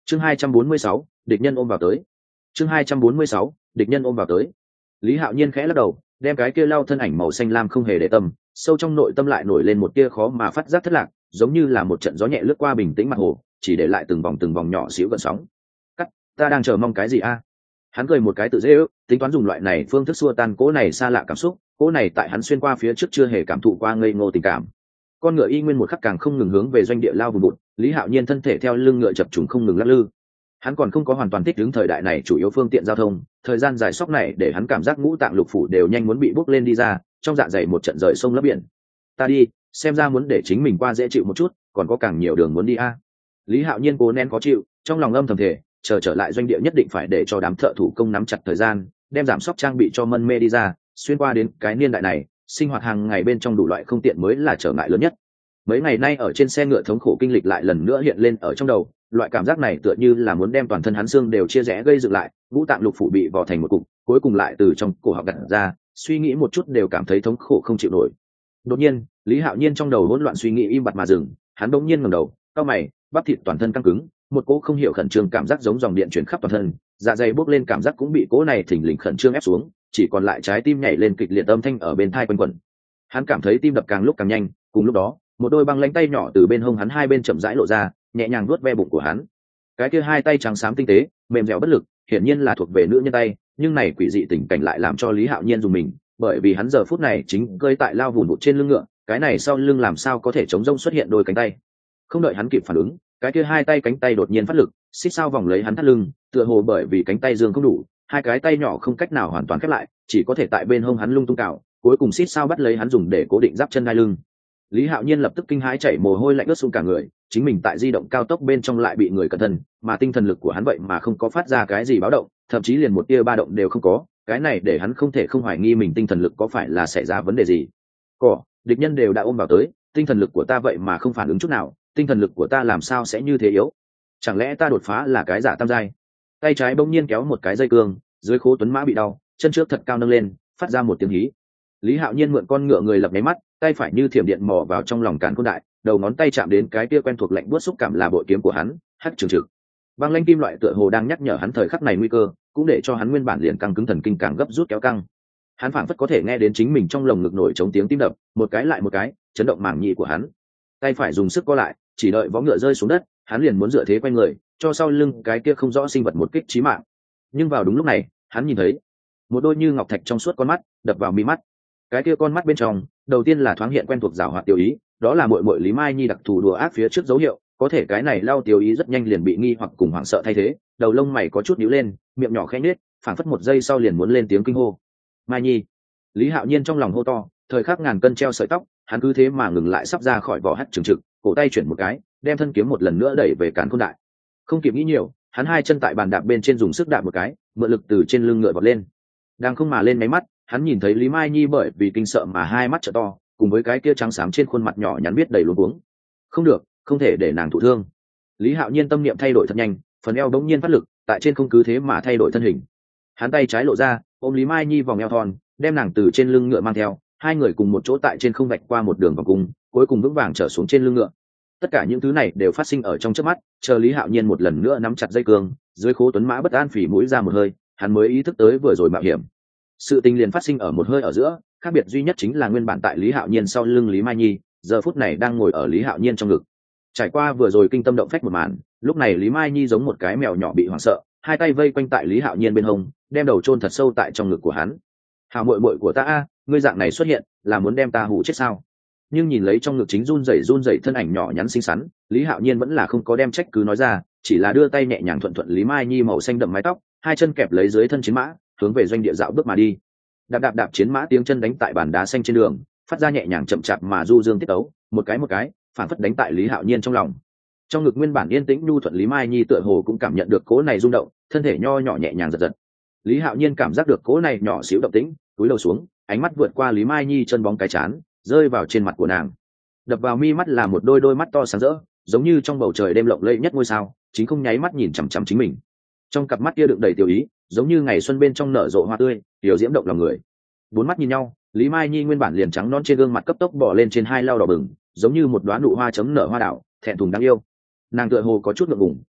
chương 246, địch nhân ôm vào tới. chương 246, địch nhân ôm vào tới. Lý Hạo Nhiên khẽ lắc đầu, đem cái kia lao thân ảnh màu xanh lam không hề để tâm, sâu trong nội tâm lại nổi lên một tia khó mà phát giác thất lạc, giống như là một trận gió nhẹ lướt qua bình tĩnh mặt hồ, chỉ để lại từng vòng nhỏ xíu gợn sóng. Cắt, ta đang chờ mong cái gì a? Hắn cười một cái tự dễ ước, tính toán dùng loại này phương thức xua tan cỗ này xa lạ cảm xúc, cỗ này tại hắn xuyên qua phía trước chưa hề cảm thụ qua ngây ngô tình cảm. Con ngựa y nguyên một khắc càng không ngừng hướng về doanh địa lao vùng bụt, Lý Hạo Nhiên thân thể theo lưng ngựa chập trùng không ngừng lắc lư. Hắn còn không có hoàn toàn thích ứng thời đại này chủ yếu phương tiện giao thông, thời gian dài sóc này để hắn cảm giác ngũ tạng lục phủ đều nhanh muốn bị bốc lên đi ra, trong dạ dày một trận rời sông lấp biển. Ta đi, xem ra muốn để chính mình qua dễ chịu một chút, còn có càng nhiều đường muốn đi a. Lý Hạo Nhiên cố nén khó chịu, trong lòng âm thầm thể, trở lại doanh địa nhất định phải để cho đám thợ thủ công nắm chặt thời gian, đem giảm sóc trang bị cho mân mê đi ra, xuyên qua đến cái niên đại này, sinh hoạt hàng ngày bên trong đủ loại không tiện mới là trở ngại lớn nhất. Mấy ngày nay ở trên xe ngựa thống khổ kinh lịch lại lần nữa hiện lên ở trong đầu, loại cảm giác này tựa như là muốn đem toàn thân hắn xương đều chia rẽ gây dựng lại, ngũ tạng lục phủ bị vò thành một cục, cuối cùng lại từ trong cổ họng gặt ra, suy nghĩ một chút đều cảm thấy thống khổ không chịu nổi. Đột nhiên, Lý Hạo Nhiên trong đầu hỗn loạn suy nghĩ im bặt mà dừng, hắn bỗng nhiên ngẩng đầu, cau mày, bắp thịt toàn thân căng cứng, một cỗ không hiểu khẩn trương cảm giác giống dòng điện chuyển khắp toàn thân, dạ dày bốc lên cảm giác cũng bị cỗ này thình lình khẩn trương ép xuống, chỉ còn lại trái tim nhảy lên kịch liệt âm thanh ở bên tai quanh quẩn. Hắn cảm thấy tim đập càng lúc càng nhanh, cùng lúc đó, một đôi băng lãnh tay nhỏ từ bên hông hắn hai bên chậm rãi lộ ra, nhẹ nhàng vuốt ve bụng của hắn. Cái kia hai tay trắng xám tinh tế, mềm dẻo bất lực, hiển nhiên là thuộc về nữ nhân tay, nhưng này quỷ dị tình cảnh lại làm cho Lý Hạo Nhiên dùng mình, bởi vì hắn giờ phút này chính cơi tại lao vùn vụt trên lưng ngựa, cái này sau lưng làm sao có thể chống rông xuất hiện đôi cánh tay. Không đợi hắn kịp phản ứng, cái kia hai tay cánh tay đột nhiên phát lực, xích sao vòng lấy hắn thắt lưng, tựa hồ bởi vì cánh tay dương không đủ, hai cái tay nhỏ không cách nào hoàn toàn khép lại, chỉ có thể tại bên hông hắn lung tung cào, cuối cùng xích sao bắt lấy hắn dùng để cố định giáp chân đai lưng. Lý Hạo Nhiên lập tức kinh hãi chảy mồ hôi lạnh ướt sũng cả người, chính mình tại di động cao tốc bên trong lại bị người cẩn thận, mà tinh thần lực của hắn vậy mà không có phát ra cái gì báo động, thậm chí liền một tia ba động đều không có, cái này để hắn không thể không hoài nghi mình tinh thần lực có phải là xảy ra vấn đề gì. Địch nhân đều đã ôm vào tới, tinh thần lực của ta vậy mà không phản ứng chút nào, tinh thần lực của ta làm sao sẽ như thế yếu? Chẳng lẽ ta đột phá là cái giả tam giai? Tay trái bỗng nhiên kéo một cái dây cương, dưới khố tuấn mã bị đau, chân trước thật cao nâng lên, phát ra một tiếng hí. Lý Hạo Nhiên mượn con ngựa người lập nháy mắt, tay phải như thiểm điện mò vào trong lòng càn khôn đại, đầu ngón tay chạm đến cái kia quen thuộc lạnh buốt xúc cảm là bội kiếm của hắn, hắc trường trực. Băng lãnh kim loại tựa hồ đang nhắc nhở hắn thời khắc này nguy cơ, cũng để cho hắn nguyên bản liền căng cứng thần kinh càng gấp rút kéo căng. Hắn phảng phất có thể nghe đến chính mình trong lồng ngực nổi trống tiếng tim đập, một cái lại một cái, chấn động màng nhĩ của hắn. Tay phải dùng sức co lại, chỉ đợi vó ngựa rơi xuống đất, hắn liền muốn dựa thế quay người, cho sau lưng cái kia không rõ sinh vật một kích chí mạng. Nhưng vào đúng lúc này, hắn nhìn thấy một đôi như ngọc thạch trong suốt con mắt đập vào mi mắt. Cái kia con mắt bên trong, đầu tiên là thoáng hiện quen thuộc giảo hoạt tiểu ý, đó là muội muội Lý Mai Nhi đặc thù đùa ác phía trước dấu hiệu, có thể cái này lao tiểu ý rất nhanh liền bị nghi hoặc cùng hoảng sợ thay thế, đầu lông mày có chút nhíu lên, miệng nhỏ khẽ nhếch, phảng phất một giây sau liền muốn lên tiếng kinh hô. Mai Nhi. Lý Hạo Nhiên trong lòng hô to, thời khắc ngàn cân treo sợi tóc, hắn cứ thế mà ngừng lại sắp ra khỏi vỏ hắt trừng trực, cổ tay chuyển một cái, đem thân kiếm một lần nữa đẩy về càn khôn đại. Không kịp nghĩ nhiều, hắn hai chân tại bàn đạp bên trên dùng sức đạp một cái, mượn lực từ trên lưng ngựa vọt lên. Đang không mà lên máy mắt, hắn nhìn thấy Lý Mai Nhi bởi vì kinh sợ mà hai mắt trợ to, cùng với cái kia trắng xám trên khuôn mặt nhỏ nhắn biết đầy luống cuống. Không được, không thể để nàng thụ thương. Lý Hạo Nhiên tâm niệm thay đổi thật nhanh, phần eo bỗng nhiên phát lực, tại trên không cứ thế mà thay đổi thân hình. Hắn tay trái lộ ra, ôm Lý Mai Nhi vòng eo thon, đem nàng từ trên lưng ngựa mang theo, hai người cùng một chỗ tại trên không vạch qua một đường vòng cung, cuối cùng vững vàng trở xuống trên lưng ngựa. Tất cả những thứ này đều phát sinh ở trong chớp mắt, chờ Lý Hạo Nhiên một lần nữa nắm chặt dây cương, dưới khố tuấn mã bất an phỉ mũi ra một hơi, hắn mới ý thức tới vừa rồi mạo hiểm. Sự tình liền phát sinh ở một hơi ở giữa, khác biệt duy nhất chính là nguyên bản tại Lý Hạo Nhiên sau lưng Lý Mai Nhi, giờ phút này đang ngồi ở Lý Hạo Nhiên trong ngực. Trải qua vừa rồi kinh tâm động phách một màn, lúc này Lý Mai Nhi giống một cái mèo nhỏ bị hoảng sợ, hai tay vây quanh tại Lý Hạo Nhiên bên hông, đem đầu chôn thật sâu tại trong ngực của hắn. Hảo muội muội của ta a, ngươi dạng này xuất hiện, là muốn đem ta hù chết sao? Nhưng nhìn lấy trong ngực chính run rẩy thân ảnh nhỏ nhắn xinh xắn, Lý Hạo Nhiên vẫn là không có đem trách cứ nói ra, chỉ là đưa tay nhẹ nhàng thuận thuận Lý Mai Nhi màu xanh đậm mái tóc, hai chân kẹp lấy dưới thân chiến mã, hướng về doanh địa dạo bước mà đi. Đạp đạp đạp chiến mã tiếng chân đánh tại bàn đá xanh trên đường, phát ra nhẹ nhàng chậm chạp mà du dương tiết ấu, một cái, phản phất đánh tại Lý Hạo Nhiên trong lòng. Trong ngực nguyên bản yên tĩnh nhu thuận Lý Mai Nhi tựa hồ cũng cảm nhận được cỗ này rung động, thân thể nho nhỏ nhẹ nhàng giật giật. Lý Hạo Nhiên cảm giác được cỗ này nhỏ xíu động tĩnh, cúi đầu xuống, ánh mắt vượt qua Lý Mai Nhi chân bóng cái chán, rơi vào trên mặt của nàng. Đập vào mi mắt là một đôi mắt to sáng rỡ, giống như trong bầu trời đêm lộng lẫy nhất ngôi sao, chính không nháy mắt nhìn chằm chằm chính mình. Trong cặp mắt kia đựng đầy tiểu ý, giống như ngày xuân bên trong nở rộ hoa tươi, tiểu diễm động lòng người. Bốn mắt nhìn nhau, Lý Mai Nhi nguyên bản liền trắng non trên gương mặt cấp tốc bỏ lên trên hai lau đỏ bừng, giống như một đóa nụ hoa chấm nở hoa đảo, thẹn thùng đáng yêu. Nàng tựa hồ có chút ngượng ngùng,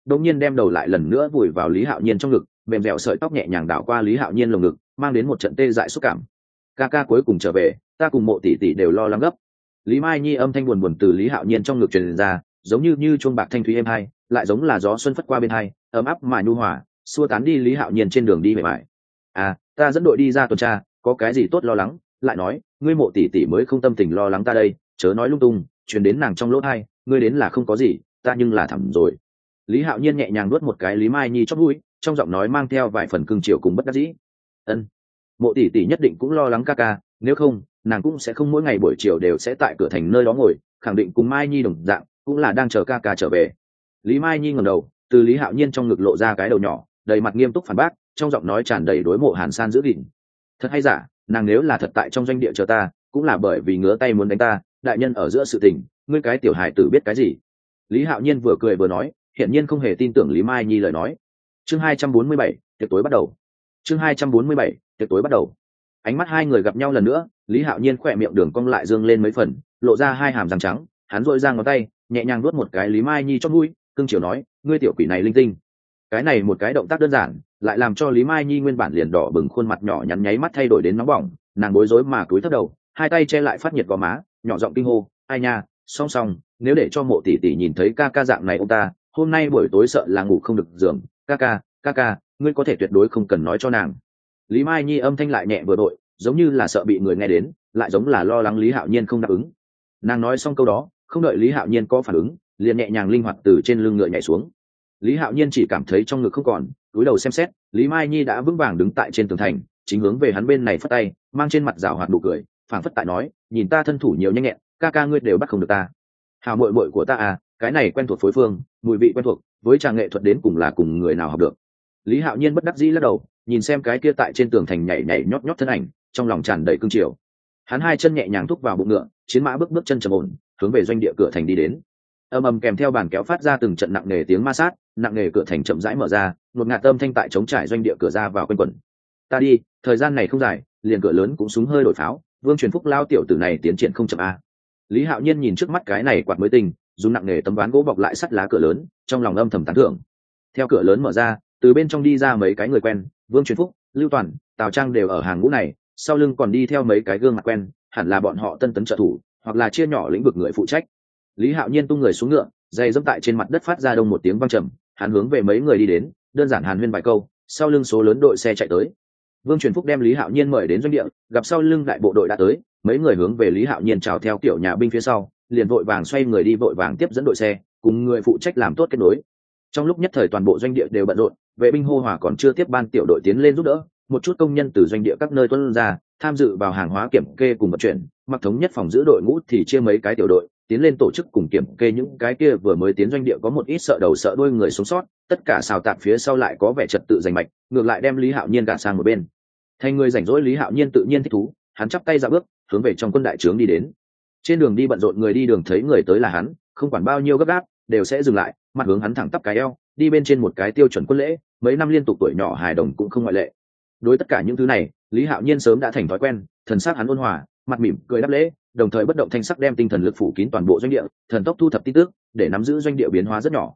đột nhiên đem đầu lại lần nữa vùi vào Lý Hạo Nhiên trong ngực, mềm dẻo sợi tóc nhẹ nhàng đảo qua Lý Hạo Nhiên lồng ngực, mang đến một trận tê dại xúc cảm. Ca ca cuối cùng trở về, ta cùng Mộ tỷ tỷ đều lo lắng gấp. Lý Mai Nhi âm thanh buồn buồn từ Lý Hạo Nhiên trong ngực truyền ra, giống như chuông bạc thanh thúy êm hai, lại giống là gió xuân phất qua bên hai, ấm áp mà nhu hòa, xua tán đi Lý Hạo Nhiên trên đường đi mệt mỏi. À, ta dẫn đội đi ra tuần tra, có cái gì tốt lo lắng, lại nói, ngươi Mộ tỷ tỷ mới không tâm tình lo lắng ta đây, chớ nói lung tung, truyền đến nàng trong lỗ tai, ngươi đến là không có gì, ta nhưng là thẳm rồi. Lý Hạo Nhiên nhẹ nhàng nuốt một cái Lý Mai Nhi chóp mũi, trong giọng nói mang theo vài phần cương chiều cùng bất đắc dĩ. Ân, Mộ tỷ tỷ nhất định cũng lo lắng ca ca, nếu không, nàng cũng sẽ không mỗi ngày buổi chiều đều sẽ tại cửa thành nơi đó ngồi, khẳng định cùng Mai Nhi đồng dạng, cũng là đang chờ ca ca trở về. Lý Mai Nhi ngẩng đầu, từ Lý Hạo Nhiên trong ngực lộ ra cái đầu nhỏ, đầy mặt nghiêm túc phản bác, trong giọng nói tràn đầy đối Mộ Hàn San giữ gìn. Thật hay giả, nàng nếu là thật tại trong doanh địa chờ ta, cũng là bởi vì ngứa tay muốn đánh ta, đại nhân ở giữa sự tình, ngươi cái tiểu hài tử biết cái gì? Lý Hạo Nhiên vừa cười vừa nói, hiển nhiên không hề tin tưởng Lý Mai Nhi lời nói. Chương 247, tiệc tối bắt đầu. Chương 247, tiệc tối bắt đầu. Ánh mắt hai người gặp nhau lần nữa, Lý Hạo Nhiên khỏe miệng đường cong lại dương lên mấy phần, lộ ra hai hàm răng trắng, hắn rỗi ra ngón tay, nhẹ nhàng vuốt một cái Lý Mai Nhi chót mũi, cưng chiều nói, ngươi tiểu quỷ này linh tinh. Cái này một cái động tác đơn giản, lại làm cho Lý Mai Nhi nguyên bản liền đỏ bừng khuôn mặt nhỏ nhắn nháy mắt thay đổi đến nóng bỏng, nàng bối rối mà cúi thấp đầu, hai tay che lại phát nhiệt gò má, nhỏ giọng kinh hô, ai nha, song song, nếu để cho Mộ tỷ tỷ nhìn thấy ca ca dạng này ông ta, hôm nay buổi tối sợ là ngủ không được giường, ca ca, ngươi có thể tuyệt đối không cần nói cho nàng. Lý Mai Nhi âm thanh lại nhẹ vừa đội, giống như là sợ bị người nghe đến, lại giống là lo lắng Lý Hạo Nhiên không đáp ứng. Nàng nói xong câu đó, không đợi Lý Hạo Nhiên có phản ứng, liền nhẹ nhàng linh hoạt từ trên lưng ngựa nhảy xuống. Lý Hạo Nhiên chỉ cảm thấy trong ngực không còn, cúi đầu xem xét, Lý Mai Nhi đã vững vàng đứng tại trên tường thành, chính hướng về hắn bên này phất tay, mang trên mặt giảo hoạt nụ cười, phảng phất tại nói, nhìn ta thân thủ nhiều nhanh nhẹn, ca ca ngươi đều bắt không được ta. Hào muội muội của ta à, cái này quen thuộc phối phương, mùi vị quen thuộc, với trà nghệ thuật đến cùng là cùng người nào học được. Lý Hạo Nhiên bất đắc dĩ lắc đầu, nhìn xem cái kia tại trên tường thành nhảy nhảy nhót nhót thân ảnh, trong lòng tràn đầy cương triều. Hắn hai chân nhẹ nhàng thúc vào bụng ngựa, chiến mã bước bước chân trầm ổn, hướng về doanh địa cửa thành đi đến. Ầm ầm kèm theo bàn kéo phát ra từng trận nặng nề tiếng ma sát, nặng nề cửa thành chậm rãi mở ra, một ngạt âm thanh tại chống trải doanh địa cửa ra vào quanh quẩn. Ta đi, thời gian này không dài, liền cửa lớn cũng súng hơi đổi pháo, Vương Truyền Phúc lao tiểu tử này tiến triển không chậm a. Lý Hạo Nhiên nhìn trước mắt cái này quạt mới tinh, dùng nặng nề tấm ván gỗ bọc lại sắt lá cửa lớn, trong lòng âm thầm tán thưởng. Theo cửa lớn mở ra, từ bên trong đi ra mấy cái người quen, Vương Truyền Phúc, Lưu Toàn, Tào Trang đều ở hàng ngũ này, sau lưng còn đi theo mấy cái gương mặt quen, hẳn là bọn họ tân tấn trợ thủ, hoặc là chia nhỏ lĩnh vực người phụ trách. Lý Hạo Nhiên tung người xuống ngựa, giày dẫm tại trên mặt đất phát ra đông một tiếng vang trầm, hắn hướng về mấy người đi đến, đơn giản hàn huyên vài câu, sau lưng số lớn đội xe chạy tới. Vương Truyền Phúc đem Lý Hạo Nhiên mời đến doanh địa, gặp sau lưng đại bộ đội đã tới, mấy người hướng về Lý Hạo Nhiên chào theo kiểu nhà binh phía sau, liền vội vàng xoay người đi vội vàng tiếp dẫn đội xe, cùng người phụ trách làm tốt kết nối. Trong lúc nhất thời toàn bộ doanh địa đều bận rộn, vệ binh hô hỏa còn chưa tiếp ban tiểu đội tiến lên giúp đỡ, một chút công nhân từ doanh địa các nơi tuân ra, tham dự vào hàng hóa kiểm kê cùng vận chuyển, mặc thống nhất phòng giữ đội ngũ thì chia mấy cái tiểu đội tiến lên tổ chức cùng kiểm kê những cái kia vừa mới tiến doanh địa có một ít sợ đầu sợ đuôi người sống sót, tất cả xào tạp phía sau lại có vẻ trật tự rành mạch, ngược lại đem Lý Hạo Nhiên gạt sang một bên. Thành người rảnh rỗi Lý Hạo Nhiên tự nhiên thích thú, hắn chắp tay ra bước hướng về trong quân đại trướng đi đến. Trên đường đi bận rộn người đi đường thấy người tới là hắn, không quản bao nhiêu gấp gáp đều sẽ dừng lại, mặt hướng hắn thẳng tắp cái eo, đi bên trên một cái tiêu chuẩn quân lễ, mấy năm liên tục tuổi nhỏ hài đồng cũng không ngoại lệ. Đối tất cả những thứ này, Lý Hạo Nhiên sớm đã thành thói quen, thần sắc hắn ôn hòa, mặt mỉm cười đáp lễ, đồng thời bất động thanh sắc đem tinh thần lực phủ kín toàn bộ doanh địa, thần tốc thu thập tin tức, để nắm giữ doanh địa biến hóa rất nhỏ.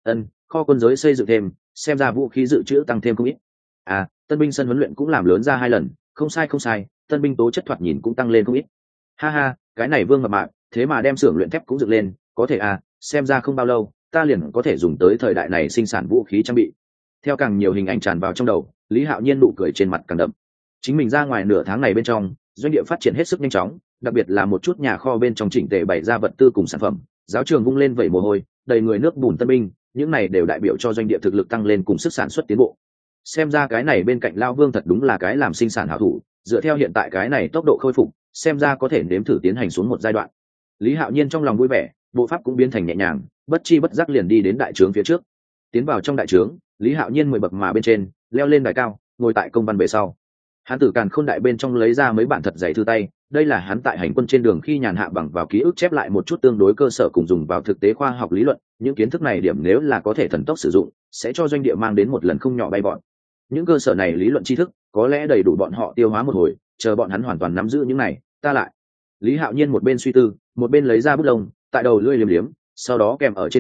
Kho quân giới xây dựng thêm, xem ra vũ khí dự trữ tăng thêm không ít. À, tân binh sân huấn luyện cũng làm lớn ra 2 lần, không sai, tân binh tố chất thoạt nhìn cũng tăng lên không ít. Ha ha, cái này Vương mập mạp, thế mà đem xưởng luyện thép cũng dựng lên, có thể à, xem ra không bao lâu, ta liền có thể dùng tới thời đại này sinh sản vũ khí trang bị. Theo càng nhiều hình ảnh tràn vào trong đầu, Lý Hạo Nhiên nụ cười trên mặt càng đậm. Chính mình ra ngoài nửa tháng này bên trong, doanh địa phát triển hết sức nhanh chóng, đặc biệt là một chút nhà kho bên trong chỉnh tề bày ra vật tư cùng sản phẩm, giáo trường vung lên vẩy mồ hôi, đầy người nước bùn tân binh, những này đều đại biểu cho doanh địa thực lực tăng lên cùng sức sản xuất tiến bộ. Xem ra cái này bên cạnh Lao Vương thật đúng là cái làm sinh sản hảo thủ, dựa theo hiện tại cái này tốc độ khôi phục, xem ra có thể nếm thử tiến hành xuống một giai đoạn. Lý Hạo Nhiên trong lòng vui vẻ, bộ pháp cũng biến thành nhẹ nhàng, bất chi bất giác liền đi đến đại trướng phía trước. Tiến vào trong đại trướng, Lý Hạo Nhiên 10 bậc mà bên trên, leo lên đài cao, ngồi tại công văn bề sau. Hắn từ càn khôn đại bên trong lấy ra mấy bản thật dày thư tay, đây là hắn tại hành quân trên đường khi nhàn hạ bằng vào ký ức chép lại một chút tương đối cơ sở cùng dùng vào thực tế khoa học lý luận, những kiến thức này điểm nếu là có thể thần tốc sử dụng, sẽ cho doanh địa mang đến một lần không nhỏ bay vọt. Những cơ sở này lý luận tri thức, có lẽ đầy đủ bọn họ tiêu hóa một hồi, chờ bọn hắn hoàn toàn nắm giữ những này, ta lại. Lý Hạo Nhiên một bên suy tư, một bên lấy ra bút lông, tại đầu lưỡi liếm liếm, sau đó kèm ở trên bàn,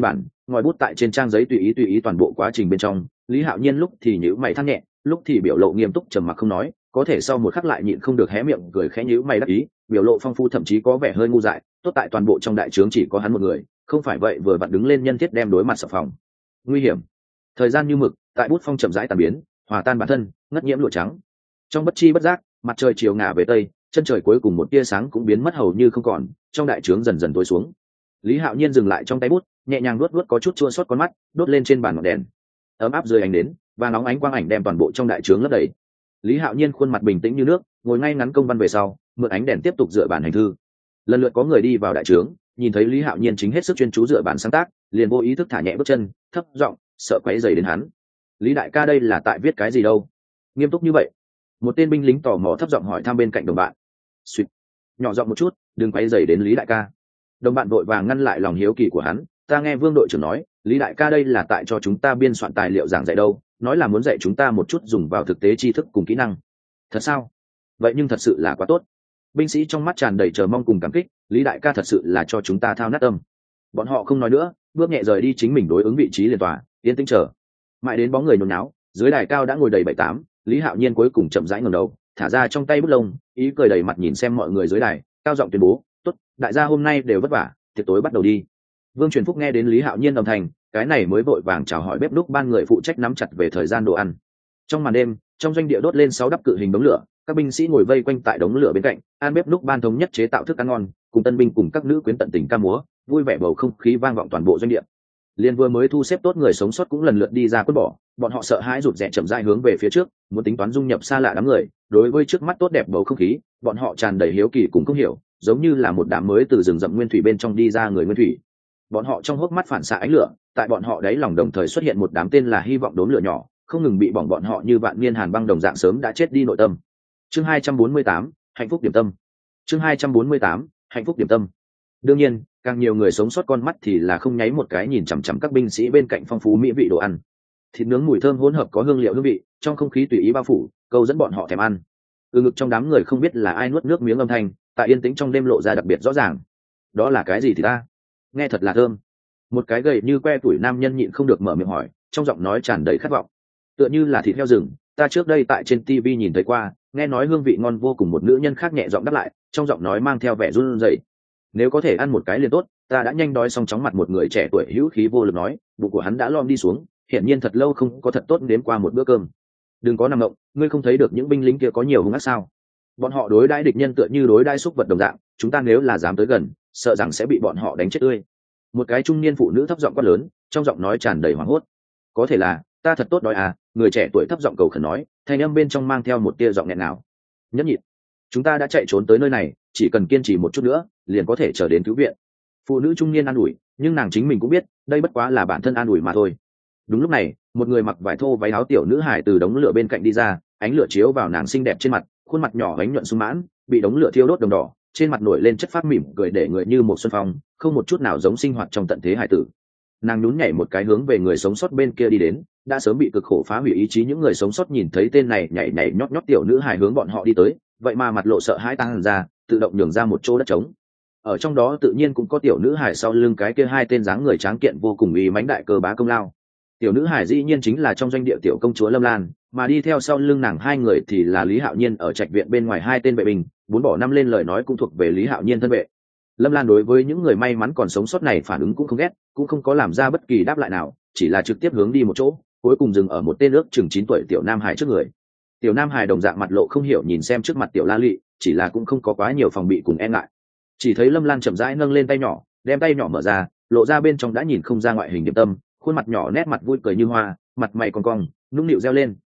ngòi bút tại trên trang giấy tùy ý toàn bộ quá trình bên trong. Lý Hạo Nhiên lúc thì nhíu mày than nhẹ, lúc thì biểu lộ nghiêm túc trầm mặc không nói, có thể sau một khắc lại nhịn không được hé miệng cười khẽ nhíu mày đắc ý, biểu lộ phong phú thậm chí có vẻ hơi ngu dại. Tốt tại toàn bộ trong đại trướng chỉ có hắn một người, không phải vậy vừa vặn đứng lên nhân thiết đem đối mặt sập phòng. Nguy hiểm. Thời gian như mực, tại bút phong chậm rãi tàn biến, hòa tan bản thân, ngất nhiễm lụa trắng. Trong bất chi bất giác, mặt trời chiều ngả về tây, chân trời cuối cùng một tia sáng cũng biến mất hầu như không còn, trong đại trướng dần dần tối xuống. Lý Hạo Nhiên dừng lại trong tay bút, nhẹ nhàng nuốt có chút chua xót con mắt, đốt lên trên bàn ngọn đèn. Ấm áp dưới ánh đến, và nóng ánh quang ảnh đem toàn bộ trong đại trướng lấp đầy. Lý Hạo Nhiên khuôn mặt bình tĩnh như nước, ngồi ngay ngắn công văn về sau, mượn ánh đèn tiếp tục dựa bàn hành thư. Lần lượt có người đi vào đại trướng, nhìn thấy Lý Hạo Nhiên chính hết sức chuyên chú dựa bàn sáng tác, liền vô ý thức thả nhẹ bước chân, thấp giọng, sợ quấy rầy đến hắn. Lý đại ca đây là tại viết cái gì đâu? Nghiêm túc như vậy. Một tên binh lính tò mò thấp giọng hỏi thăm bên cạnh đồng bạn. Xuyệt. Nhỏ giọng một chút, đừng quấy rầy đến Lý đại ca. Đồng bạn vội vàng ngăn lại lòng hiếu kỳ của hắn. Ta nghe Vương đội trưởng nói, Lý đại ca đây là tại cho chúng ta biên soạn tài liệu giảng dạy đâu, nói là muốn dạy chúng ta một chút dùng vào thực tế tri thức cùng kỹ năng. Thật sao? Vậy nhưng thật sự là quá tốt. Binh sĩ trong mắt tràn đầy chờ mong cùng cảm kích, Lý đại ca thật sự là cho chúng ta thao nát tâm. Bọn họ không nói nữa, bước nhẹ rời đi chính mình đối ứng vị trí liền tòa, yên tĩnh chờ. Mãi đến bóng người nhốn náo, dưới đài cao đã ngồi đầy 7-8, Lý Hạo Nhiên cuối cùng chậm rãi ngẩng đầu, thả ra trong tay bút lông, ý cười đầy mặt nhìn xem mọi người dưới đài, cao giọng tuyên bố, "Tốt, đại gia hôm nay đều vất vả, tiệc tối bắt đầu đi." Vương Truyền Phúc nghe đến Lý Hạo Nhiên âm thanh, cái này mới vội vàng chào hỏi bếp núc ban người phụ trách nắm chặt về thời gian đồ ăn. Trong màn đêm, trong doanh địa đốt lên 6 đắp cự hình đống lửa, các binh sĩ ngồi vây quanh tại đống lửa bên cạnh, an bếp núc ban thống nhất chế tạo thức ăn ngon, cùng tân binh cùng các nữ quyến tận tình ca múa, vui vẻ bầu không khí vang vọng toàn bộ doanh địa. Liên vừa mới thu xếp tốt người sống sót cũng lần lượt đi ra quân bỏ, bọn họ sợ hãi rụt rè chậm rãi hướng về phía trước, muốn tính toán dung nhập xa lạ đám người. Đối với trước mắt tốt đẹp bầu không khí, bọn họ tràn đầy hiếu kỳ cùng không hiểu, giống như là một đám mới từ rừng rậm nguyên thủy bên trong đi ra người nguyên thủy. Bọn họ trong hốc mắt phản xạ ánh lửa, tại bọn họ đáy lòng đồng thời xuất hiện một đám tên là hy vọng đốm lửa nhỏ, không ngừng bị bỏng bọn họ như vạn niên hàn băng đồng dạng sớm đã chết đi nội tâm. Chương 248, hạnh phúc điểm tâm. Chương 248, hạnh phúc điểm tâm. Đương nhiên, càng nhiều người sống sót con mắt thì là không nháy một cái nhìn chằm chằm các binh sĩ bên cạnh phong phú mỹ vị đồ ăn. Thịt nướng mùi thơm hỗn hợp có hương liệu hương vị, trong không khí tùy ý bao phủ, câu dẫn bọn họ thèm ăn. Từ ngực trong đám người không biết là ai nuốt nước miếng âm thanh, tại yên tĩnh trong đêm lộ ra đặc biệt rõ ràng. Đó là cái gì thì ta? Nghe thật là thơm. Một cái gầy như que tuổi nam nhân nhịn không được mở miệng hỏi, trong giọng nói tràn đầy khát vọng. Tựa như là thịt heo rừng, ta trước đây tại trên TV nhìn thấy qua, nghe nói hương vị ngon vô cùng. Một nữ nhân khác nhẹ giọng đáp lại, trong giọng nói mang theo vẻ run rẩy. Nếu có thể ăn một cái liền tốt, ta đã nhanh đói. Xong chóng mặt một người trẻ tuổi hữu khí vô lực nói, bụng của hắn đã lom đi xuống, hiển nhiên thật lâu không có thật tốt nếm qua một bữa cơm. Đừng có nằm ngộng, ngươi không thấy được những binh lính kia có nhiều hung ác sao? Bọn họ đối đãi địch nhân tựa như đối đãi súc vật đồng dạng, chúng ta nếu là dám tới gần, sợ rằng sẽ bị bọn họ đánh chết tươi. Một cái trung niên phụ nữ thấp giọng quát lớn, trong giọng nói tràn đầy hoảng hốt. Có thể là ta thật tốt đói à? Người trẻ tuổi thấp giọng cầu khẩn nói, thanh âm bên trong mang theo một tia giọng nghẹn nào. Nhẫn nhịn, chúng ta đã chạy trốn tới nơi này, chỉ cần kiên trì một chút nữa, liền có thể chờ đến cứu viện. Phụ nữ trung niên an ủi, nhưng nàng chính mình cũng biết, đây bất quá là bản thân an ủi mà thôi. Đúng lúc này, một người mặc vải thô váy áo tiểu nữ hài từ đống lửa bên cạnh đi ra, ánh lửa chiếu vào nàng xinh đẹp trên mặt, khuôn mặt nhỏ ánh nhuận sung mãn, bị đống lửa thiêu đốt đồng đỏ, trên mặt nổi lên chất phát mỉm cười để người như một xuân phong, không một chút nào giống sinh hoạt trong tận thế hải tử. Nàng nhún nhảy một cái hướng về người sống sót bên kia đi đến, đã sớm bị cực khổ phá hủy ý chí những người sống sót nhìn thấy tên này nhảy nhảy nhót nhót tiểu nữ hài hướng bọn họ đi tới, vậy mà mặt lộ sợ hãi tăng ra, tự động nhường ra một chỗ đất trống. Ở trong đó tự nhiên cũng có tiểu nữ hài sau lưng cái kia hai tên dáng người tráng kiện vô cùng uy mãnh đại cơ bá Công Lao. Tiểu nữ hài dĩ nhiên chính là trong doanh địa tiểu công chúa Lâm Lan, mà đi theo sau lưng nàng hai người thì là Lý Hạo Nhiên ở trạch viện bên ngoài hai tên vệ binh, bốn bỏ năm lên lời nói cũng thuộc về Lý Hạo Nhiên thân vệ. Lâm Lan đối với những người may mắn còn sống sót này phản ứng cũng không ghét, cũng không có làm ra bất kỳ đáp lại nào, chỉ là trực tiếp hướng đi một chỗ, cuối cùng dừng ở một tên ước chừng 9 tuổi tiểu nam hài trước người. Tiểu nam hài đồng dạng mặt lộ không hiểu nhìn xem trước mặt tiểu La Lị, chỉ là cũng không có quá nhiều phòng bị cùng e ngại. Chỉ thấy Lâm Lan chậm rãi nâng lên tay nhỏ, đem tay nhỏ mở ra, lộ ra bên trong đã nhìn không ra ngoại hình điểm tâm, khuôn mặt nhỏ nét mặt vui cười như hoa, mặt mày còn cong, nũng nịu reo lên.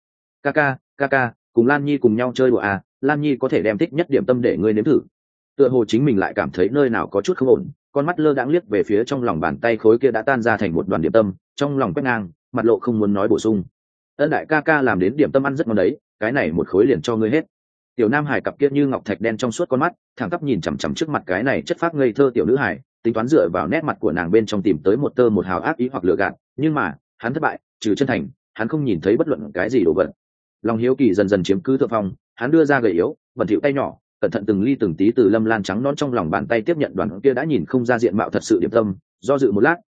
Ca, cùng Lan Nhi cùng nhau chơi đùa à, Lan Nhi có thể đem thích nhất điểm tâm để ngươi nếm thử. Tựa hồ chính mình lại cảm thấy nơi nào có chút không ổn, con mắt lơ đãng liếc về phía trong lòng bàn tay khối kia đã tan ra thành một đoàn điểm tâm, trong lòng quét ngang, mặt lộ không muốn nói bổ sung. Ân đại ca làm đến điểm tâm ăn rất ngon đấy, cái này một khối liền cho ngươi hết. Tiểu nam hải cặp kia như ngọc thạch đen trong suốt con mắt, thẳng tắp nhìn chằm chằm trước mặt cái này chất phác ngây thơ tiểu nữ hải, tính toán dựa vào nét mặt của nàng bên trong tìm tới một tơ một hào ác ý hoặc lừa gạt, nhưng mà hắn thất bại, trừ chân thành, hắn không nhìn thấy bất luận cái gì đồ vật. Lòng hiếu kỳ dần dần chiếm cứ thượng phong, hắn đưa ra gầy yếu, bẩn thỉu tay nhỏ, cẩn thận từng ly từng tí từ Lâm Lan trắng non trong lòng bàn tay tiếp nhận đoàn kia đã nhìn không ra diện mạo thật sự điểm tâm, do dự một lát,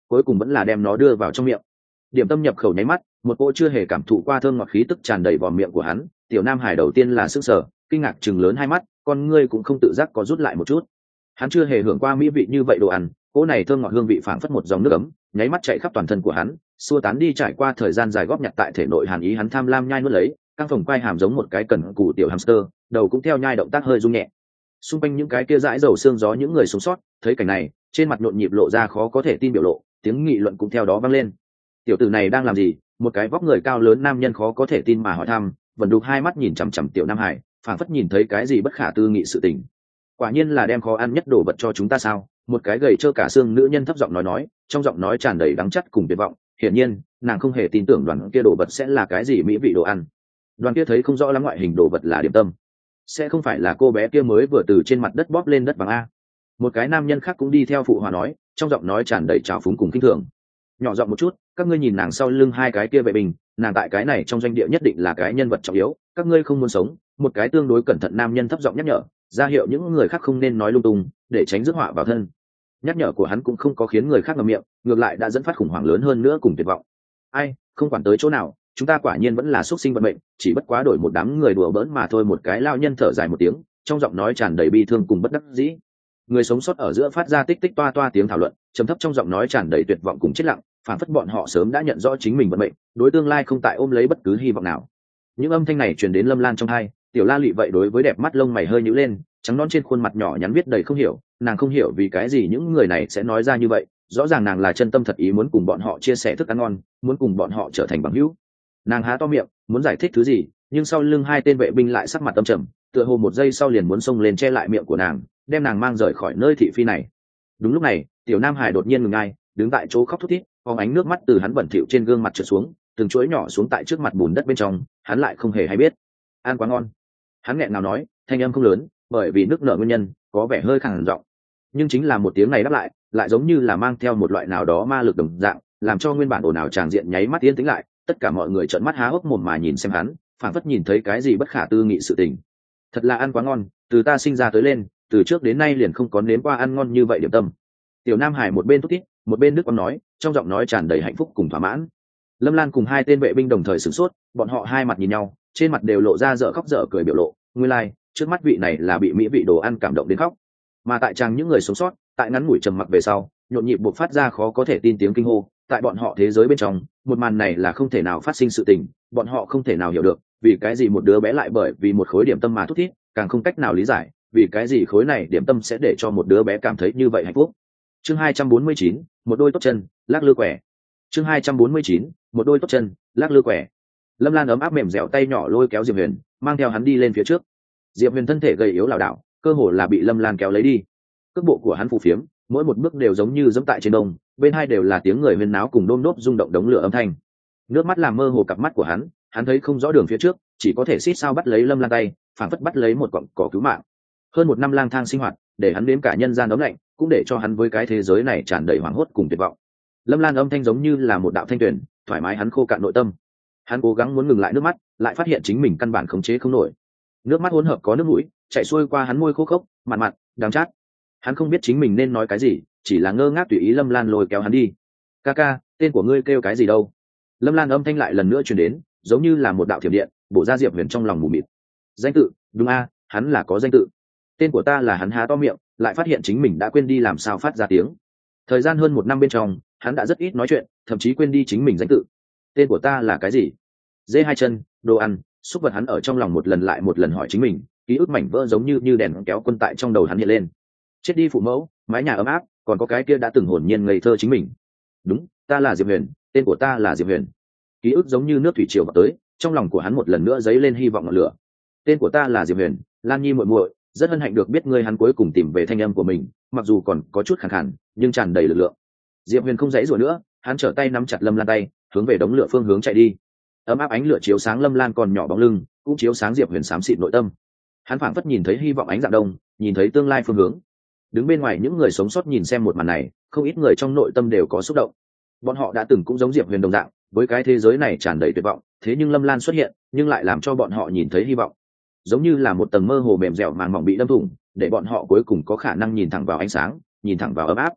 cuối cùng vẫn là đem nó đưa vào trong miệng. Điểm tâm nhập khẩu nháy mắt, một cô chưa hề cảm thụ qua thơm ngọt khí tức tràn đầy vào miệng của hắn. Tiểu Nam Hải đầu tiên là sững sờ, kinh ngạc chừng lớn hai mắt, con ngươi cũng không tự giác có rút lại một chút. Hắn chưa hề hưởng qua mỹ vị như vậy đồ ăn, cỗ này thơm ngọt hương vị phảng phất một dòng nước ấm, nháy mắt chạy khắp toàn thân của hắn, xua tán đi trải qua thời gian dài góp nhặt tại thể nội hàn ý. Hắn tham lam nhai nuốt lấy, căng phồng quai hàm giống một cái cẩn cù tiểu hamster, đầu cũng theo nhai động tác hơi rung nhẹ. Xung quanh những cái kia dãi dầu xương gió những người sống sót thấy cảnh này, trên mặt nhộn nhịp lộ ra khó có thể tin biểu lộ, tiếng nghị luận cũng theo đó vang lên. Tiểu tử này đang làm gì? Một cái vóc người cao lớn nam nhân khó có thể tin mà hỏi thăm, vẩn đục hai mắt nhìn chằm chằm Tiểu Nam Hải, phảng phất nhìn thấy cái gì bất khả tư nghị sự tình. Quả nhiên là đem khó ăn nhất đồ vật cho chúng ta sao? Một cái gầy trơ cả xương nữ nhân thấp giọng nói, trong giọng nói tràn đầy đắng chắt cùng tuyệt vọng. Hiển nhiên nàng không hề tin tưởng đoàn kia đồ vật sẽ là cái gì mỹ vị đồ ăn. Đoàn kia thấy không rõ lắm ngoại hình đồ vật là điểm tâm, sẽ không phải là cô bé kia mới vừa từ trên mặt đất bóp lên đất bằng a. Một cái nam nhân khác cũng đi theo phụ hòa nói, trong giọng nói tràn đầy trào phúng cùng kinh thường. Nhỏ giọng một chút, các ngươi nhìn nàng sau lưng hai cái kia vệ binh, nàng tại cái này trong doanh địa nhất định là cái nhân vật trọng yếu, các ngươi không muốn sống. Một cái tương đối cẩn thận nam nhân thấp giọng nhắc nhở, ra hiệu những người khác không nên nói lung tung, để tránh rước họa vào thân. Nhắc nhở của hắn cũng không có khiến người khác ngậm miệng, ngược lại đã dẫn phát khủng hoảng lớn hơn nữa cùng tuyệt vọng. Ai, không quản tới chỗ nào, chúng ta quả nhiên vẫn là xuất sinh vận mệnh, chỉ bất quá đổi một đám người đùa bỡn mà thôi. Một cái lao nhân thở dài một tiếng, trong giọng nói tràn đầy bi thương cùng bất đắc dĩ. Người sống sót ở giữa phát ra tích tích toa toa tiếng thảo luận, trầm thấp trong giọng nói tràn đầy tuyệt vọng cùng chết lặng, phản phất bọn họ sớm đã nhận rõ chính mình vận mệnh, đối tương lai không tại ôm lấy bất cứ hy vọng nào. Những âm thanh này truyền đến Lâm Lan trong tai, Tiểu La Lụy vậy đối với đẹp mắt lông mày hơi nhíu lên, trắng nõn trên khuôn mặt nhỏ nhắn viết đầy không hiểu, nàng không hiểu vì cái gì những người này sẽ nói ra như vậy, rõ ràng nàng là chân tâm thật ý muốn cùng bọn họ chia sẻ thức ăn ngon, muốn cùng bọn họ trở thành bằng hữu. Nàng há to miệng muốn giải thích thứ gì, nhưng sau lưng hai tên vệ binh lại sắc mặt âm trầm, tựa hồ một giây sau liền muốn xông lên che lại miệng của nàng, đem nàng mang rời khỏi nơi thị phi này. Đúng lúc này, Tiểu Nam Hải đột nhiên ngừng ngay, đứng tại chỗ khóc thút thít, phóng ánh nước mắt từ hắn bẩn thỉu trên gương mặt trượt xuống, từng chuỗi nhỏ xuống tại trước mặt bùn đất bên trong. Hắn lại không hề hay biết. Ăn quá ngon. Hắn nghẹn ngào nói, thanh âm không lớn, bởi vì nước nở nguyên nhân, có vẻ hơi khàn giọng. Nhưng chính là một tiếng này đáp lại giống như là mang theo một loại nào đó ma lực đồng dạng, làm cho nguyên bản ồn ào tràng diện nháy mắt yên tĩnh lại. Tất cả mọi người trợn mắt há hốc mồm mà nhìn xem hắn, phảng phất nhìn thấy cái gì bất khả tư nghị sự tình. Thật là ăn quá ngon, từ ta sinh ra tới lên, từ trước đến nay liền không có nếm qua ăn ngon như vậy điểm tâm. Tiểu Nam Hải một bên thúc thít, một bên nước nói, trong giọng nói tràn đầy hạnh phúc cùng thỏa mãn. Lâm Lan cùng hai tên vệ binh đồng thời sửng sốt, bọn họ hai mặt nhìn nhau, trên mặt đều lộ ra dở khóc dở cười biểu lộ. Nguyên lai, trước mắt vị này là bị mỹ vị đồ ăn cảm động đến khóc. Mà tại trang những người sống sót, tại ngắn ngủi trầm mặc về sau, nhộn nhịp buộc phát ra khó có thể tin tiếng kinh hô. Tại bọn họ thế giới bên trong, một màn này là không thể nào phát sinh sự tình, bọn họ không thể nào hiểu được, vì cái gì một đứa bé lại bởi vì một khối điểm tâm mà thút thít, càng không cách nào lý giải, vì cái gì khối này điểm tâm sẽ để cho một đứa bé cảm thấy như vậy hạnh phúc. Chương 249, một đôi tốt chân, lắc lư quẻ. Chương 249, một đôi tốt chân, lắc lư quẻ. Lâm Lan ấm áp mềm dẻo tay nhỏ lôi kéo Diệp Huyền, mang theo hắn đi lên phía trước. Diệp Huyền thân thể gầy yếu lảo đảo, cơ hồ là bị Lâm Lan kéo lấy đi. Cước bộ của hắn phù phiếm, mỗi một bước đều giống như giẫm tại trên đông, bên hai đều là tiếng người huyên náo cùng đôm đốp rung động đống lửa âm thanh. Nước mắt làm mơ hồ cặp mắt của hắn thấy không rõ đường phía trước, chỉ có thể xít sao bắt lấy Lâm Lan tay, phảng phất bắt lấy một cọng cỏ cứu mạng. Hơn một năm lang thang sinh hoạt, để hắn đến cả nhân gian ấm lạnh, cũng để cho hắn với cái thế giới này tràn đầy hoảng hốt cùng tuyệt vọng. Lâm Lan âm thanh giống như là một đạo thanh tuyền, thoải mái hắn khô cạn nội tâm. Hắn cố gắng muốn ngừng lại nước mắt, lại phát hiện chính mình căn bản khống chế không nổi. Nước mắt hỗn hợp có nước mũi, chảy xuôi qua hắn môi khô khốc, mặn mặn, đắng chát. Hắn không biết chính mình nên nói cái gì, chỉ là ngơ ngác tùy ý Lâm Lan lôi kéo hắn đi. Ca, tên của ngươi kêu cái gì đâu? Lâm Lan âm thanh lại lần nữa truyền đến, giống như là một đạo thiểm điện, bổ ra Diệp Huyền trong lòng mù mịt. Danh tự, đúng a, hắn là có danh tự. Tên của ta là. Hắn há to miệng, lại phát hiện chính mình đã quên đi làm sao phát ra tiếng. Thời gian hơn một năm bên trong, hắn đã rất ít nói chuyện, thậm chí quên đi chính mình danh tự. Tên của ta là cái gì? Dê hai chân, đồ ăn, xúc vật. Hắn ở trong lòng một lần lại một lần hỏi chính mình, ký ức mảnh vỡ giống như đèn kéo quân tại trong đầu hắn hiện lên. Chết đi phụ mẫu, mái nhà ấm áp, còn có cái kia đã từng hồn nhiên ngây thơ chính mình. Đúng, ta là Diệp Huyền, tên của ta là Diệp Huyền. Ký ức giống như nước thủy triều vào tới, trong lòng của hắn một lần nữa dấy lên hy vọng ngọn lửa. Tên của ta là Diệp Huyền, Lan Nhi muội muội, rất hân hạnh được biết ngươi. Hắn cuối cùng tìm về thanh âm của mình, mặc dù còn có chút khàn khàn, nhưng tràn đầy lực lượng. Diệp Huyền không dãy rủa nữa, hắn trở tay nắm chặt Lâm Lan tay, hướng về đống lửa phương hướng chạy đi. Ấm áp ánh lửa chiếu sáng Lâm Lan còn nhỏ bóng lưng, cũng chiếu sáng Diệp Huyền xám xịt nội tâm. Hắn phảng phất nhìn thấy hy vọng ánh dạng đông, nhìn thấy tương lai phương hướng. Đứng bên ngoài những người sống sót nhìn xem một màn này, không ít người trong nội tâm đều có xúc động. Bọn họ đã từng cũng giống Diệp Huyền đồng dạng, với cái thế giới này tràn đầy tuyệt vọng, thế nhưng Lâm Lan xuất hiện, nhưng lại làm cho bọn họ nhìn thấy hy vọng. Giống như là một tầng mơ hồ mềm dẻo màng mỏng bị đâm thủng, để bọn họ cuối cùng có khả năng nhìn thẳng vào ánh sáng, nhìn thẳng vào ấm áp.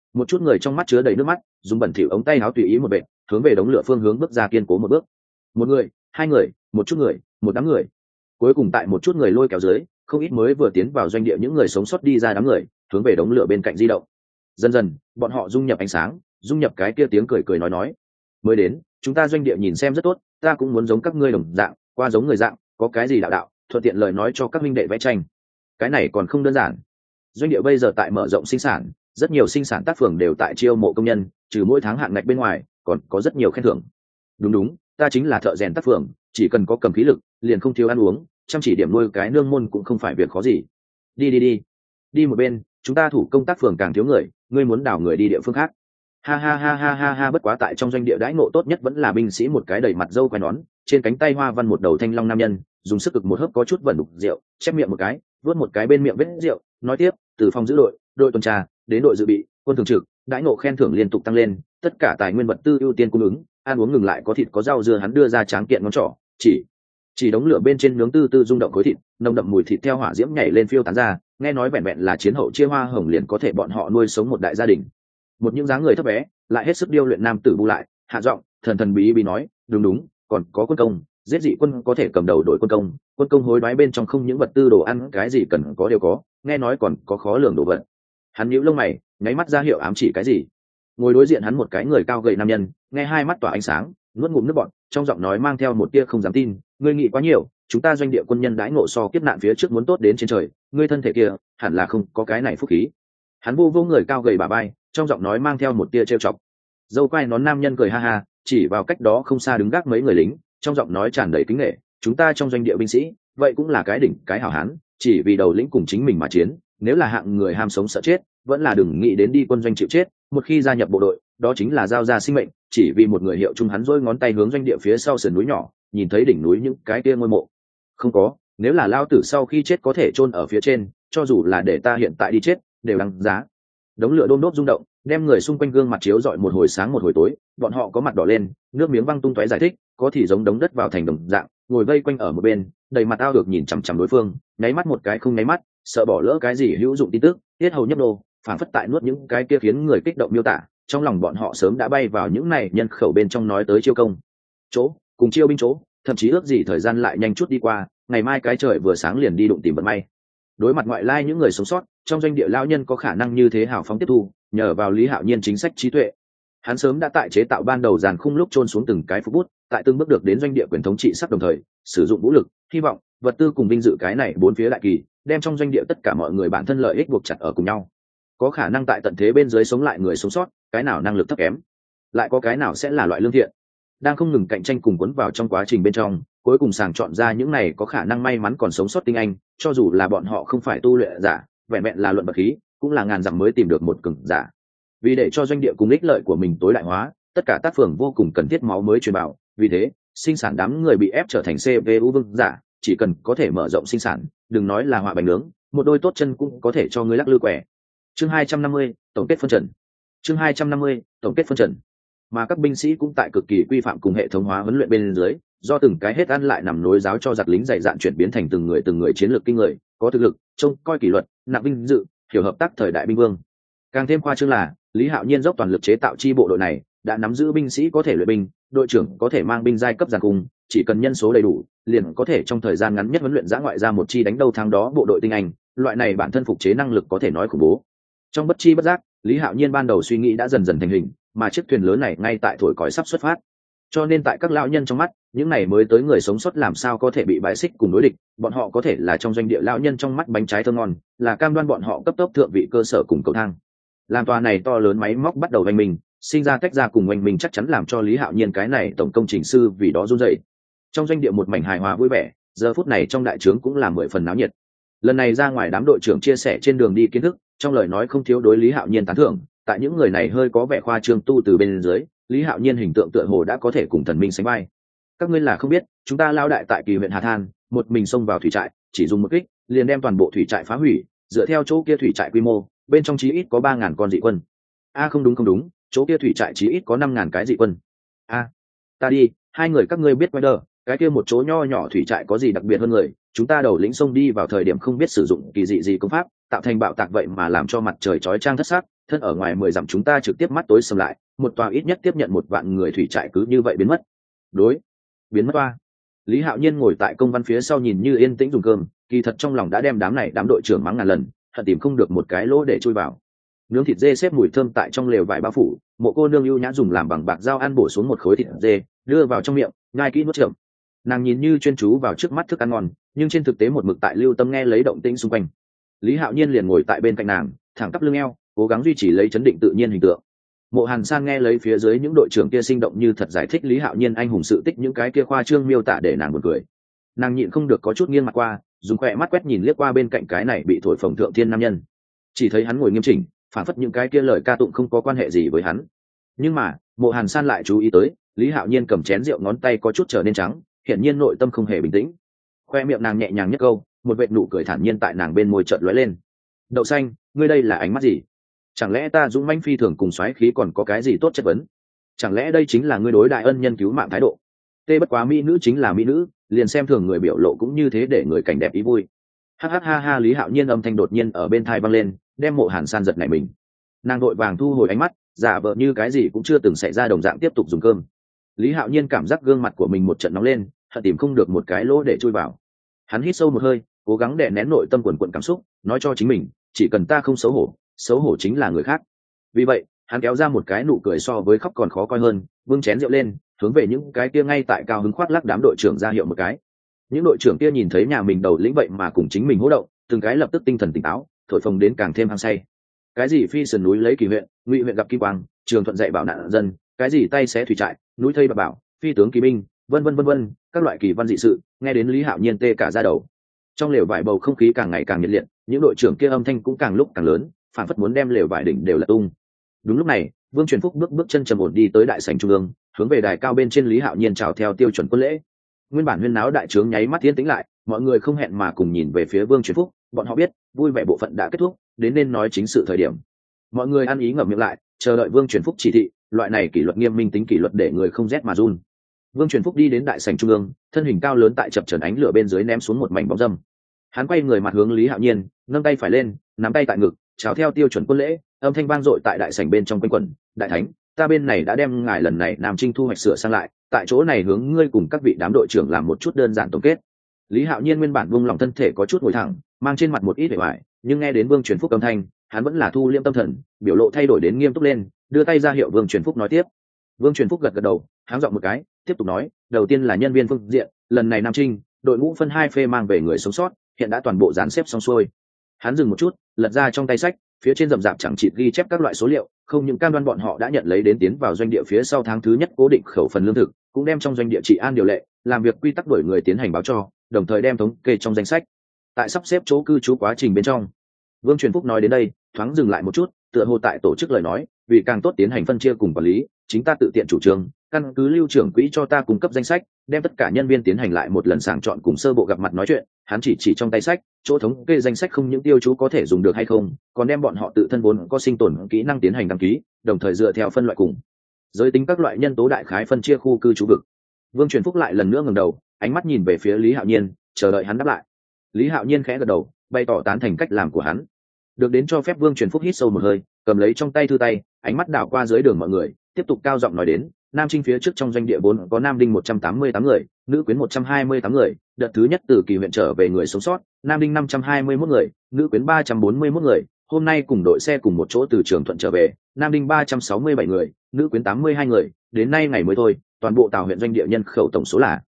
Một chút người trong mắt chứa đầy nước mắt, dùng bẩn thỉu ống tay áo tùy ý một bệt, hướng về đống lửa phương hướng bước ra kiên cố một bước. Một người, hai người, một chút người, một đám người. Cuối cùng tại một chút người lôi kéo dưới, không ít mới vừa tiến vào doanh địa những người sống sót đi ra đám người, hướng về đống lửa bên cạnh di động. Dần dần, bọn họ dung nhập ánh sáng, dung nhập cái kia tiếng cười cười nói. Mới đến, chúng ta doanh địa nhìn xem rất tốt, ta cũng muốn giống các ngươi đồng dạng, qua giống người dạng, có cái gì đạo, thuận tiện lời nói cho các minh đệ vẽ tranh. Cái này còn không đơn giản. Doanh địa bây giờ tại mở rộng sinh sản, rất nhiều sinh sản tác phường đều tại chiêu mộ công nhân, trừ mỗi tháng hạn ngạch bên ngoài, còn có rất nhiều khen thưởng. Đúng, ta chính là thợ rèn tác phường, chỉ cần có cầm khí lực, liền không thiếu ăn uống, chăm chỉ điểm nuôi cái nương môn cũng không phải việc khó gì. Đi một bên, chúng ta thủ công tác phường càng thiếu người, ngươi muốn đào người đi địa phương khác. Ha, bất quá tại trong doanh địa đãi ngộ tốt nhất vẫn là binh sĩ, một cái đầy mặt râu quai nón, trên cánh tay hoa văn một đầu thanh long nam nhân, dùng sức cực một hớp có chút vẩn đục rượu, chép miệng một cái, vớt một cái bên miệng vết rượu, nói tiếp, từ phòng giữ đội tuần tra đến đội dự bị, quân thường trực, đãi ngộ khen thưởng liên tục tăng lên, tất cả tài nguyên vật tư ưu tiên cung ứng, ăn uống ngừng lại, có thịt có rau dưa. Hắn đưa ra tráng kiện ngón trỏ, chỉ đống lửa bên trên nướng tư tư rung động khối thịt, nồng đậm mùi thịt theo hỏa diễm nhảy lên phiêu tán ra, nghe nói vẹn vẹn là chiến hậu chia hoa hồng liền có thể bọn họ nuôi sống một đại gia đình. Một những dáng người thấp bé lại hết sức điêu luyện nam tử bu lại hạ giọng, thần bí bí nói, đúng, còn có quân công, giết dị quân có thể cầm đầu đội quân công hối đoái bên trong không những vật tư đồ ăn cái gì cần có đều có, nghe nói còn có khó lường đồ vật. Hắn nhíu lông mày, nháy mắt ra hiệu ám chỉ cái gì. Ngồi đối diện hắn một cái người cao gầy nam nhân, nghe hai mắt tỏa ánh sáng, nuốt ngụm nước bọt, trong giọng nói mang theo một tia không dám tin, ngươi nghĩ quá nhiều, chúng ta doanh địa quân nhân đãi ngộ so kiếp nạn phía trước muốn tốt đến trên trời, ngươi thân thể kia hẳn là không có cái này phúc khí. Hắn vô người cao gầy bả vai, trong giọng nói mang theo một tia trêu chọc. Dâu quai nón nam nhân cười ha, chỉ vào cách đó không xa đứng gác mấy người lính, trong giọng nói tràn đầy kính nể, chúng ta trong doanh địa binh sĩ vậy cũng là cái đỉnh cái hảo hán, chỉ vì đầu lĩnh cùng chính mình mà chiến, nếu là hạng người ham sống sợ chết, vẫn là đừng nghĩ đến đi quân doanh chịu chết, một khi gia nhập bộ đội, đó chính là giao ra sinh mệnh, chỉ vì một người hiệu chung. Hắn dỗi ngón tay hướng doanh địa phía sau sườn núi nhỏ, nhìn thấy đỉnh núi những cái kia ngôi mộ. Không có, nếu là lao tử sau khi chết có thể chôn ở phía trên, cho dù là để ta hiện tại đi chết đều đáng giá. Đống lửa đôm đốp rung động, đem người xung quanh gương mặt chiếu rọi một hồi sáng một hồi tối, bọn họ có mặt đỏ lên, nước miếng văng tung tóe giải thích, có thì giống đống đất vào thành đồng dạng, ngồi vây quanh ở một bên, đầy mặt ao được nhìn chằm chằm đối phương, nháy mắt một cái không nháy mắt, sợ bỏ lỡ cái gì hữu dụng tin tức, tiết hầu nhấp nô, phản phất tại nuốt những cái kia khiến người kích động miêu tả, trong lòng bọn họ sớm đã bay vào những này nhân khẩu bên trong nói tới chiêu công chỗ, cùng chiêu binh chỗ, thậm chí ước gì thời gian lại nhanh chút đi qua, ngày mai cái trời vừa sáng liền đi đụng tìm vận may. Đối mặt ngoại lai những người sống sót, trong doanh địa lão nhân có khả năng như thế hào phóng tiếp thu, nhờ vào Lý Hạo Nhiên chính sách trí tuệ, hắn sớm đã tại chế tạo ban đầu dàn khung lúc chôn xuống từng cái phút bút, tại từng bước được đến doanh địa quyền thống trị sắp đồng thời sử dụng vũ lực, hy vọng, vật tư cùng vinh dự cái này bốn phía đại kỳ, đem trong doanh địa tất cả mọi người bản thân lợi ích buộc chặt ở cùng nhau. Có khả năng tại tận thế bên dưới sống lại người sống sót, cái nào năng lực thấp kém, lại có cái nào sẽ là loại lương thiện, đang không ngừng cạnh tranh cùng cuốn vào trong quá trình bên trong, cuối cùng sàng chọn ra những này có khả năng may mắn còn sống sót tinh anh, cho dù là bọn họ không phải tu luyện giả, vẹn vẹn là luận bậc khí, cũng là ngàn dặm mới tìm được một cường giả. Vì để cho doanh địa cùng ích lợi của mình tối đại hóa, tất cả tác phường vô cùng cần thiết máu mới truyền bảo, vì thế sinh sản đám người bị ép trở thành cpu vương giả, chỉ cần có thể mở rộng sinh sản, đừng nói là họa bánh nướng, một đôi tốt chân cũng có thể cho ngươi lắc lư quẻ. Chương 250, tổng kết phân trận. Chương 250, tổng kết phân trận. Mà các binh sĩ cũng tại cực kỳ quy phạm cùng hệ thống hóa huấn luyện bên dưới, do từng cái hết ăn lại nằm nối giáo cho giặc lính dày dạn chuyển biến thành từng người chiến lược kinh người, có thực lực, trông coi kỷ luật, nặng vinh dự, hiểu hợp tác thời đại binh vương. Càng thêm khoa trương là, Lý Hạo Nhiên dốc toàn lực chế tạo chi bộ đội này, đã nắm giữ binh sĩ có thể luyện binh, đội trưởng có thể mang binh giai cấp giàn cung, chỉ cần nhân số đầy đủ, liền có thể trong thời gian ngắn nhất huấn luyện dã ngoại ra một chi đánh đầu thắng đó bộ đội tinh anh, loại này bản thân phục chế năng lực có thể nói khủng bố. Trong bất chi bất giác, Lý Hạo Nhiên ban đầu suy nghĩ đã dần dần thành hình, mà chiếc thuyền lớn này ngay tại thổi còi sắp xuất phát. Cho nên tại các lão nhân trong mắt, những này mới tới người sống sót làm sao có thể bị bãi xích cùng đối địch, bọn họ có thể là trong doanh địa lão nhân trong mắt bánh trái thơm ngon, là cam đoan bọn họ cấp tốc thượng vị cơ sở cùng cầu thang. Làm tòa này to lớn máy móc bắt đầu oanh mình, sinh ra tách ra cùng oanh mình chắc chắn làm cho Lý Hạo Nhiên cái này tổng công trình sư vì đó run rẩy. Trong doanh địa một mảnh hài hòa vui vẻ, giờ phút này trong đại trướng cũng là 10 phần náo nhiệt. Lần này ra ngoài, đám đội trưởng chia sẻ trên đường đi kiến thức, trong lời nói không thiếu đối Lý Hạo Nhiên tán thưởng, tại những người này hơi có vẻ khoa trương tu từ bên dưới, Lý Hạo Nhiên hình tượng tựa hồ đã có thể cùng thần minh sánh vai. Các ngươi là không biết, chúng ta lao đại tại Kỳ huyện Hà Than, một mình xông vào thủy trại, chỉ dùng một kích, liền đem toàn bộ thủy trại phá hủy, dựa theo chỗ kia thủy trại quy mô, bên trong chí ít có 3.000 con dị quân. Không đúng, chỗ kia thủy trại chí ít có 5.000 cái dị quân. Ta đi, hai người các ngươi biết quay đờ, cái kia một chỗ nho nhỏ thủy trại có gì đặc biệt hơn người, chúng ta đầu lĩnh xông đi vào thời điểm không biết sử dụng kỳ dị gì công pháp, tạo thành bạo tạc vậy mà làm cho mặt trời chói chang thất sắc, thân ở ngoài 10 dặm chúng ta trực tiếp mắt tối sầm lại, một tòa ít nhất tiếp nhận 1 vạn người thủy trại cứ như vậy biến mất. Đối, biến mất toa. Lý Hạo Nhiên ngồi tại công văn phía sau nhìn như yên tĩnh dùng cơm, kỳ thật trong lòng đã đem đám đội trưởng mắng ngàn lần, hận tìm không được một cái lỗ để chui vào. Nướng thịt dê xếp mùi thơm tại trong lều vải bao phủ, Mộ cô nương ưu nhã dùng làm bằng bạc dao ăn bổ xuống một khối thịt dê, đưa vào trong miệng, nhai kỹ nuốt chậm. Nàng nhìn như chuyên chú vào trước mắt thức ăn ngon, nhưng trên thực tế một mực tại lưu tâm nghe lấy động tĩnh xung quanh. Lý Hạo Nhiên liền ngồi tại bên cạnh nàng, thẳng tắp lưng eo, cố gắng duy trì lấy chấn định tự nhiên hình tượng. Mộ Hàn San nghe lấy phía dưới những đội trưởng kia sinh động như thật giải thích Lý Hạo Nhiên anh hùng sự tích những cái kia khoa trương miêu tả để nàng buồn cười. Nàng nhịn không được có chút nghiêng mặt qua, dùng khỏe mắt quét nhìn liếc qua bên cạnh cái này bị thổi phồng thượng thiên nam nhân, chỉ thấy hắn ngồi nghiêm chỉnh, phản phất những cái kia lời ca tụng không có quan hệ gì với hắn. Nhưng mà Mộ Hàn San lại chú ý tới Lý Hạo Nhiên cầm chén rượu ngón tay có chút trở nên trắng, hiển nhiên nội tâm không hề bình tĩnh. Khoe miệng nàng nhẹ nhàng nhất câu, một vệt nụ cười thản nhiên tại nàng bên môi chợt lóe lên. Đậu xanh, ngươi đây là ánh mắt gì? Chẳng lẽ ta dũng mãnh phi thường cùng soái khí còn có cái gì tốt chất vấn? Chẳng lẽ đây chính là ngươi đối đại ân nhân cứu mạng thái độ? Tê bất quá mỹ nữ chính là mỹ nữ, liền xem thường người biểu lộ cũng như thế để người cảnh đẹp ý vui. Ha ha ha ha. Lý Hạo Nhiên âm thanh đột nhiên ở bên tai vang lên, đem Mộ Hàn San giật nảy mình. Nàng đội vàng thu hồi ánh mắt, giả vờ như cái gì cũng chưa từng xảy ra đồng dạng tiếp tục dùng cơm. Lý Hạo Nhiên cảm giác gương mặt của mình một trận nóng lên, hận tìm không được một cái lỗ để chui vào. Hắn hít sâu một hơi, cố gắng đè nén nội tâm quần quần cảm xúc, nói cho chính mình, chỉ cần ta không xấu hổ chính là người khác. Vì vậy hắn kéo ra một cái nụ cười so với khóc còn khó coi hơn, bưng chén rượu lên, hướng về những cái kia ngay tại cao hứng khoác lác đám đội trưởng ra hiệu một cái. Những đội trưởng kia nhìn thấy nhà mình đầu lĩnh vậy mà cùng chính mình hỗ động, từng cái lập tức tinh thần tỉnh táo, thổi phồng đến càng thêm hăng say. Cái gì phi sườn núi lấy Kỳ huyện, Ngụy huyện gặp Kim Quang, Trường Thuận dạy bảo nạn dân, cái gì tay xé thủy trại, núi thây bạc bảo, phi tướng kỳ binh, vân vân, các loại kỳ văn dị sự, nghe đến Lý Hạo Nhiên tê cả da đầu. Trong lều vải bầu không khí càng ngày càng nhiệt liệt, những đội trưởng kia âm thanh cũng càng lúc càng lớn, phản phất muốn đem lều vải đỉnh đều lật tung. Đúng lúc này Vương Truyền Phúc bước chân trầm ổn đi tới đại sảnh trung ương, hướng về đài cao bên trên Lý Hạo Nhiên chào theo tiêu chuẩn quân lễ. Nguyên bản huyên náo đại trướng nháy mắt tiến tĩnh lại, mọi người không hẹn mà cùng nhìn về phía Vương Truyền Phúc, bọn họ biết vui vẻ bộ phận đã kết thúc, đến nên nói chính sự thời điểm. Mọi người ăn ý ngậm miệng lại, chờ đợi Vương Truyền Phúc chỉ thị, loại này kỷ luật nghiêm minh tính kỷ luật để người không rét mà run. Vương Truyền Phúc đi đến đại sảnh trung ương, thân hình cao lớn tại chập chờn ánh lửa bên dưới ném xuống một mảnh bóng râm. Hắn quay người mặt hướng Lý Hạo Nhiên, nâng tay phải lên, nắm tay tại ngực, chào theo tiêu chuẩn quân lễ, âm thanh vang dội tại đại sảnh bên trong quanh quẩn. Đại thánh, ta bên này đã đem ngài lần này Nam Trinh thu hoạch sửa sang lại, tại chỗ này hướng ngươi cùng các vị đám đội trưởng làm một chút đơn giản tổng kết. Lý Hạo Nhiên nguyên bản buông lòng thân thể có chút ngồi thẳng, mang trên mặt một ít vẻ vải, nhưng nghe đến Vương Truyền Phúc âm thanh, hắn vẫn là thu liêm tâm thần, biểu lộ thay đổi đến nghiêm túc lên, đưa tay ra hiệu Vương Truyền Phúc nói tiếp. Vương Truyền Phúc gật gật đầu, háng giọng một cái, tiếp tục nói, đầu tiên là nhân viên phương diện, lần này Nam Trinh, đội ngũ phân 2 phê mang về người sống sót, hiện đã toàn bộ dàn xếp xong xuôi. Hắn dừng một chút, lật ra trong tay sách, phía trên rậm rạp chẳng chịt ghi chép các loại số liệu, không những cam đoan bọn họ đã nhận lấy đến tiến vào doanh địa phía sau tháng thứ nhất cố định khẩu phần lương thực, cũng đem trong doanh địa trị an điều lệ, làm việc quy tắc đổi người tiến hành báo cho, đồng thời đem thống kê trong danh sách. Tại sắp xếp chỗ cư trú quá trình bên trong, Vương Truyền Phúc nói đến đây, thoáng dừng lại một chút, tựa hồ tại tổ chức lời nói, vì càng tốt tiến hành phân chia cùng quản lý, chính ta tự tiện chủ trương, căn cứ lưu trưởng quỹ cho ta cung cấp danh sách, đem tất cả nhân viên tiến hành lại một lần sàng chọn cùng sơ bộ gặp mặt nói chuyện. Hắn chỉ trong tay sách, chỗ thống kê danh sách không những tiêu chú có thể dùng được hay không, còn đem bọn họ tự thân vốn có sinh tồn kỹ năng tiến hành đăng ký, đồng thời dựa theo phân loại cùng giới tính các loại nhân tố đại khái phân chia khu cư trú vực. Vương Truyền Phúc lại lần nữa ngẩng đầu, ánh mắt nhìn về phía Lý Hạo Nhiên, chờ đợi hắn đáp lại. Lý Hạo Nhiên khẽ gật đầu, bày tỏ tán thành cách làm của hắn. Được đến cho phép, Vương Truyền Phúc hít sâu một hơi, cầm lấy trong tay thư tay, ánh mắt đảo qua dưới đường mọi người, tiếp tục cao giọng nói đến. Nam Trinh phía trước trong doanh địa vốn có nam đinh 188 người, nữ quyến 128 người, đợt thứ nhất từ Kỳ huyện trở về người sống sót, nam đinh 521 người, nữ quyến 341 người, hôm nay cùng đội xe cùng một chỗ từ Trường Thuận trở về, nam đinh 367 người, nữ quyến 82 người, đến nay ngày mới thôi, toàn bộ Tào huyện doanh địa nhân khẩu tổng số là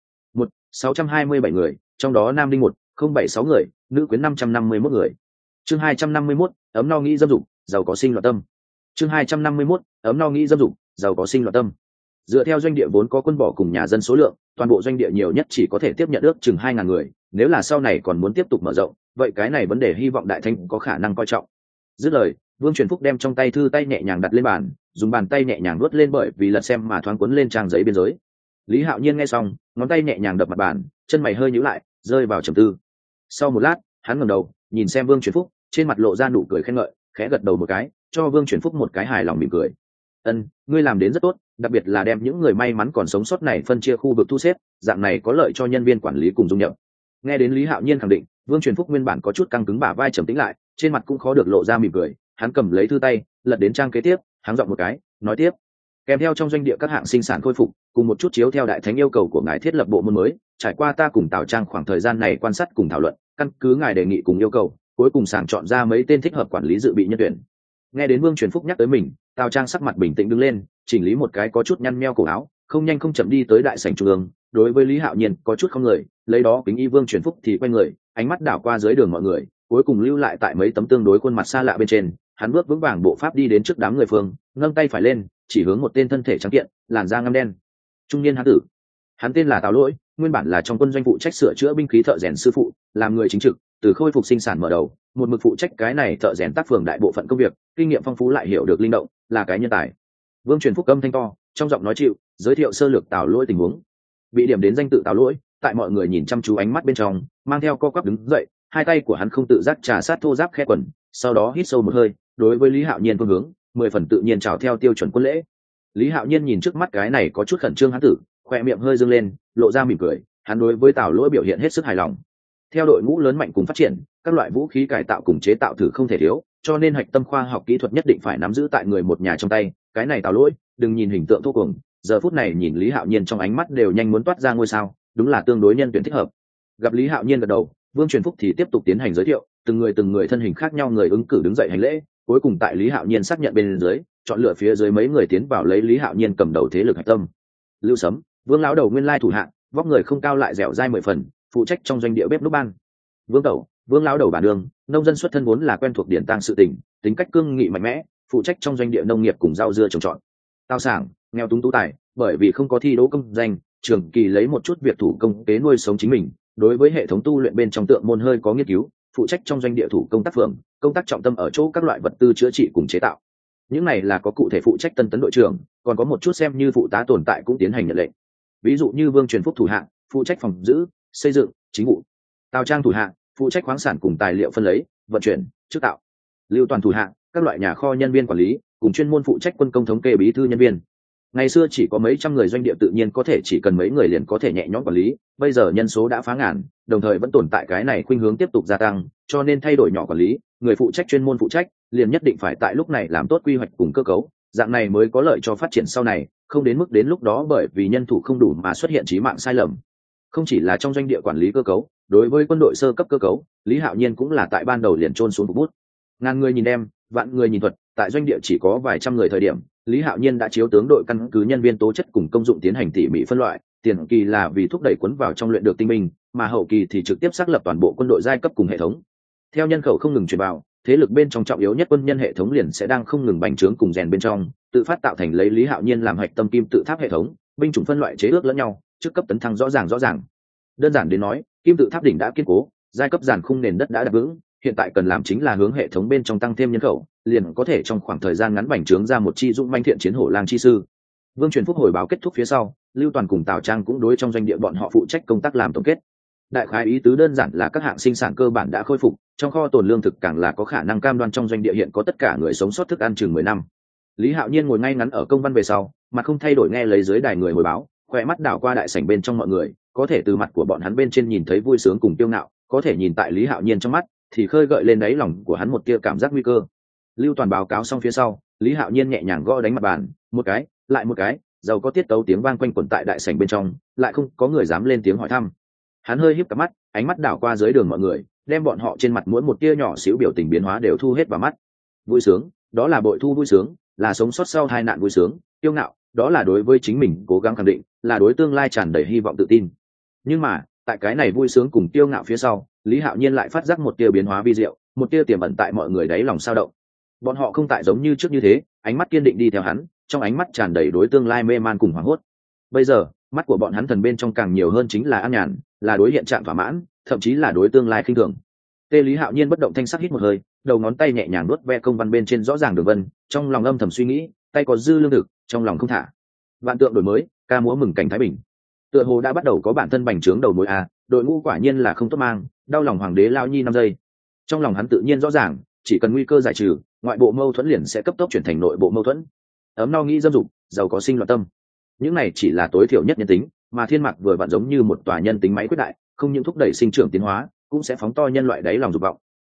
627 người, trong đó nam đinh 1076 người, nữ quyến 551 người. Chương 251, ấm no nghĩ dâm dục, giàu có sinh loạn tâm. Chương 251, ấm no nghĩ dâm dục, giàu có sinh loạn tâm. Dựa theo doanh địa vốn có quân bỏ cùng nhà dân số lượng, toàn bộ doanh địa nhiều nhất chỉ có thể tiếp nhận ước chừng 2.000 người, nếu là sau này còn muốn tiếp tục mở rộng, vậy cái này vấn đề hy vọng đại thanh có khả năng coi trọng. Dứt lời, Vương Truyền Phúc đem trong tay thư tay nhẹ nhàng đặt lên bàn, dùng bàn tay nhẹ nhàng nuốt lên bởi vì lật xem mà thoáng cuốn lên trang giấy biên giới. Lý Hạo Nhiên nghe xong, ngón tay nhẹ nhàng đập mặt bàn, chân mày hơi nhíu lại, rơi vào trầm tư. Sau một lát, hắn ngẩng đầu, nhìn xem Vương Truyền Phúc, trên mặt lộ ra nụ cười khen ngợi, khẽ gật đầu một cái, cho Vương Truyền Phúc một cái hài lòng mỉm cười. Ân, ngươi làm đến rất tốt, đặc biệt là đem những người may mắn còn sống sót này phân chia khu vực thu xếp, dạng này có lợi cho nhân viên quản lý cùng dung nhập. Nghe đến Lý Hạo Nhiên khẳng định, Vương Truyền Phúc nguyên bản có chút căng cứng bả vai trầm tĩnh lại, trên mặt cũng khó được lộ ra mỉm cười, hắn cầm lấy thư tay lật đến trang kế tiếp, hắn giọng một cái nói tiếp: kèm theo trong doanh địa các hạng sinh sản khôi phục cùng một chút chiếu theo đại thánh yêu cầu của ngài thiết lập bộ môn mới, trải qua ta cùng Tào Trang khoảng thời gian này quan sát cùng thảo luận, căn cứ ngài đề nghị cùng yêu cầu, cuối cùng sàng chọn ra mấy tên thích hợp quản lý dự bị nhân tuyển. Nghe đến Vương Truyền Phúc nhắc tới mình, Tào Trang sắc mặt bình tĩnh đứng lên, chỉnh lý một cái có chút nhăn meo cổ áo, không nhanh không chậm đi tới đại sảnh trung ương, đối với Lý Hạo Nhiên có chút không người, lấy đó kính y. Vương Truyền Phúc thì quay người, ánh mắt đảo qua dưới đường mọi người, cuối cùng lưu lại tại mấy tấm tương đối khuôn mặt xa lạ bên trên. Hắn bước vững vàng bộ pháp đi đến trước đám người phương, nâng tay phải lên, chỉ hướng một tên thân thể trắng kiện, làn da ngăm đen, trung niên hán tử. Hắn tên là Tào Lỗi, nguyên bản là trong quân doanh phụ trách sửa chữa binh khí thợ rèn sư phụ, làm người chính trực, từ khôi phục sinh sản mở đầu, một mực phụ trách cái này thợ rèn tác phường đại bộ phận công việc, kinh nghiệm phong phú lại hiểu được linh động, là cái nhân tài. Vương Truyền Phúc âm thanh to, trong giọng nói chịu, giới thiệu sơ lược Tào Lỗi tình huống. Bị điểm đến danh tự Tào Lỗi, tại mọi người nhìn chăm chú ánh mắt bên trong, mang theo co quắp đứng dậy, hai tay của hắn không tự giác trà sát thô ráp khe quần, sau đó hít sâu một hơi, đối với Lý Hạo Nhiên phương hướng, 10 phần tự nhiên chào theo tiêu chuẩn quân lễ. Lý Hạo Nhiên nhìn trước mắt cái này có chút khẩn trương hán tử, khoe miệng hơi dương lên, lộ ra mỉm cười, hắn đối với Tào Lỗi biểu hiện hết sức hài lòng. Theo đội ngũ lớn mạnh cùng phát triển, các loại vũ khí cải tạo cùng chế tạo thử không thể thiếu, cho nên hạch tâm khoa học kỹ thuật nhất định phải nắm giữ tại người một nhà trong tay. Cái này Tào Lỗi, đừng nhìn hình tượng thô cuồng, giờ phút này nhìn Lý Hạo Nhiên trong ánh mắt đều nhanh muốn toát ra ngôi sao, đúng là tương đối nhân tuyển thích hợp. Gặp Lý Hạo Nhiên gật đầu, Vương Truyền Phúc thì tiếp tục tiến hành giới thiệu, từng người thân hình khác nhau người ứng cử đứng dậy hành lễ, cuối cùng tại Lý Hạo Nhiên xác nhận bên dưới, chọn lựa phía dưới mấy người tiến vào lấy Lý Hạo Nhiên cầm đầu thế lực hạch tâm. Lưu Sấm, Vương lão đầu nguyên lai thủ hạng, vóc người không cao lại dẻo dai 10 phần, phụ trách trong doanh địa bếp núc ban. Vương Tẩu, Vương lão đầu bản đường, nông dân xuất thân vốn là quen thuộc điển tang sự tình, tính cách cương nghị mạnh mẽ, phụ trách trong doanh địa nông nghiệp cùng rau dưa trồng trọt. Tào Sảng, nghèo túng tú tài, bởi vì không có thi đỗ công danh, trường kỳ lấy một chút việc thủ công kế nuôi sống chính mình, đối với hệ thống tu luyện bên trong tượng môn hơi có nghiên cứu, phụ trách trong doanh địa thủ công tác phường, công tác trọng tâm ở chỗ các loại vật tư chữa trị cùng chế tạo. Những này là có cụ thể phụ trách tân tấn đội trưởng, còn có một chút xem như phụ tá tồn tại cũng tiến hành nhận lệnh. Ví dụ như Vương Truyền Phúc thủ hạng, phụ trách phòng giữ, xây dựng, chính vụ. Tào Trang thủ hạng, phụ trách khoáng sản cùng tài liệu phân lấy, vận chuyển, trước tạo. Lưu Toàn thủ hạng, các loại nhà kho nhân viên quản lý, cùng chuyên môn phụ trách quân công thống kê bí thư nhân viên. Ngày xưa chỉ có mấy trăm người doanh địa tự nhiên có thể chỉ cần mấy người liền có thể nhẹ nhõm quản lý, bây giờ nhân số đã phá ngàn, đồng thời vẫn tồn tại cái này khuynh hướng tiếp tục gia tăng, cho nên thay đổi nhỏ quản lý, người phụ trách chuyên môn phụ trách, liền nhất định phải tại lúc này làm tốt quy hoạch cùng cơ cấu, dạng này mới có lợi cho phát triển sau này, không đến mức đến lúc đó bởi vì nhân thủ không đủ mà xuất hiện chí mạng sai lầm. Không chỉ là trong doanh địa quản lý cơ cấu, đối với quân đội sơ cấp cơ cấu, Lý Hạo Nhiên cũng là tại ban đầu liền chôn xuống bút. Ngàn người nhìn đem, vạn người nhìn thuật, tại doanh địa chỉ có vài trăm người thời điểm, Lý Hạo Nhiên đã chiếu tướng đội căn cứ nhân viên tố chất cùng công dụng tiến hành tỉ mỉ phân loại, tiền kỳ là vì thúc đẩy cuốn vào trong luyện được tinh binh, mà hậu kỳ thì trực tiếp xác lập toàn bộ quân đội giai cấp cùng hệ thống. Theo nhân khẩu không ngừng truyền vào, thế lực bên trong trọng yếu nhất quân nhân hệ thống liền sẽ đang không ngừng bành trướng cùng rèn bên trong, tự phát tạo thành lấy Lý Hạo Nhiên làm hạch tâm kim tự tháp hệ thống, binh chủng phân loại chế ước lẫn nhau, trước cấp tấn thăng rõ ràng. Đơn giản đến nói, kim tự tháp đỉnh đã kiên cố, giai cấp giàn khung nền đất đã đặt vững, hiện tại cần làm chính là hướng hệ thống bên trong tăng thêm nhân khẩu, liền có thể trong khoảng thời gian ngắn bành trướng ra một chi dũng manh thiện chiến hổ lang chi sư. Vương Truyền Phúc hồi báo kết thúc phía sau, Lưu Toàn cùng Tào Trang cũng đối trong doanh địa bọn họ phụ trách công tác làm tổng kết. Đại khái ý tứ đơn giản là các hạng sinh sản cơ bản đã khôi phục, trong kho tồn lương thực càng là có khả năng cam đoan trong doanh địa hiện có tất cả người sống sót thức ăn chừng 10 năm. Lý Hạo Nhiên ngồi ngay ngắn ở công văn về sau, mặt không thay đổi nghe lấy dưới đài người hồi báo, khỏe mắt đảo qua đại sảnh bên trong mọi người, có thể từ mặt của bọn hắn bên trên nhìn thấy vui sướng cùng kiêu ngạo, có thể nhìn tại Lý Hạo Nhiên trong mắt thì khơi gợi lên đáy lòng của hắn một tia cảm giác nguy cơ. Lưu Toàn báo cáo xong phía sau, Lý Hạo Nhiên nhẹ nhàng gõ đánh mặt bàn, một cái, lại một cái, giàu có tiết tấu tiếng vang quanh quẩn tại đại sảnh bên trong, lại không có người dám lên tiếng hỏi thăm. Hắn hơi híp cặp mắt, ánh mắt đảo qua dưới đường mọi người, đem bọn họ trên mặt mỗi một tia nhỏ xíu biểu tình biến hóa đều thu hết vào mắt. Vui sướng, đó là bội thu vui sướng, là sống sót sau tai nạn vui sướng, kiêu ngạo, đó là đối với chính mình cố gắng khẳng định, là đối tương lai tràn đầy hy vọng tự tin. Nhưng mà, tại cái này vui sướng cùng kiêu ngạo phía sau, Lý Hạo Nhiên lại phát giác một tia biến hóa vi diệu, một tia tiềm ẩn tại mọi người đáy lòng sao động. Bọn họ không tại giống như trước như thế, ánh mắt kiên định đi theo hắn, trong ánh mắt tràn đầy đối tương lai mê man cùng hoảng hốt. Bây giờ, mắt của bọn hắn thần bên trong càng nhiều hơn chính là an nhàn, là đối hiện trạng thỏa mãn, thậm chí là đối tương lai khinh thường. Tê Lý Hạo Nhiên bất động thanh sắc hít một hơi, đầu ngón tay nhẹ nhàng nuốt ve công văn bên trên rõ ràng đường vân, trong lòng âm thầm suy nghĩ, tay có dư lương thực, trong lòng không thả. Vạn tượng đổi mới, ca múa mừng cảnh thái bình. Tựa hồ đã bắt đầu có bản thân bành trướng đầu mối a, đội ngũ quả nhiên là không tốt mang, đau lòng hoàng đế lao nhi 5 giây. Trong lòng hắn tự nhiên rõ ràng, chỉ cần nguy cơ giải trừ, ngoại bộ mâu thuẫn liền sẽ cấp tốc chuyển thành nội bộ mâu thuẫn. Ấm no nghĩ dâm dục, giàu có sinh loạn tâm. Những này chỉ là tối thiểu nhất nhân tính, mà thiên mạc vừa vặn giống như một tòa nhân tính máy quyết đại, không những thúc đẩy sinh trưởng tiến hóa, cũng sẽ phóng to nhân loại đáy lòng dục vọng.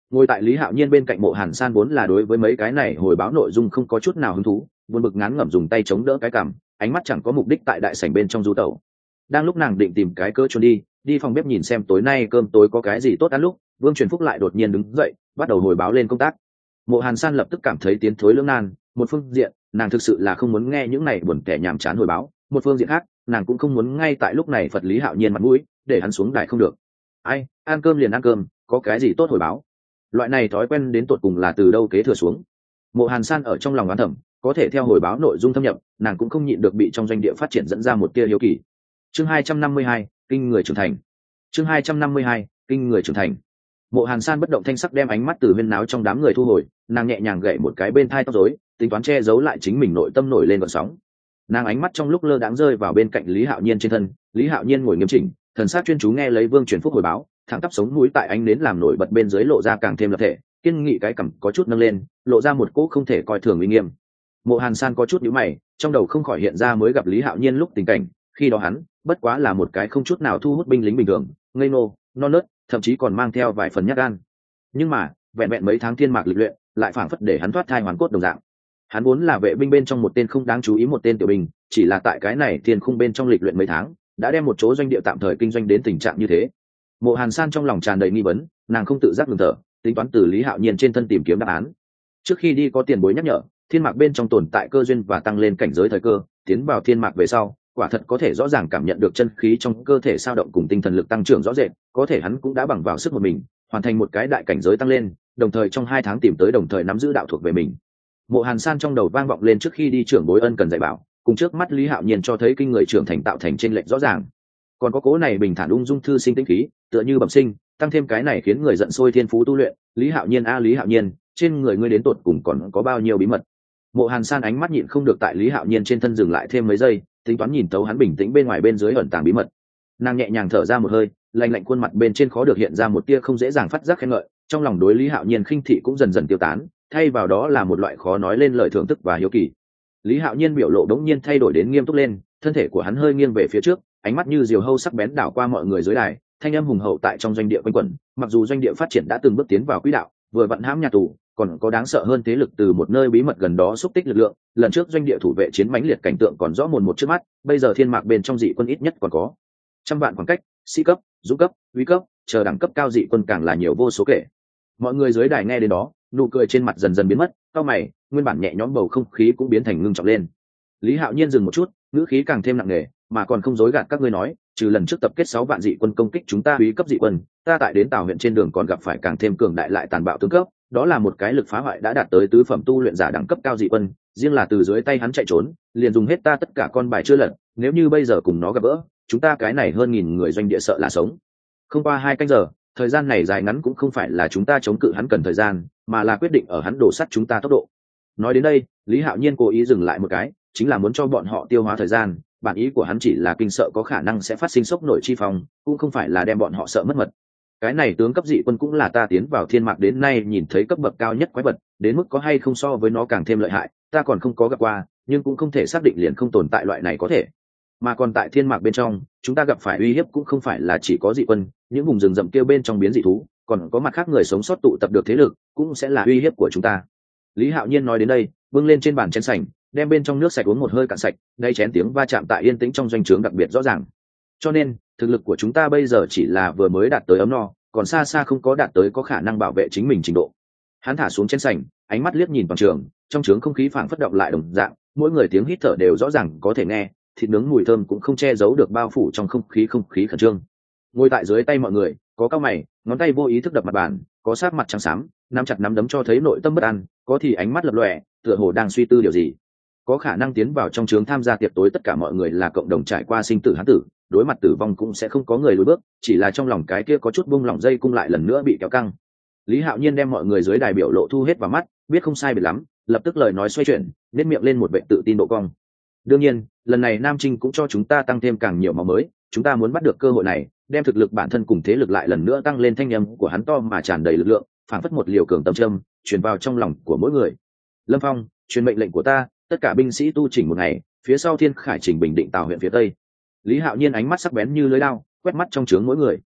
Ngồi tại Lý Hạo Nhiên bên cạnh Mộ Hàn San vốn là đối với mấy cái này hồi báo nội dung không có chút nào hứng thú, buồn bực ngán ngẩm dùng tay chống đỡ cái cằm, ánh mắt chẳng có mục đích tại đại sảnh bên trong du tẩu. Đang lúc nàng định tìm cái cớ trốn đi phòng bếp nhìn xem tối nay cơm tối có cái gì tốt ăn lúc, Vương Truyền Phúc lại đột nhiên đứng dậy, bắt đầu hồi báo lên công tác. Mộ Hàn San lập tức cảm thấy tiến thối lưỡng nan, một phương diện, nàng thực sự là không muốn nghe những này buồn kẻ nhàm chán hồi báo, một phương diện khác, nàng cũng không muốn ngay tại lúc này phật Lý Hạo Nhiên mặt mũi, để hắn xuống đài không được. Ai, ăn cơm liền ăn cơm, có cái gì tốt hồi báo? Loại này thói quen đến tột cùng là từ đâu kế thừa xuống? Mộ Hàn San ở trong lòng oán thầm, có thể theo hồi báo nội dung thâm nhập, nàng cũng không nhịn được bị trong doanh địa phát triển dẫn ra một tia hiếu kỳ. Chương 252, kinh người trưởng thành. Chương 252, kinh người trưởng thành. Mộ Hàn San bất động thanh sắc đem ánh mắt từ huyên náo trong đám người thu hồi, nàng nhẹ nhàng gậy một cái bên thai tóc rối, tính toán che giấu lại chính mình nội tâm nổi lên gợn sóng. Nàng ánh mắt trong lúc lơ đãng rơi vào bên cạnh Lý Hạo Nhiên trên thân, Lý Hạo Nhiên ngồi nghiêm chỉnh, thần sắc chuyên chú nghe lấy Vương Truyền Phúc hồi báo, thẳng tắp sống mũi tại ánh nến làm nổi bật bên dưới lộ ra càng thêm lập thể, kiên nghị cái cằm có chút nâng lên, lộ ra một cỗ không thể coi thường uy nghiêm. Mộ Hàn San có chút nhíu mày, trong đầu không khỏi hiện ra mới gặp Lý Hạo Nhiên lúc tình cảnh, khi đó hắn bất quá là một cái không chút nào thu hút binh lính bình thường, ngây ngô, non nớt, thậm chí còn mang theo vài phần nhát gan. Nhưng mà, vẹn vẹn mấy tháng thiên mạc lịch luyện, lại phảng phất để hắn thoát thai hoàn cốt đồng dạng. Hắn vốn là vệ binh bên trong một tên không đáng chú ý một tên tiểu binh, chỉ là tại cái này thiên khung bên trong lịch luyện mấy tháng, đã đem một chỗ doanh địa tạm thời kinh doanh đến tình trạng như thế. Mộ Hàn San trong lòng tràn đầy nghi vấn, nàng không tự giác ngừng thở, tính toán từ Lý Hạo Nhiên trên thân tìm kiếm đáp án. Trước khi đi có tiền bối nhắc nhở, thiên mạc bên trong tồn tại cơ duyên và tăng lên cảnh giới thời cơ, tiến vào thiên mạc về sau, quả thật có thể rõ ràng cảm nhận được chân khí trong cơ thể sao động cùng tinh thần lực tăng trưởng rõ rệt, có thể hắn cũng đã bằng vào sức một mình, hoàn thành một cái đại cảnh giới tăng lên, đồng thời trong 2 tháng tìm tới đồng thời nắm giữ đạo thuộc về mình. Mộ Hàn San trong đầu vang vọng lên trước khi đi trưởng bối ân cần dạy bảo, cùng trước mắt Lý Hạo Nhiên cho thấy kinh người trưởng thành tạo thành trên lệch rõ ràng. Còn có cố này bình thản ung dung thư sinh tĩnh khí, tựa như bẩm sinh, tăng thêm cái này khiến người giận sôi thiên phú tu luyện, Lý Hạo Nhiên Lý Hạo Nhiên, trên người ngươi đến tột cùng còn có bao nhiêu bí mật. Mộ Hàn San ánh mắt nhịn không được tại Lý Hạo Nhiên trên thân dừng lại thêm mấy giây, tính toán nhìn tấu hắn bình tĩnh bên ngoài bên dưới ẩn tàng bí mật. Nàng nhẹ nhàng thở ra một hơi, lạnh lạnh khuôn mặt bên trên khó được hiện ra một tia không dễ dàng phát giác khen ngợi, trong lòng đối Lý Hạo Nhiên khinh thị cũng dần dần tiêu tán, thay vào đó là một loại khó nói lên lời thưởng thức và hiếu kỳ. Lý Hạo Nhiên biểu lộ đống nhiên thay đổi đến nghiêm túc lên, thân thể của hắn hơi nghiêng về phía trước, ánh mắt như diều hâu sắc bén đảo qua mọi người dưới đài, thanh âm hùng hậu tại trong doanh địa quanh quẩn. Mặc dù doanh địa phát triển đã từng bước tiến vào quỹ đạo, vừa vặn hãm nhà tù, còn có đáng sợ hơn thế lực từ một nơi bí mật gần đó xúc tích lực lượng. Lần trước doanh địa thủ vệ chiến mãnh liệt cảnh tượng còn rõ mồn một trước mắt, bây giờ thiên mạc bên trong dị quân ít nhất còn có trăm vạn khoảng cách, sĩ cấp, dũng cấp, uy cấp, chờ đẳng cấp cao dị quân càng là nhiều vô số kể. Mọi người dưới đài nghe đến đó, nụ cười trên mặt dần dần biến mất, cau mày, nguyên bản nhẹ nhõm bầu không khí cũng biến thành ngưng trọng lên. Lý Hạo Nhiên dừng một chút, ngữ khí càng thêm nặng nề, mà còn không dối gạt các ngươi nói, trừ lần trước tập kết 6 vạn dị quân công kích chúng ta uy cấp dị quân, ta tại đến Tào huyện trên đường còn gặp phải càng thêm cường đại lại tàn bạo tướng cấp, đó là một cái lực phá hoại đã đạt tới tứ phẩm tu luyện giả đẳng cấp cao dị quân, riêng là từ dưới tay hắn chạy trốn, liền dùng hết ta tất cả con bài chưa lật, nếu như bây giờ cùng nó gặp gỡ, chúng ta cái này hơn 1000 người doanh địa sợ là sống không qua 2 canh giờ. Thời gian này dài ngắn cũng không phải là chúng ta chống cự hắn cần thời gian, mà là quyết định ở hắn đổ sắt chúng ta tốc độ. Nói đến đây, Lý Hạo Nhiên cố ý dừng lại một cái, chính là muốn cho bọn họ tiêu hóa thời gian, bản ý của hắn chỉ là kinh sợ có khả năng sẽ phát sinh sốc nổi chi phong, cũng không phải là đem bọn họ sợ mất mật. Cái này tướng cấp dị quân cũng là ta tiến vào thiên mạc đến nay nhìn thấy cấp bậc cao nhất quái vật, đến mức có hay không so với nó càng thêm lợi hại, ta còn không có gặp qua, nhưng cũng không thể xác định liền không tồn tại loại này có thể. Mà còn tại thiên mạc bên trong, chúng ta gặp phải uy hiếp cũng không phải là chỉ có dị quân, những vùng rừng rậm kia bên trong biến dị thú, còn có mặt khác người sống sót tụ tập được thế lực, cũng sẽ là uy hiếp của chúng ta. Lý Hạo Nhiên nói đến đây, bưng lên trên bàn chén sành, đem bên trong nước sạch uống một hơi cạn sạch, đây chén tiếng va chạm tại yên tĩnh trong doanh trướng đặc biệt rõ ràng. Cho nên, thực lực của chúng ta bây giờ chỉ là vừa mới đạt tới ấm no, còn xa xa không có đạt tới có khả năng bảo vệ chính mình trình độ. Hắn thả xuống chén sành, ánh mắt liếc nhìn toàn trường, trong trướng không khí phảng phất động lại đồng dạng, mỗi người tiếng hít thở đều rõ ràng có thể nghe, thịt nướng mùi thơm cũng không che giấu được bao phủ trong không khí khẩn trương. Ngồi tại dưới tay mọi người, có cao mày, ngón tay vô ý thức đập mặt bàn, có sát mặt trắng xám, nắm chặt nắm đấm cho thấy nội tâm bất an, có thì ánh mắt lập lòe, tựa hồ đang suy tư điều gì. Có khả năng tiến vào trong trướng tham gia tiệc tối tất cả mọi người là cộng đồng trải qua sinh tử hán tử, đối mặt tử vong cũng sẽ không có người lùi bước, chỉ là trong lòng cái kia có chút buông lỏng dây cung lại lần nữa bị kéo căng. Lý Hạo Nhiên đem mọi người dưới đài biểu lộ thu hết vào mắt, biết không sai biệt lắm, lập tức lời nói xoay chuyển, nét miệng lên một vẻ tự tin độ cong. Đương nhiên, lần này Nam Trinh cũng cho chúng ta tăng thêm càng nhiều máu mới, chúng ta muốn bắt được cơ hội này, đem thực lực bản thân cùng thế lực lại lần nữa tăng lên. Thanh âm của hắn to mà tràn đầy lực lượng, phảng phất một liều cường tâm châm, truyền vào trong lòng của mỗi người. Lâm Phong, truyền mệnh lệnh của ta, tất cả binh sĩ tu chỉnh một ngày, phía sau Thiên Khải chỉnh bình định Tào huyện phía tây. Lý Hạo Nhiên ánh mắt sắc bén như lưỡi dao, quét mắt trong trướng mỗi người.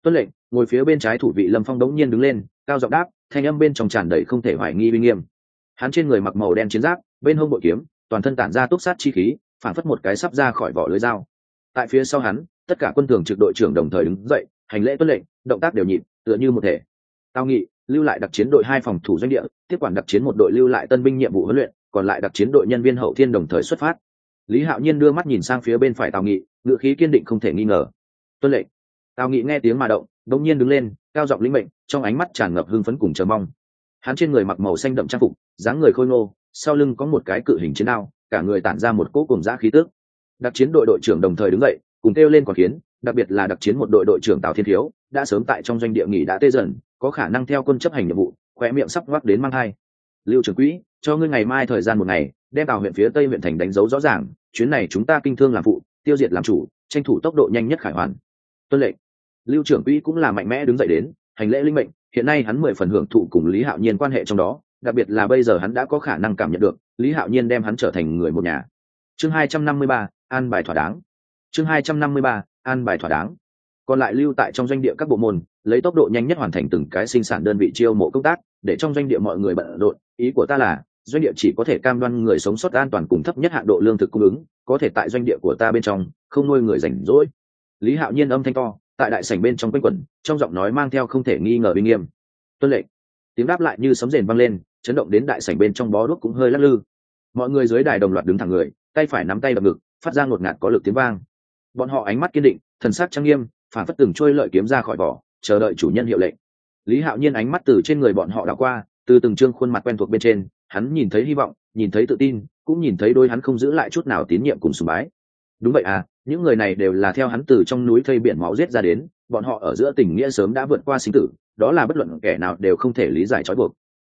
tuân lệnh. Ngồi phía bên trái thủ vị Lâm Phong đống nhiên đứng lên, cao giọng đáp, thanh âm bên trong tràn đầy không thể hoài nghi uy nghiêm. Hắn trên người mặc màu đen chiến giáp, bên hông bội kiếm, toàn thân tản ra túc sát chi khí, phản phất một cái sắp ra khỏi vỏ lưới dao. Tại phía sau hắn, tất cả quân thường trực đội trưởng đồng thời đứng dậy, hành lễ tuân lệnh, động tác đều nhịp, tựa như một thể. Tào Nghị lưu lại đặc chiến đội 2 phòng thủ doanh địa, tiếp quản đặc chiến một đội lưu lại tân binh nhiệm vụ huấn luyện, còn lại đặc chiến đội nhân viên hậu thiên đồng thời xuất phát. Lý Hạo Nhiên đưa mắt nhìn sang phía bên phải Tào Nghị, ngữ khí kiên định không thể nghi ngờ. Tuân lệnh. Tào Nghị nghe tiếng mà động, đột nhiên đứng lên, cao giọng lĩnh mệnh, trong ánh mắt tràn ngập hưng phấn cùng chờ mong. Hắn trên người mặc màu xanh đậm trang phục, dáng người khôi ngô, sau lưng có một cái cự hình chiến đao, cả người tản ra một cỗ cùng dã khí tức. Đặc chiến đội đội trưởng đồng thời đứng dậy, cùng kêu lên còn khiến, đặc biệt là đặc chiến một đội đội trưởng Tào Thiên Thiếu, đã sớm tại trong doanh địa nghỉ đã tê dần, có khả năng theo quân chấp hành nhiệm vụ, khóe miệng sắp ngoác đến mang hai. Lưu trưởng quỹ, cho ngươi ngày mai thời gian một ngày, đem Tào huyện phía Tây huyện thành đánh dấu rõ ràng, chuyến này chúng ta kinh thương làm phụ, tiêu diệt làm chủ, tranh thủ tốc độ nhanh nhất khải hoàn. Tuân lệnh. Lưu trưởng quỹ cũng là mạnh mẽ đứng dậy đến, hành lễ linh mệnh, hiện nay hắn 10 phần hưởng thụ cùng Lý Hạo Nhiên quan hệ trong đó, đặc biệt là bây giờ hắn đã có khả năng cảm nhận được, Lý Hạo Nhiên đem hắn trở thành người một nhà. Chương 253, an bài thỏa đáng. Chương 253, an bài thỏa đáng. Còn lại lưu tại trong doanh địa các bộ môn, lấy tốc độ nhanh nhất hoàn thành từng cái sinh sản đơn vị chiêu mộ công tác, để trong doanh địa mọi người bận rộn, ý của ta là, doanh địa chỉ có thể cam đoan người sống sót an toàn cùng thấp nhất hạn độ lương thực cung ứng, có thể tại doanh địa của ta bên trong, không nuôi người rảnh rỗi. Lý Hạo Nhiên âm thanh to, tại đại sảnh bên trong quanh quẩn, trong giọng nói mang theo không thể nghi ngờ uy nghiêm. Tuân lệnh. Tiếng đáp lại như sấm rền vang lên, chấn động đến đại sảnh bên trong bó đuốc cũng hơi lắc lư. Mọi người dưới đài đồng loạt đứng thẳng người, tay phải nắm tay đập ngực, phát ra ngột ngạt có lực tiếng vang. Bọn họ ánh mắt kiên định, thần sắc trang nghiêm, phản phất từng trôi lợi kiếm ra khỏi vỏ, chờ đợi chủ nhân hiệu lệnh. Lý Hạo Nhiên ánh mắt từ trên người bọn họ đảo qua, từ từng trương khuôn mặt quen thuộc bên trên, hắn nhìn thấy hy vọng, nhìn thấy tự tin, cũng nhìn thấy đôi hắn không giữ lại chút nào tín nhiệm cùng sùng bái. Đúng vậy à, những người này đều là theo hắn từ trong núi thây biển máu giết ra đến, bọn họ ở giữa tình nghĩa sớm đã vượt qua sinh tử, đó là bất luận kẻ nào đều không thể lý giải trói buộc.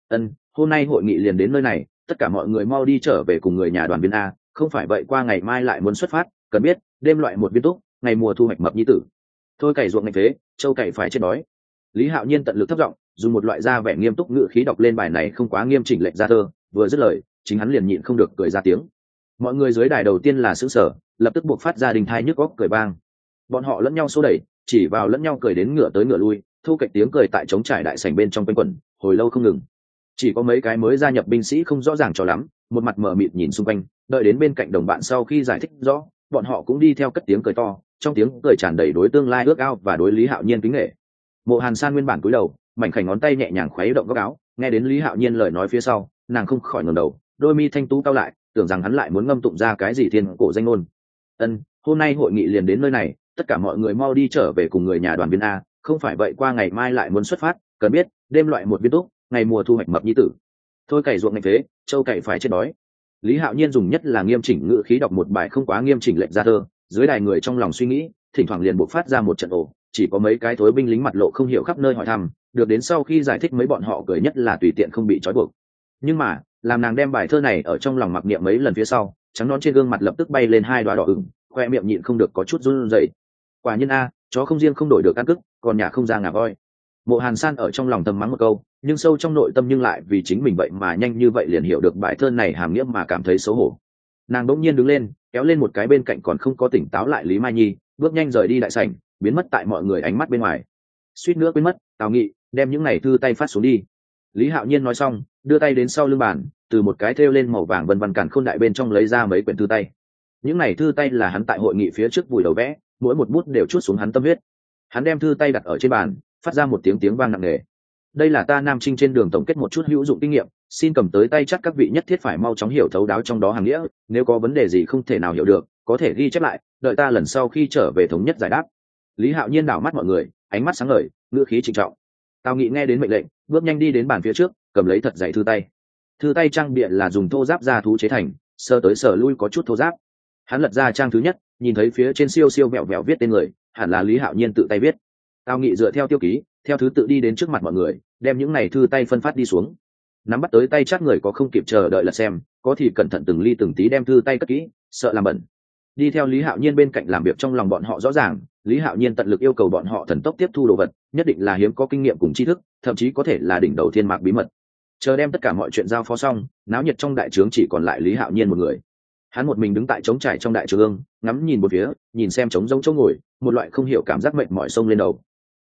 Hôm nay hội nghị liền đến nơi này, tất cả mọi người mau đi trở về cùng người nhà đoàn viên a, không phải vậy qua ngày mai lại muốn xuất phát, cần biết, đêm loại một viên túc, ngày mùa thu hoạch mập nhi tử. Thôi cày ruộng ngạch phế, châu cày phải chết đói. Lý Hạo Nhiên tận lực thấp giọng, dùng một loại da vẻ nghiêm túc ngữ khí đọc lên bài này không quá nghiêm chỉnh lệnh ra thơ, vừa dứt lời, chính hắn liền nhịn không được cười ra tiếng. Mọi người dưới đài đầu tiên là sửng sở, lập tức buộc phát ra đình thai nhức óc cười vang. Bọn họ lẫn nhau xô đẩy, chỉ vào lẫn nhau cười đến ngửa tới ngửa lui, thu cạnh tiếng cười tại trống trải đại sảnh bên trong quanh quẩn, hồi lâu không ngừng. Chỉ có mấy cái mới gia nhập binh sĩ không rõ ràng cho lắm, một mặt mờ mịt nhìn xung quanh, đợi đến bên cạnh đồng bạn sau khi giải thích rõ, bọn họ cũng đi theo cất tiếng cười to, trong tiếng cười tràn đầy đối tương lai ước ao và đối Lý Hạo Nhiên kính nể. Mộ Hàn San nguyên bản cúi đầu, mảnh khảnh ngón tay nhẹ nhàng khuấy động góc áo, nghe đến Lý Hạo Nhiên lời nói phía sau, nàng không khỏi ngẩng đầu, đôi mi thanh tú cao lại, tưởng rằng hắn lại muốn ngâm tụng ra cái gì thiên cổ danh ngôn. Hôm nay hội nghị liền đến nơi này, tất cả mọi người mau đi trở về cùng người nhà đoàn viên a, không phải vậy qua ngày mai lại muốn xuất phát, cần biết, đêm loại một viên túc, ngày mùa thu hoạch mập nhi tử. Thôi cày ruộng ngạch phế, châu cày phải chết đói. Lý Hạo Nhiên dùng nhất là nghiêm chỉnh ngữ khí đọc một bài không quá nghiêm chỉnh lệnh ra thơ, dưới đài người trong lòng suy nghĩ, thỉnh thoảng liền buộc phát ra một trận ồ, chỉ có mấy cái thối binh lính mặt lộ không hiểu khắp nơi hỏi thăm, được đến sau khi giải thích mấy bọn họ cười nhất là tùy tiện không bị trói buộc. Nhưng mà, làm nàng đem bài thơ này ở trong lòng mặc niệm mấy lần phía sau, trắng nón trên gương mặt lập tức bay lên hai đóa đỏ ửng, khoe miệng nhịn không được có chút run rẩy. Quả nhiên a, chó không riêng không đổi được ăn cức, còn nhà không ra ngà voi. Mộ Hàn San ở trong lòng thầm mắng một câu, nhưng sâu trong nội tâm nhưng lại vì chính mình vậy mà nhanh như vậy liền hiểu được bài thơ này hàm nghĩa mà cảm thấy xấu hổ. Nàng đỗng nhiên đứng lên, kéo lên một cái bên cạnh còn không có tỉnh táo lại Lý Mai Nhi, bước nhanh rời đi đại sảnh, biến mất tại mọi người ánh mắt bên ngoài. Suýt nữa quên mất, Tào Nghị, đem những này thư tay phát xuống đi. Lý Hạo Nhiên nói xong, đưa tay đến sau lưng bàn, từ một cái thêu lên màu vàng vân vân càn khôn đại bên trong lấy ra mấy quyển thư tay. Những này thư tay là hắn tại hội nghị phía trước vùi đầu vẽ, mỗi một bút đều chuốt xuống hắn tâm huyết. Hắn đem thư tay đặt ở trên bàn, phát ra một tiếng vang nặng nề. Đây là ta Nam Trinh trên đường tổng kết một chút hữu dụng kinh nghiệm, xin cầm tới tay chắc các vị nhất thiết phải mau chóng hiểu thấu đáo trong đó hàng nghĩa, nếu có vấn đề gì không thể nào hiểu được, có thể ghi chép lại, đợi ta lần sau khi trở về thống nhất giải đáp. Lý Hạo Nhiên đảo mắt mọi người, ánh mắt sáng ngời, ngữ khí trịnh trọng. Tào Nghị nghe đến mệnh lệnh, bước nhanh đi đến bàn phía trước, cầm lấy thật dày thư tay. Thư tay trang bìa là dùng thô giáp da thú chế thành, sờ tới sờ lui có chút thô giáp. Hắn lật ra trang thứ nhất, nhìn thấy phía trên siêu siêu vẹo vẹo viết tên người, hẳn là Lý Hạo Nhiên tự tay viết. Tào Nghị dựa theo tiêu ký, theo thứ tự đi đến trước mặt mọi người, đem những này thư tay phân phát đi xuống. Nắm bắt tới tay chắc người có không kịp chờ đợi lật xem, có thì cẩn thận từng ly từng tí đem thư tay cất kỹ, sợ làm bẩn. Đi theo Lý Hạo Nhiên bên cạnh làm việc trong lòng bọn họ rõ ràng, Lý Hạo Nhiên tận lực yêu cầu bọn họ thần tốc tiếp thu đồ vật, nhất định là hiếm có kinh nghiệm cùng tri thức, thậm chí có thể là đỉnh đầu thiên mạc bí mật. Chờ đem tất cả mọi chuyện giao phó xong, náo nhiệt trong đại trướng chỉ còn lại Lý Hạo Nhiên một người. Hắn một mình đứng tại trống trải trong đại trướng, ngắm nhìn một phía, nhìn xem trống rỗng chỗ ngồi, một loại không hiểu cảm giác mệt mỏi xông lên đầu.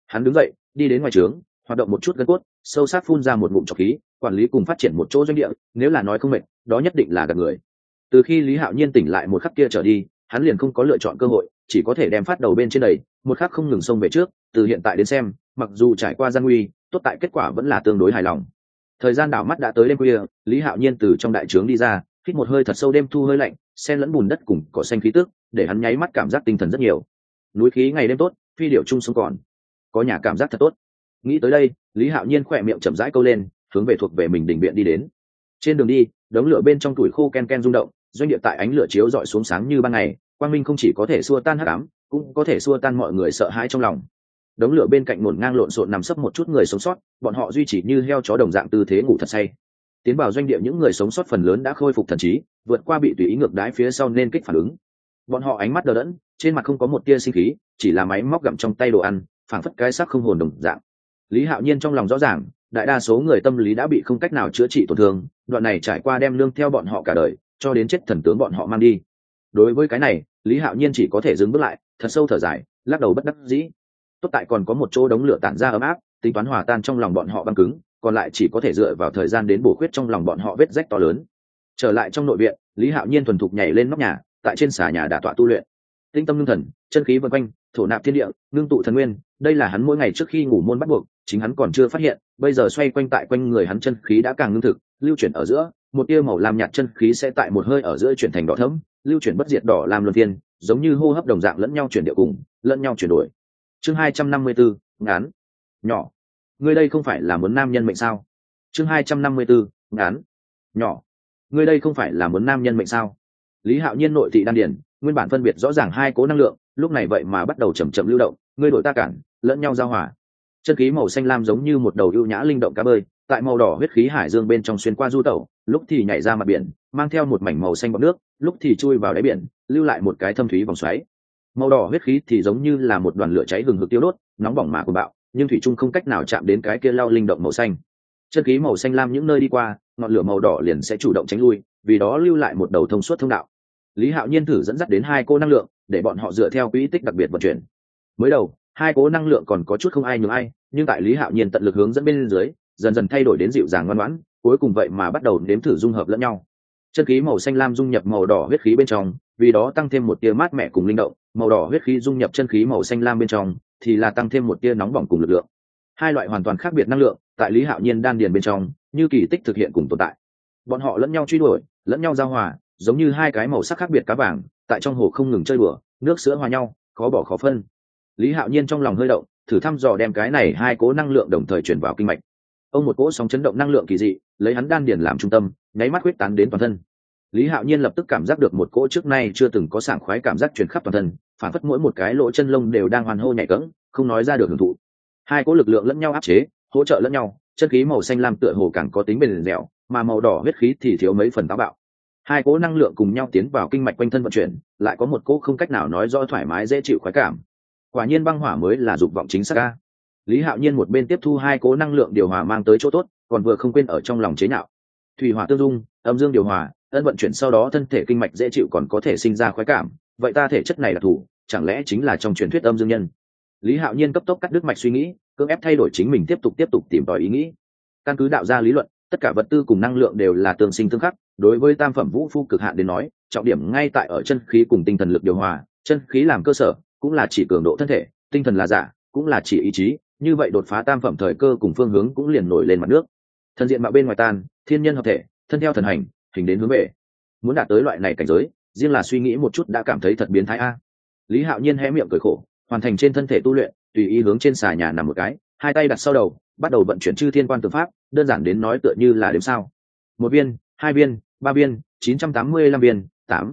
Hắn đứng dậy đi đến ngoài trướng, hoạt động một chút gân cốt, sâu sắc phun ra một ngụm trọc khí. Quản lý cùng phát triển một chỗ doanh địa, nếu là nói không mệt, đó nhất định là gạt người. Từ khi Lý Hạo Nhiên tỉnh lại một khắc kia trở đi, hắn liền không có lựa chọn cơ hội, chỉ có thể đem phát đầu bên trên đầy, một khắc không ngừng xông về trước. Từ hiện tại đến xem, mặc dù trải qua gian nguy, tốt tại kết quả vẫn là tương đối hài lòng. Thời gian đảo mắt đã tới đêm khuya, Lý Hạo Nhiên từ trong đại trướng đi ra, hít một hơi thật sâu, đêm thu hơi lạnh, xen lẫn bùn đất cùng cỏ xanh khí tức, để hắn nháy mắt cảm giác tinh thần rất nhiều. Núi khí ngày đêm tốt, phi điệu chung sống còn, có nhà cảm giác thật tốt. Nghĩ tới đây, Lý Hạo Nhiên khỏe miệng chậm rãi câu lên, hướng về thuộc về mình đình viện đi đến. Trên đường đi, đống lửa bên trong tuổi khô ken ken rung động, doanh địa tại ánh lửa chiếu rọi xuống sáng như ban ngày, quang minh không chỉ có thể xua tan hắc ám, cũng có thể xua tan mọi người sợ hãi trong lòng. Đống lửa bên cạnh ngổn ngang lộn xộn nằm sấp một chút người sống sót, bọn họ duy trì như heo chó đồng dạng tư thế ngủ thật say. Tiến vào doanh địa, những người sống sót phần lớn đã khôi phục thần trí, vượt qua bị tùy ý ngược đái phía sau nên kích phản ứng. Bọn họ ánh mắt đờ đẫn, trên mặt không có một tia sinh khí, chỉ là máy móc gặm trong tay đồ ăn, phảng phất cái xác không hồn đồng dạng. Lý Hạo Nhiên trong lòng rõ ràng, đại đa số người tâm lý đã bị không cách nào chữa trị tổn thương, đoạn này trải qua đem lương theo bọn họ cả đời, cho đến chết thần tướng bọn họ mang đi. Đối với cái này, Lý Hạo Nhiên chỉ có thể dừng bước lại, thật sâu thở dài, lắc đầu bất đắc dĩ. Tốt tại còn có một chỗ đống lửa tản ra ấm áp, tính toán hòa tan trong lòng bọn họ băng cứng, còn lại chỉ có thể dựa vào thời gian đến bổ khuyết trong lòng bọn họ vết rách to lớn. Trở lại trong nội viện, Lý Hạo Nhiên thuần thục nhảy lên nóc nhà, tại trên xà nhà đả tọa tu luyện. Tinh tâm ngưng thần, chân khí vần quanh, thổ nạp thiên địa, ngưng tụ thần nguyên, đây là hắn mỗi ngày trước khi ngủ môn bắt buộc, chính hắn còn chưa phát hiện, bây giờ xoay quanh tại quanh người hắn chân khí đã càng ngưng thực, lưu chuyển ở giữa, một tia màu lam nhạt chân khí sẽ tại một hơi ở giữa chuyển thành đỏ thẫm, lưu chuyển bất diệt đỏ lam luân phiên, giống như hô hấp đồng dạng lẫn nhau chuyển điệu cùng, lẫn nhau chuyển đổi. Chương 254, ngắn, nhỏ. Ngươi đây không phải là muốn nam nhân mệnh sao? Chương 254, ngắn, nhỏ. Ngươi đây không phải là muốn nam nhân mệnh sao? Lý Hạo Nhiên nội thị đan điền, nguyên bản phân biệt rõ ràng hai cố năng lượng, lúc này vậy mà bắt đầu chậm chậm lưu động, ngươi đổi ta cản, lẫn nhau giao hòa. Chân khí màu xanh lam giống như một đầu ưu nhã linh động cá bơi, tại màu đỏ huyết khí hải dương bên trong xuyên qua du tẩu, lúc thì nhảy ra mặt biển, mang theo một mảnh màu xanh bọt nước, lúc thì chui vào đáy biển, lưu lại một cái thâm thúy vòng xoáy. Màu đỏ huyết khí thì giống như là một đoàn lửa cháy hừng hực tiêu đốt, nóng bỏng mà cuồng bạo, nhưng thủy chung không cách nào chạm đến cái kia lao linh động màu xanh. Chân khí màu xanh lam những nơi đi qua, ngọn lửa màu đỏ liền sẽ chủ động tránh lui, vì đó lưu lại một đầu thông suốt thông đạo. Lý Hạo Nhiên thử dẫn dắt đến hai cô năng lượng, để bọn họ dựa theo quỹ tích đặc biệt vận chuyển. Mới đầu, hai cố năng lượng còn có chút không ai nhường ai, nhưng tại Lý Hạo Nhiên tận lực hướng dẫn bên dưới, dần dần thay đổi đến dịu dàng ngoan ngoãn, cuối cùng vậy mà bắt đầu nếm thử dung hợp lẫn nhau. Chân khí màu xanh lam dung nhập màu đỏ huyết khí bên trong, vì đó tăng thêm một tia mát mẻ cùng linh động, màu đỏ huyết khí dung nhập chân khí màu xanh lam bên trong, thì là tăng thêm một tia nóng bỏng cùng lực lượng. Hai loại hoàn toàn khác biệt năng lượng, tại Lý Hạo Nhiên đan điền bên trong, như kỳ tích thực hiện cùng tồn tại. Bọn họ lẫn nhau truy đuổi, lẫn nhau giao hòa, giống như hai cái màu sắc khác biệt cá vàng, tại trong hồ không ngừng chơi đùa, nước sữa hòa nhau, khó bỏ khó phân. Lý Hạo Nhiên trong lòng hơi động, thử thăm dò đem cái này hai cố năng lượng đồng thời chuyển vào kinh mạch. Ông một cỗ sóng chấn động năng lượng kỳ dị, lấy hắn đan điền làm trung tâm, nháy mắt huyết tán đến toàn thân. Lý Hạo Nhiên lập tức cảm giác được một cỗ trước nay chưa từng có sảng khoái cảm giác truyền khắp toàn thân, phản phất mỗi một cái lỗ chân lông đều đang hoàn hô nhảy cẫng, không nói ra được hưởng thụ. Hai cỗ lực lượng lẫn nhau áp chế, hỗ trợ lẫn nhau, chân khí màu xanh lam tựa hồ càng có tính bền dẻo, mà màu đỏ huyết khí thì thiếu mấy phần táo bạo. Hai cỗ năng lượng cùng nhau tiến vào kinh mạch quanh thân vận chuyển, lại có một cỗ không cách nào nói rõ thoải mái dễ chịu khoái cảm. Quả nhiên băng hỏa mới là dục vọng chính xác a. Lý Hạo Nhiên một bên tiếp thu hai cỗ năng lượng điều hòa mang tới chỗ tốt, còn vừa không quên ở trong lòng chế nhạo. Thủy hỏa tương dung, âm dương điều hòa, ân vận chuyển sau đó thân thể kinh mạch dễ chịu còn có thể sinh ra khoái cảm, vậy ta thể chất này là thủ, chẳng lẽ chính là trong truyền thuyết âm dương nhân? Lý Hạo Nhiên cấp tốc cắt đứt mạch suy nghĩ, cưỡng ép thay đổi chính mình tiếp tục tìm tòi ý nghĩ. Căn cứ đạo gia lý luận, tất cả vật tư cùng năng lượng đều là tương sinh tương khắc, đối với tam phẩm vũ phu cực hạn đến nói, trọng điểm ngay tại ở chân khí cùng tinh thần lực điều hòa, chân khí làm cơ sở, cũng là chỉ cường độ thân thể, tinh thần là giả, cũng là chỉ ý chí, như vậy đột phá tam phẩm thời cơ cùng phương hướng cũng liền nổi lên mặt nước. Thân diện mạo bên ngoài tan, thiên nhân hợp thể, thân theo thần hành, hình đến hướng về. Muốn đạt tới loại này cảnh giới, riêng là suy nghĩ một chút đã cảm thấy thật biến thái a. Lý Hạo Nhiên hé miệng cười khổ, hoàn thành trên thân thể tu luyện, tùy ý hướng trên xà nhà nằm một cái, hai tay đặt sau đầu, bắt đầu vận chuyển chư thiên quan tượng pháp, đơn giản đến nói tựa như là đếm sao. Một viên, hai viên, ba viên, 985 viên,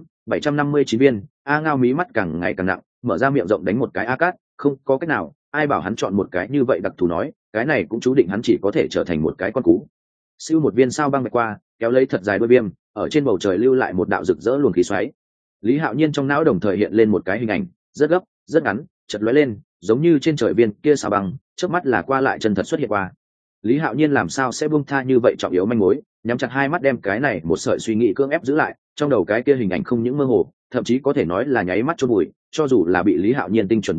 759 viên. A Ngao mí mắt càng ngày càng nặng, mở ra miệng rộng đánh một cái a cát, không có cách nào, ai bảo hắn chọn một cái như vậy đặc thù nói, cái này cũng chú định hắn chỉ có thể trở thành một cái con cú. Siêu một viên sao băng bạch qua, kéo lấy thật dài đôi viêm, ở trên bầu trời lưu lại một đạo rực rỡ luồng khí xoáy. Lý Hạo Nhiên trong não đồng thời hiện lên một cái hình ảnh, rất gấp, rất ngắn, chợt lóe lên, giống như trên trời viên kia sao băng, chớp mắt là qua lại chân thật xuất hiện qua. Lý Hạo Nhiên làm sao sẽ buông tha như vậy trọng yếu manh mối, nhắm chặt hai mắt đem cái này một sợi suy nghĩ cưỡng ép giữ lại, trong đầu cái kia hình ảnh không những mơ hồ, thậm chí có thể nói là nháy mắt chôn bụi, cho dù là bị Lý Hạo Nhiên tinh chuẩn bắt được,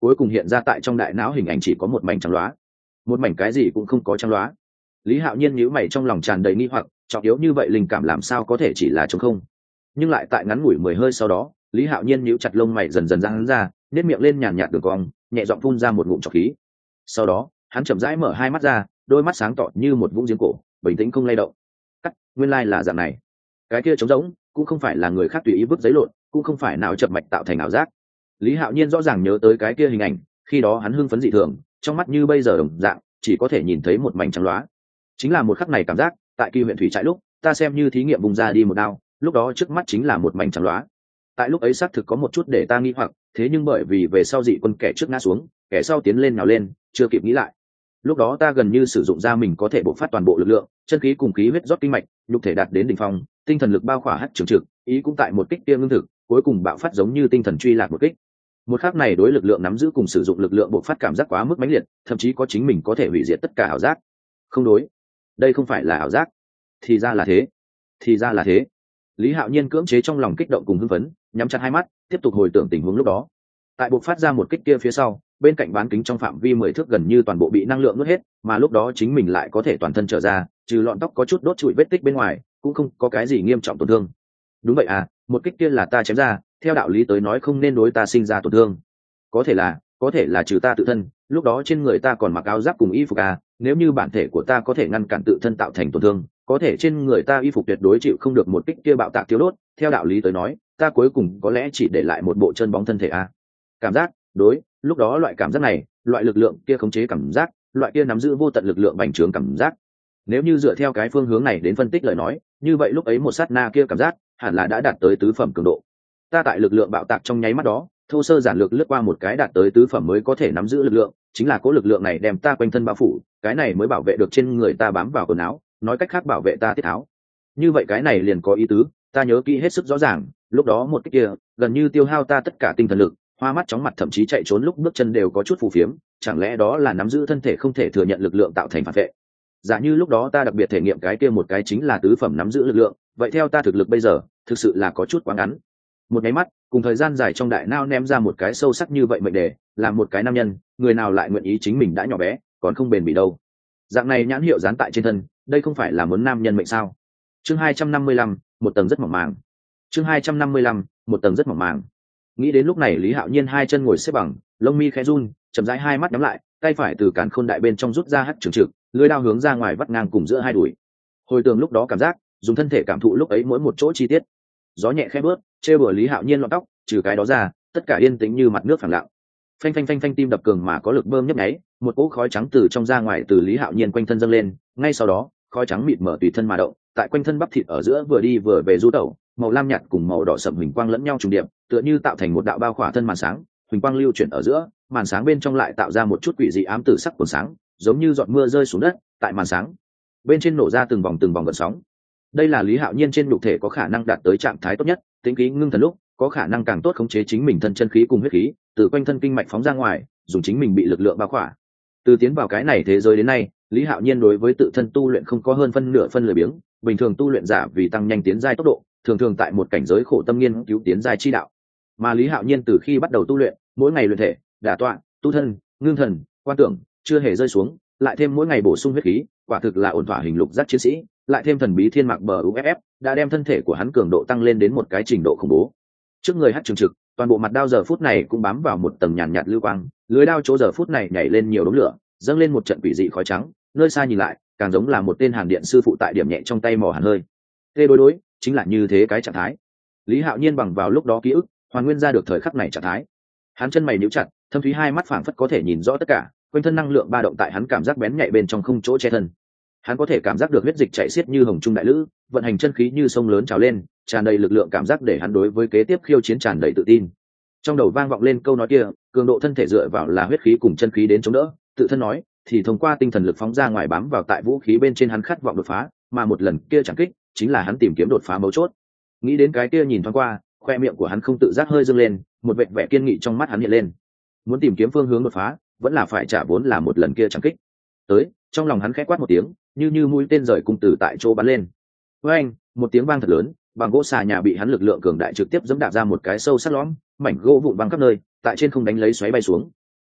cuối cùng hiện ra tại trong đại não hình ảnh chỉ có một mảnh trắng loá, một mảnh cái gì cũng không có trắng loá. Lý Hạo Nhiên nhíu mày, trong lòng tràn đầy nghi hoặc, trọng yếu như vậy linh cảm làm sao có thể chỉ là trống không? Nhưng lại tại ngắn ngủi 10 hơi sau đó, Lý Hạo Nhiên nhíu chặt lông mày dần dần giãn ra, nét miệng lên nhàn nhạt đường cong, nhẹ giọng phun ra một ngụm trọc khí. Sau đó, hắn chậm rãi mở hai mắt ra, đôi mắt sáng tỏ như một vũng giếng cổ, bình tĩnh không lay động. Nguyên lai là dạng này. Cái kia trống rỗng, cũng không phải là người khác tùy ý vứt giấy lộn, cũng không phải nào chập mạch tạo thành ảo giác. Lý Hạo Nhiên rõ ràng nhớ tới cái kia hình ảnh, khi đó hắn hưng phấn dị thường, trong mắt như bây giờ đồng dạng, chỉ có thể nhìn thấy một mảnh trắng loá. Chính là một khắc này cảm giác, tại Kỳ huyện thủy trại lúc, ta xem như thí nghiệm vùng ra đi một đao, lúc đó trước mắt chính là một mảnh trắng loá. Tại lúc ấy xác thực có một chút để ta nghi hoặc, thế nhưng bởi vì về sau dị quân kẻ trước ngã xuống, kẻ sau tiến lên nào lên, chưa kịp nghĩ lại. Lúc đó ta gần như sử dụng ra mình có thể bộc phát toàn bộ lực lượng, chân khí cùng khí huyết rót kinh mạch, nhục thể đạt đến đỉnh phong, tinh thần lực bao khỏa hắc trường trực, ý cũng tại một kích kia ngưng thực, cuối cùng bạo phát giống như tinh thần truy lạc một kích. Một khắc này đối lực lượng nắm giữ cùng sử dụng lực lượng bộc phát cảm giác quá mức mãnh liệt, thậm chí có chính mình có thể hủy diệt tất cả ảo giác. Không đối, đây không phải là ảo giác. Thì ra là thế, thì ra là thế. Lý Hạo Nhiên cưỡng chế trong lòng kích động cùng hưng phấn, nhắm chặt hai mắt, tiếp tục hồi tưởng tình huống lúc đó. Tại bộc phát ra một kích kia phía sau, bên cạnh bán kính trong phạm vi 10 thước gần như toàn bộ bị năng lượng nuốt hết, mà lúc đó chính mình lại có thể toàn thân trở ra, trừ lọn tóc có chút đốt trụi vết tích bên ngoài, cũng không có cái gì nghiêm trọng tổn thương. Đúng vậy à, một kích kia là ta chém ra, theo đạo lý tới nói không nên đối ta sinh ra tổn thương. Có thể là trừ ta tự thân, lúc đó trên người ta còn mặc áo giáp cùng y phục à, nếu như bản thể của ta có thể ngăn cản tự thân tạo thành tổn thương, có thể trên người ta y phục tuyệt đối chịu không được một kích kia bạo tạc thiếu đốt, theo đạo lý tới nói, ta cuối cùng có lẽ chỉ để lại một bộ chân bóng thân thể à. Cảm giác, đối, lúc đó loại cảm giác này, loại lực lượng kia khống chế cảm giác, loại kia nắm giữ vô tận lực lượng bành trướng cảm giác. Nếu như dựa theo cái phương hướng này đến phân tích lời nói, như vậy lúc ấy một sát na kia cảm giác hẳn là đã đạt tới tứ phẩm cường độ. Ta tại lực lượng bạo tạc trong nháy mắt đó, thô sơ giản lược lướt qua một cái đạt tới tứ phẩm mới có thể nắm giữ lực lượng, chính là cố lực lượng này đem ta quanh thân bao phủ, cái này mới bảo vệ được trên người ta bám vào quần áo, nói cách khác bảo vệ ta tiết tháo. Như vậy cái này liền có ý tứ, ta nhớ kỹ hết sức rõ ràng, lúc đó một cái kia gần như tiêu hao ta tất cả tinh thần lực, hoa mắt chóng mặt thậm chí chạy trốn lúc bước chân đều có chút phù phiếm, chẳng lẽ đó là nắm giữ thân thể không thể thừa nhận lực lượng tạo thành phản vệ. Giả như lúc đó ta đặc biệt thể nghiệm cái kia một cái chính là tứ phẩm nắm giữ lực lượng, vậy theo ta thực lực bây giờ thực sự là có chút quá ngắn. Một nháy mắt cùng thời gian dài trong đại nao ném ra một cái sâu sắc như vậy mệnh đề, là một cái nam nhân, người nào lại nguyện ý chính mình đã nhỏ bé còn không bền bỉ đâu. Dạng này nhãn hiệu dán tại trên thân, đây không phải là muốn nam nhân mệnh sao? Chương 255, một tầng rất mỏng màng. Chương 255, một tầng rất mỏng màng. Nghĩ đến lúc này Lý Hạo Nhiên hai chân ngồi xếp bằng, lông mi khẽ run, chậm rãi hai mắt nhắm lại, tay phải từ càn khôn đại bên trong rút ra hắc trường trực, lưỡi đao hướng ra ngoài vắt ngang cùng giữa hai đùi. Hồi tưởng lúc đó cảm giác, dùng thân thể cảm thụ lúc ấy mỗi một chỗ chi tiết. Gió nhẹ khẽ bước, trêu bừa Lý Hạo Nhiên lọn tóc, trừ cái đó ra, tất cả yên tĩnh như mặt nước phẳng lặng. Phanh phanh phanh phanh, tim đập cường mà có lực bơm nhấp nháy, một cỗ khói trắng từ trong ra ngoài từ Lý Hạo Nhiên quanh thân dâng lên, ngay sau đó, khói trắng mịt mờ tùy thân mà động, tại quanh thân bắp thịt ở giữa vừa đi vừa về du tẩu, màu lam nhạt cùng màu đỏ sẫm huỳnh quang lẫn nhau trùng điệp, tựa như tạo thành một đạo bao khỏa thân màn sáng, huỳnh quang lưu chuyển ở giữa, màn sáng bên trong lại tạo ra một chút quỷ dị ám tử sắc cuồn sáng, giống như giọt mưa rơi xuống đất, tại màn sáng bên trên nổ ra từng vòng gợn sóng. Đây là Lý Hạo Nhiên trên nhục thể có khả năng đạt tới trạng thái tốt nhất, tĩnh khí ngưng thần lúc, có khả năng càng tốt khống chế chính mình thân chân khí cùng huyết khí, từ quanh thân kinh mạch phóng ra ngoài, dùng chính mình bị lực lượng bao khỏa. Từ tiến vào cái này thế giới đến nay, Lý Hạo Nhiên đối với tự thân tu luyện không có hơn phân nửa phân lười biếng, bình thường tu luyện giả vì tăng nhanh tiến giai tốc độ, thường tại một cảnh giới khổ tâm nghiên cứu tiến giai chi đạo. Mà Lý Hạo Nhiên từ khi bắt đầu tu luyện, mỗi ngày luyện thể, đả tọa, tu thân, ngưng thần, quan tưởng, chưa hề rơi xuống, lại thêm mỗi ngày bổ sung huyết khí, quả thực là ổn thỏa hình lục giác chiến sĩ, lại thêm thần bí thiên mạc bờ UFF, đã đem thân thể của hắn cường độ tăng lên đến một cái trình độ khủng bố. Trước người hắc trường trực, toàn bộ mặt đao giờ phút này cũng bám vào một tầng nhàn nhạt lưu quang, lưới đao chỗ giờ phút này nhảy lên nhiều đống lửa, dâng lên một trận quỷ dị khói trắng, nơi xa nhìn lại, càng giống là một tên hàn điện sư phụ tại điểm nhẹ trong tay mò hàn hơi. Tê đối, chính là như thế cái trạng thái. Lý Hạo Nhiên bằng vào lúc đó ký ức, hoàn nguyên ra được thời khắc này trạng thái. Hắn chân mày nhíu chặt, thâm thúy hai mắt phảng phất có thể nhìn rõ tất cả, quanh thân năng lượng ba động tại hắn cảm giác bén nhạy bên trong không chỗ che thân. Hắn có thể cảm giác được huyết dịch chảy xiết như hồng trung đại lữ, vận hành chân khí như sông lớn trào lên, tràn đầy lực lượng cảm giác để hắn đối với kế tiếp khiêu chiến tràn đầy tự tin. Trong đầu vang vọng lên câu nói kia, cường độ thân thể dựa vào là huyết khí cùng chân khí đến chống đỡ, tự thân nói thì thông qua tinh thần lực phóng ra ngoài bám vào tại vũ khí bên trên hắn khát vọng đột phá, mà một lần kia chẳng kích chính là hắn tìm kiếm đột phá mấu chốt. Nghĩ đến cái kia nhìn thoáng qua, khoe miệng của hắn không tự giác hơi dâng lên, một vệt vẻ kiên nghị trong mắt hắn hiện lên. Muốn tìm kiếm phương hướng đột phá, vẫn là phải trả vốn là một lần kia chẳng kích. Tới, trong lòng hắn khẽ quát một tiếng, như mũi tên rời cung từ tại chỗ bắn lên. Với anh, một tiếng vang thật lớn, bằng gỗ xà nhà bị hắn lực lượng cường đại trực tiếp giẫm đạp ra một cái sâu sắc lõm, mảnh gỗ vụn văng khắp nơi, tại trên không đánh lấy xoáy bay xuống.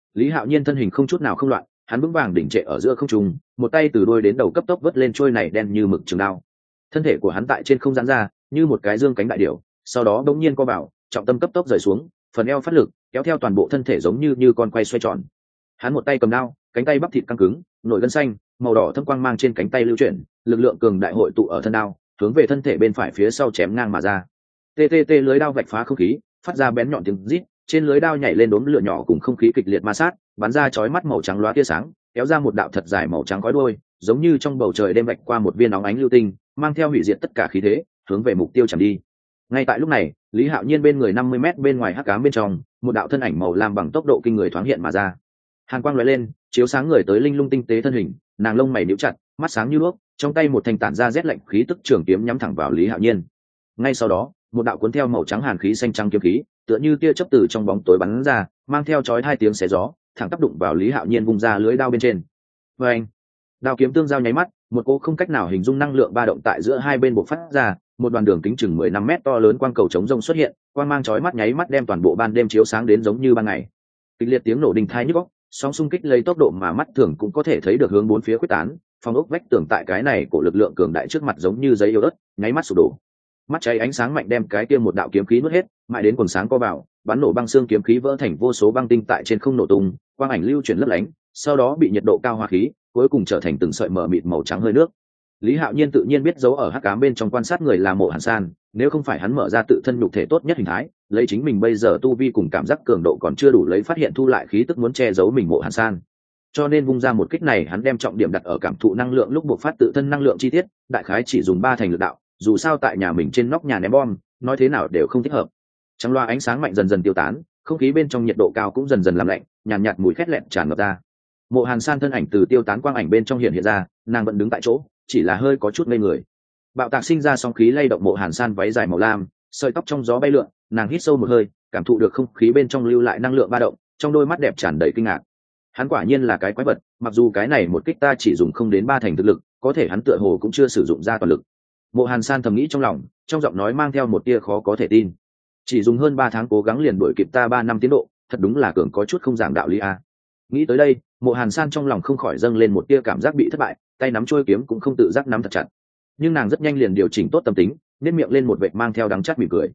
Lý Hạo Nhiên thân hình không chút nào không loạn, hắn vững vàng đỉnh trệ ở giữa không trung, một tay từ đuôi đến đầu cấp tốc vớt lên trôi này đen như mực trường đao. Thân thể của hắn tại trên không giãn ra, như một cái dương cánh đại điểu, sau đó đống nhiên co vào, trọng tâm cấp tốc rời xuống, phần eo phát lực, kéo theo toàn bộ thân thể giống như con quay xoay tròn. Hắn một tay cầm đao, cánh tay bắp thịt căng cứng, nổi gân xanh, màu đỏ thâm quang mang trên cánh tay lưu chuyển, lực lượng cường đại hội tụ ở thân đao, hướng về thân thể bên phải phía sau chém ngang mà ra. TTT lưới đao vạch phá không khí, phát ra bén nhọn tiếng rít, trên lưới đao nhảy lên đốm lửa nhỏ cùng không khí kịch liệt ma sát, bắn ra chói mắt màu trắng lóa tia sáng, kéo ra một đạo thật dài màu trắng khói đuôi, giống như trong bầu trời đêm vạch qua một viên óng ánh lưu tinh, mang theo hủy diệt tất cả khí thế, hướng về mục tiêu chạm đi. Ngay tại lúc này, Lý Hạo Nhiên bên người 50 mét bên ngoài hắc ám bên trong, một đạo thân ảnh màu lam bằng tốc độ kinh người thoáng hiện mà ra. Hàn quang lóe lên, chiếu sáng người tới linh lung tinh tế thân hình, nàng lông mày nhíu chặt, mắt sáng như đuốc, trong tay một thanh tản ra rét lạnh khí tức trường kiếm nhắm thẳng vào Lý Hạo Nhiên. Ngay sau đó, một đạo cuốn theo màu trắng hàn khí xanh trắng kiếm khí, tựa như tia chớp từ trong bóng tối bắn ra, mang theo chói hai tiếng xé gió, thẳng tác đụng vào Lý Hạo Nhiên vung ra lưới đao bên trên. Và anh, đao kiếm tương giao nháy mắt, một cỗ không cách nào hình dung năng lượng ba động tại giữa hai bên bộc phát ra, một đoàn đường kính chừng 15 mét to lớn quang cầu chống rông xuất hiện, quang mang chói mắt nháy mắt đem toàn bộ ban đêm chiếu sáng đến giống như ban ngày. Kịch liệt tiếng nổ đình thai nhức óc, sóng xung kích lấy tốc độ mà mắt thường cũng có thể thấy được hướng bốn phía quyết tán, phòng ốc vách tường tại cái này của lực lượng cường đại trước mặt giống như giấy yếu ớt, nháy mắt sụp đổ. Mắt cháy ánh sáng mạnh đem cái kia một đạo kiếm khí nuốt hết, mãi đến quần sáng co vào, bắn nổ băng xương kiếm khí vỡ thành vô số băng tinh tại trên không nổ tung, quang ảnh lưu chuyển lấp lánh, sau đó bị nhiệt độ cao hóa khí, cuối cùng trở thành từng sợi mờ mịt màu trắng hơi nước. Lý Hạo Nhiên tự nhiên biết dấu ở hắc ám bên trong quan sát người là Mộ Hàn San, nếu không phải hắn mở ra tự thân nhục thể tốt nhất hình thái, lấy chính mình bây giờ tu vi cùng cảm giác cường độ còn chưa đủ lấy phát hiện thu lại khí tức muốn che giấu mình Mộ Hàn San. Cho nên vung ra một kích này, hắn đem trọng điểm đặt ở cảm thụ năng lượng lúc buộc phát tự thân năng lượng chi tiết, đại khái chỉ dùng 3 thành lực đạo, dù sao tại nhà mình trên nóc nhà ném bom, nói thế nào đều không thích hợp. Trắng loa ánh sáng mạnh dần dần tiêu tán, không khí bên trong nhiệt độ cao cũng dần dần làm lạnh, nhàn nhạt mùi khét lẹn tràn ngập ra. Mộ Hàn San thân ảnh từ tiêu tán quang ảnh bên trong hiện ra, nàng vẫn đứng tại chỗ, chỉ là hơi có chút ngây người. Bạo tạc sinh ra sóng khí lay động Mộ Hàn San váy dài màu lam, sợi tóc trong gió bay lượn, nàng hít sâu một hơi, cảm thụ được không khí bên trong lưu lại năng lượng ba động, trong đôi mắt đẹp tràn đầy kinh ngạc. Hắn quả nhiên là cái quái vật, mặc dù cái này một kích ta chỉ dùng không đến 3 thành thực lực, có thể hắn tựa hồ cũng chưa sử dụng ra toàn lực. Mộ Hàn San thầm nghĩ trong lòng, trong giọng nói mang theo một tia khó có thể tin. Chỉ dùng hơn 3 tháng cố gắng liền đuổi kịp ta 3 năm tiến độ, thật đúng là cường có chút không giảng đạo lý a. Nghĩ tới đây, Mộ Hàn San trong lòng không khỏi dâng lên một tia cảm giác bị thất bại, tay nắm chuôi kiếm cũng không tự giác nắm thật chặt. Nhưng nàng rất nhanh liền điều chỉnh tốt tâm tính, nét miệng lên một vệt mang theo đắng chát mỉm cười.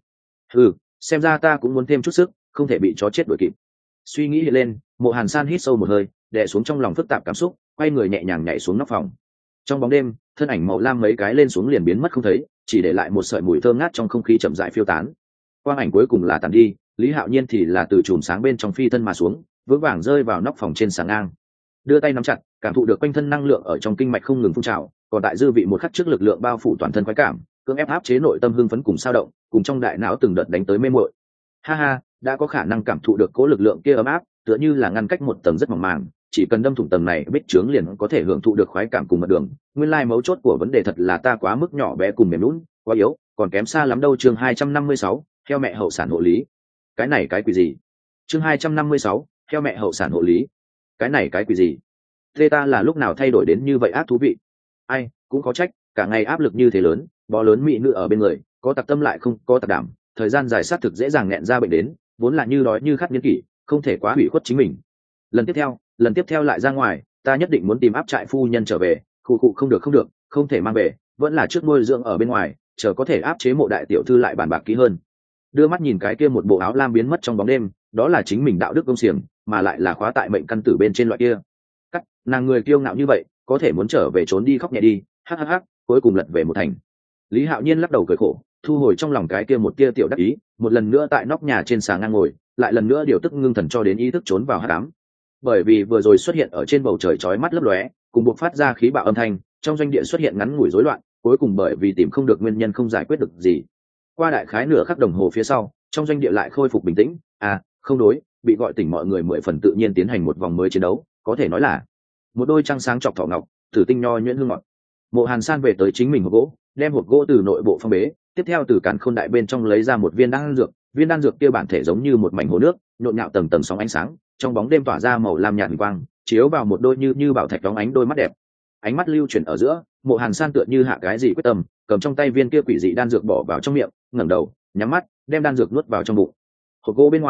Xem ra ta cũng muốn thêm chút sức, không thể bị chó chết đuổi kịp. Suy nghĩ hiện lên, Mộ Hàn San hít sâu một hơi, đè xuống trong lòng phức tạp cảm xúc, quay người nhẹ nhàng nhảy xuống nóc phòng. Trong bóng đêm, thân ảnh màu lam mấy cái lên xuống liền biến mất không thấy, chỉ để lại một sợi mùi thơm ngát trong không khí chậm rãi phiêu tán. Quang ảnh cuối cùng là tàn đi, Lý Hạo Nhiên thì là từ chùm sáng bên trong phi thân mà xuống, vững vàng rơi vào nóc phòng trên sàn ngang. Đưa tay nắm chặt, cảm thụ được quanh thân năng lượng ở trong kinh mạch không ngừng phun trào, còn tại dư vị một khắc trước lực lượng bao phủ toàn thân khoái cảm, cưỡng ép áp chế nội tâm hưng phấn cùng sao động, cùng trong đại não từng đợt đánh tới mê muội. Ha ha, đã có khả năng cảm thụ được cố lực lượng kia ấm áp, tựa như là ngăn cách một tầng rất mỏng màng, chỉ cần đâm thủng tầng này bích trướng liền có thể hưởng thụ được khoái cảm cùng mật đường. Nguyên lai mấu chốt của vấn đề thật là ta quá mức nhỏ bé cùng mềm lún, quá yếu, còn kém xa lắm đâu. Chương 256, theo mẹ hậu sản hộ lý. Cái này cái quỷ gì? Chương 256, theo mẹ hậu sản hộ lý. Cái này cái quỷ gì? Thế ta là lúc nào thay đổi đến như vậy ác thú vị? Ai, cũng có trách, cả ngày áp lực như thế lớn, bó lớn mỹ nữ ở bên người, có tặc tâm lại không có tặc đảm, thời gian dài sát thực dễ dàng nghẹn ra bệnh đến, vốn là như đói như khát nghiến kỷ, không thể quá hủy khuất chính mình. Lần tiếp theo lại ra ngoài, ta nhất định muốn tìm áp trại phu nhân trở về, khu không được, không thể mang về, vẫn là trước nuôi dưỡng ở bên ngoài, chờ có thể áp chế Mộ đại tiểu thư lại bàn bạc kỹ hơn. Đưa mắt nhìn cái kia một bộ áo lam biến mất trong bóng đêm, đó là chính mình đạo đức công xiềng, mà lại là khóa tại mệnh căn tử bên trên loại kia. Nàng người kiêu ngạo như vậy, có thể muốn trở về trốn đi khóc nhẹ đi, hắc, cuối cùng lật về một thành. Lý Hạo Nhiên lắc đầu cười khổ, thu hồi trong lòng cái kia một tia tiểu đắc ý, một lần nữa tại nóc nhà trên sàng ngang ngồi, lại lần nữa điều tức ngưng thần cho đến ý thức trốn vào hắc ám. Bởi vì vừa rồi xuất hiện ở trên bầu trời chói mắt lấp lóe, cùng buộc phát ra khí bạo âm thanh, trong doanh địa xuất hiện ngắn ngủi rối loạn, cuối cùng bởi vì tìm không được nguyên nhân không giải quyết được gì. Qua đại khái nửa khắc đồng hồ phía sau, trong doanh địa lại khôi phục bình tĩnh. Không đối, bị gọi tỉnh mọi người 10 phần tự nhiên tiến hành một vòng mới chiến đấu, có thể nói là một đôi trăng sáng chọc thỏ ngọc, thử tinh nho nhuyễn hương ngọt. Mộ Hàn San về tới chính mình hộp gỗ, đem hộp gỗ từ nội bộ phong bế, tiếp theo từ càn khôn đại bên trong lấy ra một viên đan dược. Viên đan dược kia bản thể giống như một mảnh hồ nước, nhộn nhạo tầng tầng sóng ánh sáng, trong bóng đêm tỏa ra màu lam nhạt quang, chiếu vào một đôi như bảo thạch đóng ánh đôi mắt đẹp. Ánh mắt lưu chuyển ở giữa, Mộ Hàn San tựa như hạ cái gì quyết tâm, cầm trong tay viên kia quỷ dị đan dược bỏ vào trong miệng, ngẩng đầu, nhắm mắt, đem đan dược nuốt vào trong bụng. Hộp gỗ bên ngoài,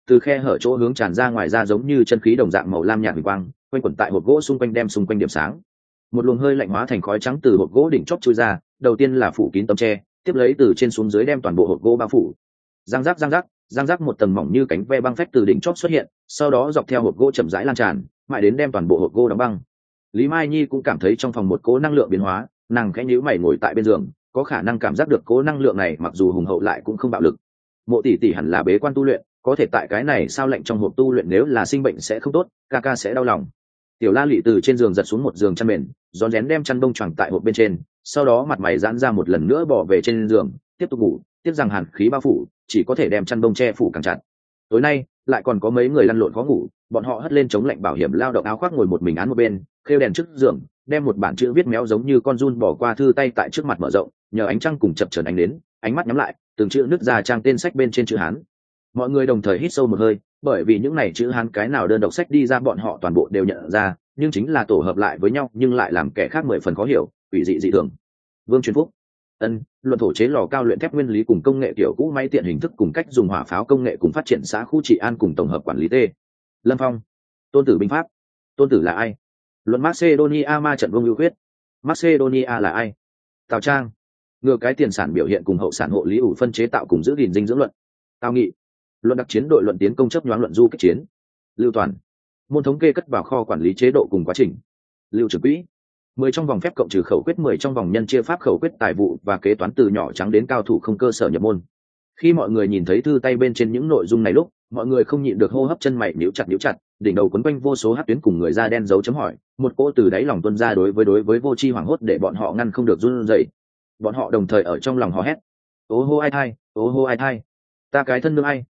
từ khe hở chỗ hướng tràn ra ngoài ra giống như chân khí đồng dạng màu lam nhạt huỳnh quang quanh quẩn tại hộp gỗ xung quanh, đem xung quanh điểm sáng. Một luồng hơi lạnh hóa thành khói trắng từ hộp gỗ đỉnh chóp chui ra, đầu tiên là phủ kín tấm tre, tiếp lấy từ trên xuống dưới đem toàn bộ hộp gỗ bao phủ. Giang giác giang giác giang giác, một tầng mỏng như cánh ve băng phách từ đỉnh chóp xuất hiện, sau đó dọc theo hộp gỗ chậm rãi lan tràn, mãi đến đem toàn bộ hộp gỗ đóng băng. Lý Mai Nhi cũng cảm thấy trong phòng một cỗ năng lượng biến hóa, nàng khẽ nhíu mày ngồi tại bên giường, có khả năng cảm giác được cỗ năng lượng này mặc dù hùng hậu lại cũng không bạo lực. Mộ tỷ tỷ hẳn là bế quan tu luyện, có thể tại cái này sao lạnh trong hộp tu luyện, nếu là sinh bệnh sẽ không tốt, ca ca sẽ đau lòng. Tiểu La Lị từ trên giường giật xuống một giường chăn mền, rón rén đem chăn bông choàng tại hộp bên trên, sau đó mặt mày giãn ra một lần nữa bỏ về trên giường, tiếp tục ngủ. Tiếc rằng hàn khí bao phủ, chỉ có thể đem chăn bông che phủ càng chặt. Tối nay lại còn có mấy người lăn lộn khó ngủ, bọn họ hất lên chống lạnh bảo hiểm lao động áo khoác ngồi một mình án một bên, khêu đèn trước giường, đem một bản chữ viết méo giống như con giun bỏ qua thư tay tại trước mặt mở rộng, nhờ ánh trăng cùng chập chờn ánh đến, ánh mắt nhắm lại, từng chữ nứt ra trang tên sách bên trên chữ Hán. Mọi người đồng thời hít sâu một hơi, bởi vì những này chữ Hán cái nào đơn độc sách đi ra bọn họ toàn bộ đều nhận ra, nhưng chính là tổ hợp lại với nhau nhưng lại làm kẻ khác mười phần khó hiểu, quỷ dị dị thường. Vương Truyền Phúc. Luận thổ chế lò cao luyện thép nguyên lý cùng công nghệ kiểu cũ máy tiện hình thức cùng cách dùng hỏa pháo công nghệ cùng phát triển xã khu trị an cùng tổng hợp quản lý T. Lâm Phong. Tôn tử binh pháp. Tôn tử là ai? Luận Macedonia ma trận Vương Lưu Khuyết. Macedonia là ai? Tào Trang. Ngừa cái tiền sản biểu hiện cùng hậu sản hộ lý ủ phân chế tạo cùng giữ gìn dinh dưỡng luận. Tào Nghị. Luận đặc chiến đội luận tiến công chấp nhoáng luận du kích chiến. Lưu Toàn. Môn thống kê cất vào kho quản lý chế độ cùng quá trình. Lưu Trưởng Quỹ. 10 trong vòng phép cộng trừ khẩu quyết, 10 trong vòng nhân chia pháp khẩu quyết, tài vụ và kế toán từ nhỏ trắng đến cao thủ không cơ sở nhập môn. Khi mọi người nhìn thấy thư tay bên trên những nội dung này lúc, mọi người không nhịn được hô hấp, chân mày nhíu chặt, đỉnh đầu quấn quanh vô số hắc tuyến cùng người da đen dấu chấm hỏi, một cỗ từ đáy lòng tuôn ra đối với vô tri hoảng hốt để bọn họ ngăn không được run rẩy. Bọn họ đồng thời ở trong lòng hò hét: "Ô hô ai thai, ô hô ai thai, ta cái thân nương ai,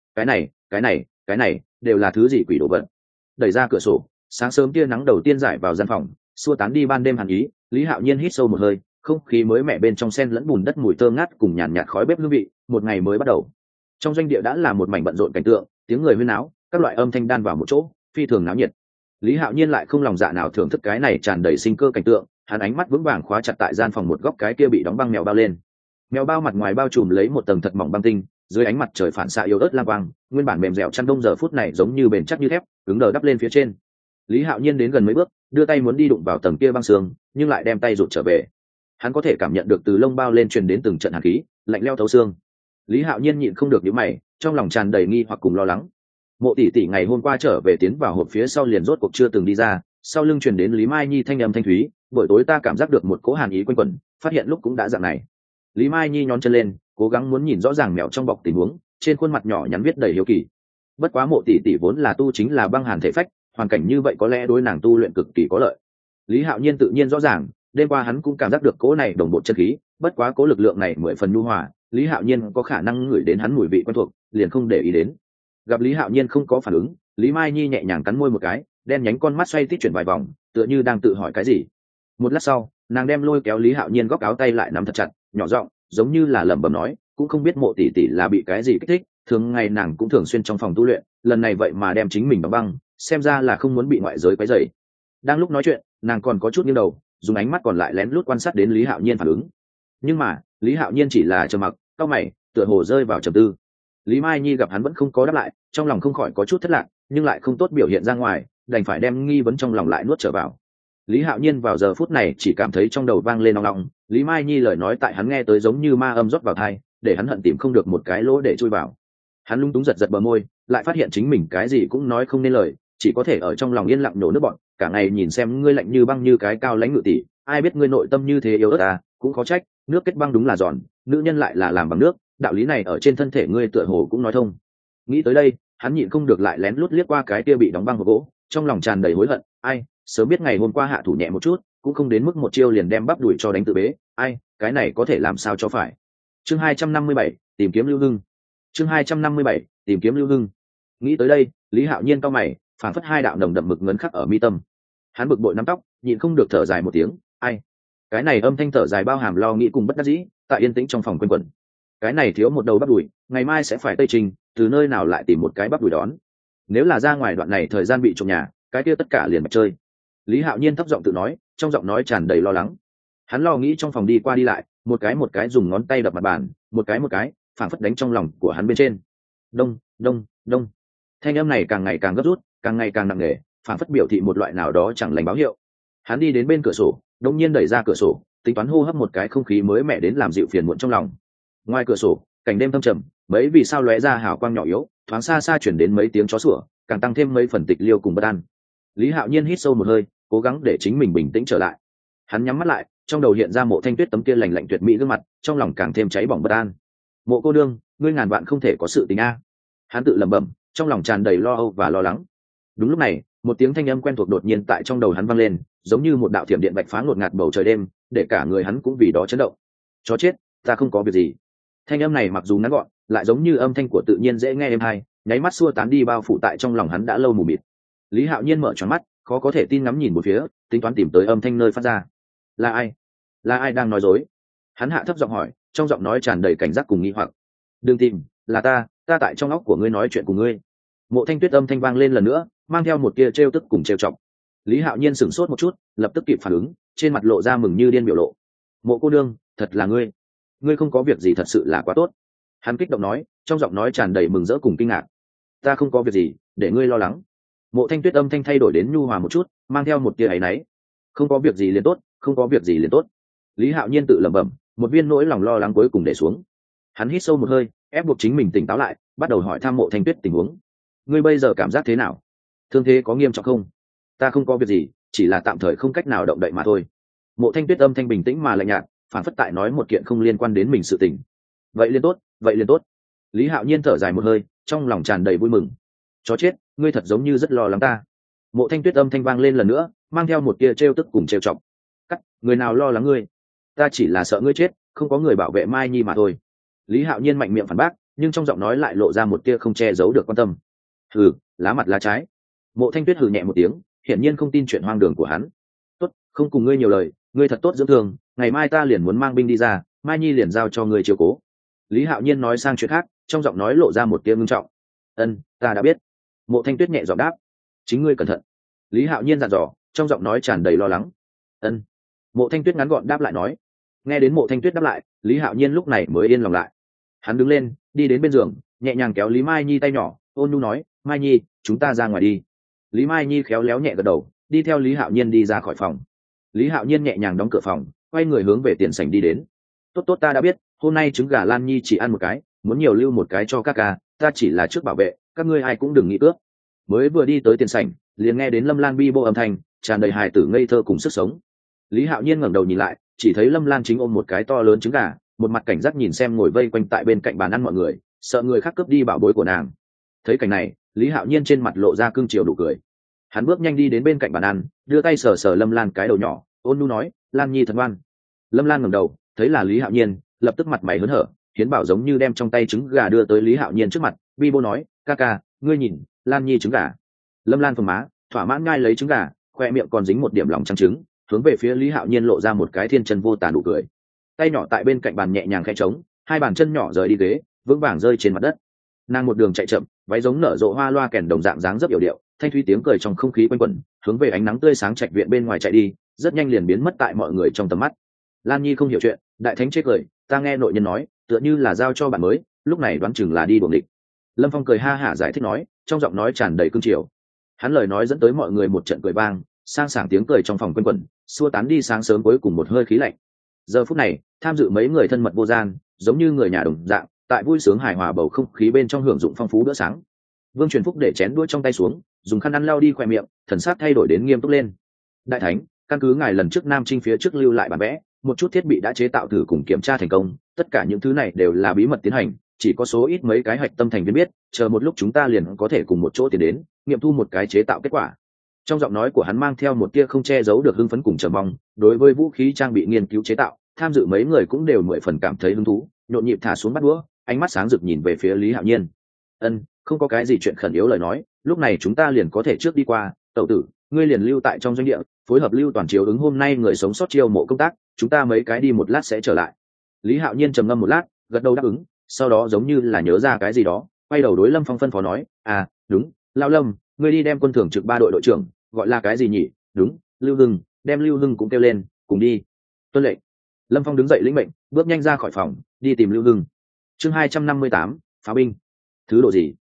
cái này đều là thứ gì quỷ đồ vật." Đẩy ra cửa sổ, sáng sớm tia nắng đầu tiên rải vào gian phòng, xua tán đi ban đêm hàn ý. Lý Hạo Nhiên hít sâu một hơi, không khí mới mẻ bên trong sen lẫn bùn đất mùi thơm ngát cùng nhàn nhạt khói bếp hương vị. Một ngày mới bắt đầu. Trong doanh địa đã là một mảnh bận rộn cảnh tượng, tiếng người huyên náo, các loại âm thanh đan vào một chỗ, phi thường náo nhiệt. Lý Hạo Nhiên lại không lòng dạ nào thưởng thức cái này tràn đầy sinh cơ cảnh tượng, hắn ánh mắt vững vàng khóa chặt tại gian phòng một góc cái kia bị đóng băng mèo bao lên. Mèo bao mặt ngoài bao trùm lấy một tầng thật mỏng băng tinh, dưới ánh mặt trời phản xạ yếu ớt lam quang, nguyên bản mềm dẻo chăn đông giờ phút này giống như bền chắc như thép, cứng đờ đắp lên phía trên. Lý Hạo Nhiên đến gần mấy bước, đưa tay muốn đi đụng vào tầng kia băng xương, nhưng lại đem tay rụt trở về. Hắn có thể cảm nhận được từ lông bao lên truyền đến từng trận hàn khí, lạnh lẽo thấu xương. Lý Hạo Nhiên nhịn không được nhíu mày, trong lòng tràn đầy nghi hoặc cùng lo lắng. Mộ tỷ tỷ ngày hôm qua trở về tiến vào hộp phía sau liền rốt cuộc chưa từng đi ra, sau lưng truyền đến Lý Mai Nhi thanh âm thanh thúy, buổi tối ta cảm giác được một cỗ hàn ý quanh quẩn, phát hiện lúc cũng đã dạng này. Lý Mai Nhi nhón chân lên, cố gắng muốn nhìn rõ ràng mèo trong bọc tình huống, trên khuôn mặt nhỏ nhắn viết đầy hiếu kỳ. Bất quá Mộ tỷ tỷ vốn là tu chính là băng hàn thể phách, hoàn cảnh như vậy có lẽ đối nàng tu luyện cực kỳ có lợi. Lý Hạo Nhiên tự nhiên rõ ràng, đêm qua hắn cũng cảm giác được cỗ này đồng bộ chân khí, bất quá cỗ lực lượng này 10 phần nhu hòa, Lý Hạo Nhiên có khả năng ngửi đến hắn mùi vị quen thuộc, liền không để ý đến. Gặp Lý Hạo Nhiên không có phản ứng, Lý Mai Nhi nhẹ nhàng cắn môi một cái, đen nhánh con mắt xoay tít chuyển vài vòng, tựa như đang tự hỏi cái gì. Một lát sau, nàng đem lôi kéo Lý Hạo Nhiên góc áo tay lại nắm thật chặt, nhỏ giọng, giống như là lẩm bẩm nói, cũng không biết Mộ tỷ tỷ là bị cái gì kích thích, thường ngày nàng cũng thường xuyên trong phòng tu luyện, lần này vậy mà đem chính mình đóng băng, xem ra là không muốn bị ngoại giới quấy rầy. Đang lúc nói chuyện, nàng còn có chút nghiêng đầu, dùng ánh mắt còn lại lén lút quan sát đến Lý Hạo Nhiên phản ứng. Nhưng mà Lý Hạo Nhiên chỉ là trầm mặc, cau mày, tựa hồ rơi vào trầm tư. Lý Mai Nhi gặp hắn vẫn không có đáp lại, trong lòng không khỏi có chút thất lạc, nhưng lại không tốt biểu hiện ra ngoài, đành phải đem nghi vấn trong lòng lại nuốt trở vào. Lý Hạo Nhiên vào giờ phút này chỉ cảm thấy trong đầu vang lên nòng nòng, Lý Mai Nhi lời nói tại hắn nghe tới giống như ma âm rót vào tai, để hắn hận tìm không được một cái lỗ để chui vào. Hắn lung túng giật giật bờ môi, lại phát hiện chính mình cái gì cũng nói không nên lời, chỉ có thể ở trong lòng yên lặng nổ nước bọn, cả ngày nhìn xem ngươi lạnh như băng như cái cao lãnh ngự tỷ, ai biết ngươi nội tâm như thế yếu ớt à, cũng khó trách, nước kết băng đúng là giòn, nữ nhân lại là làm bằng nước, đạo lý này ở trên thân thể ngươi tựa hồ cũng nói thông. Nghĩ tới đây, hắn nhịn không được lại lén lút liếc qua cái kia bị đóng băng vào gỗ, trong lòng tràn đầy hối hận, ai, sớm biết ngày hôm qua hạ thủ nhẹ một chút, cũng không đến mức một chiêu liền đem bắp đuổi cho đánh tự bế, ai, cái này có thể làm sao cho phải. Chương 257, tìm kiếm Lưu Hưng. Chương 257, tìm kiếm Lưu Hưng. Nghĩ tới đây, Lý Hạo Nhiên cau mày, phản phất hai đạo nồng đậm mực ngấn khắc ở mi tâm. Hắn bực bội nắm tóc, nhịn không được thở dài một tiếng, ai. Cái này âm thanh thở dài bao hàm lo nghĩ cùng bất đắc dĩ, tại yên tĩnh trong phòng quanh quẩn. Cái này thiếu một đầu bắp đùi, ngày mai sẽ phải tây trình, từ nơi nào lại tìm một cái bắp đùi đón. Nếu là ra ngoài đoạn này thời gian bị trộm nhà, cái kia tất cả liền mặt chơi. Lý Hạo Nhiên thấp giọng tự nói, trong giọng nói tràn đầy lo lắng. Hắn lo nghĩ trong phòng đi qua đi lại, một cái dùng ngón tay đập mặt bàn, một cái, phản phất đánh trong lòng của hắn bên trên. Đông, đông, đông. Thanh âm này càng ngày càng gấp rút, càng ngày càng nặng nề, phản phất biểu thị một loại nào đó chẳng lành báo hiệu. Hắn đi đến bên cửa sổ, đột nhiên đẩy ra cửa sổ, tính toán hô hấp một cái không khí mới mẻ đến làm dịu phiền muộn trong lòng. Ngoài cửa sổ, cảnh đêm thâm trầm, mấy vì sao lóe ra hào quang nhỏ yếu, thoáng xa xa chuyển đến mấy tiếng chó sủa, càng tăng thêm mấy phần tịch liêu cùng bất an. Lý Hạo Nhiên hít sâu một hơi, cố gắng để chính mình bình tĩnh trở lại. Hắn nhắm mắt lại, trong đầu hiện ra Mộ Thanh Tuyết tấm kia lạnh lạnh tuyệt mỹ gương mặt, trong lòng càng thêm cháy bỏng bất an. Mộ cô đương, ngươi ngàn vạn không thể có sự tình a. Hắn tự lẩm bẩm, trong lòng tràn đầy lo âu và lo lắng. Đúng lúc này, một tiếng thanh âm quen thuộc đột nhiên tại trong đầu hắn vang lên, giống như một đạo thiểm điện bạch phá ngột ngạt bầu trời đêm, để cả người hắn cũng vì đó chấn động. Chó chết, ta không có việc gì. Thanh âm này mặc dù ngắn gọn, lại giống như âm thanh của tự nhiên dễ nghe êm hay, nháy mắt xua tán đi bao phủ tại trong lòng hắn đã lâu mù mịt. Lý Hạo Nhiên mở tròn mắt, khó có thể tin ngắm nhìn một phía, tính toán tìm tới âm thanh nơi phát ra. Là ai? Là ai đang nói dối? Hắn hạ thấp giọng hỏi, trong giọng nói tràn đầy cảnh giác cùng nghi hoặc. Đừng tìm, là ta tại trong óc của ngươi nói chuyện cùng ngươi. Mộ Thanh Tuyết âm thanh vang lên lần nữa, mang theo một tia trêu tức cùng trêu chọc. Lý Hạo Nhiên sửng sốt một chút, lập tức kịp phản ứng, trên mặt lộ ra mừng như điên biểu lộ. Mộ cô đương, thật là ngươi. Ngươi không có việc gì thật sự là quá tốt. Hắn kích động nói, trong giọng nói tràn đầy mừng rỡ cùng kinh ngạc. Ta không có việc gì, để ngươi lo lắng. Mộ Thanh Tuyết âm thanh thay đổi đến nhu hòa một chút, mang theo một tia áy náy. Không có việc gì liền tốt, không có việc gì liền tốt. Lý Hạo Nhiên tự lẩm bẩm, một viên nỗi lòng lo lắng cuối cùng để xuống. Hắn hít sâu một hơi, ép buộc chính mình tỉnh táo lại, bắt đầu hỏi thăm Mộ Thanh Tuyết tình huống. Ngươi bây giờ cảm giác thế nào? Thương thế có nghiêm trọng không? Ta không có việc gì, chỉ là tạm thời không cách nào động đậy mà thôi. Mộ Thanh Tuyết âm thanh bình tĩnh mà lạnh nhạt, phản phất tại nói một kiện không liên quan đến mình sự tình. Vậy liền tốt, vậy liền tốt. Lý Hạo Nhiên thở dài một hơi, trong lòng tràn đầy vui mừng. Chó chết, ngươi thật giống như rất lo lắng ta. Mộ Thanh Tuyết âm thanh vang lên lần nữa, mang theo một tia trêu tức cùng trêu chọc. Cắt, người nào lo lắng ngươi? Ta chỉ là sợ ngươi chết, không có người bảo vệ Mai Nhi mà thôi. Lý Hạo Nhiên mạnh miệng phản bác, nhưng trong giọng nói lại lộ ra một tia không che giấu được quan tâm. Hừ, lá mặt lá trái. Mộ Thanh Tuyết hừ nhẹ một tiếng, hiển nhiên không tin chuyện hoang đường của hắn. Tốt, không cùng ngươi nhiều lời, ngươi thật tốt dưỡng thương, ngày mai ta liền muốn mang binh đi ra, Mai Nhi liền giao cho ngươi chiếu cố. Lý Hạo Nhiên nói sang chuyện khác, trong giọng nói lộ ra một tia ngưng trọng. Ân, ta đã biết. Mộ Thanh Tuyết nhẹ giọng đáp. Chính ngươi cẩn thận. Lý Hạo Nhiên dặn dò, trong giọng nói tràn đầy lo lắng. Ân. Mộ Thanh Tuyết ngắn gọn đáp lại nói. Nghe đến Mộ Thanh Tuyết đáp lại, Lý Hạo Nhiên lúc này mới yên lòng lại. Hắn đứng lên, đi đến bên giường, nhẹ nhàng kéo Lý Mai Nhi tay nhỏ, ôn nhu nói, Mai Nhi, chúng ta ra ngoài đi. Lý Mai Nhi khéo léo nhẹ gật đầu, đi theo Lý Hạo Nhiên đi ra khỏi phòng. Lý Hạo Nhiên nhẹ nhàng đóng cửa phòng, quay người hướng về tiền sảnh đi đến. Tốt tốt, ta đã biết, hôm nay trứng gà Lan Nhi chỉ ăn một cái, muốn nhiều lưu một cái cho các ca, ta chỉ là trước bảo vệ, các ngươi ai cũng đừng nghĩ cướp. Mới vừa đi tới tiền sảnh, liền nghe đến Lâm Lan bi bô âm thanh, tràn đầy hài tử ngây thơ cùng sức sống. Lý Hạo Nhiên ngẩng đầu nhìn lại, chỉ thấy Lâm Lan chính ôm một cái to lớn trứng gà, một mặt cảnh giác nhìn xem ngồi vây quanh tại bên cạnh bàn ăn mọi người, sợ người khác cướp đi bảo bối của nàng. Thấy cảnh này, Lý Hạo Nhiên trên mặt lộ ra cương chiều nụ cười. Hắn bước nhanh đi đến bên cạnh bàn ăn, đưa tay sờ sờ Lâm Lan cái đầu nhỏ, ôn nhu nói, Lan Nhi thật ngoan. Lâm Lan ngẩng đầu, thấy là Lý Hạo Nhiên, lập tức mặt mày hớn hở, hiến bảo giống như đem trong tay trứng gà đưa tới Lý Hạo Nhiên trước mặt, bi bô nói, ca ca, ngươi nhìn, Lan Nhi trứng gà. Lâm Lan phồng má, thỏa mãn ngai lấy trứng gà, khoe miệng còn dính một điểm lòng trắng trứng, hướng về phía Lý Hạo Nhiên lộ ra một cái thiên chân vô tàn nụ cười. Tay nhỏ tại bên cạnh bàn nhẹ nhàng khẽ trống, hai bàn chân nhỏ rời đi ghế, vững vàng rơi trên mặt đất. Nàng một đường chạy chậm, váy giống nở rộ hoa loa kèn đồng dạng dáng rất yểu điệu, thanh thúy tiếng cười trong không khí quanh quẩn, hướng về ánh nắng tươi sáng trạch viện bên ngoài chạy đi, rất nhanh liền biến mất tại mọi người trong tầm mắt. Lan Nhi không hiểu chuyện, đại thánh chế cười, ta nghe nội nhân nói, tựa như là giao cho bạn mới, lúc này đoán chừng là đi buồng địch. Lâm Phong cười ha hả giải thích nói, trong giọng nói tràn đầy cương triều. Hắn lời nói dẫn tới mọi người một trận cười vang, sang sảng tiếng cười trong phòng quanh quẩn, xua tán đi sáng sớm cuối cùng một hơi khí lạnh. Giờ phút này, tham dự mấy người thân mật vô gian, giống như người nhà đồng dạng, tại vui sướng hài hòa bầu không khí bên trong hưởng dụng phong phú bữa sáng. Vương Truyền Phúc để chén đũa trong tay xuống, dùng khăn ăn lau đi khóe miệng, thần sắc thay đổi đến nghiêm túc lên. Đại thánh, căn cứ ngài lần trước Nam Trinh phía trước lưu lại bản vẽ, một chút thiết bị đã chế tạo thử cùng kiểm tra thành công, tất cả những thứ này đều là bí mật tiến hành, chỉ có số ít mấy cái hạch tâm thành viên biết, chờ một lúc chúng ta liền có thể cùng một chỗ tiến đến, nghiệm thu một cái chế tạo kết quả. Trong giọng nói của hắn mang theo một tia không che giấu được hưng phấn cùng chờ mong, đối với vũ khí trang bị nghiên cứu chế tạo, tham dự mấy người cũng đều mười phần cảm thấy hứng thú, nhộn nhịp thả xuống bát đũa, ánh mắt sáng rực nhìn về phía Lý Hạo Nhiên. Ân, không có cái gì chuyện khẩn yếu lời nói, lúc này chúng ta liền có thể trước đi qua. Tẩu tử, ngươi liền lưu tại trong doanh địa, phối hợp Lưu Toàn chiếu ứng hôm nay người sống sót chiêu mộ công tác, chúng ta mấy cái đi một lát sẽ trở lại. Lý Hạo Nhiên trầm ngâm một lát, gật đầu đáp ứng, sau đó giống như là nhớ ra cái gì đó, quay đầu đối Lâm Phong phân phó nói, à, đúng, Lão Lâm, ngươi đi đem quân thường trực 3 đội đội trưởng, gọi là cái gì nhỉ? Đúng, Lưu Hưng, đem Lưu Hưng cũng kêu lên, cùng đi. Tuân lệnh. Lâm Phong đứng dậy lĩnh mệnh, bước nhanh ra khỏi phòng, đi tìm Lưu Hưng. Chương 258, phá binh. Thứ độ gì?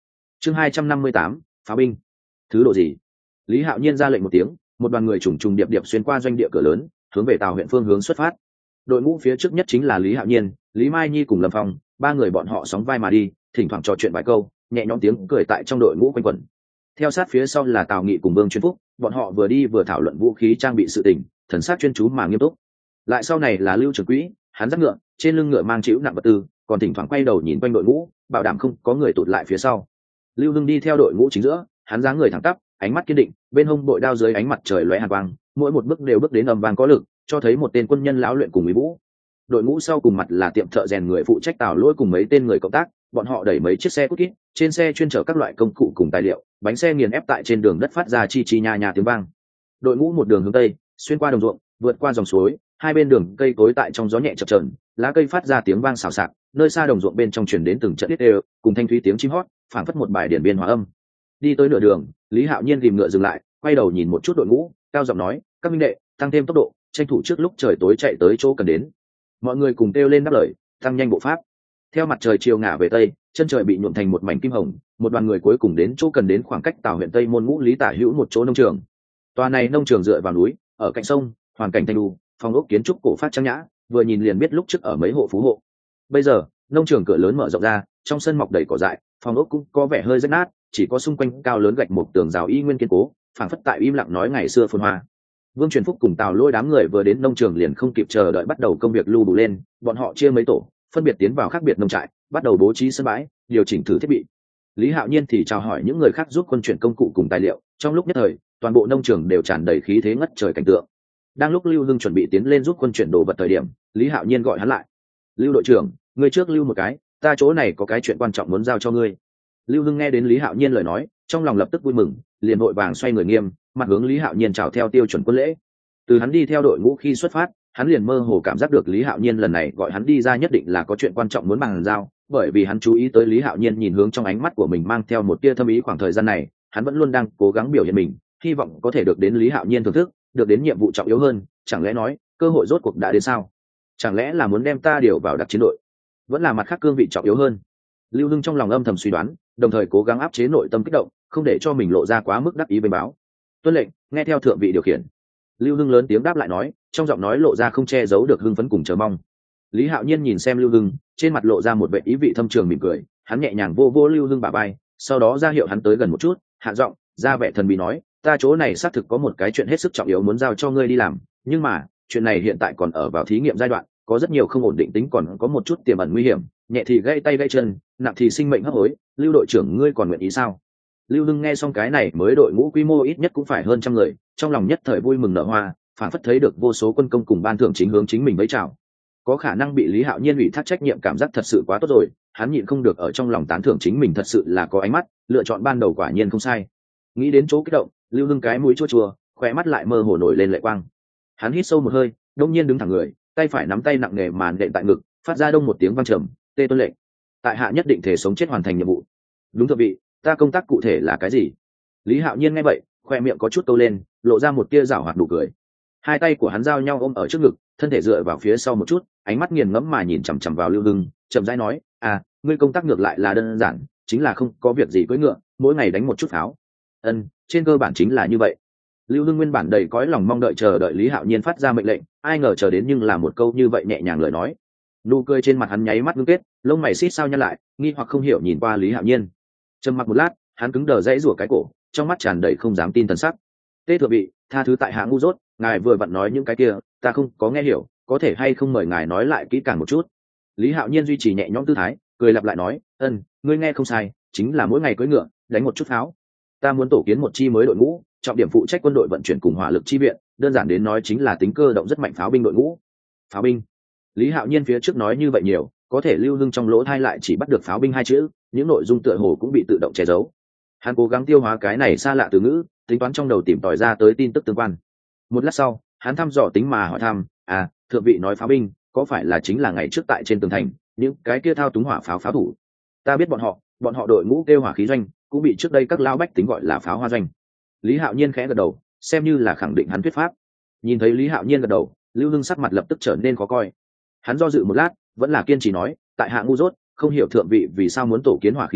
Chương 258, pháo binh. Thứ độ gì? Lý Hạo Nhiên ra lệnh một tiếng, một đoàn người trùng trùng điệp điệp xuyên qua doanh địa cửa lớn, hướng về Tào huyện phương hướng xuất phát. Đội ngũ phía trước nhất chính là Lý Hạo Nhiên, Lý Mai Nhi cùng Lâm Phong, ba người bọn họ sóng vai mà đi, thỉnh thoảng trò chuyện vài câu, nhẹ nhõm tiếng cười tại trong đội ngũ quanh quẩn. Theo sát phía sau là Tào Nghị cùng Vương Chuyên Phúc, bọn họ vừa đi vừa thảo luận vũ khí trang bị sự tình, thần sắc chuyên chú mà nghiêm túc. Lại sau này là Lưu Trường Quỹ, hắn dắt ngựa, trên lưng ngựa mang chịu nặng vật tư, còn thỉnh thoảng quay đầu nhìn quanh đội ngũ, bảo đảm không có người tụt lại phía sau. Lưu Hưng đi theo đội ngũ chính giữa, hắn dáng người thẳng tắp, ánh mắt kiên định, bên hông bội đao dưới ánh mặt trời lóe hàn quang, mỗi một bước đều bước đến âm vang có lực, cho thấy một tên quân nhân lão luyện cùng mỹ vũ. Đội ngũ sau cùng mặt là tiệm thợ rèn người phụ trách Tào Lỗi cùng mấy tên người cộng tác, bọn họ đẩy mấy chiếc xe cút kít, trên xe chuyên chở các loại công cụ cùng tài liệu, bánh xe nghiền ép tại trên đường đất phát ra chi chi nha nha tiếng vang. Đội ngũ một đường hướng tây, xuyên qua đồng ruộng, vượt qua dòng suối, hai bên đường cây cối tại trong gió nhẹ chập chờn, lá cây phát ra tiếng vang xào xạc, nơi xa đồng ruộng bên trong truyền đến từng trận tiết đều, cùng thanh thúy tiếng chim hót, phảng phất một bài điển biên hòa âm. Đi tới nửa đường, Lý Hạo Nhiên ghìm ngựa dừng lại, quay đầu nhìn một chút đội ngũ, cao giọng nói: "Các minh đệ, tăng thêm tốc độ, tranh thủ trước lúc trời tối chạy tới chỗ cần đến." Mọi người cùng kêu lên đáp lời, tăng nhanh bộ pháp. Theo mặt trời chiều ngả về tây, chân trời bị nhuộm thành một mảnh kim hồng, một đoàn người cuối cùng đến chỗ cần đến, khoảng cách Tào huyện Tây Môn Ngũ Lý tả hữu một chỗ nông trường. Tòa này nông trường dựa vào núi, ở cạnh sông, hoàn cảnh thanh lưu, phong ốc kiến trúc cổ phát trang nhã, vừa nhìn liền biết lúc trước ở mấy hộ phú hộ. Bây giờ, nông trường cửa lớn mở rộng ra, trong sân mọc đầy cỏ dại, phong ốc cũng có vẻ hơi rách nát, chỉ có xung quanh cao lớn gạch một tường rào y nguyên kiên cố, phảng phất tại im lặng nói ngày xưa phồn hoa. Vương Truyền Phúc cùng Tào Lôi đám người vừa đến nông trường liền không kịp chờ đợi bắt đầu công việc lưu đủ lên, bọn họ chia mấy tổ, phân biệt tiến vào khác biệt nông trại, bắt đầu bố trí sân bãi, điều chỉnh thử thiết bị. Lý Hạo Nhiên thì chào hỏi những người khác giúp quân chuyển công cụ cùng tài liệu, trong lúc nhất thời, toàn bộ nông trường đều tràn đầy khí thế ngất trời cảnh tượng. Đang lúc Lưu Hưng chuẩn bị tiến lên giúp quân chuyển đồ vật thời điểm, Lý Hạo Nhiên gọi hắn lại: "Lưu đội trưởng, ngươi trước lưu một cái, ta chỗ này có cái chuyện quan trọng muốn giao cho ngươi." Lưu Hưng nghe đến Lý Hạo Nhiên lời nói, trong lòng lập tức vui mừng, liền vội vàng xoay người nghiêm, mặt hướng Lý Hạo Nhiên chào theo tiêu chuẩn quân lễ. Từ hắn đi theo đội ngũ khi xuất phát, hắn liền mơ hồ cảm giác được Lý Hạo Nhiên lần này gọi hắn đi ra nhất định là có chuyện quan trọng muốn bàn giao, bởi vì hắn chú ý tới Lý Hạo Nhiên nhìn hướng trong ánh mắt của mình mang theo một tia thâm ý. Khoảng thời gian này, hắn vẫn luôn đang cố gắng biểu hiện mình, hy vọng có thể được đến Lý Hạo Nhiên thưởng thức, được đến nhiệm vụ trọng yếu hơn. Chẳng lẽ nói, cơ hội rốt cuộc đã đến sao? Chẳng lẽ là muốn đem ta điều vào đặc chiến đội, vẫn là mặt khác cương vị trọng yếu hơn? Lưu Hưng trong lòng âm thầm suy đoán, đồng thời cố gắng áp chế nội tâm kích động, không để cho mình lộ ra quá mức đắc ý bênh báo. "Tuân lệnh, nghe theo thượng vị điều khiển." Lưu Hưng lớn tiếng đáp lại nói, trong giọng nói lộ ra không che giấu được hưng phấn cùng chờ mong. Lý Hạo Nhiên nhìn xem Lưu Hưng, trên mặt lộ ra một vẻ ý vị thâm trường mỉm cười, hắn nhẹ nhàng vô vô Lưu Hưng bả vai, sau đó ra hiệu hắn tới gần một chút, hạ giọng, ra vẻ thần bí nói: "Ta chỗ này xác thực có một cái chuyện hết sức trọng yếu muốn giao cho ngươi đi làm, nhưng mà, chuyện này hiện tại còn ở vào thí nghiệm giai đoạn, có rất nhiều không ổn định tính, còn có một chút tiềm ẩn nguy hiểm, nhẹ thì gãy tay gãy chân, nặng thì sinh mệnh hấp hối, Lưu đội trưởng ngươi còn nguyện ý sao?" Lưu Hưng nghe xong cái này mới đội ngũ quy mô ít nhất cũng phải hơn trăm người, trong lòng nhất thời vui mừng nở hoa, phản phất thấy được vô số quân công cùng ban thưởng chính hướng chính mình với chào. Có khả năng bị Lý Hạo Nhiên ủy thác trách nhiệm cảm giác thật sự quá tốt rồi, hắn nhịn không được ở trong lòng tán thưởng chính mình thật sự là có ánh mắt, lựa chọn ban đầu quả nhiên không sai. Nghĩ đến chỗ kích động, Lưu Hưng cái mũi chua chua, khóe mắt lại mơ hồ nổi lên lệ quang. Hắn hít sâu một hơi, đông nhiên đứng thẳng người, tay phải nắm tay nặng nề màn đệm tại ngực, phát ra đông một tiếng vang trầm, "Tê tuân lệnh, tại hạ nhất định thể sống chết hoàn thành nhiệm vụ." "Đúng thượng vị, ta công tác cụ thể là cái gì?" Lý Hạo Nhiên nghe vậy, khoe miệng có chút câu lên, lộ ra một tia giảo hoạt nụ cười. Hai tay của hắn giao nhau ôm ở trước ngực, thân thể dựa vào phía sau một chút, ánh mắt nghiền ngẫm mà nhìn chằm chằm vào Lưu Hưng, chậm rãi nói: "Ngươi công tác ngược lại là đơn giản, chính là không có việc gì cưỡi ngựa, mỗi ngày đánh một chút pháo." Trên cơ bản chính là như vậy." Lưu Hưng nguyên bản đầy cõi lòng mong đợi chờ đợi Lý Hạo Nhiên phát ra mệnh lệnh, ai ngờ chờ đến nhưng là một câu như vậy nhẹ nhàng lời nói. Nụ cười trên mặt hắn nháy mắt ngưng kết, lông mày xít sao nhăn lại, nghi hoặc không hiểu nhìn qua Lý Hạo Nhiên. Trầm mặc một lát, hắn cứng đờ dãy rủa cái cổ, trong mắt tràn đầy không dám tin thần sắc. "Tê thượng vị, tha thứ tại hạ ngu dốt, ngài vừa vặn nói những cái kia, ta không có nghe hiểu, có thể hay không mời ngài nói lại kỹ càng một chút?" Lý Hạo Nhiên duy trì nhẹ nhõm tư thái, cười lặp lại nói: "Ngươi nghe không sai, chính là mỗi ngày cưỡi ngựa, đánh một chút pháo. Ta muốn tổ kiến một chi mới đội ngũ, trọng điểm phụ trách quân đội vận chuyển cùng hỏa lực chi viện, đơn giản đến nói chính là tính cơ động rất mạnh pháo binh đội ngũ." Pháo binh? Lý Hạo Nhiên phía trước nói như vậy nhiều, có thể Lưu Hưng trong lỗ thai lại chỉ bắt được pháo binh hai chữ, những nội dung tựa hồ cũng bị tự động che giấu. Hắn cố gắng tiêu hóa cái này xa lạ từ ngữ, tính toán trong đầu tìm tòi ra tới tin tức tương quan. Một lát sau, hắn thăm dò tính mà hỏi thăm: "Thượng vị nói pháo binh, có phải là chính là ngày trước tại trên tường thành những cái kia thao túng hỏa pháo pháo thủ?" "Ta biết bọn họ đội ngũ kêu hỏa khí doanh, cũng bị trước đây các lao bách tính gọi là pháo hoa doanh." Lý Hạo Nhiên khẽ gật đầu, xem như là khẳng định hắn thuyết pháp. Nhìn thấy Lý Hạo Nhiên gật đầu, Lưu Hưng sắc mặt lập tức trở nên khó coi. Hắn do dự một lát, vẫn là kiên trì nói: "Tại hạ ngu dốt, không hiểu thượng vị vì sao muốn tổ kiến hỏa khí doanh,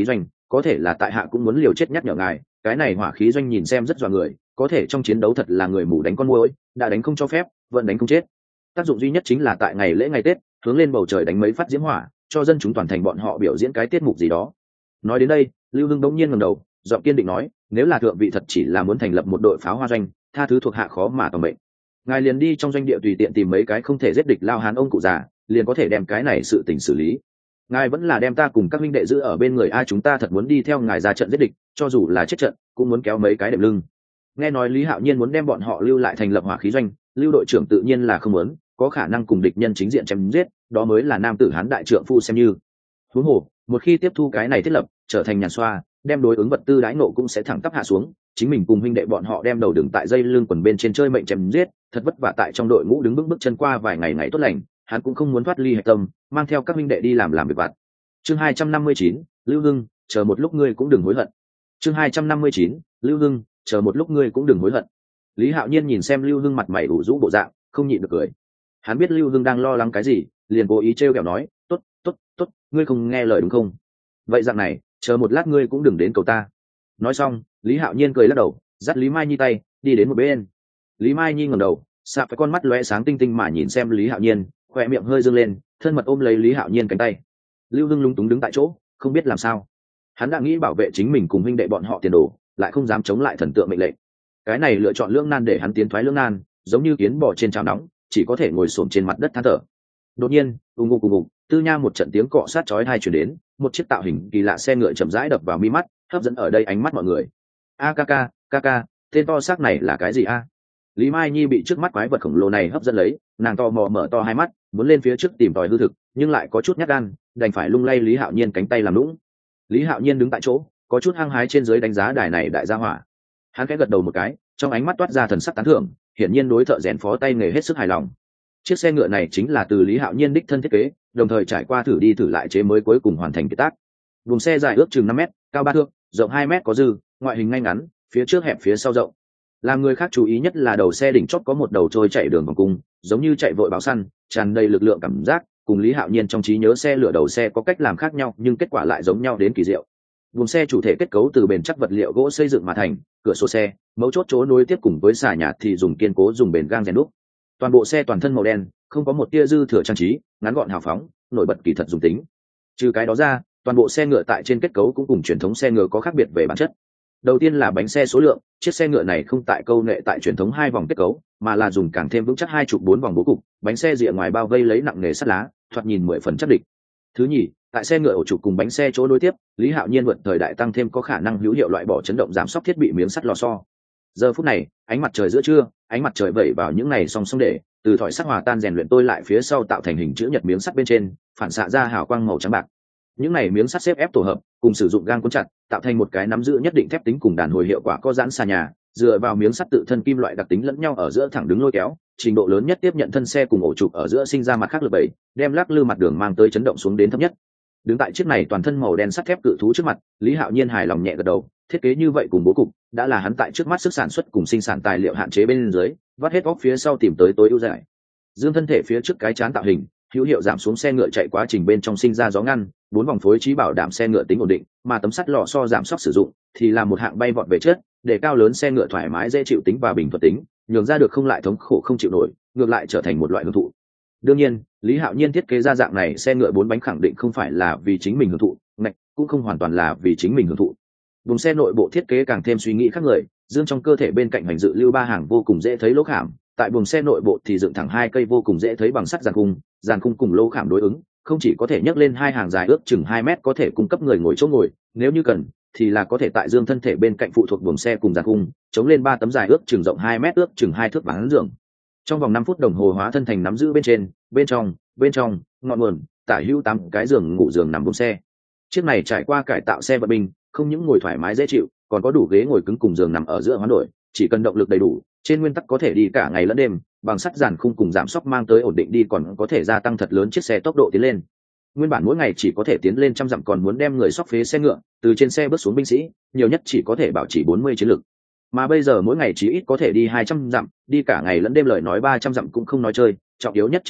có thể là tại hạ cũng muốn liều chết nhắc nhở ngài, cái này hỏa khí doanh nhìn xem rất dọa người, có thể trong chiến đấu thật là người mù đánh con muỗi, đã đánh không cho phép vẫn đánh không chết. Tác dụng duy nhất chính là tại ngày lễ ngày tết hướng lên bầu trời đánh mấy phát diễm hỏa, cho dân chúng toàn thành bọn họ biểu diễn cái tiết mục gì đó. Nói đến đây, Lưu Hưng bỗng nhiên ngẩng đầu, giọng kiên định nói, nếu là thượng vị thật chỉ là muốn thành lập một đội pháo hoa doanh, tha thứ thuộc hạ khó mà tầm mệnh. Ngài liền đi trong doanh địa tùy tiện tìm mấy cái không thể giết địch lao hán ông cụ già, liền có thể đem cái này sự tình xử lý. Ngài vẫn là đem ta cùng các huynh đệ giữ ở bên người, ai chúng ta thật muốn đi theo ngài ra trận giết địch, cho dù là chết trận cũng muốn kéo mấy cái đệm lưng. Nghe nói Lý Hạo Nhiên muốn đem bọn họ lưu lại thành lập hỏa khí doanh, Lưu đội trưởng tự nhiên là không muốn, có khả năng cùng địch nhân chính diện chém giết, đó mới là nam tử hán đại trượng phu xem như. Huống hồ, một khi tiếp thu cái này thiết lập, trở thành nhàn xoa, đem đối ứng vật tư đãi nộ cũng sẽ thẳng tắp hạ xuống, chính mình cùng huynh đệ bọn họ đem đầu đứng tại dây lưng quần bên trên chơi mệnh chém giết, thật vất vả tại trong đội ngũ đứng bước chân qua vài ngày ngày tốt lành, hắn cũng không muốn thoát ly hạch tâm, mang theo các huynh đệ đi làm việc vặt. Chương 259, Lưu Hưng, chờ một lúc ngươi cũng đừng hối hận. Chương 259, Lưu Hưng, chờ một lúc ngươi cũng đừng hối hận. Lý Hạo Nhiên nhìn xem Lưu Hưng mặt mày ủ rũ bộ dạng, không nhịn được cười. Hắn biết Lưu Hưng đang lo lắng cái gì, liền cố ý trêu ghẹo nói, "Tốt, tốt, tốt, ngươi không nghe lời đúng không? Vậy dạng này, chờ một lát ngươi cũng đừng đến cầu ta." Nói xong, Lý Hạo Nhiên cười lắc đầu, dắt Lý Mai Nhi tay, đi đến một bên. Lý Mai Nhi ngẩng đầu, sạp phải con mắt lóe sáng tinh tinh mà nhìn xem Lý Hạo Nhiên, khóe miệng hơi dương lên, thân mật ôm lấy Lý Hạo Nhiên cánh tay. Lưu Hưng lúng túng đứng tại chỗ, không biết làm sao. Hắn đã nghĩ bảo vệ chính mình cùng huynh đệ bọn họ tiền đồ, lại không dám chống lại thần tượng mệnh lệnh. Cái này lựa chọn lưỡng nan để hắn tiến thoái lưỡng nan, giống như kiến bò trên chảo nóng, chỉ có thể ngồi xổm trên mặt đất than thở. Đột nhiên, ùng ục, tư nha một trận tiếng cọ sát chói tai truyền đến, một chiếc tạo hình kỳ lạ xe ngựa chậm rãi đập vào mi mắt, hấp dẫn ở đây ánh mắt mọi người. A ca, tên to xác này là cái gì a? Lý Mai Nhi bị trước mắt quái vật khổng lồ này hấp dẫn lấy, nàng to mò mở to hai mắt, muốn lên phía trước tìm tòi hư thực, nhưng lại có chút nhát gan, đành phải lung lay Lý Hạo Nhiên cánh tay làm lũng. Lý Hạo Nhiên đứng tại chỗ, có chút hăng hái trên dưới đánh giá đài này đại gia hỏa. Hắn khẽ gật đầu một cái, trong ánh mắt toát ra thần sắc tán thưởng, hiển nhiên đối thợ rèn phó tay nghề hết sức hài lòng. Chiếc xe ngựa này chính là từ Lý Hạo Nhiên đích thân thiết kế, đồng thời trải qua thử đi thử lại chế mới cuối cùng hoàn thành kiệt tác. Vùng xe dài ước chừng 5 mét, cao 3 thước, rộng 2 mét có dư, ngoại hình ngay ngắn, phía trước hẹp phía sau rộng. Làm người khác chú ý nhất là đầu xe đỉnh chót có một đầu trôi chạy đường vòng cung, giống như chạy vội báo săn, tràn đầy lực lượng cảm giác, cùng Lý Hạo Nhiên trong trí nhớ xe lửa đầu xe có cách làm khác nhau, nhưng kết quả lại giống nhau đến kỳ diệu. Vùng xe chủ thể kết cấu từ bền chắc vật liệu gỗ xây dựng mà thành, cửa sổ xe, mấu chốt chỗ nối tiếp cùng với xà nhà thì dùng kiên cố dùng bền gang rèn đúc. Toàn bộ xe toàn thân màu đen, không có một tia dư thừa trang trí, ngắn gọn hào phóng, nổi bật kỳ thật dùng tính. Trừ cái đó ra, toàn bộ xe ngựa tại trên kết cấu cũng cùng truyền thống xe ngựa có khác biệt về bản chất. Đầu tiên là bánh xe số lượng, chiếc xe ngựa này không tại câu nệ tại truyền thống 2 vòng kết cấu, mà là dùng càng thêm vững chắc 24 vòng bố cục, bánh xe rìa ngoài bao vây lấy nặng nề sắt lá, thoạt nhìn 10 phần chắc địch. Thứ nhì, tại xe ngựa ổ trục cùng bánh xe chỗ nối tiếp, Lý Hạo Nhiên vượt thời đại tăng thêm có khả năng hữu hiệu loại bỏ chấn động giảm sóc thiết bị miếng sắt lò xo. Giờ phút này, ánh mặt trời giữa trưa, ánh mặt trời vẩy vào những này song song để từ thỏi sắt hòa tan rèn luyện tôi lại phía sau tạo thành hình chữ nhật miếng sắt bên trên, phản xạ ra hào quang màu trắng bạc. Những này miếng sắt xếp ép tổ hợp, cùng sử dụng gang cuốn chặt, tạo thành một cái nắm giữ nhất định thép tính cùng đàn hồi hiệu quả có giãn xà nhà, dựa vào miếng sắt tự thân kim loại đặc tính lẫn nhau ở giữa thẳng đứng lôi kéo, trình độ lớn nhất tiếp nhận thân xe cùng ổ trục ở giữa sinh ra mặt khác lực bẩy, đem lắc lư mặt đường mang tới chấn động xuống đến thấp nhất. Đứng tại chiếc này toàn thân màu đen sắt thép cự thú trước mặt, Lý Hạo Nhiên hài lòng nhẹ gật đầu, thiết kế như vậy cùng bố cục đã là hắn tại trước mắt sức sản xuất cùng sinh sản tài liệu hạn chế bên dưới, vắt hết óc phía sau tìm tới tối ưu giải. Dương thân thể phía trước cái chán tạo hình, hữu hiệu giảm xuống xe ngựa chạy quá trình bên trong sinh ra gió ngăn, 4 vòng phối trí bảo đảm xe ngựa tính ổn định, mà tấm sắt lò xo giảm sóc sử dụng thì là một hạng bay vọt về trước, để cao lớn xe ngựa thoải mái dễ chịu tính và bình thuận tính, nhường ra được không lại thống khổ không chịu nổi, ngược lại trở thành một loại hưởng thụ. Đương nhiên, Lý Hạo Nhiên thiết kế ra dạng này xe ngựa 4 bánh khẳng định không phải là vì chính mình hưởng thụ, ngạch, cũng không hoàn toàn là vì chính mình hưởng thụ. Vùng xe nội bộ thiết kế càng thêm suy nghĩ khác người, dương trong cơ thể bên cạnh hành dự lưu 3 hàng vô cùng dễ thấy lỗ khảm, tại buồng xe nội bộ thì dựng thẳng 2 cây vô cùng dễ thấy bằng sắt giàn khung cùng lỗ khảm đối ứng, không chỉ có thể nhấc lên 2 hàng dài ước chừng 2 mét có thể cung cấp người ngồi chỗ ngồi, nếu như cần thì là có thể tại dương thân thể bên cạnh phụ thuộc buồng xe cùng giàn khung, chống lên 3 tấm dài ước chừng rộng 2 mét ước chừng 2 thước ván giường. Trong vòng 5 phút đồng hồ hóa thân thành nắm giữ bên trên, bên trong, ngọn nguồn, tả hữu 8 cái giường ngủ giường nằm buồng xe. Chiếc này trải qua cải tạo xe vận binh, không những ngồi thoải mái dễ chịu, còn có đủ ghế ngồi cứng cùng giường nằm ở giữa hoán đổi, chỉ cần động lực đầy đủ, trên nguyên tắc có thể đi cả ngày lẫn đêm, bằng sắt giàn khung cùng giảm sóc mang tới ổn định đi còn có thể gia tăng thật lớn chiếc xe tốc độ tiến lên. Nguyên bản mỗi ngày chỉ có thể tiến lên 100 dặm, còn muốn đem người xóc phế xe ngựa, từ trên xe bước xuống binh sĩ, nhiều nhất chỉ có thể bảo trì 40 chiến lực. Mà bây giờ mỗi ngày chỉ ít có thể đi 200 dặm, đi cả ngày lẫn đêm lời nói 300 dặm cũng không nói chơi, trọng yếu nhất chính là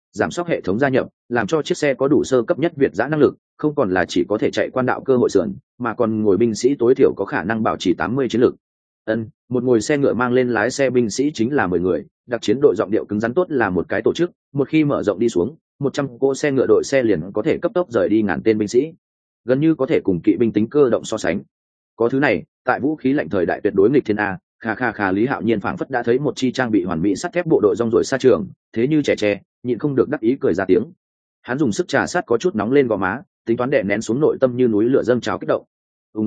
giảm sóc hệ thống gia nhập, làm cho chiếc xe có đủ sơ cấp nhất việt giã năng lực, không còn là chỉ có thể chạy quan đạo cơ hội sườn, mà còn ngồi binh sĩ tối thiểu có khả năng bảo trì 80 chiến lực. Một ngồi xe ngựa mang lên lái xe binh sĩ chính là 10 người, đặc chiến đội giọng điệu cứng rắn tốt là một cái tổ chức, một khi mở rộng đi xuống, 100 cỗ xe ngựa đội xe liền có thể cấp tốc rời đi ngàn tên binh sĩ, gần như có thể cùng kỵ binh tính cơ động so sánh. Có thứ này, tại vũ khí lạnh thời đại tuyệt đối nghịch thiên a. Kha Lý Hạo Nhiên phảng phất đã thấy một chi trang bị hoàn mỹ sắt thép bộ đội rong ruổi xa trường, thế như trẻ tre, nhịn không được đắc ý cười ra tiếng. Hắn dùng sức trà sát có chút nóng lên gò má, tính toán đè nén xuống nội tâm như núi lửa dâng trào kích động. Ùng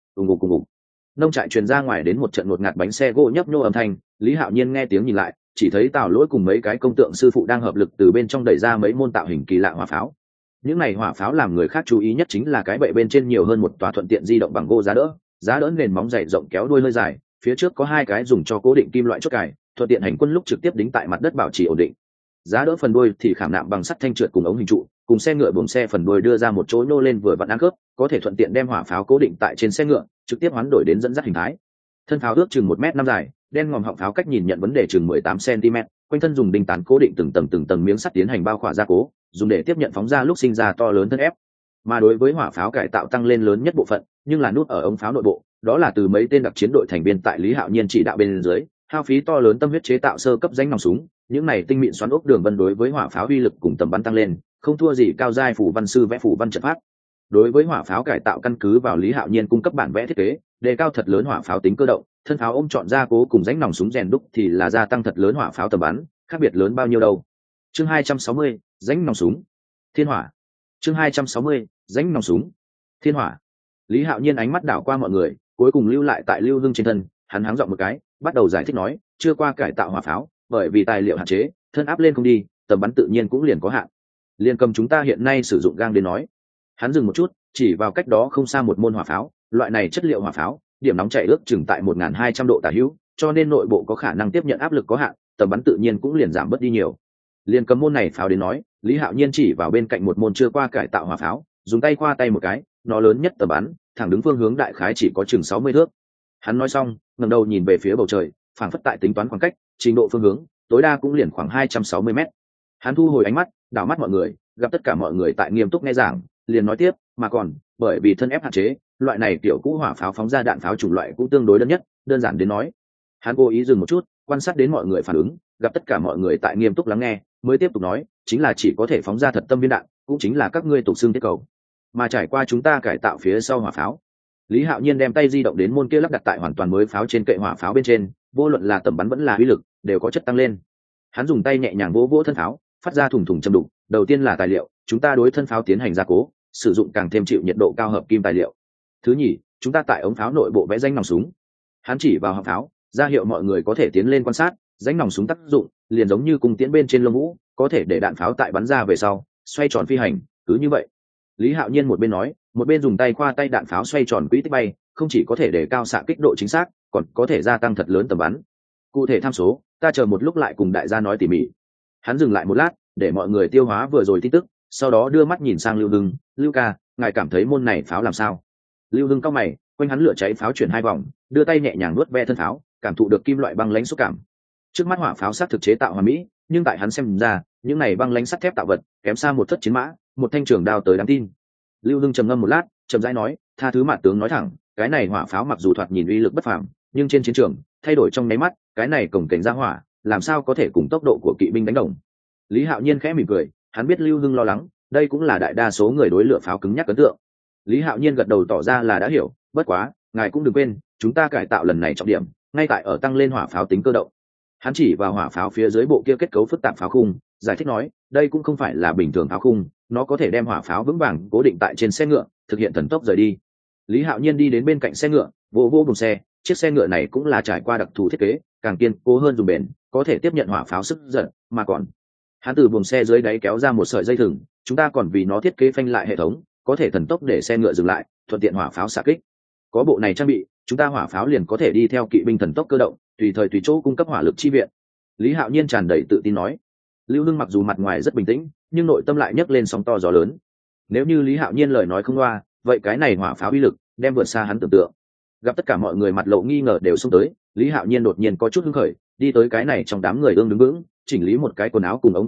ục. Nông trại truyền ra ngoài đến một trận ngột ngạt bánh xe gỗ nhấp nhô âm thanh. Lý Hạo Nhiên nghe tiếng nhìn lại, chỉ thấy Tào Lỗi cùng mấy cái công tượng sư phụ đang hợp lực từ bên trong đẩy ra mấy môn tạo hình kỳ lạ hỏa pháo. Những này hỏa pháo làm người khác chú ý nhất chính là cái bệ bên trên nhiều hơn một tòa thuận tiện di động bằng gỗ giá đỡ nền móng dày rộng kéo đuôi hơi dài, phía trước có hai cái dùng cho cố định kim loại chốt cài, thuận tiện hành quân lúc trực tiếp đính tại mặt đất bảo trì ổn định. Giá đỡ phần đuôi thì khảm nạm bằng sắt thanh trượt cùng ống hình trụ, cùng xe ngựa buồng xe phần đuôi đưa ra một chỗ nô lên vừa vặn ăn khớp, có thể thuận tiện đem hỏa pháo cố định tại trên xe ngựa, trực tiếp hoán đổi đến dẫn dắt hình thái. Thân pháo ước chừng 1m5 dài, đen ngòm họng pháo cách nhìn nhận vấn đề chừng 18 cm, quanh thân dùng đinh tán cố định từng tầng miếng sắt tiến hành bao khỏa gia cố, dùng để tiếp nhận phóng ra lúc sinh ra to lớn thân ép. Mà đối với hỏa pháo cải tạo tăng lên lớn nhất bộ phận, nhưng là nút ở ống pháo nội bộ, đó là từ mấy tên đặc chiến đội thành viên tại Lý Hạo Nhiên chỉ đạo bên dưới, hao phí to lớn tâm huyết chế tạo sơ cấp danh nòng súng. Những này tinh mịn xoắn ốc đường vân đối với hỏa pháo uy lực cùng tầm bắn tăng lên, không thua gì cao giai phủ văn sư vẽ phủ văn trận pháp. Đối với hỏa pháo cải tạo căn cứ vào Lý Hạo Nhiên cung cấp bản vẽ thiết kế, đề cao thật lớn hỏa pháo tính cơ động, thân pháo ôm chọn gia cố cùng rãnh nòng súng rèn đúc thì là gia tăng thật lớn hỏa pháo tầm bắn, khác biệt lớn bao nhiêu đâu. Chương 260, rãnh nòng súng. Thiên hỏa. Chương 260, rãnh nòng súng. Thiên hỏa. Lý Hạo Nhiên ánh mắt đảo qua mọi người, cuối cùng lưu lại tại Lưu Hưng trên thân, hắn háng giọng một cái, bắt đầu giải thích nói, chưa qua cải tạo hỏa pháo, bởi vì tài liệu hạn chế, thân áp lên không đi, tầm bắn tự nhiên cũng liền có hạn. Liên cầm chúng ta hiện nay sử dụng gang đến nói. Hắn dừng một chút, chỉ vào cách đó không xa một môn hỏa pháo, loại này chất liệu hỏa pháo, điểm nóng chạy ước chừng tại 1200 độ tả hữu, cho nên nội bộ có khả năng tiếp nhận áp lực có hạn, tầm bắn tự nhiên cũng liền giảm bớt đi nhiều. Liên cầm môn này pháo đến nói, Lý Hạo Nhiên chỉ vào bên cạnh một môn chưa qua cải tạo hỏa pháo, dùng tay khoa tay một cái, nó lớn nhất tầm bắn, thẳng đứng phương hướng đại khái chỉ có chừng 60 thước. Hắn nói xong, ngẩng đầu nhìn về phía bầu trời, phảng phất tại tính toán khoảng cách, trình độ phương hướng, tối đa cũng liền khoảng 260 mét. Hắn thu hồi ánh mắt, đảo mắt mọi người, gặp tất cả mọi người tại nghiêm túc nghe giảng, liền nói tiếp, mà còn, bởi vì thân ép hạn chế, loại này tiểu cũ hỏa pháo phóng ra đạn pháo chủng loại cũng tương đối đơn giản đến nói. Hắn cố ý dừng một chút, quan sát đến mọi người phản ứng, gặp tất cả mọi người tại nghiêm túc lắng nghe, mới tiếp tục nói, chính là chỉ có thể phóng ra thật tâm viên đạn, cũng chính là các ngươi tục xưng tiết cầu. Mà trải qua chúng ta cải tạo phía sau hỏa pháo. Lý Hạo Nhiên đem tay di động đến môn kia lắp đặt tại hoàn toàn mới pháo trên kệ hỏa pháo bên trên, vô luận là tầm bắn vẫn là uy lực, đều có chất tăng lên. Hắn dùng tay nhẹ nhàng vỗ vỗ thân pháo, phát ra thùng thùng châm đục. Đầu tiên là tài liệu, chúng ta đối thân pháo tiến hành gia cố, sử dụng càng thêm chịu nhiệt độ cao hợp kim tài liệu. Thứ nhì, chúng ta tại ống pháo nội bộ vẽ danh nòng súng. Hắn chỉ vào họng pháo, ra hiệu mọi người có thể tiến lên quan sát. Danh nòng súng tác dụng liền giống như cung tiễn bên trên lông vũ, có thể để đạn pháo tại bắn ra về sau xoay tròn phi hành. Cứ như vậy, Lý Hạo Nhiên một bên nói, một bên dùng tay khoa tay đạn pháo xoay tròn quỹ tích bay, không chỉ có thể để cao xạ kích độ chính xác, còn có thể gia tăng thật lớn tầm bắn. Cụ thể tham số, ta chờ một lúc lại cùng đại gia nói tỉ mỉ. Hắn dừng lại một lát, để mọi người tiêu hóa vừa rồi tin tức, sau đó đưa mắt nhìn sang Lưu Hưng, Lưu ca, ngài cảm thấy môn này pháo làm sao? Lưu Hưng cau mày, quanh hắn lửa cháy pháo chuyển hai vòng, đưa tay nhẹ nhàng nuốt ve thân pháo, cảm thụ được kim loại băng lãnh xúc cảm. Trước mắt hỏa pháo sát thực chế tạo hoàn mỹ, nhưng tại hắn xem ra, những này băng lãnh sắt thép tạo vật, kém xa một thất chiến mã, một thanh trường đao tới đáng tin. Lưu Hưng trầm ngâm một lát, chậm rãi nói, tha thứ mạn tướng nói thẳng, cái này hỏa pháo mặc dù thoạt nhìn uy lực bất phàm, nhưng trên chiến trường thay đổi trong nháy mắt, cái này cổng cảnh ra hỏa, làm sao có thể cùng tốc độ của kỵ binh đánh đồng? Lý Hạo Nhiên khẽ mỉm cười, hắn biết Lưu Hưng lo lắng, đây cũng là đại đa số người đối lửa pháo cứng nhắc ấn tượng. Lý Hạo Nhiên gật đầu tỏ ra là đã hiểu, bất quá, ngài cũng đừng quên, chúng ta cải tạo lần này trọng điểm, ngay tại ở tăng lên hỏa pháo tính cơ động. Hắn chỉ vào hỏa pháo phía dưới bộ kia kết cấu phức tạp pháo khung, giải thích nói, đây cũng không phải là bình thường pháo khung, nó có thể đem hỏa pháo vững vàng cố định tại trên xe ngựa, thực hiện thần tốc rời đi. Lý Hạo Nhiên đi đến bên cạnh xe ngựa, vô buồng xe, chiếc xe ngựa này cũng là trải qua đặc thù thiết kế, càng kiên cố hơn dùng bền, có thể tiếp nhận hỏa pháo sức giật, mà còn hắn từ buồng xe dưới đáy kéo ra một sợi dây thừng, chúng ta còn vì nó thiết kế phanh lại hệ thống, có thể thần tốc để xe ngựa dừng lại, thuận tiện hỏa pháo xạ kích. Có bộ này trang bị, chúng ta hỏa pháo liền có thể đi theo kỵ binh thần tốc cơ động, tùy thời tùy chỗ cung cấp hỏa lực chi viện. Lý Hạo Nhiên tràn đầy tự tin nói. Lưu Hưng mặc dù mặt ngoài rất bình tĩnh, nhưng nội tâm lại nhấc lên sóng to gió lớn. Nếu như Lý Hạo Nhiên lời nói không loa, vậy cái này hỏa pháo uy lực đem vượt xa hắn tưởng tượng. Gặp tất cả mọi người mặt lộ nghi ngờ đều xông tới, Lý Hạo Nhiên đột nhiên có chút hứng khởi, đi tới cái này trong đám người đứng vững, chỉnh lý một cái quần áo cùng ống tay áo,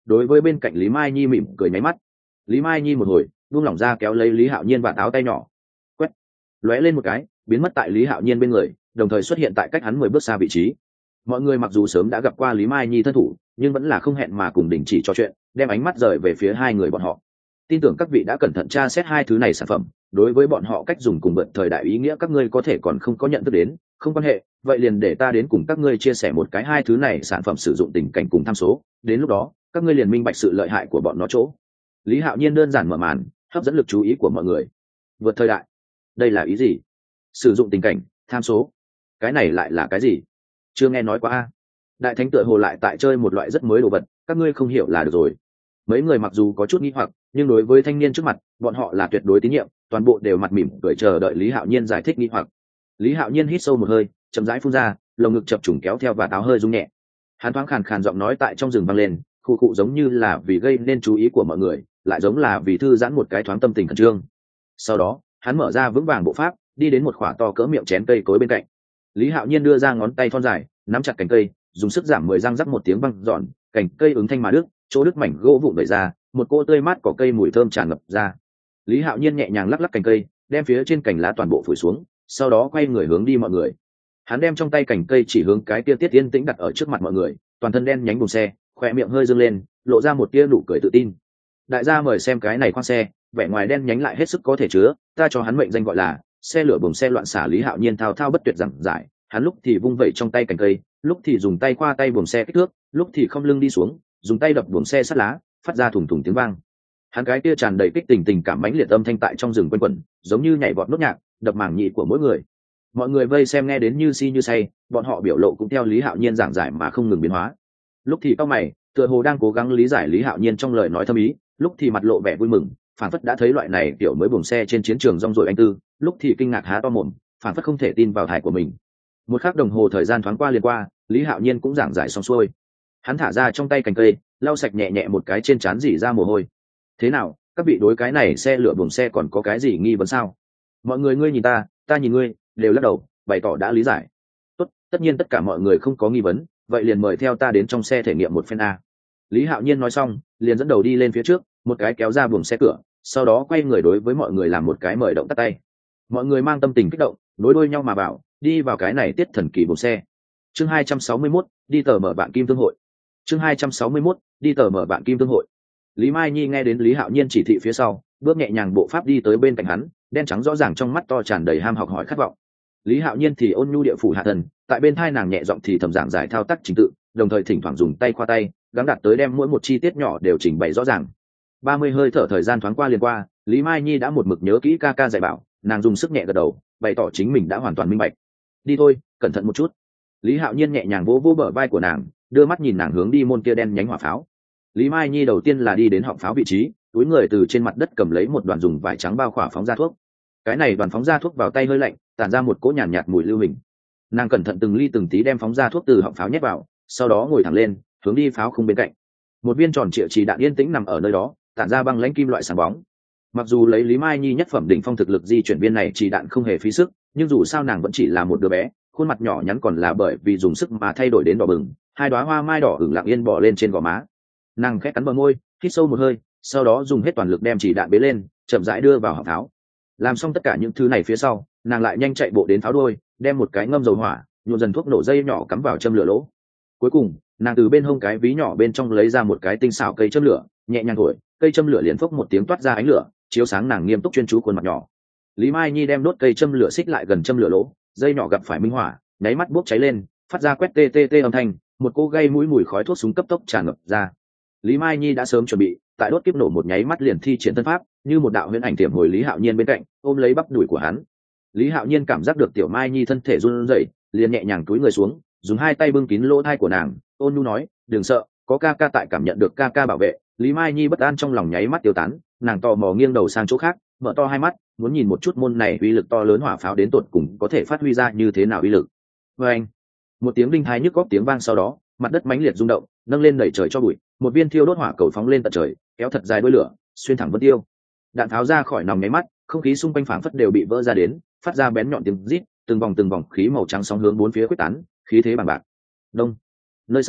đối với bên cạnh Lý Mai Nhi mỉm cười nháy mắt. Lý Mai Nhi một hồi buông lỏng ra kéo lấy Lý Hạo Nhiên và áo tay nhỏ, quét lóe lên một cái biến mất tại Lý Hạo Nhiên bên người, đồng thời xuất hiện tại cách hắn 10 bước xa vị trí. Mọi người mặc dù sớm đã gặp qua Lý Mai Nhi thân thủ, nhưng vẫn là không hẹn mà cùng đình chỉ trò chuyện, đem ánh mắt rời về phía hai người bọn họ. Tin tưởng các vị đã cẩn thận tra xét hai thứ này sản phẩm, đối với bọn họ cách dùng cùng vận thời đại ý nghĩa các ngươi có thể còn không có nhận thức đến, không quan hệ, vậy liền để ta đến cùng các ngươi chia sẻ một cái hai thứ này sản phẩm sử dụng tình cảnh cùng tham số, đến lúc đó các ngươi liền minh bạch sự lợi hại của bọn nó chỗ. Lý Hạo Nhiên đơn giản mở màn, hấp dẫn lực chú ý của mọi người. Vượt thời đại, đây là ý gì? Sử dụng tình cảnh, tham số, cái này lại là cái gì? Chưa nghe nói qua a. Đại thánh tựa hồ lại tại chơi một loại rất mới đồ vật, các ngươi không hiểu là được rồi. Mấy người mặc dù có chút nghi hoặc, nhưng đối với thanh niên trước mặt, bọn họ là tuyệt đối tín nhiệm, toàn bộ đều mặt mỉm cười chờ đợi Lý Hạo Nhiên giải thích nghi hoặc. Lý Hạo Nhiên hít sâu một hơi, chậm rãi phun ra, lồng ngực chập trùng kéo theo và táo hơi rung nhẹ. Hắn thoáng khàn khàn giọng nói tại trong rừng vang lên, khụ khụ giống như là vì gây nên chú ý của mọi người, lại giống là vì thư giãn một cái thoáng tâm tình khẩn trương. Sau đó, hắn mở ra vững vàng bộ pháp, đi đến một khỏa to cỡ miệng chén cây cối bên cạnh. Lý Hạo Nhiên đưa ra ngón tay thon dài, nắm chặt cành cây, dùng sức giảm 10 răng rắc một tiếng vang dọn, cành cây ứng thanh mà đứt, chỗ đứt mảnh gỗ vụn vẩy ra, một cỗ tươi mát cỏ cây mùi thơm tràn ngập ra. Lý Hạo Nhiên nhẹ nhàng lắc lắc cành cây, đem phía trên cành lá toàn bộ phủi xuống, sau đó quay người hướng đi mọi người. Hắn đem trong tay cành cây chỉ hướng cái tia tiết yên tĩnh đặt ở trước mặt mọi người, toàn thân đen nhánh buồng xe, khỏe miệng hơi dương lên, lộ ra một tia nụ cười tự tin. Đại gia mời xem cái này khoang xe, vẻ ngoài đen nhánh lại hết sức có thể chứa, ta cho hắn mệnh danh gọi là xe lửa buồng xe loạn xả. Lý Hạo Nhiên thao thao bất tuyệt giảng giải, hắn lúc thì vung vẩy trong tay cành cây, lúc thì dùng tay khoa tay buồng xe kích thước, lúc thì không lưng đi xuống, dùng tay đập buồng xe sắt lá, phát ra thùng thùng tiếng vang. Hắn cái kia tràn đầy kích tình cảm mãnh liệt âm thanh tại trong rừng quanh quẩn, giống như nhảy vọt nốt nhạc, đập màng nhị của mỗi người. Mọi người vây xem nghe đến như si như say, bọn họ biểu lộ cũng theo Lý Hạo Nhiên giảng giải mà không ngừng biến hóa. Lúc thì cau mày, tựa hồ đang cố gắng lý giải Lý Hạo Nhiên trong lời nói thâm ý, lúc thì mặt lộ vẻ vui mừng, phản phất đã thấy loại này kiểu mới buồng xe trên chiến trường rong ruổi anh tư, lúc thì kinh ngạc há to mồm, phản phất không thể tin vào thải của mình. Một khắc đồng hồ thời gian thoáng qua liền qua, Lý Hạo Nhiên cũng giảng giải xong xuôi. Hắn thả ra trong tay cành cây, lau sạch nhẹ nhẹ một cái trên trán rỉ ra mồ hôi. Thế nào, các vị đối cái này xe lửa buồng xe còn có cái gì nghi vấn sao? Mọi người ngươi nhìn ta nhìn ngươi, đều lắc đầu, bày tỏ đã lý giải. Tốt, tất nhiên tất cả mọi người không có nghi vấn, vậy liền mời theo ta đến trong xe thể nghiệm một phen a. Lý Hạo Nhiên nói xong, liền dẫn đầu đi lên phía trước, một cái kéo ra buồng xe cửa, sau đó quay người đối với mọi người làm một cái mời động tắt tay. Mọi người mang tâm tình kích động, nối đuôi nhau mà bảo, đi vào cái này tiết thần kỳ buồng xe. Chương 261, đi tờ mở bạn kim thương hội. Chương 261, đi tờ mở bạn kim thương hội. Lý Mai Nhi nghe đến Lý Hạo Nhiên chỉ thị phía sau, bước nhẹ nhàng bộ pháp đi tới bên cạnh hắn, đen trắng rõ ràng trong mắt to tràn đầy ham học hỏi khát vọng. Lý Hạo Nhiên thì ôn nhu địa phủ hạ thần, tại bên thai nàng nhẹ giọng thì thầm giảng giải thao tác trình tự, đồng thời thỉnh thoảng dùng tay khoa tay, gắng đạt tới đem mỗi một chi tiết nhỏ đều trình bày rõ ràng. 30 hơi thở thời gian thoáng qua liền qua, Lý Mai Nhi đã một mực nhớ kỹ ca ca dạy bảo, nàng dùng sức nhẹ gật đầu, bày tỏ chính mình đã hoàn toàn minh bạch. Đi thôi, cẩn thận một chút. Lý Hạo Nhiên nhẹ nhàng vỗ vỗ bờ vai của nàng, đưa mắt nhìn nàng hướng đi môn kia đen nhánh hỏa pháo. Lý Mai Nhi đầu tiên là đi đến họng pháo vị trí, túi người từ trên mặt đất cầm lấy một đoàn dùng vải trắng bao khỏa phóng ra thuốc. Cái này đoàn phóng ra thuốc vào tay hơi lạnh, tản ra một cỗ nhàn nhạt mùi lưu huỳnh. Nàng cẩn thận từng ly từng tí đem phóng ra thuốc từ họng pháo nhét vào, sau đó ngồi thẳng lên, hướng đi pháo khung bên cạnh. Một viên tròn trịa chỉ đạn yên tĩnh nằm ở nơi đó, tản ra băng lãnh kim loại sáng bóng. Mặc dù lấy Lý Mai Nhi nhất phẩm đỉnh phong thực lực di chuyển viên này chỉ đạn không hề phí sức, nhưng dù sao nàng vẫn chỉ là một đứa bé, khuôn mặt nhỏ nhắn còn là bởi vì dùng sức mà thay đổi đến đỏ bừng, hai đóa hoa mai đỏ ửng lặng yên bỏ lên trên gò má. Nàng khẽ cắn bờ môi, hít sâu một hơi, sau đó dùng hết toàn lực đem chỉ đạn bế lên, chậm rãi đưa vào họng pháo. Làm xong tất cả những thứ này phía sau, nàng lại nhanh chạy bộ đến pháo đuôi, đem một cái ngâm dầu hỏa, nhuộm dần thuốc nổ dây nhỏ cắm vào châm lửa lỗ. Cuối cùng, nàng từ bên hông cái ví nhỏ bên trong lấy ra một cái tinh xảo cây châm lửa, nhẹ nhàng thổi, cây châm lửa liền phốc một tiếng toát ra ánh lửa, chiếu sáng nàng nghiêm túc chuyên chú khuôn mặt nhỏ. Lý Mai Nhi đem đốt cây châm lửa xích lại gần châm lửa lỗ, dây nhỏ gặp phải minh hỏa, nháy mắt bốc cháy lên, phát ra quét tê tê tê âm thanh, một cô gây mũi mùi khói thuốc súng cấp tốc tràn ngập ra. Lý Mai Nhi đã sớm chuẩn bị, tại đốt kiếp nổ một nháy mắt liền thi triển thân pháp, như một đạo huyễn ảnh tiềm hồi Lý Hạo Nhiên bên cạnh, ôm lấy bắp đùi của hắn. Lý Hạo Nhiên cảm giác được tiểu Mai Nhi thân thể run rẩy, liền nhẹ nhàng cúi người xuống, dùng hai tay bưng kín lỗ tai của nàng, ôn nhu nói, "Đừng sợ, có ca ca tại." Cảm nhận được ca ca bảo vệ, Lý Mai Nhi bất an trong lòng nháy mắt tiêu tán, nàng tò mò nghiêng đầu sang chỗ khác, mở to hai mắt, muốn nhìn một chút môn này uy lực to lớn hỏa pháo đến tột cùng có thể phát huy ra như thế nào uy lực. Oeng! Một tiếng đinh thái nhức góc tiếng vang sau đó, mặt đất mãnh liệt rung động, nâng lên đẩy trời cho bụi, một viên thiêu đốt hỏa cầu phóng lên tận trời, kéo thật dài đuôi lửa, xuyên thẳng vân tiêu. Đạn pháo ra khỏi nòng nháy mắt, không khí xung quanh phảng phất đều bị vỡ ra đến, phát ra bén nhọn tiếng rít, từng vòng khí màu trắng sóng hướng bốn phía quyết tán, khí thế bằng bạc. Đông. Nơi xa,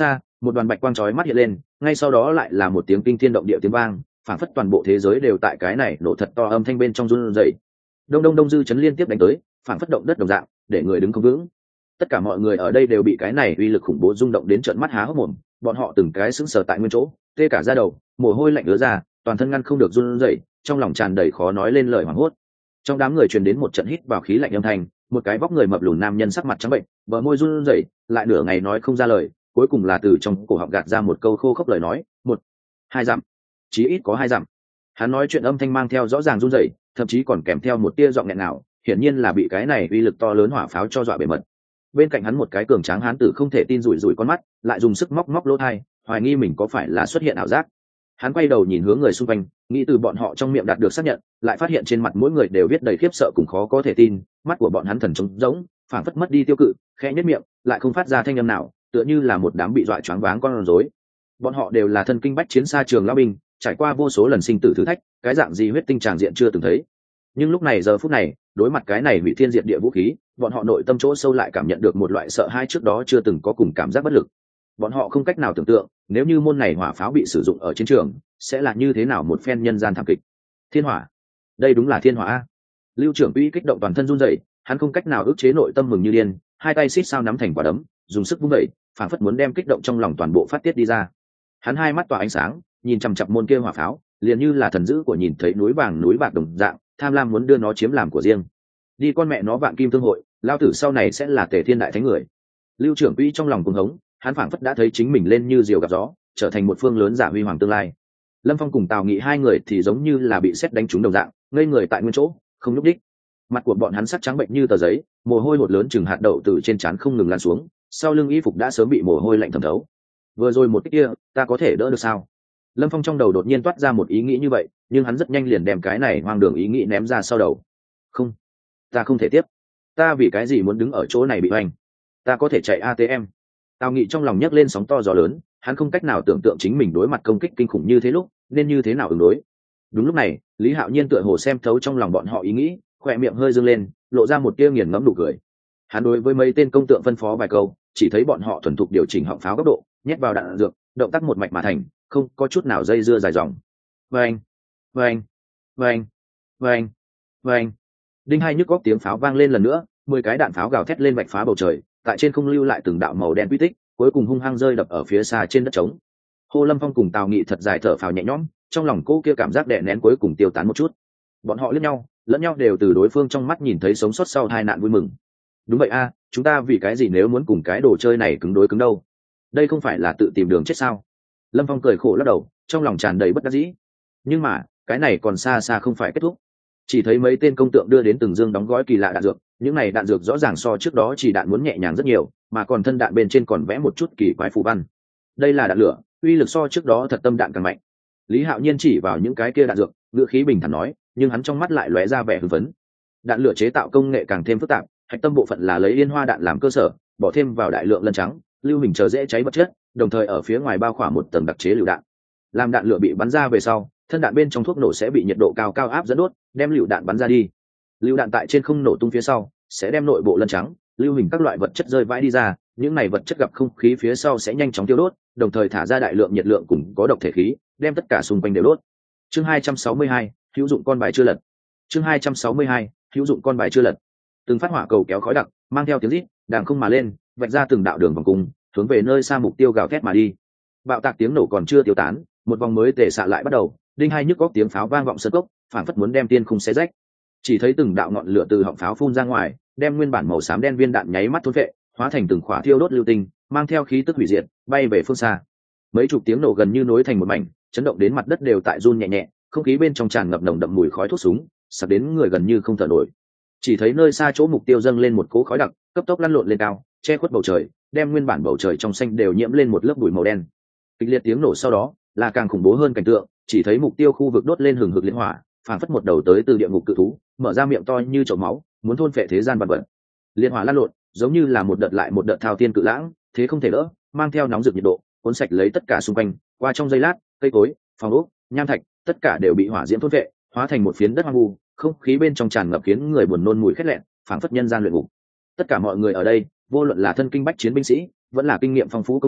một đoàn bạch quang chói mắt hiện lên, ngay sau đó lại là một tiếng kinh thiên động địa tiếng vang, phảng phất toàn bộ thế giới đều tại cái này nổ thật to âm thanh bên trong run rẩy. Đông đông đông dư chấn liên tiếp đánh tới, phảng phất động đất đồng dạng, để người đứng không vững. Tất cả mọi người ở đây đều bị cái này uy lực khủng bố rung động đến trợn mắt há hốc mồm, bọn họ từng cái sững sờ tại nguyên chỗ, tê cả da đầu, mồ hôi lạnh ứa ra, toàn thân ngăn không được run rẩy, trong lòng tràn đầy khó nói lên lời hoảng hốt. Trong đám người truyền đến một trận hít vào khí lạnh âm thanh, một cái vóc người mập lùn nam nhân sắc mặt trắng bệnh, bờ môi run rẩy, lại nửa ngày nói không ra lời, cuối cùng là từ trong cổ họng gạt ra một câu khô khốc lời nói, một, hai dặm, chí ít có hai dặm. Hắn nói chuyện âm thanh mang theo rõ ràng run rẩy, thậm chí còn kèm theo một tia giọng nghẹn ngào, hiển nhiên là bị cái này uy lực to lớn hỏa pháo cho dọa bề mật. Bên cạnh hắn một cái cường tráng hán tử không thể tin rủi rủi con mắt, lại dùng sức móc móc lỗ tai, hoài nghi mình có phải là xuất hiện ảo giác. Hắn quay đầu nhìn hướng người xung quanh, nghĩ từ bọn họ trong miệng đạt được xác nhận, lại phát hiện trên mặt mỗi người đều viết đầy khiếp sợ cùng khó có thể tin, mắt của bọn hắn thần trống rỗng, phảng phất mất đi tiêu cự, khẽ nhếch miệng, lại không phát ra thanh âm nào, tựa như là một đám bị dọa choáng váng con rối. Bọn họ đều là thân kinh bách chiến xa trường lão binh, trải qua vô số lần sinh tử thử thách, cái dạng gì huyết tinh tràng diện chưa từng thấy. Nhưng lúc này giờ phút này, đối mặt cái này hủy thiên diệt địa vũ khí, bọn họ nội tâm chỗ sâu lại cảm nhận được một loại sợ hãi trước đó chưa từng có cùng cảm giác bất lực. Bọn họ không cách nào tưởng tượng, nếu như môn này hỏa pháo bị sử dụng ở chiến trường, sẽ là như thế nào một phen nhân gian thảm kịch. Thiên hỏa, đây đúng là thiên hỏa a. Lưu trưởng quỹ kích động toàn thân run rẩy, hắn không cách nào ức chế nội tâm mừng như điên, hai tay xít sao nắm thành quả đấm, dùng sức vung đẩy, phảng phất muốn đem kích động trong lòng toàn bộ phát tiết đi ra. Hắn hai mắt tỏa ánh sáng, nhìn chằm chằm môn kia hỏa pháo, liền như là thần dữ của nhìn thấy núi vàng núi bạc đồng dạng, tham lam muốn đưa nó chiếm làm của riêng. Đi con mẹ nó vạn kim thương hội, lao tử sau này sẽ là Tề Thiên đại thánh người. Lưu trưởng quỹ trong lòng cuồng hống, hắn phảng phất đã thấy chính mình lên như diều gặp gió, trở thành một phương lớn giả huy hoàng tương lai. Lâm Phong cùng Tào Nghị hai người thì giống như là bị sét đánh trúng đồng dạng, ngây người tại nguyên chỗ, không nhúc đích. Mặt của bọn hắn sắc trắng bệnh như tờ giấy, mồ hôi hột lớn chừng hạt đậu từ trên trán không ngừng lan xuống, sau lưng y phục đã sớm bị mồ hôi lạnh thấm thấu. Vừa rồi một cái kia, ta có thể đỡ được sao? Lâm Phong trong đầu đột nhiên toát ra một ý nghĩ như vậy, nhưng hắn rất nhanh liền đem cái này hoang đường ý nghĩ ném ra sau đầu. Không, ta không thể tiếp. Ta vì cái gì muốn đứng ở chỗ này bị hoành? Ta có thể chạy ATM. Tào Nghị trong lòng nhấc lên sóng to gió lớn, hắn không cách nào tưởng tượng chính mình đối mặt công kích kinh khủng như thế lúc nên như thế nào ứng đối. Đúng lúc này, Lý Hạo Nhiên tựa hồ xem thấu trong lòng bọn họ ý nghĩ, khỏe miệng hơi dương lên, lộ ra một tia nghiền ngẫm nụ cười. Hắn đối với mấy tên công tượng phân phó vài câu, chỉ thấy bọn họ thuần thục điều chỉnh họng pháo góc độ, nhét vào đạn dược, động tác một mạch mà thành, không có chút nào dây dưa dài dòng. Vâng, vâng, vâng, vâng, vâng. Đinh hai nhức góc tiếng pháo vang lên lần nữa, 10 cái đạn pháo gào thét lên vạch phá bầu trời, tại trên không lưu lại từng đạo màu đen quy tích, cuối cùng hung hăng rơi đập ở phía xa trên đất trống. Hồ Lâm Phong cùng Tào Nghị thật dài thở phào nhẹ nhõm, trong lòng cô kia cảm giác đè nén cuối cùng tiêu tán một chút. Bọn họ liếc nhau, lẫn nhau đều từ đối phương trong mắt nhìn thấy sống sót sau tai nạn vui mừng. Đúng vậy a, chúng ta vì cái gì nếu muốn cùng cái đồ chơi này cứng đối cứng đâu? Đây không phải là tự tìm đường chết sao? Lâm Phong cười khổ lắc đầu, trong lòng tràn đầy bất đắc dĩ. Nhưng mà, cái này còn xa xa không phải kết thúc. Chỉ thấy mấy tên công tượng đưa đến từng dương đóng gói kỳ lạ đạn dược, những này đạn dược rõ ràng so trước đó chỉ đạn muốn nhẹ nhàng rất nhiều, mà còn thân đạn bên trên còn vẽ một chút kỳ quái phù văn. Đây là đạn lửa, uy lực so trước đó thật tâm đạn càng mạnh. Lý Hạo Nhiên chỉ vào những cái kia đạn dược, ngữ khí bình thản nói, nhưng hắn trong mắt lại lóe ra vẻ hưng phấn. Đạn lửa chế tạo công nghệ càng thêm phức tạp, hạch tâm bộ phận là lấy yên hoa đạn làm cơ sở, bỏ thêm vào đại lượng lân trắng, lưu hình chờ dễ cháy vật chất, đồng thời ở phía ngoài bao khỏa một tầng đặc chế lựu đạn. Làm đạn lửa bị bắn ra về sau, thân đạn bên trong thuốc nổ sẽ bị nhiệt độ cao cao áp dẫn đốt, đem lựu đạn bắn ra đi. Lựu đạn tại trên không nổ tung phía sau, sẽ đem nội bộ lân trắng, lưu hình các loại vật chất rơi vãi đi ra, những này vật chất gặp không khí phía sau sẽ nhanh chóng tiêu đốt, đồng thời thả ra đại lượng nhiệt lượng cùng có độc thể khí, đem tất cả xung quanh đều đốt. Chương 262, hữu dụng con bài chưa lật. Chương 262, hữu dụng con bài chưa lật. Từng phát hỏa cầu kéo khói đặc, mang theo tiếng rít, đàng không mà lên, vạch ra từng đạo đường vòng cung, hướng về nơi xa mục tiêu gào thét mà đi. Bạo tạc tiếng nổ còn chưa tiêu tán, một vòng mới tề xạ lại bắt đầu, đinh hai nhức góc tiếng pháo vang vọng sơn cốc, phảng phất muốn đem tiên khung xé rách. Chỉ thấy từng đạo ngọn lửa từ họng pháo phun ra ngoài, đem nguyên bản màu xám đen viên đạn nháy mắt thôn phệ, hóa thành từng khỏa thiêu đốt lưu tinh, mang theo khí tức hủy diệt, bay về phương xa. Mấy chục tiếng nổ gần như nối thành một mảnh, chấn động đến mặt đất đều tại run nhẹ nhẹ, không khí bên trong tràn ngập nồng đậm mùi khói thuốc súng, sặc đến người gần như không thở nổi. Chỉ thấy nơi xa chỗ mục tiêu dâng lên một cỗ khói đặc, cấp tốc lăn lộn lên cao, che khuất bầu trời, đem nguyên bản bầu trời trong xanh đều nhiễm lên một lớp bụi màu đen. Kịch liệt tiếng nổ sau đó, là càng khủng bố hơn cảnh tượng, chỉ thấy mục tiêu khu vực đốt lên hừng hực liên hỏa, phảng phất một đầu tới từ địa ngục cự thú, mở ra miệng to như chậu máu, muốn thôn phệ thế gian vạn vật. Liên hỏa lăn lộn, giống như là một đợt lại một đợt thao thiên cự lãng, thế không thể đỡ, mang theo nóng rực nhiệt độ, cuốn sạch lấy tất cả xung quanh, qua trong giây lát, cây cối, phòng ốc, nham thạch, tất cả đều bị hỏa diễm thôn phệ, hóa thành một phiến đất hoang vu, không khí bên trong tràn ngập khiến người buồn nôn mùi khét lẹn, phảng phất nhân gian luyện ngục. Tất cả mọi người ở đây, vô luận là thân kinh bách chiến binh sĩ, vẫn là kinh nghiệm phong phú công tượng,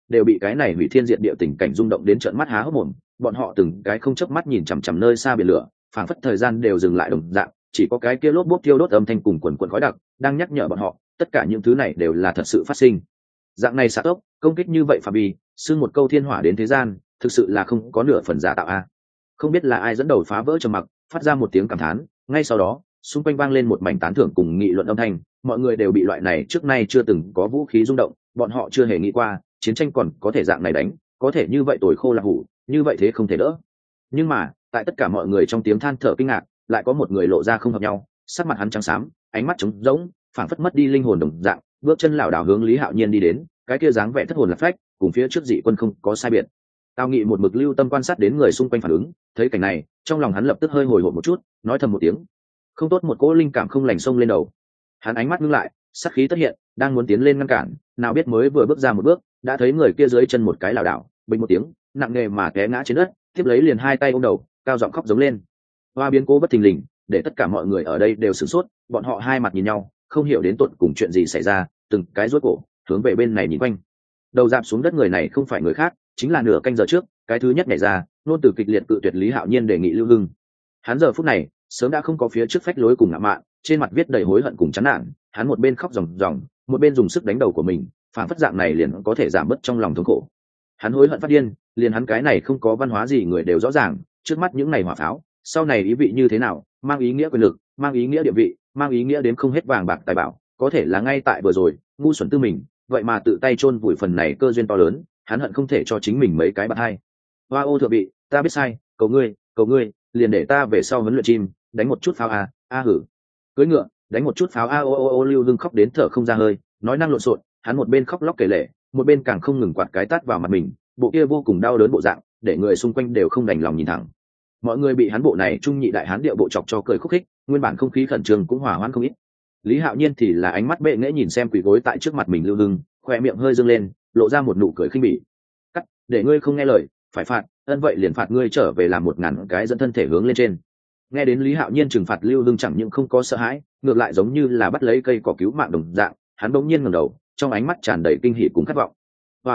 đều bị cái này hủy thiên diệt địa tình cảnh rung động đến trợn mắt há hốc mồm. Bọn họ từng cái không chớp mắt nhìn chằm chằm nơi xa biển lửa, phảng phất thời gian đều dừng lại đồng dạng, chỉ có cái kia lốp bốp thiêu đốt âm thanh cùng quần quần khói đặc đang nhắc nhở bọn họ tất cả những thứ này đều là thật sự phát sinh. Dạng này xạ tốc công kích như vậy phạm vi xưng một câu thiên hỏa đến thế gian, thực sự là không có nửa phần giả tạo a. Không biết là ai dẫn đầu phá vỡ trầm mặc, phát ra một tiếng cảm thán, ngay sau đó xung quanh vang lên một mảnh tán thưởng cùng nghị luận âm thanh. Mọi người đều bị loại này trước nay chưa từng có vũ khí rung động, bọn họ chưa hề nghĩ qua chiến tranh còn có thể dạng này đánh, có thể như vậy tồi khô là hủ, như vậy thế không thể đỡ. Nhưng mà tại tất cả mọi người trong tiếng than thở kinh ngạc, lại có một người lộ ra không hợp nhau, sắc mặt hắn trắng xám, ánh mắt trống rỗng, phảng phất mất đi linh hồn đồng dạng, bước chân lảo đảo hướng Lý Hạo Nhiên đi đến, cái kia dáng vẻ thất hồn lạc phách, cùng phía trước dị quân không có sai biệt. Tào Nghị một mực lưu tâm quan sát đến người xung quanh phản ứng, thấy cảnh này, trong lòng hắn lập tức hơi hồi hộp một chút, nói thầm một tiếng. Không tốt, một cỗ linh cảm không lành xông lên đầu. Hắn ánh mắt ngưng lại, sát khí tất hiện, đang muốn tiến lên ngăn cản, nào biết mới vừa bước ra một bước, đã thấy người kia dưới chân một cái lảo đảo, bình một tiếng, nặng nề mà té ngã trên đất, tiếp lấy liền hai tay ôm đầu, cao giọng khóc giống lên. Hoa biến cố bất thình lình, để tất cả mọi người ở đây đều sửng sốt, bọn họ hai mặt nhìn nhau, không hiểu đến tột cùng chuyện gì xảy ra, từng cái rối cổ hướng về bên này nhìn quanh. Đầu dạp xuống đất người này không phải người khác, chính là nửa canh giờ trước cái thứ nhất nhảy ra nôn từ kịch liệt cự tuyệt Lý Hạo Nhiên đề nghị Lưu Hưng. Hắn giờ phút này sớm đã không có phía trước phách lối cùng ngạo mạn, trên mặt viết đầy hối hận cùng chán nản, hắn một bên khóc ròng ròng, một bên dùng sức đánh đầu của mình, phản phất dạng này liền có thể giảm bớt trong lòng thống khổ. Hắn hối hận phát điên, liền hắn cái này không có văn hóa gì người đều rõ ràng, trước mắt những này hỏa pháo sau này ý vị như thế nào, mang ý nghĩa quyền lực, mang ý nghĩa địa vị, mang ý nghĩa đến không hết vàng bạc tài bảo, có thể là ngay tại vừa rồi ngu xuẩn tư mình vậy mà tự tay chôn vùi phần này cơ duyên to lớn. Hắn hận không thể cho chính mình mấy cái bạt hai. Hoa ô thượng vị, ta biết sai, cầu ngươi liền để ta về sau huấn luyện chim, đánh một chút pháo a hử, cưỡi ngựa đánh một chút pháo a. Ô Lưu Hưng khóc đến thở không ra hơi, nói năng lộn xộn, hắn một bên khóc lóc kể lể, một bên càng không ngừng quạt cái tát vào mặt mình, bộ kia vô cùng đau đớn bộ dạng để người xung quanh đều không đành lòng nhìn thẳng. Mọi người bị hắn bộ này trung nhị đại hán điệu bộ chọc cho cười khúc khích, nguyên bản không khí khẩn trương cũng hòa hoãn không ít. Lý Hạo Nhiên thì là ánh mắt bệ nghễ nhìn xem quỳ gối tại trước mặt mình Lưu Hưng, khoe miệng hơi dương lên, lộ ra một nụ cười khinh bỉ. Cắt, để ngươi không nghe lời phải phạt, ân vậy liền phạt ngươi trở về làm 1000 cái dẫn thân thể hướng lên trên. Nghe đến Lý Hạo Nhiên trừng phạt Lưu Hưng chẳng những không có sợ hãi, ngược lại giống như là bắt lấy cây cỏ cứu mạng đồng dạng, hắn bỗng nhiên ngẩng đầu, trong ánh mắt tràn đầy kinh hỉ cùng khát vọng. Và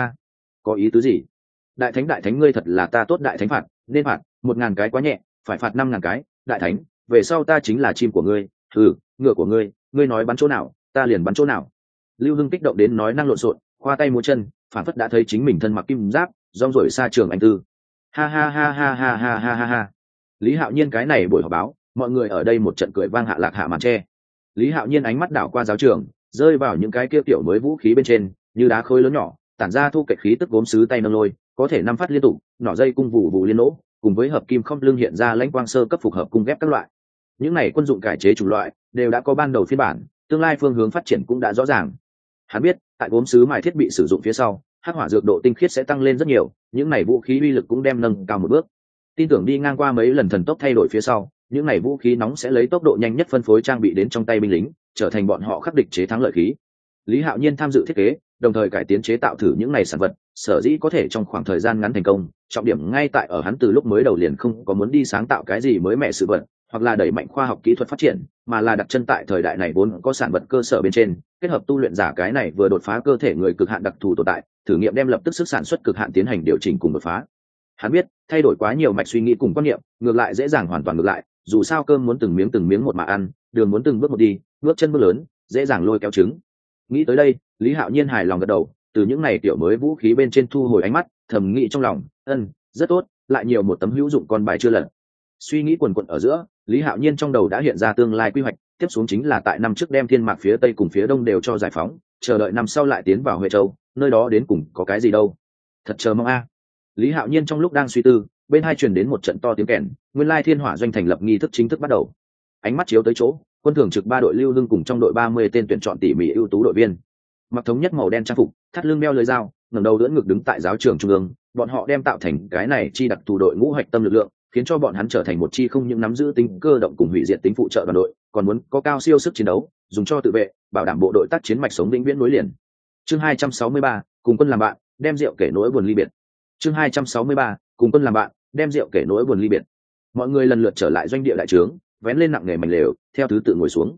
có ý tứ gì? Đại thánh ngươi thật là ta tốt đại thánh phạt, nên phạt 1000 cái quá nhẹ, phải phạt 5000 cái, đại thánh, về sau ta chính là chim của ngươi, ngựa của ngươi, ngươi nói bắn chỗ nào, ta liền bắn chỗ nào. Lưu Hưng kích động đến nói năng lộn xộn, khoa tay múa chân, phản phất đã thấy chính mình thân mặc kim giáp, rong rổi xa trường anh tư. Ha ha ha ha ha ha ha ha ha. Lý Hạo Nhiên cái này buổi họp báo, mọi người ở đây một trận cười vang hạ lạc hạ màn tre. Lý Hạo Nhiên ánh mắt đảo qua giáo trường, rơi vào những cái kia tiểu mới vũ khí bên trên, như đá khối lớn nhỏ, tản ra thu kịch khí tức gốm sứ tay nâng lôi, có thể 5 phát liên tục, nỏ dây cung vụ vụ liên nỗ, cùng với hợp kim không lưng hiện ra lãnh quang sơ cấp phục hợp cung ghép các loại. Những này quân dụng cải chế chủng loại đều đã có ban đầu phiên bản, tương lai phương hướng phát triển cũng đã rõ ràng. Hắn biết tại gốm sứ mài thiết bị sử dụng phía sau, hắc hỏa dược độ tinh khiết sẽ tăng lên rất nhiều, những này vũ khí uy lực cũng đem nâng cao một bước. Tin tưởng đi ngang qua mấy lần thần tốc thay đổi phía sau, những này vũ khí nóng sẽ lấy tốc độ nhanh nhất phân phối trang bị đến trong tay binh lính, trở thành bọn họ khắc địch chế thắng lợi khí. Lý Hạo Nhiên tham dự thiết kế, đồng thời cải tiến chế tạo thử những này sản vật, sở dĩ có thể trong khoảng thời gian ngắn thành công, trọng điểm ngay tại ở hắn từ lúc mới đầu liền không có muốn đi sáng tạo cái gì mới mẻ sự vật, hoặc là đẩy mạnh khoa học kỹ thuật phát triển, mà là đặt chân tại thời đại này vốn có sản vật cơ sở bên trên, kết hợp tu luyện giả cái này vừa đột phá cơ thể người cực hạn đặc thù tồn tại, thử nghiệm đem lập tức sức sản xuất cực hạn tiến hành điều chỉnh cùng đột phá. Hắn biết, thay đổi quá nhiều mạch suy nghĩ cùng quan niệm, ngược lại dễ dàng hoàn toàn ngược lại, dù sao cơm muốn từng miếng một mà ăn, đường muốn từng bước một đi, bước chân bước lớn, dễ dàng lôi kéo trứng. Nghĩ tới đây, Lý Hạo Nhiên hài lòng gật đầu, từ những này tiểu mới vũ khí bên trên thu hồi ánh mắt, thầm nghĩ trong lòng, rất tốt, lại nhiều một tấm hữu dụng con bài chưa lật. Suy nghĩ quần quật ở giữa, Lý Hạo Nhiên trong đầu đã hiện ra tương lai quy hoạch, tiếp xuống chính là tại năm trước đem thiên mạc phía tây cùng phía đông đều cho giải phóng, chờ đợi năm sau lại tiến vào Huệ Châu, nơi đó đến cùng có cái gì đâu. Thật chờ mong a. Lý Hạo Nhiên trong lúc đang suy tư, bên hai truyền đến một trận to tiếng kèn, nguyên lai Thiên Hỏa doanh thành lập nghi thức chính thức bắt đầu. Ánh mắt chiếu tới chỗ, quân thường trực 3 đội Lưu Hưng cùng trong đội 30 tên tuyển chọn tỉ mỉ ưu tú đội viên, mặc thống nhất màu đen trang phục, thắt lưng đeo lưỡi dao, ngẩng đầu đỡ ngực đứng tại giáo trường trung ương, bọn họ đem tạo thành cái này chi đặc thù đội ngũ hoạch tâm lực lượng, khiến cho bọn hắn trở thành một chi không những nắm giữ tính cơ động cùng hủy diệt tính phụ trợ đoàn đội, còn muốn có cao siêu sức chiến đấu, dùng cho tự vệ, bảo đảm bộ đội tác chiến mạch sống vĩnh viễn nối liền. Chương 263, cùng quân làm bạn, đem rượu kể nỗi buồn ly biệt. Chương 263, cùng quân làm bạn, đem rượu kể nỗi buồn ly biệt. Mọi người lần lượt trở lại doanh địa đại trướng, vén lên nặng nghề mảnh lều, theo thứ tự ngồi xuống.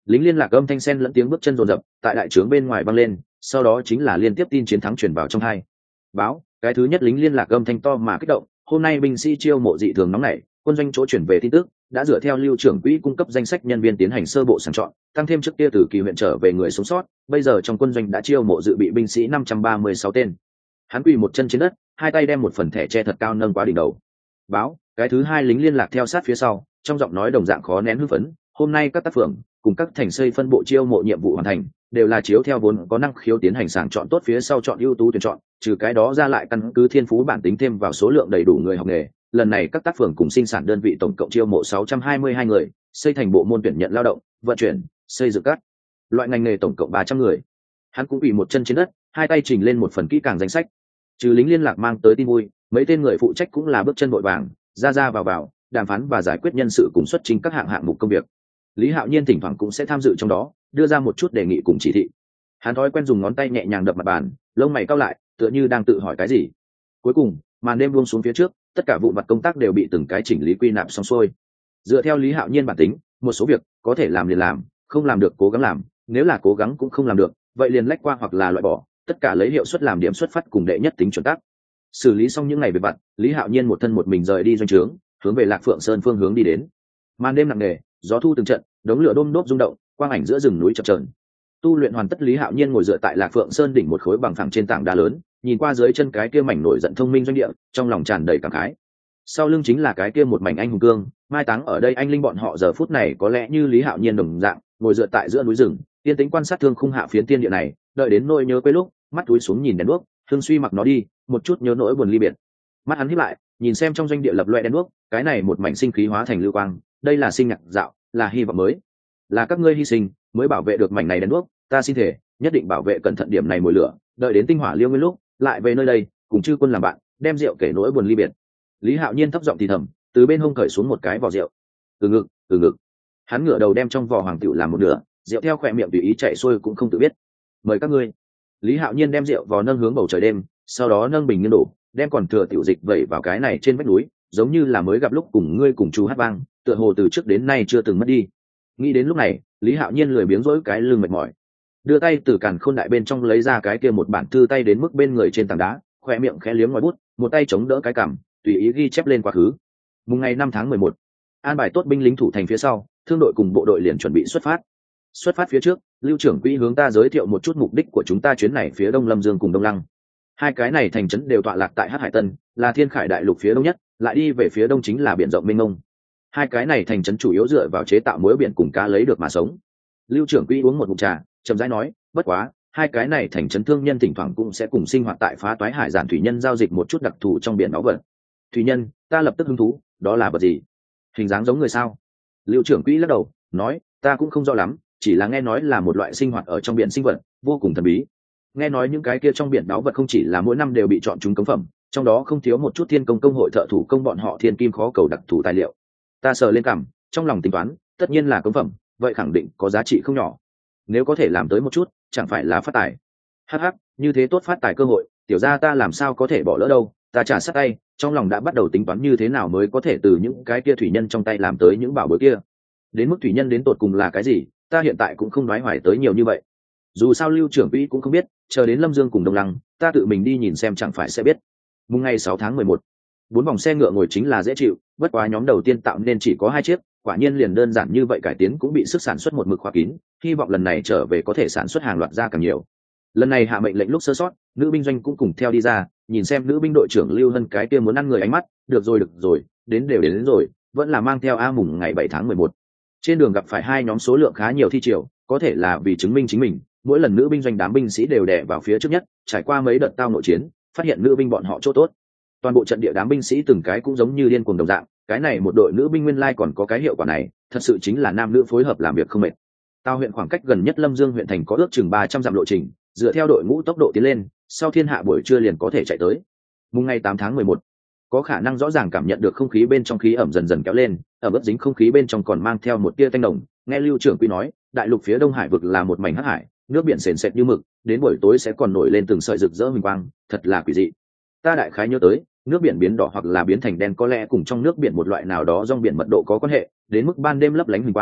lính liên lạc âm thanh sen lẫn tiếng bước chân rồn rập tại đại trướng bên ngoài vang lên, sau đó chính là liên tiếp tin chiến thắng truyền vào trong hai. Báo, cái thứ nhất lính liên lạc âm thanh to mà kích động, hôm nay binh sĩ chiêu mộ dị thường nóng nảy, quân doanh chỗ chuyển về tin tức đã dựa theo lưu trưởng quỹ cung cấp danh sách nhân viên tiến hành sơ bộ sàng chọn, tăng thêm trước kia từ kỳ huyện trở về người sống sót, bây giờ trong quân doanh đã chiêu mộ dự bị binh sĩ 536 tên. Hắn quỳ một chân trên đất, hai tay đem một phần thẻ tre thật cao nâng qua đỉnh đầu. Báo, cái thứ hai lính liên lạc theo sát phía sau, trong giọng nói đồng dạng khó nén hưng phấn, hôm nay các tác phường cùng các thành xây phân bộ chiêu mộ nhiệm vụ hoàn thành, đều là chiếu theo vốn có năng khiếu tiến hành sàng chọn tốt phía sau chọn ưu tú tuyển chọn, trừ cái đó ra lại căn cứ thiên phú bản tính thêm vào số lượng đầy đủ người học nghề. Lần này các tác phường cùng sinh sản đơn vị tổng cộng chiêu mộ 622 người, xây thành bộ môn tuyển nhận lao động, vận chuyển, xây dựng các loại ngành nghề tổng cộng 300 người. Hắn cũng quỳ một chân trên đất, hai tay trình lên một phần kỹ càng danh sách. Trừ lính liên lạc mang tới tin vui, mấy tên người phụ trách cũng là bước chân vội vàng, ra vào, đàm phán và giải quyết nhân sự cùng xuất trình các hạng mục công việc. Lý Hạo Nhiên thỉnh thoảng cũng sẽ tham dự trong đó, đưa ra một chút đề nghị cùng chỉ thị. Hắn thói quen dùng ngón tay nhẹ nhàng đập mặt bàn, lông mày cau lại, tựa như đang tự hỏi cái gì. Cuối cùng, màn đêm buông xuống phía trước, tất cả vụn vặt công tác đều bị từng cái chỉnh lý quy nạp xong xuôi. Dựa theo Lý Hạo Nhiên bản tính, một số việc có thể làm liền làm, không làm được cố gắng làm, nếu là cố gắng cũng không làm được, vậy liền lách qua hoặc là loại bỏ, tất cả lấy hiệu suất làm điểm xuất phát cùng đệ nhất tính chuẩn tắc. Xử lý xong những ngày việc vặt, Lý Hạo Nhiên một thân một mình rời đi doanh trướng, hướng về Lạc Phượng Sơn phương hướng đi đến. Màn đêm nặng nề, gió thu từng trận, đống lửa đôm đốp rung động, quang ảnh giữa rừng núi chập chờn. Tu luyện hoàn tất, Lý Hạo Nhiên ngồi dựa tại Lạc Phượng Sơn đỉnh một khối bằng phẳng trên tảng đá lớn, nhìn qua dưới chân cái kia mảnh nổi giận thông minh doanh địa, trong lòng tràn đầy cảm khái. Sau lưng chính là cái kia một mảnh anh hùng cương, mai táng ở đây anh linh bọn họ giờ phút này có lẽ như Lý Hạo Nhiên đồng dạng, ngồi dựa tại giữa núi rừng, yên tĩnh quan sát thương khung hạ phiến tiên địa này, đợi đến nỗi nhớ quê lúc, mắt túi xuống nhìn đèn đuốc, hương suy mặc nó đi, một chút nhớ nỗi buồn ly biệt. Mắt hắn híp lại, nhìn xem trong doanh địa lập loè đèn đuốc, cái này một mảnh sinh khí hóa thành lưu quang, đây là sinh nhạc dạo, là hy vọng mới, là các ngươi hy sinh mới bảo vệ được mảnh này đèn đuốc, ta xin thể nhất định bảo vệ cẩn thận điểm này mồi lửa, đợi đến tinh hỏa liêu nguyên lúc lại về nơi đây cùng chư quân làm bạn, đem rượu kể nỗi buồn ly biệt. Lý Hạo Nhiên thấp giọng thì thầm, từ bên hông cởi xuống một cái vỏ rượu. Từ ngực hắn ngửa đầu đem trong vỏ hoàng tiểu làm một nửa, rượu theo khỏe miệng tùy ý chạy xuôi cũng không tự biết. Mời các ngươi. Lý Hạo Nhiên đem rượu vò nâng hướng bầu trời đêm, sau đó nâng bình nghiêng đổ, đem còn thừa tiểu dịch vẩy vào cái này trên vách núi, giống như là mới gặp lúc cùng ngươi cùng chú hát vang, tựa hồ từ trước đến nay chưa từng mất đi. Nghĩ đến lúc này, Lý Hạo Nhiên lười biếng rỗi cái lưng mệt mỏi, đưa tay từ càn khôn đại bên trong lấy ra cái kia một bản thư tay đến mức bên người trên tảng đá, khoe miệng khẽ liếm ngòi bút, một tay chống đỡ cái cằm, tùy ý ghi chép lên quá khứ. Mùng ngày 5 tháng 11, an bài tốt binh lính thủ thành phía sau, thương đội cùng bộ đội liền chuẩn bị xuất phát phía trước, lưu trưởng quỹ hướng ta giới thiệu một chút mục đích của chúng ta chuyến này phía đông Lâm Dương cùng Đông Lăng. Hai cái này thành trấn đều tọa lạc tại Hắc Hải Tân, là thiên khải đại lục phía đông nhất, lại đi về phía đông chính là biển rộng mênh mông. Hai cái này thành trấn chủ yếu dựa vào chế tạo muối biển cùng cá lấy được mà sống. Lưu trưởng quỹ uống một ngụm trà, chậm rãi nói, bất quá hai cái này thành trấn thương nhân thỉnh thoảng cũng sẽ cùng sinh hoạt tại phá toái hải giản thủy nhân giao dịch một chút đặc thù trong biển báu vật. Thủy nhân, ta lập tức hứng thú, đó là vật gì? Hình dáng giống người sao? Lưu trưởng quỹ lắc đầu, nói, ta cũng không rõ lắm, chỉ là nghe nói là một loại sinh hoạt ở trong biển sinh vật, vô cùng thần bí. Nghe nói những cái kia trong biển báu vật không chỉ là mỗi năm đều bị chọn chúng cống phẩm, trong đó không thiếu một chút thiên công công hội thợ thủ công bọn họ thiên kim khó cầu đặc thù tài liệu. Ta sờ lên cằm, trong lòng tính toán, tất nhiên là cống phẩm, vậy khẳng định có giá trị không nhỏ. Nếu có thể làm tới một chút, chẳng phải là phát tài? Hắc hắc, như thế tốt phát tài cơ hội, tiểu gia ta làm sao có thể bỏ lỡ đâu? Ta trả sát tay, trong lòng đã bắt đầu tính toán như thế nào mới có thể từ những cái kia thủy nhân trong tay làm tới những bảo bối kia. Đến mức thủy nhân đến tột cùng là cái gì, ta hiện tại cũng không nói hoài tới nhiều như vậy. Dù sao Lưu trưởng quỹ cũng không biết, chờ đến Lâm Dương cùng Đông Lăng, ta tự mình đi nhìn xem chẳng phải sẽ biết. Mùng ngày 6 tháng 11, 4 vòng xe ngựa ngồi chính là dễ chịu, bất quá nhóm đầu tiên tạo nên chỉ có 2 chiếc, quả nhiên liền đơn giản như vậy cải tiến cũng bị sức sản xuất một mực khóa kín, hy vọng lần này trở về có thể sản xuất hàng loạt ra càng nhiều. Lần này hạ mệnh lệnh lúc sơ sót, nữ binh doanh cũng cùng theo đi ra, nhìn xem nữ binh đội trưởng Lưu Hân cái kia muốn ăn người ánh mắt, được rồi, đến rồi, vẫn là mang theo mùng ngày 7 tháng 11. Trên đường gặp phải hai nhóm số lượng khá nhiều thi triều, có thể là vì chứng minh chính mình, mỗi lần nữ binh doanh đám binh sĩ đều đè vào phía trước nhất, trải qua mấy đợt tao nội chiến, phát hiện nữ binh bọn họ chỗ tốt. Toàn bộ trận địa đám binh sĩ từng cái cũng giống như điên cuồng đồng dạng, cái này một đội nữ binh nguyên lai còn có cái hiệu quả này, thật sự chính là nam nữ phối hợp làm việc không mệt. Tao huyện khoảng cách gần nhất Lâm Dương huyện thành có ước chừng 300 dặm lộ trình, dựa theo đội ngũ tốc độ tiến lên, sau thiên hạ buổi trưa liền có thể chạy tới. Mùng ngày 8 tháng 11, có khả năng rõ ràng cảm nhận được không khí bên trong khí ẩm dần dần kéo lên, ở ướt dính không khí bên trong còn mang theo một tia tanh nồng. Nghe Lưu trưởng quý nói, đại lục phía đông hải vực là một mảnh hắc hải, nước biển sền sệt như mực, đến buổi tối sẽ còn nổi lên từng sợi rực rỡ huỳnh quang, thật là quỷ dị. Ta đại khái nhớ tới, nước biển biến đỏ hoặc là biến thành đen có lẽ cùng trong nước biển một loại nào đó rong biển mật độ có quan hệ, đến mức ban đêm lấp lánh huỳnh quang,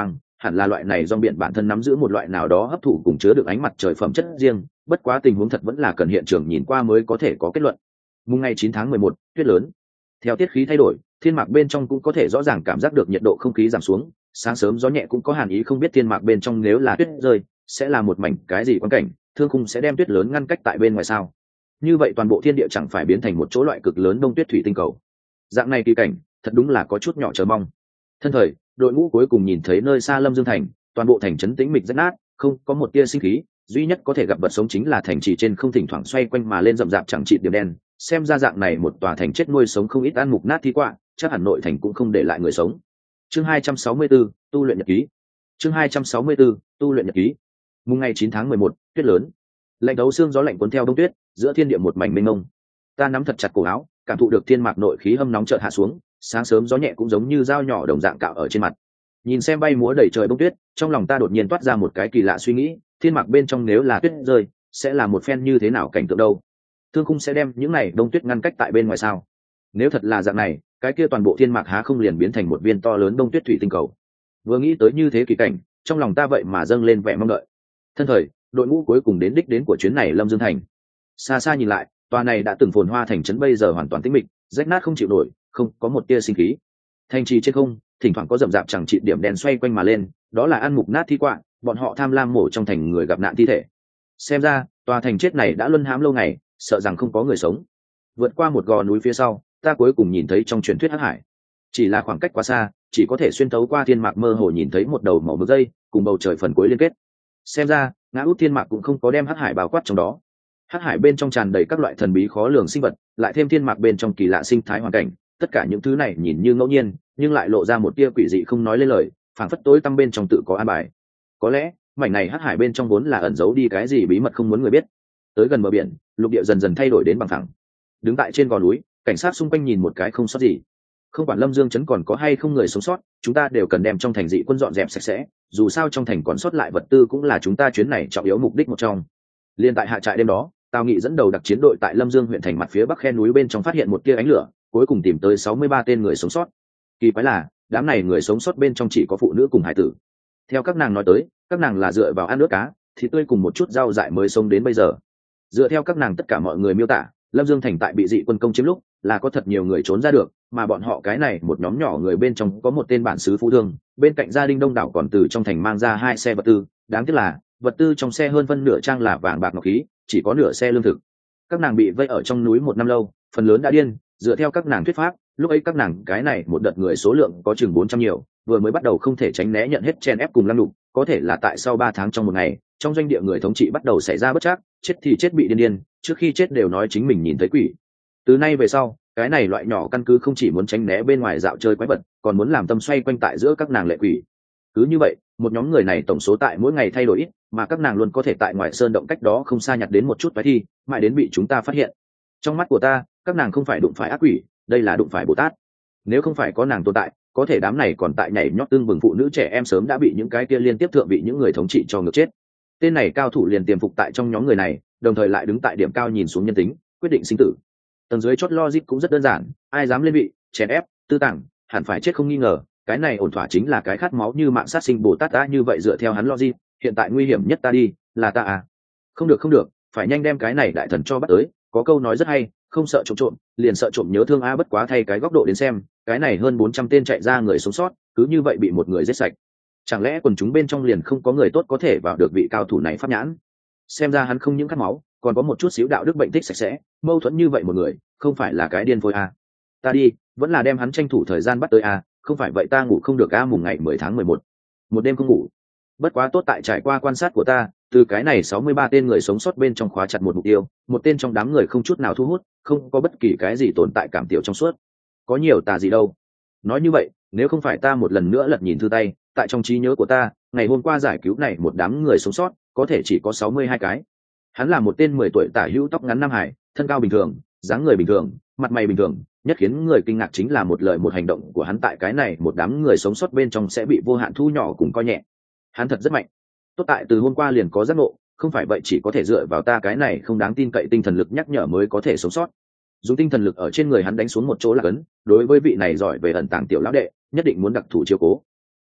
hẳn là loại này do biển bản thân nắm giữ một loại nào đó hấp thụ cùng chứa được ánh mặt trời phẩm chất riêng, bất quá tình huống thật vẫn là cần hiện trường nhìn qua mới có thể có kết luận. Mùng ngày 9 tháng 11, tuyết lớn. Theo tiết khí thay đổi, thiên mạc bên trong cũng có thể rõ ràng cảm giác được nhiệt độ không khí giảm xuống, sáng sớm gió nhẹ cũng có hàn ý, không biết thiên mạc bên trong nếu là tuyết rơi sẽ là một mảnh cái gì quan cảnh, thương khung sẽ đem tuyết lớn ngăn cách tại bên ngoài sao? Như vậy toàn bộ thiên địa chẳng phải biến thành một chỗ loại cực lớn đông tuyết thủy tinh cầu. Dạng này kỳ cảnh thật đúng là có chút nhỏ chờ mong. Thân thời, đội ngũ cuối cùng nhìn thấy nơi xa Lâm Dương thành, toàn bộ thành trấn tĩnh mịch rách nát, không có một tia sinh khí, duy nhất có thể gặp vật sống chính là thành trì trên không thỉnh thoảng xoay quanh mà lên rậm rạp chẳng trị điểm đen. Xem ra dạng này một tòa thành chết nuôi sống không ít ăn mục nát thi quạ, chắc hẳn nội thành cũng không để lại người sống. Chương 264, tu luyện nhật ký. Chương 264, tu luyện nhật ký. Mùng ngày 9 tháng 11, tuyết lớn. Lạnh thấu xương, gió lạnh cuốn theo đông tuyết, giữa thiên địa một mảnh mênh mông. Ta nắm thật chặt cổ áo, cảm thụ được thiên mạc nội khí hâm nóng chợt hạ xuống, sáng sớm gió nhẹ cũng giống như dao nhỏ đồng dạng cạo ở trên mặt. Nhìn xem bay múa đầy trời bông tuyết, trong lòng ta đột nhiên toát ra một cái kỳ lạ suy nghĩ, thiên mạc bên trong nếu là tuyết rơi sẽ là một phen như thế nào cảnh tượng đâu? Thương khung sẽ đem những này đông tuyết ngăn cách tại bên ngoài sao? Nếu thật là dạng này, cái kia toàn bộ thiên mạc há không liền biến thành một viên to lớn đông tuyết thủy tinh cầu? Vừa nghĩ tới như thế kỳ cảnh, trong lòng ta vậy mà dâng lên vẻ mong đợi. Thân thời, đội ngũ cuối cùng đến đích đến của chuyến này Lâm Dương thành. Xa xa nhìn lại, tòa này đã từng phồn hoa thành trấn bây giờ hoàn toàn tĩnh mịch, rách nát không chịu nổi, không có một tia sinh khí. Thành trì trên không thỉnh thoảng có rậm rạp chẳng trị điểm đèn xoay quanh mà lên, đó là ăn mục nát thi quạ, bọn họ tham lam mổ trong thành người gặp nạn thi thể. Xem ra tòa thành chết này đã luân hãm lâu ngày, sợ rằng không có người sống. Vượt qua một gò núi phía sau, ta cuối cùng nhìn thấy trong truyền thuyết hắc hải. Chỉ là khoảng cách quá xa, chỉ có thể xuyên thấu qua thiên mạc mơ hồ nhìn thấy một đầu màu mực dây cùng bầu trời phần cuối liên kết. Xem ra ngã út thiên mạc cũng không có đem hắc hải bao quát trong đó. Hắc hải bên trong tràn đầy các loại thần bí khó lường sinh vật, lại thêm thiên mạc bên trong kỳ lạ sinh thái hoàn cảnh, tất cả những thứ này nhìn như ngẫu nhiên nhưng lại lộ ra một tia quỷ dị không nói lên lời, phảng phất tối tăm bên trong tự có an bài. Có lẽ mảnh này hắc hải bên trong vốn là ẩn giấu đi cái gì bí mật không muốn người biết. Tới gần bờ biển, lục địa dần dần thay đổi đến bằng phẳng. Đứng tại trên gò núi, cảnh sát xung quanh nhìn một cái không sót gì. Không quản Lâm Dương trấn còn có hay không người sống sót, chúng ta đều cần đem trong thành dị quân dọn dẹp sạch sẽ, dù sao trong thành còn sót lại vật tư cũng là chúng ta chuyến này trọng yếu mục đích một trong. Liên tại hạ trại đêm đó, Tào Nghị dẫn đầu đặc chiến đội tại Lâm Dương huyện thành mặt phía bắc khe núi bên trong phát hiện một tia ánh lửa, cuối cùng tìm tới 63 tên người sống sót. Kỳ quái là, đám này người sống sót bên trong chỉ có phụ nữ cùng hải tử. Theo các nàng nói tới, các nàng là dựa vào ăn nước cá, thịt tươi cùng một chút rau dại mới sống đến bây giờ. Dựa theo các nàng tất cả mọi người miêu tả, Lâm Dương thành tại bị dị quân công chiếm lúc, là có thật nhiều người trốn ra được, mà bọn họ cái này một nhóm nhỏ người bên trong có một tên bản xứ phú thương, bên cạnh gia đình đông đảo còn từ trong thành mang ra 2 xe vật tư, đáng tiếc là vật tư trong xe hơn phân nửa trang là vàng bạc ngọc khí, chỉ có nửa xe lương thực. Các nàng bị vây ở trong núi 1 năm lâu, phần lớn đã điên, dựa theo các nàng thuyết pháp, lúc ấy các nàng cái này một đợt người số lượng có chừng 400 nhiều, vừa mới bắt đầu không thể tránh né nhận hết chen ép cùng lăng đục, có thể là tại sau 3 tháng trong một ngày, trong doanh địa người thống trị bắt đầu xảy ra bất trắc, chết thì chết bị điên điên, trước khi chết đều nói chính mình nhìn thấy quỷ. Từ nay về sau, cái này loại nhỏ căn cứ không chỉ muốn tránh né bên ngoài dạo chơi quái vật, còn muốn làm tâm xoay quanh tại giữa các nàng lệ quỷ. Cứ như vậy, một nhóm người này tổng số tại mỗi ngày thay đổi ít, mà các nàng luôn có thể tại ngoài sơn động cách đó không xa nhặt đến một chút quái thi, mãi đến bị chúng ta phát hiện. Trong mắt của ta, các nàng không phải đụng phải ác quỷ, đây là đụng phải Bồ Tát. Nếu không phải có nàng tồn tại, có thể đám này còn tại nhảy nhót tương bừng phụ nữ trẻ em sớm đã bị những cái kia liên tiếp thượng vị những người thống trị cho ngược chết. Tên này cao thủ liền tiềm phục tại trong nhóm người này, đồng thời lại đứng tại điểm cao nhìn xuống nhân tính, quyết định sinh tử. Tầng dưới chót logic cũng rất đơn giản, ai dám lên vị, chèn ép, tư tàng, hẳn phải chết không nghi ngờ. Cái này ổn thỏa chính là cái khát máu như mạng sát sinh Bồ Tát ta, như vậy dựa theo hắn logic, hiện tại nguy hiểm nhất ta đi, là ta à? Không được không được, phải nhanh đem cái này đại thần cho bắt tới. Có câu nói rất hay, không sợ trộm trộm, liền sợ trộm nhớ thương a. Bất quá thay cái góc độ đến xem, cái này hơn 400 tên chạy ra người sống sót, cứ như vậy bị một người giết sạch. Chẳng lẽ quần chúng bên trong liền không có người tốt có thể vào được vị cao thủ này pháp nhãn? Xem ra hắn không những khát máu, còn có một chút xíu đạo đức bệnh tích sạch sẽ, mâu thuẫn như vậy một người, không phải là cái điên phôi a. Ta đi, vẫn là đem hắn tranh thủ thời gian bắt tới a, không phải vậy ta ngủ không được a. Mùng ngày 10 tháng 11, một đêm không ngủ. Bất quá tốt tại trải qua quan sát của ta, từ cái này 63 tên người sống sót bên trong khóa chặt một mục tiêu, một tên trong đám người không chút nào thu hút, không có bất kỳ cái gì tồn tại cảm tiểu trong suốt. Có nhiều tà gì đâu. Nói như vậy, nếu không phải ta một lần nữa lật nhìn thư tay, tại trong trí nhớ của ta, ngày hôm qua giải cứu này một đám người sống sót, có thể chỉ có 62 cái. Hắn là một tên 10 tuổi tả hữu, tóc ngắn Nam Hải, thân cao bình thường, dáng người bình thường, mặt mày bình thường, nhất khiến người kinh ngạc chính là một lời một hành động của hắn tại cái này một đám người sống sót bên trong sẽ bị vô hạn thu nhỏ cùng coi nhẹ. Hắn thật rất mạnh. Tốt tại từ hôm qua liền có giác ngộ, không phải vậy chỉ có thể dựa vào ta cái này không đáng tin cậy tinh thần lực nhắc nhở mới có thể sống sót. Dùng tinh thần lực ở trên người hắn đánh xuống một chỗ là cấn, đối với vị này giỏi về ẩn tàng tiểu lão đệ, nhất định muốn đặc thù chiếu cố.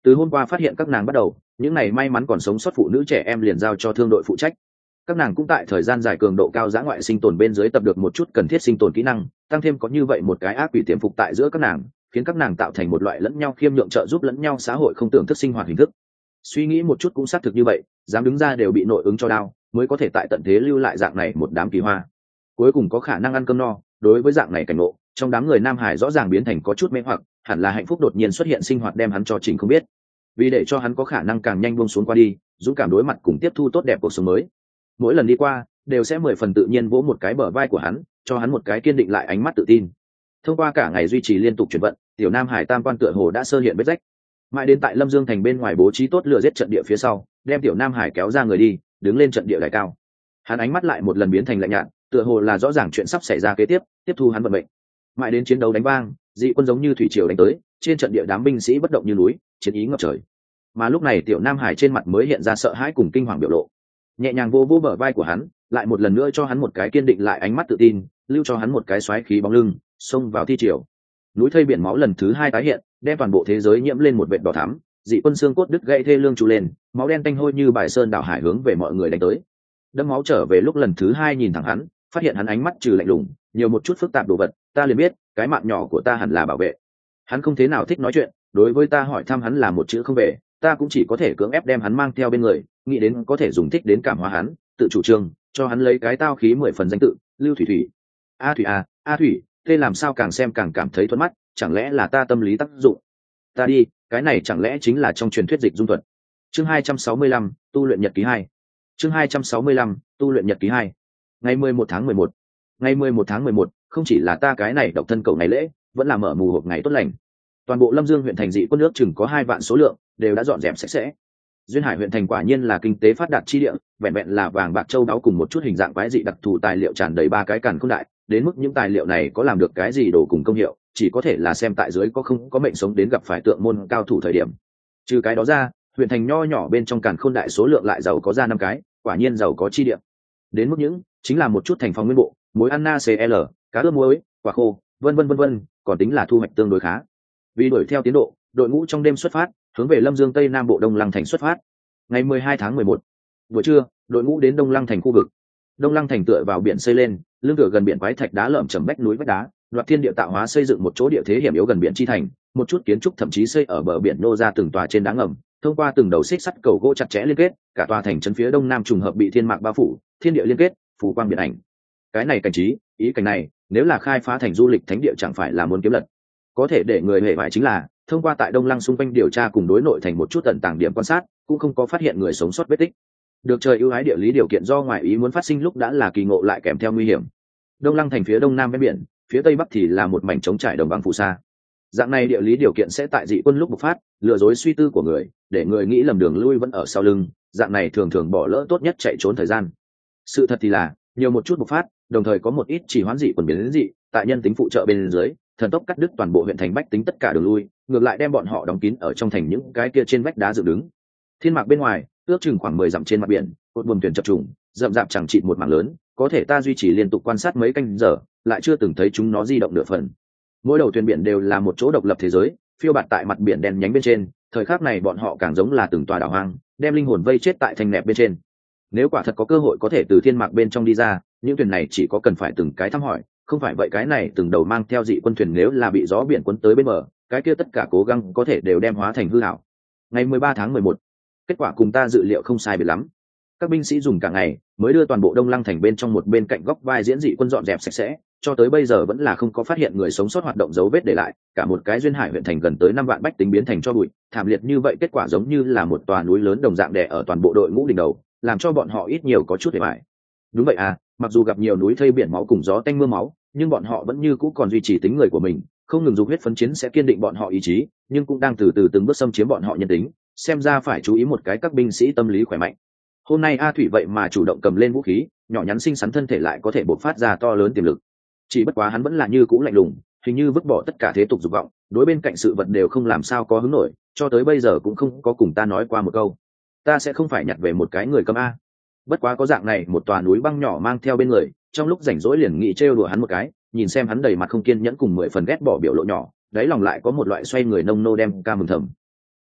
Từ hôm qua phát hiện các nàng bắt đầu, những này may mắn còn sống sót phụ nữ trẻ em liền giao cho thương đội phụ trách. Các nàng cũng tại thời gian dài cường độ cao dã ngoại sinh tồn bên dưới tập được một chút cần thiết sinh tồn kỹ năng, tăng thêm có như vậy một cái ác quỷ tiềm phục tại giữa các nàng, khiến các nàng tạo thành một loại lẫn nhau khiêm nhượng trợ giúp lẫn nhau xã hội không tưởng thức sinh hoạt hình thức. Suy nghĩ một chút cũng xác thực như vậy, dám đứng ra đều bị nội ứng cho đao, mới có thể tại tận thế lưu lại dạng này một đám kỳ hoa. Cuối cùng có khả năng ăn cơm no, đối với dạng này cảnh ngộ, trong đám người Nam Hải rõ ràng biến thành có chút mê hoặc, hẳn là hạnh phúc đột nhiên xuất hiện sinh hoạt đem hắn cho Trình không biết. Vì để cho hắn có khả năng càng nhanh buông xuống qua đi, dũng cảm đối mặt cùng tiếp thu tốt đẹp cuộc sống mới. Mỗi lần đi qua, đều sẽ 10 phần tự nhiên vỗ một cái bờ vai của hắn, cho hắn một cái kiên định lại ánh mắt tự tin. Thông qua cả ngày duy trì liên tục chuyển vận, tiểu Nam Hải tam quan tựa hồ đã sơ hiện vết rách. Mãi đến tại Lâm Dương thành bên ngoài bố trí tốt lừa giết trận địa phía sau, đem tiểu Nam Hải kéo ra người đi, đứng lên trận địa đài cao. Hắn ánh mắt lại một lần biến thành lạnh nhạt, tựa hồ là rõ ràng chuyện sắp xảy ra kế tiếp, tiếp thu hắn vận mệnh. Mãi đến chiến đấu đánh vang, dị quân giống như thủy triều đánh tới, trên trận địa đám binh sĩ bất động như núi, chiến ý ngập trời. Mà lúc này tiểu Nam Hải trên mặt mới hiện ra sợ hãi cùng kinh hoàng biểu lộ. Nhẹ nhàng vô vô bờ vai của hắn, lại một lần nữa cho hắn một cái kiên định lại ánh mắt tự tin, lưu cho hắn một cái xoáy khí bóng lưng, xông vào thi triều. Núi thây biển máu lần thứ hai tái hiện, đem toàn bộ thế giới nhiễm lên một vệt đỏ thắm, dị quân xương cốt đứt gãy thê lương trụ lên, máu đen tanh hôi như bài sơn đảo hải hướng về mọi người đánh tới. Đâm máu trở về lúc lần thứ hai nhìn thẳng hắn, phát hiện hắn ánh mắt trừ lạnh lùng, nhiều một chút phức tạp đồ vật, ta liền biết, cái mạng nhỏ của ta hẳn là bảo vệ. Hắn không thế nào thích nói chuyện, đối với ta hỏi thăm hắn là một chữ không về, ta cũng chỉ có thể cưỡng ép đem hắn mang theo bên người, nghĩ đến có thể dùng thích đến cảm hóa hắn, tự chủ trương, cho hắn lấy cái tao khí 10 phần danh tự, Lưu Thủy Thủy. A Thủy à, A Thủy, thế làm sao càng xem càng cảm thấy thuận mắt, chẳng lẽ là ta tâm lý tác dụng? Ta đi, cái này chẳng lẽ chính là trong truyền thuyết dịch dung thuật. Chương 265, tu luyện nhật ký 2. Chương 265, tu luyện nhật ký 2. Ngày 11 tháng 11. Ngày 11 tháng 11, không chỉ là ta cái này độc thân cầu ngày lễ, vẫn là mở mù hộp ngày tốt lành. Toàn bộ Lâm Dương huyện thành dị quân nước chừng có 2 vạn số lượng, đều đã dọn dẹp sạch sẽ. Duyên Hải huyện thành quả nhiên là kinh tế phát đạt chi địa, vẹn vẹn là vàng bạc châu báu cùng một chút hình dạng quái dị đặc thù tài liệu tràn đầy 3 cái càn không đại, đến mức những tài liệu này có làm được cái gì đồ cùng công hiệu, chỉ có thể là xem tại dưới có không có mệnh sống đến gặp phải tượng môn cao thủ thời điểm. Trừ cái đó ra, huyện thành nho nhỏ bên trong càn khôn đại số lượng lại giàu có ra 5 cái, quả nhiên giàu có chi địa. Đến mức những chính là một chút thành phòng nguyên bộ, muối Anna CL, cá ướp muối, quả khô, vân vân, còn tính là thu hoạch tương đối khá. Vì đuổi theo tiến độ, đội ngũ trong đêm xuất phát, hướng về Lâm Dương Tây Nam Bộ Đông Lăng thành xuất phát. Ngày 12 tháng 11, buổi trưa, đội ngũ đến Đông Lăng thành khu vực. Đông Lăng thành tựa vào biển xây lên, lưng tựa gần biển quái thạch đá lởm chởm vách núi vách đá, loạt thiên địa tạo hóa xây dựng một chỗ địa thế hiểm yếu gần biển chi thành, một chút kiến trúc thậm chí xây ở bờ biển nô ra từng tòa trên đá ngầm, thông qua từng đầu xích sắt cầu gỗ chặt chẽ liên kết, cả tòa thành trấn phía đông nam trùng hợp bị thiên mạc bao phủ, thiên địa liên kết, phù quang biển ảnh. Cái này cảnh trí, ý cảnh này, nếu là khai phá thành du lịch thánh địa chẳng phải là muốn kiếm lật. Có thể để người hệ bại chính là, thông qua tại Đông Lăng xung quanh điều tra cùng đối nội thành một chút tận tàng điểm quan sát, cũng không có phát hiện người sống sót vết tích. Được trời ưu ái địa lý điều kiện do ngoại ý muốn phát sinh lúc đã là kỳ ngộ lại kèm theo nguy hiểm. Đông Lăng thành phía đông nam ven biển, phía tây bắc thì là một mảnh trống trải đồng bằng phù sa. Dạng này địa lý điều kiện sẽ tại dị quân lúc bộc phát, lừa dối suy tư của người, để người nghĩ lầm đường lui vẫn ở sau lưng, dạng này thường thường bỏ lỡ tốt nhất chạy trốn thời gian. Sự thật thì là, nhiều một chút bộc phát, đồng thời có một ít chỉ hoán dị quần biến đến dị, tại nhân tính phụ trợ bên dưới, thần tốc cắt đứt toàn bộ huyện thành bách tính tất cả đường lui, ngược lại đem bọn họ đóng kín ở trong thành những cái kia trên vách đá dựng đứng. Thiên mạc bên ngoài, ước chừng khoảng 10 dặm trên mặt biển, một buồm thuyền chập trùng, rậm rạp chẳng chịt một mảng lớn, có thể ta duy trì liên tục quan sát mấy canh giờ, lại chưa từng thấy chúng nó di động nửa phần. Mỗi đầu thuyền biển đều là một chỗ độc lập thế giới, phiêu bạt tại mặt biển đen nhánh bên trên, thời khắc này bọn họ càng giống là từng tòa đảo hoang, đem linh hồn vây chết tại thành nẹp bên trên. Nếu quả thật có cơ hội có thể từ thiên mạc bên trong đi ra, những thuyền này chỉ có cần phải từng cái thăm hỏi, không phải vậy cái này từng đầu mang theo dị quân thuyền nếu là bị gió biển cuốn tới bên bờ, cái kia tất cả cố gắng có thể đều đem hóa thành hư ảo. Ngày 13 tháng 11, kết quả cùng ta dự liệu không sai biệt lắm. Các binh sĩ dùng cả ngày mới đưa toàn bộ Đông Lăng thành bên trong một bên cạnh góc vai diễn dị quân dọn dẹp sạch sẽ, cho tới bây giờ vẫn là không có phát hiện người sống sót hoạt động dấu vết để lại, cả một cái Duyên Hải huyện thành gần tới 5 vạn bách tính biến thành cho bụi, thảm liệt như vậy kết quả giống như là một tòa núi lớn đồng dạng đè ở toàn bộ đội ngũ đỉnh đầu, làm cho bọn họ ít nhiều có chút hề bại. Đúng vậy à, mặc dù gặp nhiều núi thây biển máu cùng gió tanh mưa máu, nhưng bọn họ vẫn như cũ còn duy trì tính người của mình, không ngừng dùng huyết phấn chiến sẽ kiên định bọn họ ý chí, nhưng cũng đang từ từ từng bước xâm chiếm bọn họ nhân tính, xem ra phải chú ý một cái các binh sĩ tâm lý khỏe mạnh. Hôm nay A Thủy vậy mà chủ động cầm lên vũ khí, nhỏ nhắn xinh xắn thân thể lại có thể bộc phát ra to lớn tiềm lực. Chỉ bất quá hắn vẫn là như cũ lạnh lùng, hình như vứt bỏ tất cả thế tục dục vọng, đối bên cạnh sự vật đều không làm sao có hứng nổi, cho tới bây giờ cũng không có cùng ta nói qua một câu. Ta sẽ không phải nhặt về một cái người cầm a. Bất quá có dạng này một tòa núi băng nhỏ mang theo bên người, trong lúc rảnh rỗi liền nghĩ trêu đùa hắn một cái, nhìn xem hắn đầy mặt không kiên nhẫn cùng 10 phần ghét bỏ biểu lộ nhỏ, đáy lòng lại có một loại xoay người nông nô đem ca mừng thầm.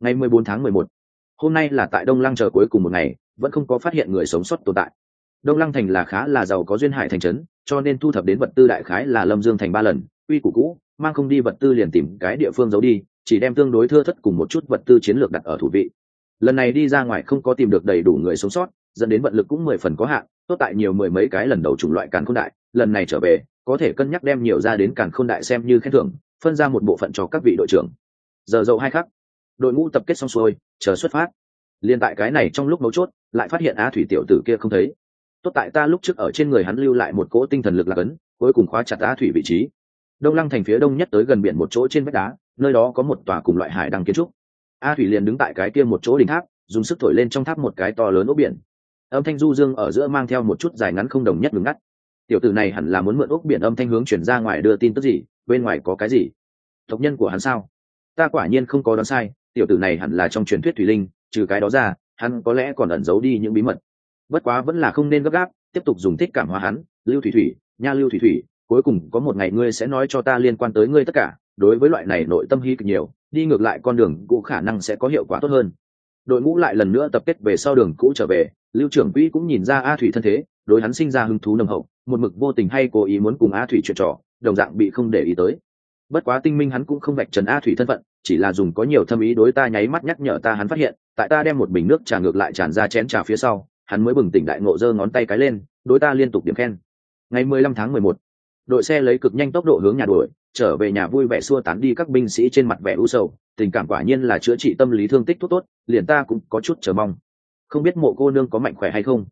Ngày 14 tháng 11, hôm nay là tại Đông Lăng chờ cuối cùng một ngày, vẫn không có phát hiện người sống sót tồn tại. Đông Lăng thành là khá là giàu có duyên hải thành trấn, cho nên thu thập đến vật tư đại khái là Lâm Dương thành 3 lần, quy củ cũ, mang không đi vật tư liền tìm cái địa phương giấu đi, chỉ đem tương đối thưa thất cùng một chút vật tư chiến lược đặt ở thủ vị. Lần này đi ra ngoài không có tìm được đầy đủ người sống sót, dẫn đến vận lực cũng 10 phần có hạn, tốt tại nhiều mười mấy cái lần đầu chủng loại càn khôn đại, lần này trở về, có thể cân nhắc đem nhiều ra đến càn khôn đại xem như khen thưởng, phân ra một bộ phận cho các vị đội trưởng. Giờ dậu 2 khắc, đội ngũ tập kết xong xuôi, chờ xuất phát. Liên tại cái này trong lúc mấu chốt, lại phát hiện A Thủy tiểu tử kia không thấy. Tốt tại ta lúc trước ở trên người hắn lưu lại một cỗ tinh thần lực lạc ấn, cuối cùng khóa chặt A Thủy vị trí. Đông Lăng thành phía đông nhất tới gần biển một chỗ trên vách đá, nơi đó có một tòa cùng loại hải đăng kiến trúc. A Thủy liền đứng tại cái kia một chỗ đỉnh tháp, dùng sức thổi lên trong tháp một cái to lớn ốc biển. Âm thanh du dương ở giữa mang theo một chút dài ngắn không đồng nhất ngừng ngắt. Tiểu tử này hẳn là muốn mượn ốc biển âm thanh hướng chuyển ra ngoài đưa tin tức gì, bên ngoài có cái gì? Tộc nhân của hắn sao? Ta quả nhiên không có đoán sai, tiểu tử này hẳn là trong truyền thuyết thủy linh, trừ cái đó ra, hắn có lẽ còn ẩn giấu đi những bí mật. Bất quá vẫn là không nên gấp gáp, tiếp tục dùng thích cảm hóa hắn. Lưu Thủy Thủy, nha Lưu Thủy Thủy, cuối cùng có một ngày ngươi sẽ nói cho ta liên quan tới ngươi tất cả. Đối với loại này nội tâm hy kịch nhiều, đi ngược lại con đường cũ khả năng sẽ có hiệu quả tốt hơn. Đội ngũ lại lần nữa tập kết về sau đường cũ trở về, Lưu trưởng quỹ cũng nhìn ra A Thủy thân thế, đối hắn sinh ra hứng thú nồng hậu, một mực vô tình hay cố ý muốn cùng A Thủy chuyện trò, đồng dạng bị không để ý tới. Bất quá tinh minh hắn cũng không vạch trần A Thủy thân phận, chỉ là dùng có nhiều thâm ý đối ta nháy mắt nhắc nhở ta hắn phát hiện, tại ta đem một bình nước trà ngược lại tràn ra chén trà phía sau, hắn mới bừng tỉnh đại ngộ giơ ngón tay cái lên, đối ta liên tục điểm khen. Ngày 15 tháng 11, đội xe lấy cực nhanh tốc độ hướng nhà đuổi, trở về nhà vui vẻ xua tán đi các binh sĩ trên mặt vẻ u sầu, tình cảm quả nhiên là chữa trị tâm lý thương tích thuốc tốt, liền ta cũng có chút chờ mong. Không biết Mộ cô nương có mạnh khỏe hay không?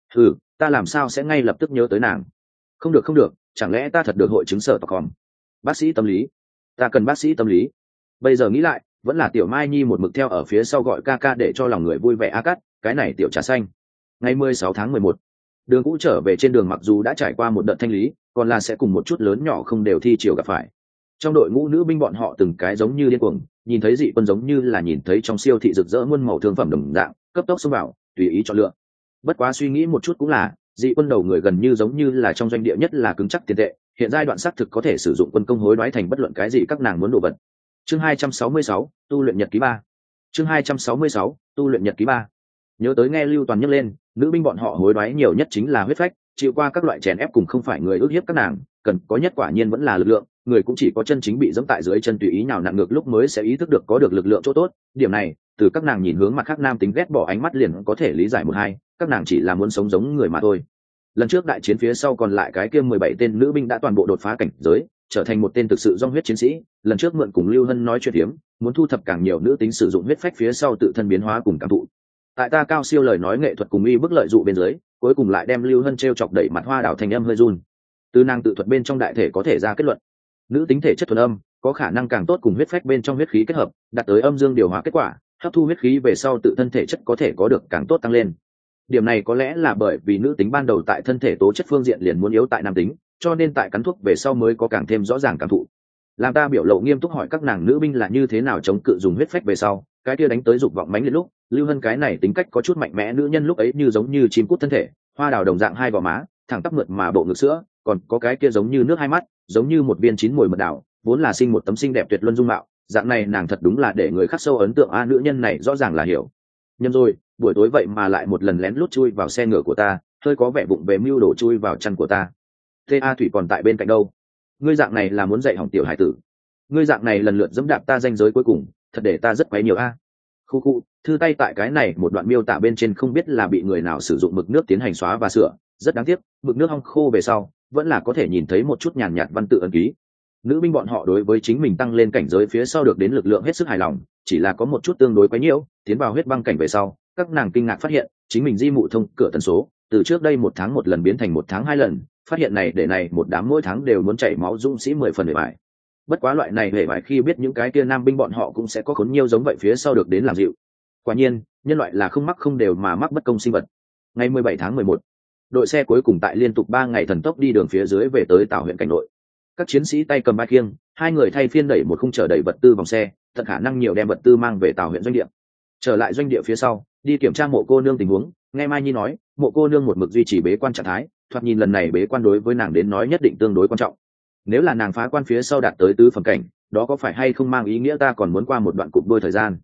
Ta làm sao sẽ ngay lập tức nhớ tới nàng? Không được, chẳng lẽ ta thật được hội chứng sở tộc hòm? Bác sĩ tâm lý, ta cần bác sĩ tâm lý. Bây giờ nghĩ lại, vẫn là Tiểu Mai Nhi một mực theo ở phía sau gọi ca ca để cho lòng người vui vẻ a cắt, cái này tiểu trà xanh. Ngày 16 tháng 11, đường cũ trở về trên đường mặc dù đã trải qua một đợt thanh lý, còn là sẽ cùng một chút lớn nhỏ không đều thi chiều gặp phải. Trong đội ngũ nữ binh bọn họ từng cái giống như điên cuồng, nhìn thấy dị quân giống như là nhìn thấy trong siêu thị rực rỡ muôn màu thương phẩm đồng dạng, cấp tốc xông vào, tùy ý chọn lựa. Bất quá suy nghĩ một chút cũng là, dị quân đầu người gần như giống như là trong doanh địa nhất là cứng chắc tiền tệ, hiện giai đoạn xác thực có thể sử dụng quân công hối đoái thành bất luận cái gì các nàng muốn đồ vật. Chương 266, tu luyện nhật ký 3. Chương 266, tu luyện nhật ký 3. Nhớ tới nghe Lưu Toàn nhắc lên, nữ binh bọn họ hối đoái nhiều nhất chính là huyết phách, chịu qua các loại chèn ép cùng không phải người ức hiếp các nàng, cần có nhất quả nhiên vẫn là lực lượng, người cũng chỉ có chân chính bị giẫm tại dưới chân tùy ý nào nặn ngược lúc mới sẽ ý thức được có được lực lượng chỗ tốt, điểm này, từ các nàng nhìn hướng mặt khác nam tính ghét bỏ ánh mắt liền có thể lý giải một hai, các nàng chỉ là muốn sống giống người mà thôi. Lần trước đại chiến phía sau còn lại cái kia 17 tên nữ binh đã toàn bộ đột phá cảnh giới, trở thành một tên thực sự dòng huyết chiến sĩ. Lần trước mượn cùng Lưu Hân nói chuyện hiếm, muốn thu thập càng nhiều nữ tính sử dụng huyết phách phía sau tự thân biến hóa cùng cảm thụ. Tại ta cao siêu lời nói nghệ thuật cùng uy bức lợi dụ bên dưới, cuối cùng lại đem Lưu Hân treo chọc đẩy mặt hoa đảo thành âm hơi run. Từ nàng tự thuật bên trong đại thể có thể ra kết luận, nữ tính thể chất thuần âm có khả năng càng tốt cùng huyết phách bên trong huyết khí kết hợp, đạt tới âm dương điều hòa kết quả, hấp thu huyết khí về sau tự thân thể chất có thể có được càng tốt tăng lên. Điểm này có lẽ là bởi vì nữ tính ban đầu tại thân thể tố chất phương diện liền muốn yếu tại nam tính, cho nên tại cắn thuốc về sau mới có càng thêm rõ ràng cảm thụ. Làm ta biểu lộ nghiêm túc hỏi các nàng nữ binh là như thế nào chống cự dùng huyết phách về sau, cái kia đánh tới dục vọng mãnh liệt lúc, Lưu Hân cái này tính cách có chút mạnh mẽ nữ nhân lúc ấy như giống như chim cút thân thể, hoa đào đồng dạng hai gò má, thẳng tắp mượt mà bộ ngực sữa, còn có cái kia giống như nước hai mắt, giống như một viên chín mùi mật đảo, vốn là sinh một tấm xinh đẹp tuyệt luân dung mạo, dạng này nàng thật đúng là để người khắc sâu ấn tượng a. Nữ nhân này rõ ràng là hiểu nhầm rồi, buổi tối vậy mà lại một lần lén lút chui vào xe ngựa của ta, hơi có vẻ bụng về mưu đồ chui vào chăn của ta. Thế A Thủy còn tại bên cạnh đâu? Ngươi dạng này là muốn dạy hỏng tiểu hải tử? Ngươi dạng này lần lượt dẫm đạp ta danh giới cuối cùng, thật để ta rất quấy nhiều a. Khu, thư tay tại cái này một đoạn miêu tả bên trên không biết là bị người nào sử dụng mực nước tiến hành xóa và sửa, rất đáng tiếc, mực nước hong khô về sau, vẫn là có thể nhìn thấy một chút nhàn nhạt văn tự ấn ký. Nữ binh bọn họ đối với chính mình tăng lên cảnh giới phía sau được đến lực lượng hết sức hài lòng, chỉ là có một chút tương đối quấy nhiễu, tiến vào huyết băng cảnh về sau, các nàng kinh ngạc phát hiện, chính mình di mụ thông cửa tần số, từ trước đây 1 tháng 1 lần biến thành 1 tháng 2 lần, phát hiện này để này một đám mỗi tháng đều muốn chảy máu dũng sĩ 10 phần để bài. Bất quá loại này hề bài khi biết những cái kia nam binh bọn họ cũng sẽ có khốn nhiều giống vậy phía sau được đến làm dịu. Quả nhiên, nhân loại là không mắc không đều mà mắc bất công sinh vật. Ngày 17 tháng 11, đội xe cuối cùng tại liên tục 3 ngày thần tốc đi đường phía dưới về tới Tào huyện cảnh nội. Các chiến sĩ tay cầm ba khiêng, hai người thay phiên đẩy một khung chở đầy vật tư vòng xe, tận khả năng nhiều đem vật tư mang về Tào huyện doanh địa. Trở lại doanh địa phía sau, đi kiểm tra Mộ cô nương tình huống, nghe Mai Nhi nói, Mộ cô nương một mực duy trì bế quan trạng thái, thoạt nhìn lần này bế quan đối với nàng đến nói nhất định tương đối quan trọng. Nếu là nàng phá quan phía sau đạt tới tứ phẩm cảnh, đó có phải hay không mang ý nghĩa ta còn muốn qua một đoạn cụm đôi thời gian?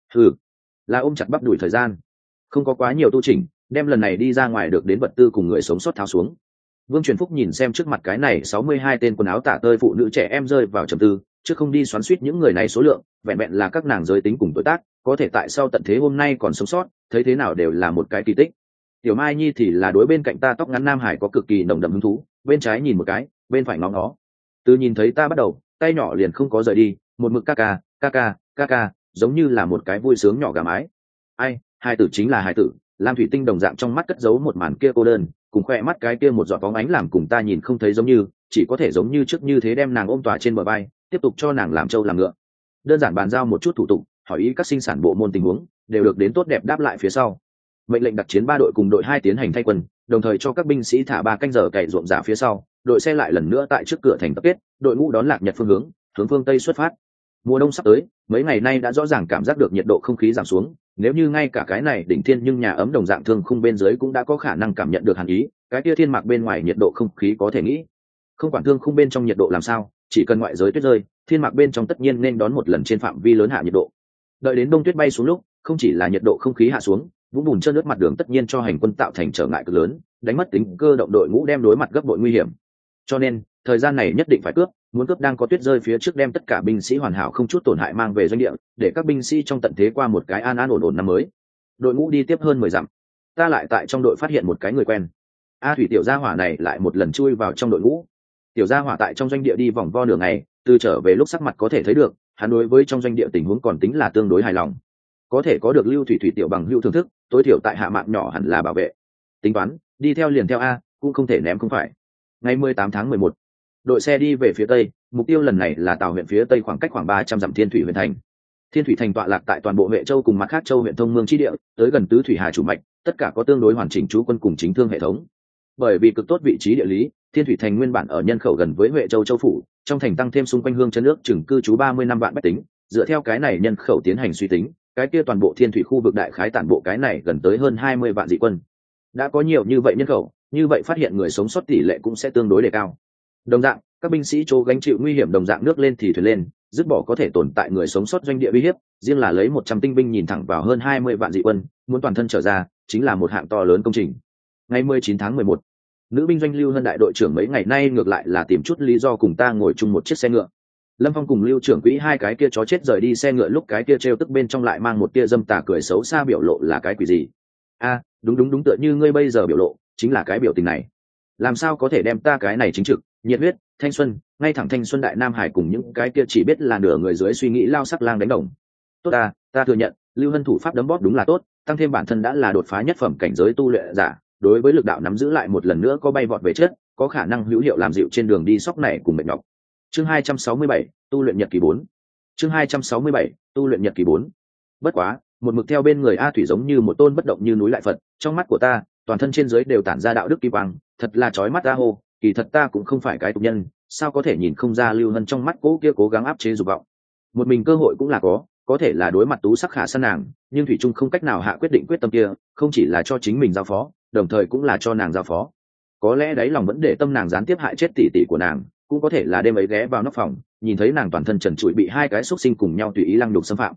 Ừ, là ôm chặt bắp đuổi thời gian, không có quá nhiều tu chỉnh, đem lần này đi ra ngoài được đến vật tư cùng người sống sót tháo xuống. Vương Truyền Phúc nhìn xem trước mặt cái này 62 tên quần áo tả tơi phụ nữ trẻ em rơi vào trầm tư, chứ không đi xoắn xuýt những người này số lượng, vẹn vẹn là các nàng giới tính cùng tuổi tác, có thể tại sao tận thế hôm nay còn sống sót, thấy thế nào đều là một cái kỳ tích. Tiểu Mai Nhi thì là đối bên cạnh ta tóc ngắn Nam Hải có cực kỳ nồng đậm hứng thú, bên trái nhìn một cái, bên phải ngó ngó. Từ nhìn thấy ta bắt đầu, tay nhỏ liền không có rời đi, một mực ca ca, giống như là một cái vui sướng nhỏ gà mái. Ai, hài tử chính là hài tử, Lam Thủy Tinh đồng dạng trong mắt cất giấu một màn kia cô đơn, cùng khoe mắt cái kia một giọt bóng ánh làm cùng ta nhìn không thấy giống như, chỉ có thể giống như trước như thế đem nàng ôm tòa trên bờ vai, tiếp tục cho nàng làm trâu làm ngựa. Đơn giản bàn giao một chút thủ tục, hỏi ý các sinh sản bộ môn tình huống, đều được đến tốt đẹp đáp lại phía sau. Mệnh lệnh đặc chiến 3 đội cùng đội 2 tiến hành thay quân, đồng thời cho các binh sĩ thả 3 canh giờ cày ruộng giả phía sau, đội xe lại lần nữa tại trước cửa thành tập kết, đội ngũ đón Lạc Nhật phương hướng phương tây xuất phát. Mùa đông sắp tới, mấy ngày nay đã rõ ràng cảm giác được nhiệt độ không khí giảm xuống, nếu như ngay cả cái này đỉnh thiên nhưng nhà ấm đồng dạng thương khung bên dưới cũng đã có khả năng cảm nhận được hàn ý, cái kia thiên mạc bên ngoài nhiệt độ không khí có thể nghĩ. Không quản thương khung bên trong nhiệt độ làm sao, chỉ cần ngoại giới tuyết rơi, thiên mạc bên trong tất nhiên nên đón một lần trên phạm vi lớn hạ nhiệt độ. Đợi đến đông tuyết bay xuống lúc, không chỉ là nhiệt độ không khí hạ xuống, vũng bùn trơn nước mặt đường tất nhiên cho hành quân tạo thành trở ngại cực lớn, đánh mất tính cơ động, đội ngũ đem đối mặt gấp bội nguy hiểm. Cho nên thời gian này nhất định phải cướp, muốn cướp đang có tuyết rơi phía trước đem tất cả binh sĩ hoàn hảo không chút tổn hại mang về doanh địa, để các binh sĩ trong tận thế qua một cái an an ổn ổn năm mới. Đội ngũ đi tiếp hơn 10 dặm, ta lại tại trong đội phát hiện một cái người quen. Thủy tiểu gia hỏa này lại một lần chui vào trong đội ngũ. Tiểu gia hỏa tại trong doanh địa đi vòng vo nửa ngày, từ trở về lúc sắc mặt có thể thấy được, hắn đối với trong doanh địa tình huống còn tính là tương đối hài lòng. Có thể có được Lưu Thủy tiểu bằng hữu thưởng thức, tối thiểu tại hạ mạng nhỏ hẳn là bảo vệ. Tính toán, đi theo liền theo a, cũng không thể ném không phải. Ngày 18 tháng 11, đội xe đi về phía tây, mục tiêu lần này là Tào huyện phía tây khoảng cách khoảng 300 dặm Thiên Thủy huyện thành. Thiên Thủy thành tọa lạc tại toàn bộ Huệ Châu cùng mặt khác châu huyện thông mương chi địa, tới gần tứ thủy hà chủ mạch, tất cả có tương đối hoàn chỉnh trú quân cùng chính thương hệ thống. Bởi vì cực tốt vị trí địa lý, Thiên Thủy thành nguyên bản ở nhân khẩu gần với Huệ Châu châu phủ, trong thành tăng thêm xung quanh hương chân nước chừng cư trú 30 năm vạn bách tính, dựa theo cái này nhân khẩu tiến hành suy tính, cái kia toàn bộ Thiên Thủy khu vực đại khái tản bộ cái này gần tới hơn 20 vạn dị quân. Đã có nhiều như vậy nhân khẩu, như vậy phát hiện người sống sót tỷ lệ cũng sẽ tương đối đề cao. Đồng dạng, các binh sĩ chỗ gánh chịu nguy hiểm đồng dạng nước lên thì thuyền lên, dứt bỏ có thể tồn tại người sống sót doanh địa uy hiếp, riêng là lấy 100 tinh binh nhìn thẳng vào hơn 20 vạn dị quân, muốn toàn thân trở ra, chính là một hạng to lớn công trình. Ngày 19 tháng 11, nữ binh doanh Lưu Hân đại đội trưởng mấy ngày nay ngược lại là tìm chút lý do cùng ta ngồi chung một chiếc xe ngựa. Lâm Phong cùng Lưu trưởng quỹ hai cái kia chó chết rời đi xe ngựa lúc cái kia trêu tức bên trong lại mang một tia dâm tà cười xấu xa biểu lộ là cái quỷ gì? Đúng tựa như ngươi bây giờ biểu lộ, chính là cái biểu tình này. Làm sao có thể đem ta cái này chính trực, nhiệt huyết, thanh xuân, ngay thẳng thanh xuân đại nam hải cùng những cái kia chỉ biết là nửa người dưới suy nghĩ lao sắc lang đánh đồng. Tốt ta thừa nhận, Lưu Hân thủ pháp đấm bóp đúng là tốt, tăng thêm bản thân đã là đột phá nhất phẩm cảnh giới tu luyện giả, đối với lực đạo nắm giữ lại một lần nữa có bay vọt về trước, có khả năng hữu hiệu làm dịu trên đường đi sóc này cùng mệt nhọc. Chương 267, tu luyện nhật kỳ 4. Chương 267, tu luyện nhật kỳ 4. Bất quá, một mực theo bên người A Thủy giống như một tôn bất động như núi lại Phật, trong mắt của ta, toàn thân trên dưới đều tản ra đạo đức kỳ quang, thật là chói mắt ta hô, kỳ thật ta cũng không phải cái tục nhân, sao có thể nhìn không ra Lưu Hân trong mắt cố gắng áp chế dục vọng. Một mình cơ hội cũng là có thể là đối mặt tú sắc khả săn nàng, nhưng thủy trung không cách nào hạ quyết định quyết tâm kia, không chỉ là cho chính mình giao phó, đồng thời cũng là cho nàng giao phó. Có lẽ đáy lòng vẫn để tâm nàng gián tiếp hại chết tỷ tỷ của nàng, cũng có thể là đêm ấy ghé vào nóc phòng, nhìn thấy nàng toàn thân trần trụi bị hai cái xúc sinh cùng nhau tùy ý lăng đục xâm phạm.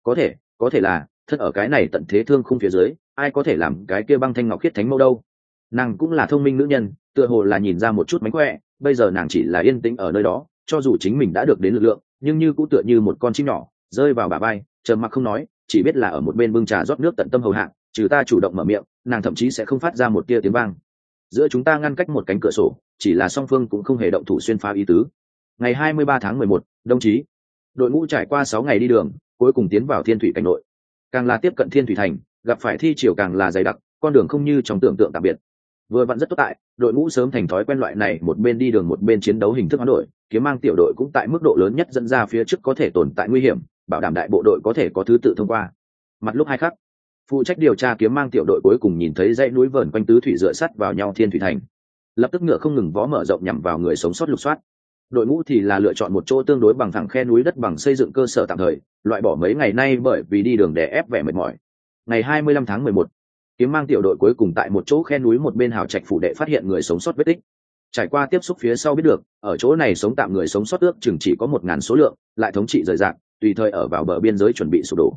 Có thể là thân ở cái này tận thế thương khung phía dưới, ai có thể làm cái kia băng thanh ngọc khiết thánh mẫu đâu. Nàng cũng là thông minh nữ nhân, tựa hồ là nhìn ra một chút mánh khỏe, bây giờ nàng chỉ là yên tĩnh ở nơi đó, cho dù chính mình đã được đến lực lượng, nhưng như cũng tựa như một con chim nhỏ rơi vào bả vai, trầm mặc không nói, chỉ biết là ở một bên bưng trà rót nước tận tâm hầu hạ, trừ ta chủ động mở miệng, nàng thậm chí sẽ không phát ra một tia tiếng vang. Giữa chúng ta ngăn cách một cánh cửa sổ, chỉ là song phương cũng không hề động thủ xuyên phá ý tứ. Ngày 23 tháng 11, đồng chí, đội ngũ trải qua 6 ngày đi đường, cuối cùng tiến vào Thiên Thủy cảnh nội. Càng là tiếp cận Thiên Thủy thành, gặp phải thi triều càng là dày đặc, con đường không như trong tưởng tượng tạm biệt. Vừa vặn rất tốt tại, đội ngũ sớm thành thói quen loại này một bên đi đường một bên chiến đấu hình thức hoán đổi, kiếm mang tiểu đội cũng tại mức độ lớn nhất dẫn ra phía trước có thể tồn tại nguy hiểm, bảo đảm đại bộ đội có thể có thứ tự thông qua. Mặt lúc hai khắc, phụ trách điều tra kiếm mang tiểu đội cuối cùng nhìn thấy dãy núi vờn quanh tứ thủy dựa sắt vào nhau Thiên Thủy thành, lập tức ngựa không ngừng vó mở rộng nhằm vào người sống sót lục soát. Đội ngũ thì là lựa chọn một chỗ tương đối bằng phẳng khe núi đất bằng xây dựng cơ sở tạm thời, loại bỏ mấy ngày nay bởi vì đi đường đè ép vẻ mệt mỏi. Ngày 25 tháng 11, kiếm mang tiểu đội cuối cùng tại một chỗ khe núi một bên hào trạch phủ đệ phát hiện người sống sót vết tích. Trải qua tiếp xúc phía sau biết được, ở chỗ này sống tạm người sống sót ước chừng chỉ có 1000 số lượng, lại thống trị rời rạc, tùy thời ở vào bờ biên giới chuẩn bị sụp đổ.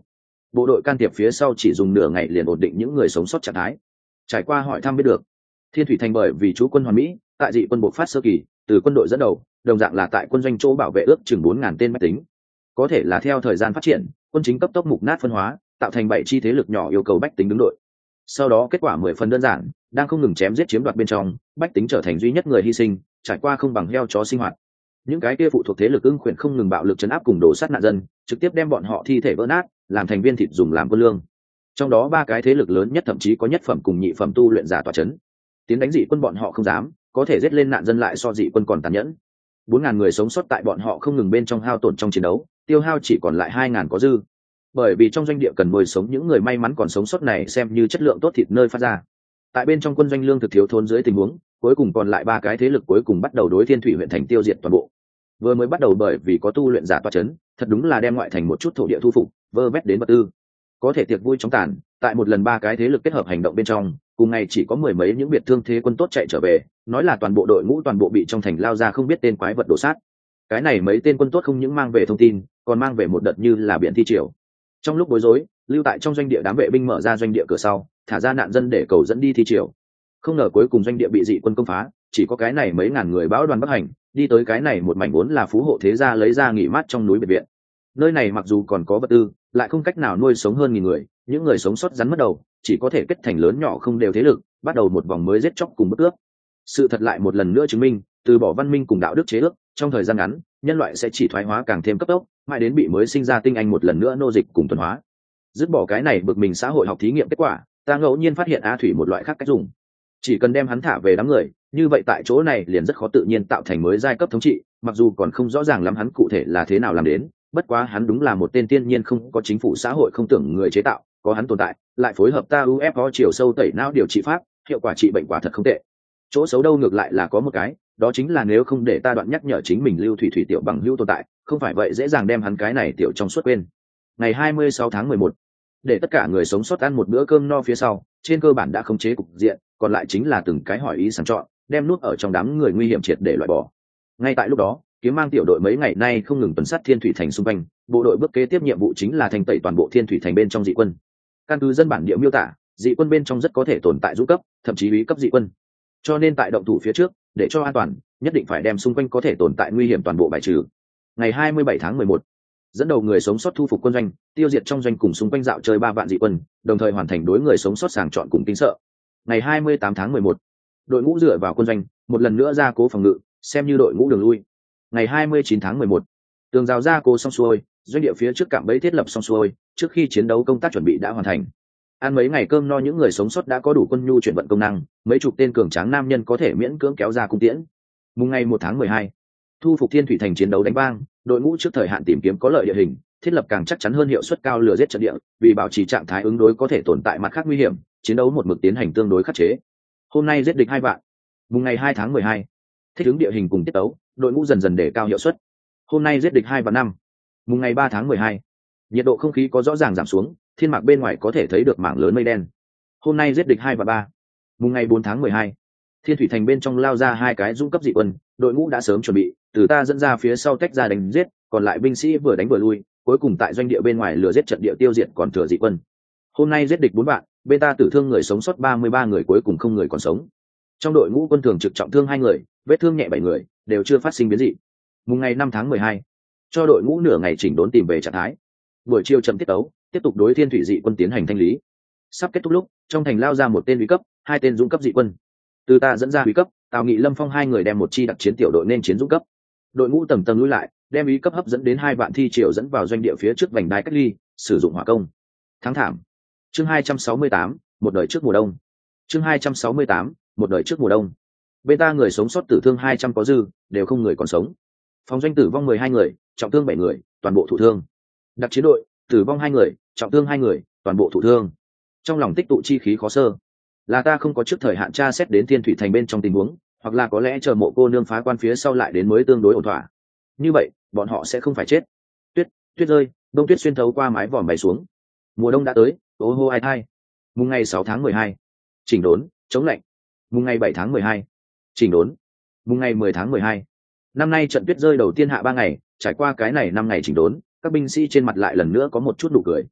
bộ đội can thiệp phía sau chỉ dùng nửa ngày liền ổn định những người sống sót trạng thái. Trải qua hỏi thăm biết được, Thiên Thủy Thành bởi vì trú quân hoàn mỹ, tại dị quân bộc phát sơ kỳ, từ quân đội dẫn đầu, đồng dạng là tại quân doanh chỗ bảo vệ ước chừng 4.000 tên bách tính. Có thể là theo thời gian phát triển, quân chính cấp tốc mục nát phân hóa, tạo thành 7 chi thế lực nhỏ yêu cầu bách tính đứng đội. Sau đó kết quả 10 phần đơn giản, đang không ngừng chém giết chiếm đoạt bên trong, bách tính trở thành duy nhất người hy sinh, trải qua không bằng heo chó sinh hoạt. Những cái kia phụ thuộc thế lực ưng khuyển không ngừng bạo lực trấn áp cùng đổ sát nạn dân, trực tiếp đem bọn họ thi thể vỡ nát, làm thành viên thịt dùng làm quân lương. Trong đó 3 cái thế lực lớn nhất thậm chí có nhất phẩm cùng nhị phẩm tu luyện giả tọa chấn. Tiến đánh dị quân bọn họ không dám, có thể giết lên nạn dân lại so dị quân còn tàn nhẫn. 4.000 người sống sót tại bọn họ không ngừng bên trong hao tổn trong chiến đấu, tiêu hao chỉ còn lại 2.000 có dư. Bởi vì trong doanh địa cần nuôi sống những người may mắn còn sống sót này xem như chất lượng tốt thịt nơi phát ra. Tại bên trong quân doanh lương thực thiếu thốn dưới tình huống, cuối cùng còn lại 3 cái thế lực cuối cùng bắt đầu đối Thiên Thủy huyện thành tiêu diệt toàn bộ. Vừa mới bắt đầu bởi vì có tu luyện giả tọa chấn, thật đúng là đem ngoại thành một chút thổ địa thu phục, vơ vét đến vật tư. Có thể tiệc vui chóng tàn, tại một lần 3 cái thế lực kết hợp hành động bên trong, cùng ngày chỉ có 10 mấy những biệt thương thế quân tốt chạy trở về, nói là toàn bộ đội ngũ toàn bộ bị trong thành lao ra không biết tên quái vật đổ sát. Cái này mấy tên quân tốt không những mang về thông tin, còn mang về một đợt như là biển thi triều. Trong lúc bối rối, lưu tại trong doanh địa đám vệ binh mở ra doanh địa cửa sau, thả ra nạn dân để cầu dẫn đi thi triều. Không ngờ cuối cùng doanh địa bị dị quân công phá, chỉ có cái này mấy ngàn người bão đoàn bắc hành, đi tới cái này một mảnh vốn là phú hộ thế gia lấy ra nghỉ mát trong núi biệt viện. Nơi này mặc dù còn có vật tư, lại không cách nào nuôi sống hơn nghìn người, những người sống sót rắn mất đầu, chỉ có thể kết thành lớn nhỏ không đều thế lực, bắt đầu một vòng mới giết chóc cùng bức ước. Sự thật lại một lần nữa chứng minh, từ bỏ văn minh cùng đạo đức chế ước, trong thời gian ngắn, nhân loại sẽ chỉ thoái hóa càng thêm cấp tốc, mãi đến bị mới sinh ra tinh anh một lần nữa nô dịch cùng tuần hóa. Dứt bỏ cái này bực mình xã hội học thí nghiệm kết quả, ta ngẫu nhiên phát hiện á thủy một loại khác cách dùng. Chỉ cần đem hắn thả về đám người, như vậy tại chỗ này liền rất khó tự nhiên tạo thành mới giai cấp thống trị, mặc dù còn không rõ ràng lắm hắn cụ thể là thế nào làm đến, bất quá hắn đúng là một tên tiên nhiên không có chính phủ xã hội không tưởng người chế tạo, có hắn tồn tại, lại phối hợp ta UFO chiều sâu tẩy não điều trị pháp, hiệu quả trị bệnh quả thật không tệ. Chỗ xấu đâu ngược lại là có một cái, đó chính là nếu không để ta đoạn nhắc nhở chính mình Lưu Thủy Thủy tiểu bằng hữu tồn tại, không phải vậy dễ dàng đem hắn cái này tiểu trong suốt quên. Ngày 26 tháng 11, để tất cả người sống sót ăn một bữa cơm no phía sau, trên cơ bản đã khống chế cục diện, còn lại chính là từng cái hỏi ý sàng chọn, đem nút ở trong đám người nguy hiểm triệt để loại bỏ. Ngay tại lúc đó, Kiếm Mang tiểu đội mấy ngày nay không ngừng tuần sát Thiên Thủy Thành xung quanh, bộ đội bước kế tiếp nhiệm vụ chính là thanh tẩy toàn bộ Thiên Thủy Thành bên trong dị quân. Căn cứ dân bản địa miêu tả, dị quân bên trong rất có thể tồn tại dũng cấp, thậm chí úy cấp dị quân. Cho nên tại động thủ phía trước, để cho an toàn, nhất định phải đem xung quanh có thể tồn tại nguy hiểm toàn bộ bài trừ. Ngày 27 tháng 11, dẫn đầu người sống sót thu phục quân doanh, tiêu diệt trong doanh cùng xung quanh dạo chơi 3 vạn dị quân, đồng thời hoàn thành đối người sống sót sàng chọn cùng kinh sợ. Ngày 28 tháng 11, đội ngũ dựa vào quân doanh, một lần nữa ra cố phòng ngự, xem như đội ngũ đường lui. Ngày 29 tháng 11, tường rào ra cố xong xuôi, doanh địa phía trước cạm bẫy thiết lập xong xuôi, trước khi chiến đấu công tác chuẩn bị đã hoàn thành. Ăn mấy ngày cơm no những người sống sót đã có đủ quân nhu chuyển vận công năng, mấy chục tên cường tráng nam nhân có thể miễn cưỡng kéo ra cung tiễn. Mùng ngày 1 tháng 12, thu phục Thiên Thủy Thành chiến đấu đánh vang, đội ngũ trước thời hạn tìm kiếm có lợi địa hình, thiết lập càng chắc chắn hơn hiệu suất cao lừa giết trận địa, vì bảo trì trạng thái ứng đối có thể tồn tại mặt khác nguy hiểm, chiến đấu một mực tiến hành tương đối khắc chế. Hôm nay giết địch 2 vạn. Mùng ngày 2 tháng 12, thích ứng địa hình cùng tiết tấu, đội ngũ dần dần đề cao hiệu suất. Hôm nay giết địch 2 vạn 5. Mùng ngày 3 tháng 12, nhiệt độ không khí có rõ ràng giảm xuống, thiên mạc bên ngoài có thể thấy được mảng lớn mây đen. Hôm nay giết địch 2 và 3. Mùng ngày 4 tháng 12, Thiên Thủy Thành bên trong lao ra 2 cái dũng cấp dị quân, đội ngũ đã sớm chuẩn bị, từ ta dẫn ra phía sau tách ra đánh giết, còn lại binh sĩ vừa đánh vừa lui, cuối cùng tại doanh địa bên ngoài lừa giết trận địa tiêu diệt còn thừa dị quân. Hôm nay giết địch 4 vạn, bên ta tử thương người sống sót 33 người, cuối cùng không người còn sống. Trong đội ngũ quân thường trực trọng thương 2 người, vết thương nhẹ 7 người, đều chưa phát sinh biến dị. Mùng ngày 5 tháng 12, cho đội ngũ nửa ngày chỉnh đốn tìm về trạng thái. Buổi chiều chậm tiết tấu, tiếp tục đối Thiên Thủy dị quân tiến hành thanh lý. Sắp kết thúc lúc, trong thành lao ra một tên úy cấp, 2 tên dũng cấp dị quân. Từ ta dẫn ra úy cấp, Tào Nghị Lâm Phong 2 người đem một chi đặc chiến tiểu đội nên chiến dũng cấp. Đội ngũ tầng tầng lui lại, đem úy cấp hấp dẫn đến 2 vạn thi triều dẫn vào doanh địa phía trước vành đai cách ly, sử dụng hỏa công. Thắng thảm. Chương 268, một đời trước mùa đông. Chương 268, một đời trước mùa đông. Bên ta người sống sót tử thương 200 có dư, đều không người còn sống. Phòng doanh tử vong 12 người, trọng thương 7 người, toàn bộ thụ thương. Đặc chiến đội, tử vong 2 người, trọng thương 2 người, toàn bộ thụ thương. Trong lòng tích tụ chi khí khó sơ, là ta không có trước thời hạn tra xét đến Thiên Thủy Thành bên trong tình huống, hoặc là có lẽ chờ Mộ cô nương phá quan phía sau lại đến mới tương đối ổn thỏa. Như vậy, bọn họ sẽ không phải chết. Tuyết rơi, đông tuyết xuyên thấu qua mái vòm bay xuống. Mùa đông đã tới, ô hô ai thai. Mùng ngày 6 tháng 12, chỉnh đốn, chống lạnh. Mùng ngày 7 tháng 12, chỉnh đốn. Mùng ngày 10 tháng 12. Năm nay trận tuyết rơi đầu tiên hạ 3 ngày, trải qua cái này 5 ngày chỉnh đốn, các binh sĩ trên mặt lại lần nữa có một chút nụ cười.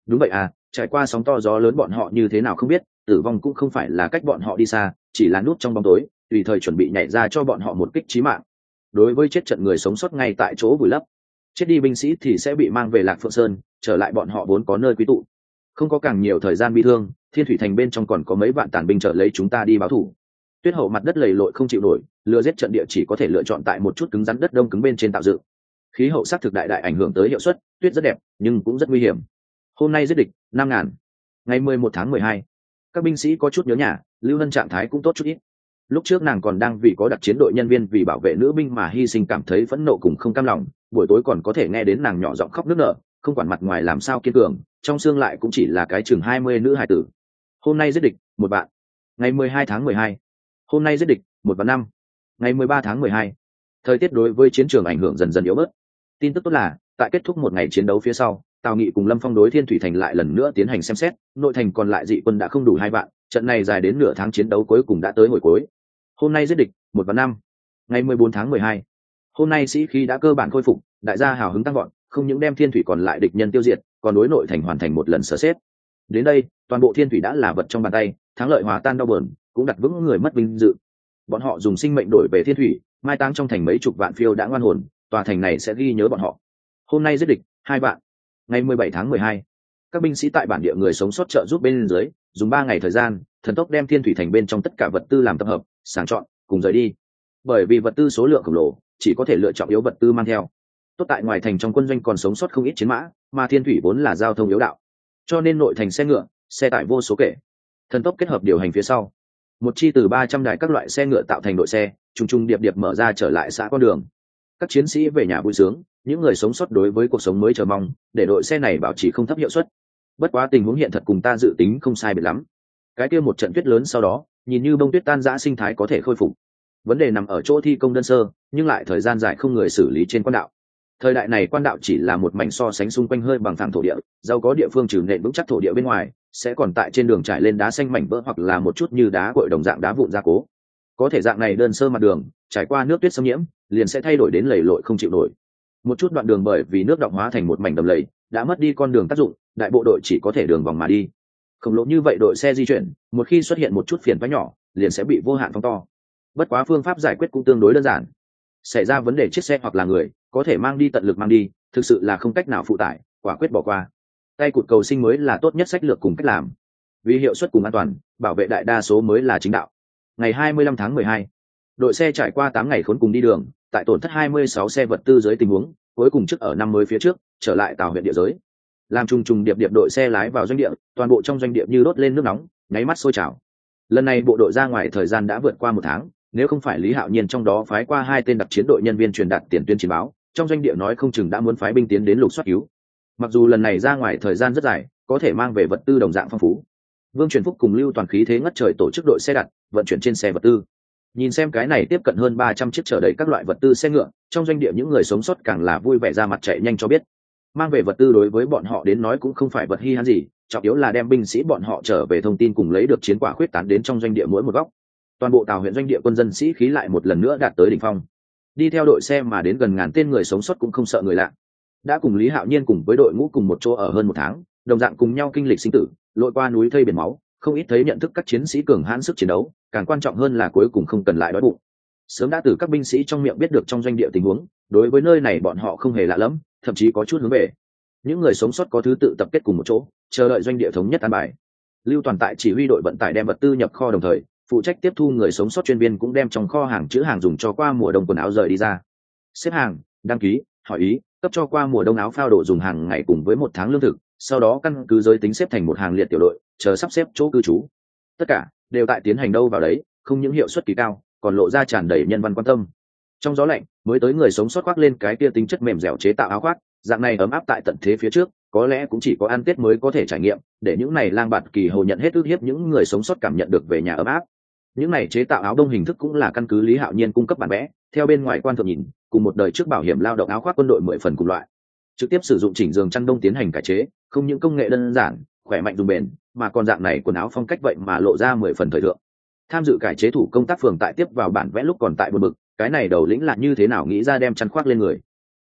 đúng vậy à, trải qua sóng to gió lớn bọn họ như thế nào không biết, tử vong cũng không phải là cách bọn họ đi xa, chỉ là nút trong bóng tối, tùy thời chuẩn bị nhảy ra cho bọn họ một kích chí mạng. Đối với chết trận người sống sót ngay tại chỗ vùi lấp, chết đi binh sĩ thì sẽ bị mang về Lạc Phượng Sơn, trở lại bọn họ vốn có nơi quy tụ. Không có càng nhiều thời gian bi thương, Thiên Thủy Thành bên trong còn có mấy vạn tàn binh chờ lấy chúng ta đi báo thù. Tuyết hậu mặt đất lầy lội không chịu nổi, lừa giết trận địa chỉ có thể lựa chọn tại một chút cứng rắn đất đông cứng bên trên tạo dựng. Khí hậu sát thực đại đại ảnh hưởng tới hiệu suất, tuyết rất đẹp nhưng cũng rất nguy hiểm. Hôm nay giết địch 5.000. Ngày 11 tháng 12, các binh sĩ có chút nhớ nhà, Lưu Hân trạng thái cũng tốt chút ít. Lúc trước nàng còn đang vì có đặc chiến đội nhân viên vì bảo vệ nữ binh mà hy sinh cảm thấy phẫn nộ cùng không cam lòng, buổi tối còn có thể nghe đến nàng nhỏ giọng khóc nức nở, không quản mặt ngoài làm sao kiên cường, trong xương lại cũng chỉ là cái chừng 20 nữ hài tử. Hôm nay giết địch, một bạn. Ngày 12 tháng 12. Hôm nay giết địch, 1/5. Ngày 13 tháng 12. Thời tiết đối với chiến trường ảnh hưởng dần dần yếu bớt. Tin tức tốt là, tại kết thúc một ngày chiến đấu phía sau, Tào Nghị cùng Lâm Phong đối Thiên Thủy Thành lại lần nữa tiến hành xem xét, nội thành còn lại dị quân đã không đủ 2 vạn, trận này dài đến nửa tháng chiến đấu cuối cùng đã tới hồi cuối. Hôm nay giết địch, 1/5. Ngày 14 tháng 12. Hôm nay sĩ khí đã cơ bản khôi phục, đại gia hào hứng tăng vọt, không những đem Thiên Thủy còn lại địch nhân tiêu diệt, còn đối nội thành hoàn thành một lần sở xếp. Đến đây, toàn bộ Thiên Thủy đã là vật trong bàn tay, thắng lợi hòa tan đau buồn, cũng đặt vững người mất vinh dự. Bọn họ dùng sinh mệnh đổi về Thiên Thủy, mai táng trong thành mấy chục vạn phiêu đã ngoan hồn, tòa thành này sẽ ghi nhớ bọn họ. Hôm nay giết địch, 2 vạn. Ngày 17 tháng 12. Các binh sĩ tại bản địa người sống sót trợ giúp bên dưới, dùng 3 ngày thời gian, thần tốc đem Thiên Thủy Thành bên trong tất cả vật tư làm tập hợp, sàng chọn, cùng rời đi. Bởi vì vật tư số lượng khổng lồ, chỉ có thể lựa chọn yếu vật tư mang theo. Tốt tại ngoài thành trong quân doanh còn sống sót không ít chiến mã, mà Thiên Thủy vốn là giao thông yếu đạo, cho nên nội thành xe ngựa, xe tải vô số kể. Thần tốc kết hợp điều hành phía sau, một chi từ 300 đài các loại xe ngựa tạo thành đội xe, trùng trùng điệp điệp mở ra trở lại xã con đường. Các chiến sĩ về nhà vui sướng, những người sống sót đối với cuộc sống mới chờ mong, để đội xe này bảo trì không thấp hiệu suất. Bất quá tình huống hiện thật cùng ta dự tính không sai biệt lắm. Cái kia một trận tuyết lớn sau đó, nhìn như bông tuyết tan rã sinh thái có thể khôi phục. Vấn đề nằm ở chỗ thi công đơn sơ, nhưng lại thời gian dài không người xử lý trên quan đạo. Thời đại này quan đạo chỉ là một mảnh so sánh xung quanh hơi bằng phẳng thổ địa, giàu có địa phương trừ nền vững chắc thổ địa bên ngoài, sẽ còn tại trên đường trải lên đá xanh mảnh vỡ hoặc là một chút như đá cội đồng dạng đá vụn gia cố. Có thể dạng này đơn sơ mặt đường, trải qua nước tuyết xâm nhiễm, liền sẽ thay đổi đến lầy lội không chịu nổi. Một chút đoạn đường bởi vì nước đọng hóa thành một mảnh đầm lầy, đã mất đi con đường tác dụng, đại bộ đội chỉ có thể đường vòng mà đi. Khổng lồ như vậy đội xe di chuyển, một khi xuất hiện một chút phiền toái nhỏ, liền sẽ bị vô hạn phóng to. Bất quá phương pháp giải quyết cũng tương đối đơn giản. Xảy ra vấn đề chiếc xe hoặc là người, có thể mang đi tận lực mang đi, thực sự là không cách nào phụ tải, quả quyết bỏ qua. Tay cụt cầu sinh mới là tốt nhất sách lược cùng cách làm. Vì hiệu suất cùng an toàn, bảo vệ đại đa số mới là chính đạo. Ngày 25 tháng 12, đội xe trải qua 8 ngày khốn cùng đi đường, tại tổn thất 26 xe vật tư dưới tình huống, cuối cùng trước ở năm mới phía trước, trở lại Tào huyện địa giới. Làm trùng trùng điệp điệp đội xe lái vào doanh địa, toàn bộ trong doanh địa như đốt lên nước nóng, nháy mắt sôi trào. Lần này bộ đội ra ngoài thời gian đã vượt qua 1 tháng, nếu không phải Lý Hạo Nhiên trong đó phái qua 2 tên đặc chiến đội nhân viên truyền đạt tiền tuyên chiến báo, trong doanh địa nói không chừng đã muốn phái binh tiến đến lục soát cứu. Mặc dù lần này ra ngoài thời gian rất dài, có thể mang về vật tư đồng dạng phong phú. Vương Truyền Phúc cùng Lưu Toàn khí thế ngất trời tổ chức đội xe đặt, vận chuyển trên xe vật tư. Nhìn xem cái này tiếp cận hơn 300 chiếc chở đầy các loại vật tư xe ngựa, trong doanh địa những người sống sót càng là vui vẻ ra mặt chạy nhanh cho biết. Mang về vật tư đối với bọn họ đến nói cũng không phải vật hi hãn gì, trọng yếu là đem binh sĩ bọn họ trở về thông tin cùng lấy được chiến quả khuyết tán đến trong doanh địa mỗi một góc. Toàn bộ Tào huyện doanh địa quân dân sĩ khí lại một lần nữa đạt tới đỉnh phong. Đi theo đội xe mà đến gần ngàn tên người sống sót cũng không sợ người lạ. Đã cùng Lý Hạo Nhiên cùng với đội ngũ cùng một chỗ ở hơn 1 tháng, đồng dạng cùng nhau kinh lịch sinh tử, lội qua núi thây biển máu, không ít thấy nhận thức các chiến sĩ cường hãn sức chiến đấu, càng quan trọng hơn là cuối cùng không cần lại đói bụng. Sớm đã từ các binh sĩ trong miệng biết được trong doanh địa tình huống, đối với nơi này bọn họ không hề lạ lẫm, thậm chí có chút hướng về. Những người sống sót có thứ tự tập kết cùng một chỗ, chờ đợi doanh địa thống nhất an bài. Lưu Toàn tại chỉ huy đội vận tải đem vật tư nhập kho đồng thời, phụ trách tiếp thu người sống sót chuyên viên cũng đem trong kho hàng chữ hàng dùng cho qua mùa đông quần áo rời đi ra. Xếp hàng, đăng ký, hỏi ý, cấp cho qua mùa đông áo phao đồ dùng hàng ngày cùng với 1 tháng lương thực, sau đó căn cứ giới tính xếp thành một hàng liệt tiểu đội, chờ sắp xếp chỗ cư trú. Tất cả đều tại tiến hành đâu vào đấy, không những hiệu suất kỳ cao, còn lộ ra tràn đầy nhân văn quan tâm. Trong gió lạnh, mới tới người sống sót khoác lên cái kia tính chất mềm dẻo chế tạo áo khoác, dạng này ấm áp tại tận thế phía trước, có lẽ cũng chỉ có ăn Tết mới có thể trải nghiệm, để những này lang bạt kỳ hồ nhận hết ức hiếp những người sống sót cảm nhận được về nhà ấm áp. Những này chế tạo áo đông hình thức cũng là căn cứ Lý Hạo Nhiên cung cấp bản vẽ, theo bên ngoài quan thượng nhìn, cùng một đời trước bảo hiểm lao động áo khoác quân đội 10 phần cùng loại. Trực tiếp sử dụng chỉnh giường chăn đông tiến hành cải chế, không những công nghệ đơn giản, khỏe mạnh dùng bền, mà còn dạng này quần áo phong cách vậy mà lộ ra 10 phần thời thượng. Tham dự cải chế thủ công tác phường tại tiếp vào bản vẽ lúc còn tại buồn bực, cái này đầu lĩnh là như thế nào nghĩ ra đem chăn khoác lên người.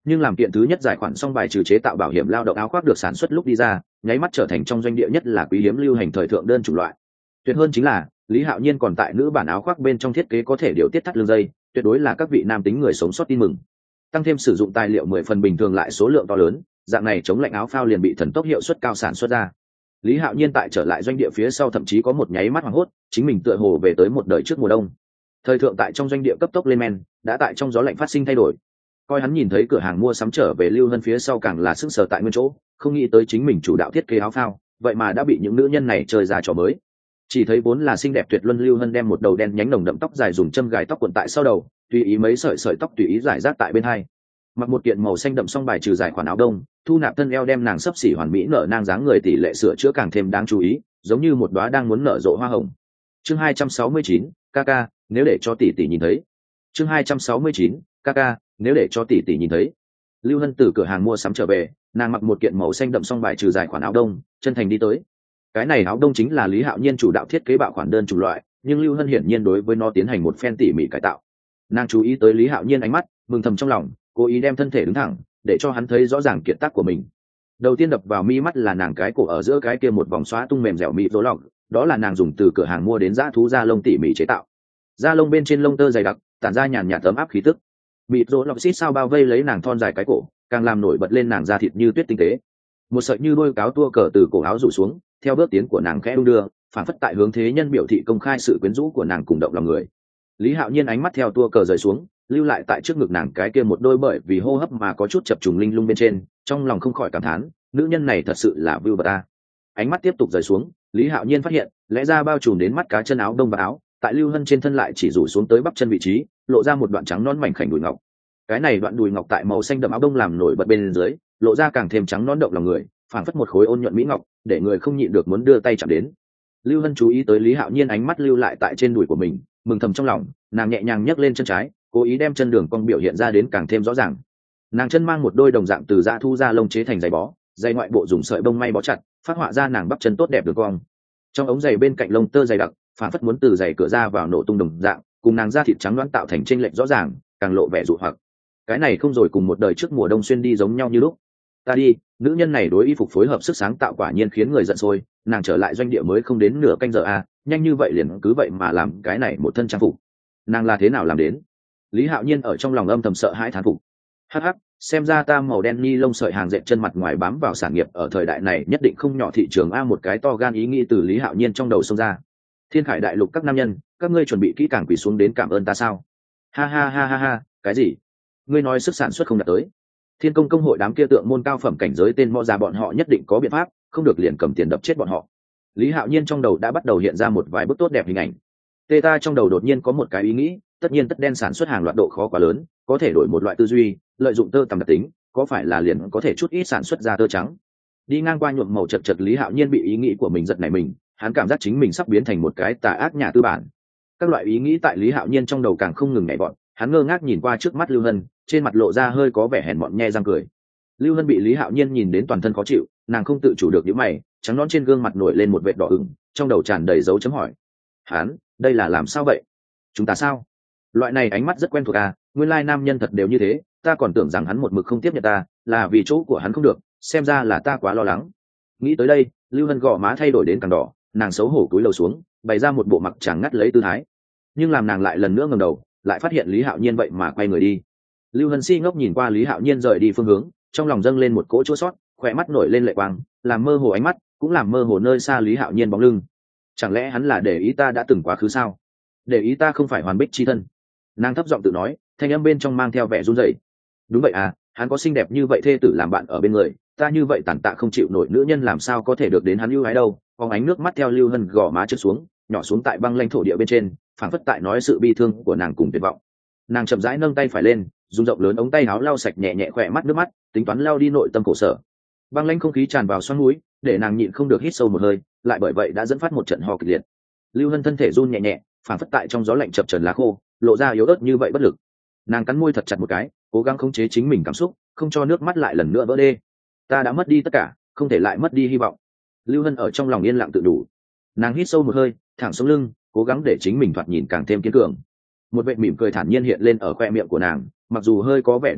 nhưng làm kiện thứ nhất giải khoản xong bài trừ chế tạo bảo hiểm lao động áo khoác được sản xuất lúc đi ra, nháy mắt trở thành trong doanh địa nhất là quý hiếm lưu hành thời thượng đơn chủng loại. Tuyệt hơn chính là Lý Hạo Nhiên còn tại nữ bản áo khoác bên trong thiết kế có thể điều tiết thắt lưng dây, tuyệt đối là các vị nam tính người sống sót tin mừng. Tăng thêm sử dụng tài liệu 10 phần bình thường lại số lượng to lớn, dạng này chống lạnh áo phao liền bị thần tốc hiệu suất cao sản xuất ra. Lý Hạo Nhiên tại trở lại doanh địa phía sau thậm chí có một nháy mắt hoảng hốt, chính mình tựa hồ về tới một đời trước mùa đông. Thời thượng tại trong doanh địa cấp tốc lên men, đã tại trong gió lạnh phát sinh thay đổi. Coi hắn nhìn thấy cửa hàng mua sắm trở về Lưu Hân phía sau càng là sững sờ tại nguyên chỗ, không nghĩ tới chính mình chủ đạo thiết kế áo phao, vậy mà đã bị những nữ nhân này chơi ra trò mới. Chỉ thấy vốn là xinh đẹp tuyệt luân Lưu Hân đem một đầu đen nhánh nồng đậm tóc dài dùng châm gài tóc cuộn tại sau đầu, tùy ý mấy sợi sợi tóc tùy ý rải rác tại bên hai. Mặc một kiện màu xanh đậm song bài trừ dài khoản áo đông, thu nạp thân eo đem nàng sấp xỉ hoàn mỹ nở nang dáng người tỷ lệ sửa chữa càng thêm đáng chú ý, giống như một đóa đang muốn nở rộ hoa hồng. Chương 269, Kaka, nếu để cho tỷ tỷ nhìn thấy. Chương 269, Kaka, nếu để cho tỷ tỷ nhìn thấy. Lưu Hân từ cửa hàng mua sắm trở về, nàng mặc một kiện màu xanh đậm song bài trừ dài khoản áo đông, chân thành đi tới. Cái này áo đông chính là Lý Hạo Nhiên chủ đạo thiết kế bạo khoản đơn chủng loại, nhưng Lưu Hân hiển nhiên đối với nó tiến hành một phen tỉ mỉ cải tạo. Nàng chú ý tới Lý Hạo Nhiên ánh mắt, mừng thầm trong lòng, cố ý đem thân thể đứng thẳng, để cho hắn thấy rõ ràng kiệt tác của mình. Đầu tiên đập vào mi mắt là nàng cái cổ ở giữa cái kia một vòng xóa tung mềm dẻo mịn rối lọc, đó là nàng dùng từ cửa hàng mua đến dã thú da lông tỉ mỉ chế tạo. Da lông bên trên lông tơ dày đặc, tản ra nhàn nhạt ấm áp khí tức. Mịn rối lọc xít sao bao vây lấy nàng thon dài cái cổ, càng làm nổi bật lên nàng da thịt như tuyết tinh tế. Một sợi như đôi cáo tua cờ từ cổ áo rủ xuống, theo bước tiến của nàng khẽ đung đưa, phản phất tại hướng thế nhân biểu thị công khai sự quyến rũ của nàng cùng động lòng người. Lý Hạo Nhiên ánh mắt theo tua cờ rời xuống, lưu lại tại trước ngực nàng cái kia một đôi bởi vì hô hấp mà có chút chập trùng linh lung bên trên, trong lòng không khỏi cảm thán, nữ nhân này thật sự là vưu bật ta. Ánh mắt tiếp tục rời xuống, Lý Hạo Nhiên phát hiện, lẽ ra bao trùm đến mắt cá chân áo đông và áo, tại Lưu Hân trên thân lại chỉ rủ xuống tới bắp chân vị trí, lộ ra một đoạn trắng non mảnh khảnh đùi ngọc. Cái này đoạn đùi ngọc tại màu xanh đậm áo đông làm nổi bật bên dưới, lộ ra càng thêm trắng non động lòng người, phảng phất một khối ôn nhuận mỹ ngọc, để người không nhịn được muốn đưa tay chạm đến. Lưu Hân chú ý tới Lý Hạo Nhiên ánh mắt lưu lại tại trên đùi của mình, mừng thầm trong lòng, nàng nhẹ nhàng nhấc lên chân trái, cố ý đem chân đường cong biểu hiện ra đến càng thêm rõ ràng. Nàng chân mang một đôi đồng dạng từ da thu da lông chế thành giày bó, giày ngoại bộ dùng sợi bông may bó chặt, phát họa ra nàng bắp chân tốt đẹp đường cong. Trong ống giày bên cạnh lông tơ dày đặc, phản phất muốn từ giày cửa ra vào nổ tung đồng dạng, cùng nàng da thịt trắng đoán tạo thành chênh lệch rõ ràng, càng lộ vẻ dụ hoặc. Cái này không rồi cùng một đời trước mùa đông xuyên đi giống nhau như lúc. Ta đi, nữ nhân này đối y phục phối hợp sức sáng tạo quả nhiên khiến người giận sôi. Nàng trở lại doanh địa mới không đến nửa canh giờ nhanh như vậy liền cứ vậy mà làm cái này một thân trang phục. Nàng là thế nào làm đến? Lý Hạo Nhiên ở trong lòng âm thầm sợ hãi thán phục. Hắc hắc, xem ra ta màu đen ni lông sợi hàng dệt chân mặt ngoài bám vào sản nghiệp ở thời đại này nhất định không nhỏ thị trường một cái to gan ý nghĩ từ Lý Hạo Nhiên trong đầu xông ra. Thiên Khải đại lục các nam nhân, các ngươi chuẩn bị kỹ càng quỳ xuống đến cảm ơn ta sao? Ha ha ha ha ha, cái gì? Ngươi nói sức sản xuất không đạt tới? Thiên công công hội đám kia tượng môn cao phẩm cảnh giới tên mõ già bọn họ nhất định có biện pháp, không được liền cầm tiền đập chết bọn họ. Lý Hạo Nhiên trong đầu đã bắt đầu hiện ra một vài bức tốt đẹp hình ảnh. Tê ta trong đầu đột nhiên có một cái ý nghĩ, tất nhiên tất đen sản xuất hàng loạt độ khó quá lớn, có thể đổi một loại tư duy, lợi dụng tơ tằm đặc tính, có phải là liền có thể chút ít sản xuất ra tơ trắng. Đi ngang qua nhuộm màu chật chật Lý Hạo Nhiên bị ý nghĩ của mình giật nảy mình, hắn cảm giác chính mình sắp biến thành một cái tà ác nhà tư bản. Các loại ý nghĩ tại Lý Hạo Nhiên trong đầu càng không ngừng nhảy vọt, hắn ngơ ngác nhìn qua trước mắt Lưu Hân, trên mặt lộ ra hơi có vẻ hèn mọn nhe răng cười. Lưu Hân bị Lý Hạo Nhiên nhìn đến toàn thân khó chịu, nàng không tự chủ được nhíu mày, trắng nõn trên gương mặt nổi lên một vệt đỏ ửng, trong đầu tràn đầy dấu chấm hỏi. Hắn, đây là làm sao vậy? Chúng ta sao? Loại này ánh mắt rất quen thuộc nguyên lai nam nhân thật đều như thế, ta còn tưởng rằng hắn một mực không tiếp nhận ta, là vì chỗ của hắn không được, xem ra là ta quá lo lắng. Nghĩ tới đây, Lưu Hân gò má thay đổi đến càng đỏ, nàng xấu hổ cúi đầu xuống, bày ra một bộ mặc chàng ngắt lấy tư thái. Nhưng làm nàng lại lần nữa ngẩng đầu, lại phát hiện Lý Hạo Nhiên vậy mà quay người đi. Lưu Hân si ngốc nhìn qua Lý Hạo Nhiên rời đi phương hướng, trong lòng dâng lên một cỗ chua xót, khỏe mắt nổi lên lệ quang, làm mơ hồ ánh mắt, cũng làm mơ hồ nơi xa Lý Hạo Nhiên bóng lưng. Chẳng lẽ hắn là để ý ta đã từng quá khứ sao? Để ý ta không phải hoàn bích chi thân? Nàng thấp giọng tự nói, thanh âm bên trong mang theo vẻ run rẩy. Đúng vậy hắn có xinh đẹp như vậy thê tử làm bạn ở bên người, ta như vậy tàn tạ không chịu nổi nữ nhân làm sao có thể được đến hắn ưu ái đâu. Phóng ánh nước mắt theo Lưu Hân gò má trượt xuống, nhỏ xuống tại băng lãnh thổ địa bên trên, phảng phất tại nói sự bi thương của nàng cùng tuyệt vọng. Nàng chậm rãi nâng tay phải lên, dùng rộng lớn ống tay áo lau sạch nhẹ nhẹ khỏe mắt nước mắt, tính toán lau đi nội tâm khổ sở. Băng lãnh không khí tràn vào xoắn mũi, để nàng nhịn không được hít sâu một hơi, lại bởi vậy đã dẫn phát một trận ho kịch liệt. Lưu Hân thân thể run nhẹ nhẹ, phảng phất tại trong gió lạnh chập chờn lá khô, lộ ra yếu ớt như vậy bất lực. Nàng cắn môi thật chặt một cái, cố gắng khống chế chính mình cảm xúc, không cho nước mắt lại lần nữa vỡ đê. Ta đã mất đi tất cả, không thể lại mất đi hy vọng. Lưu Hân ở trong lòng yên lặng tự đủ. Nàng hít sâu một hơi, thẳng xuống lưng, cố gắng để chính mình thoạt nhìn càng thêm kiên cường. Một vệt mỉm cười thản nhiên hiện lên ở khoe miệng của nàng, mặc dù hơi có vẻ đắng chát,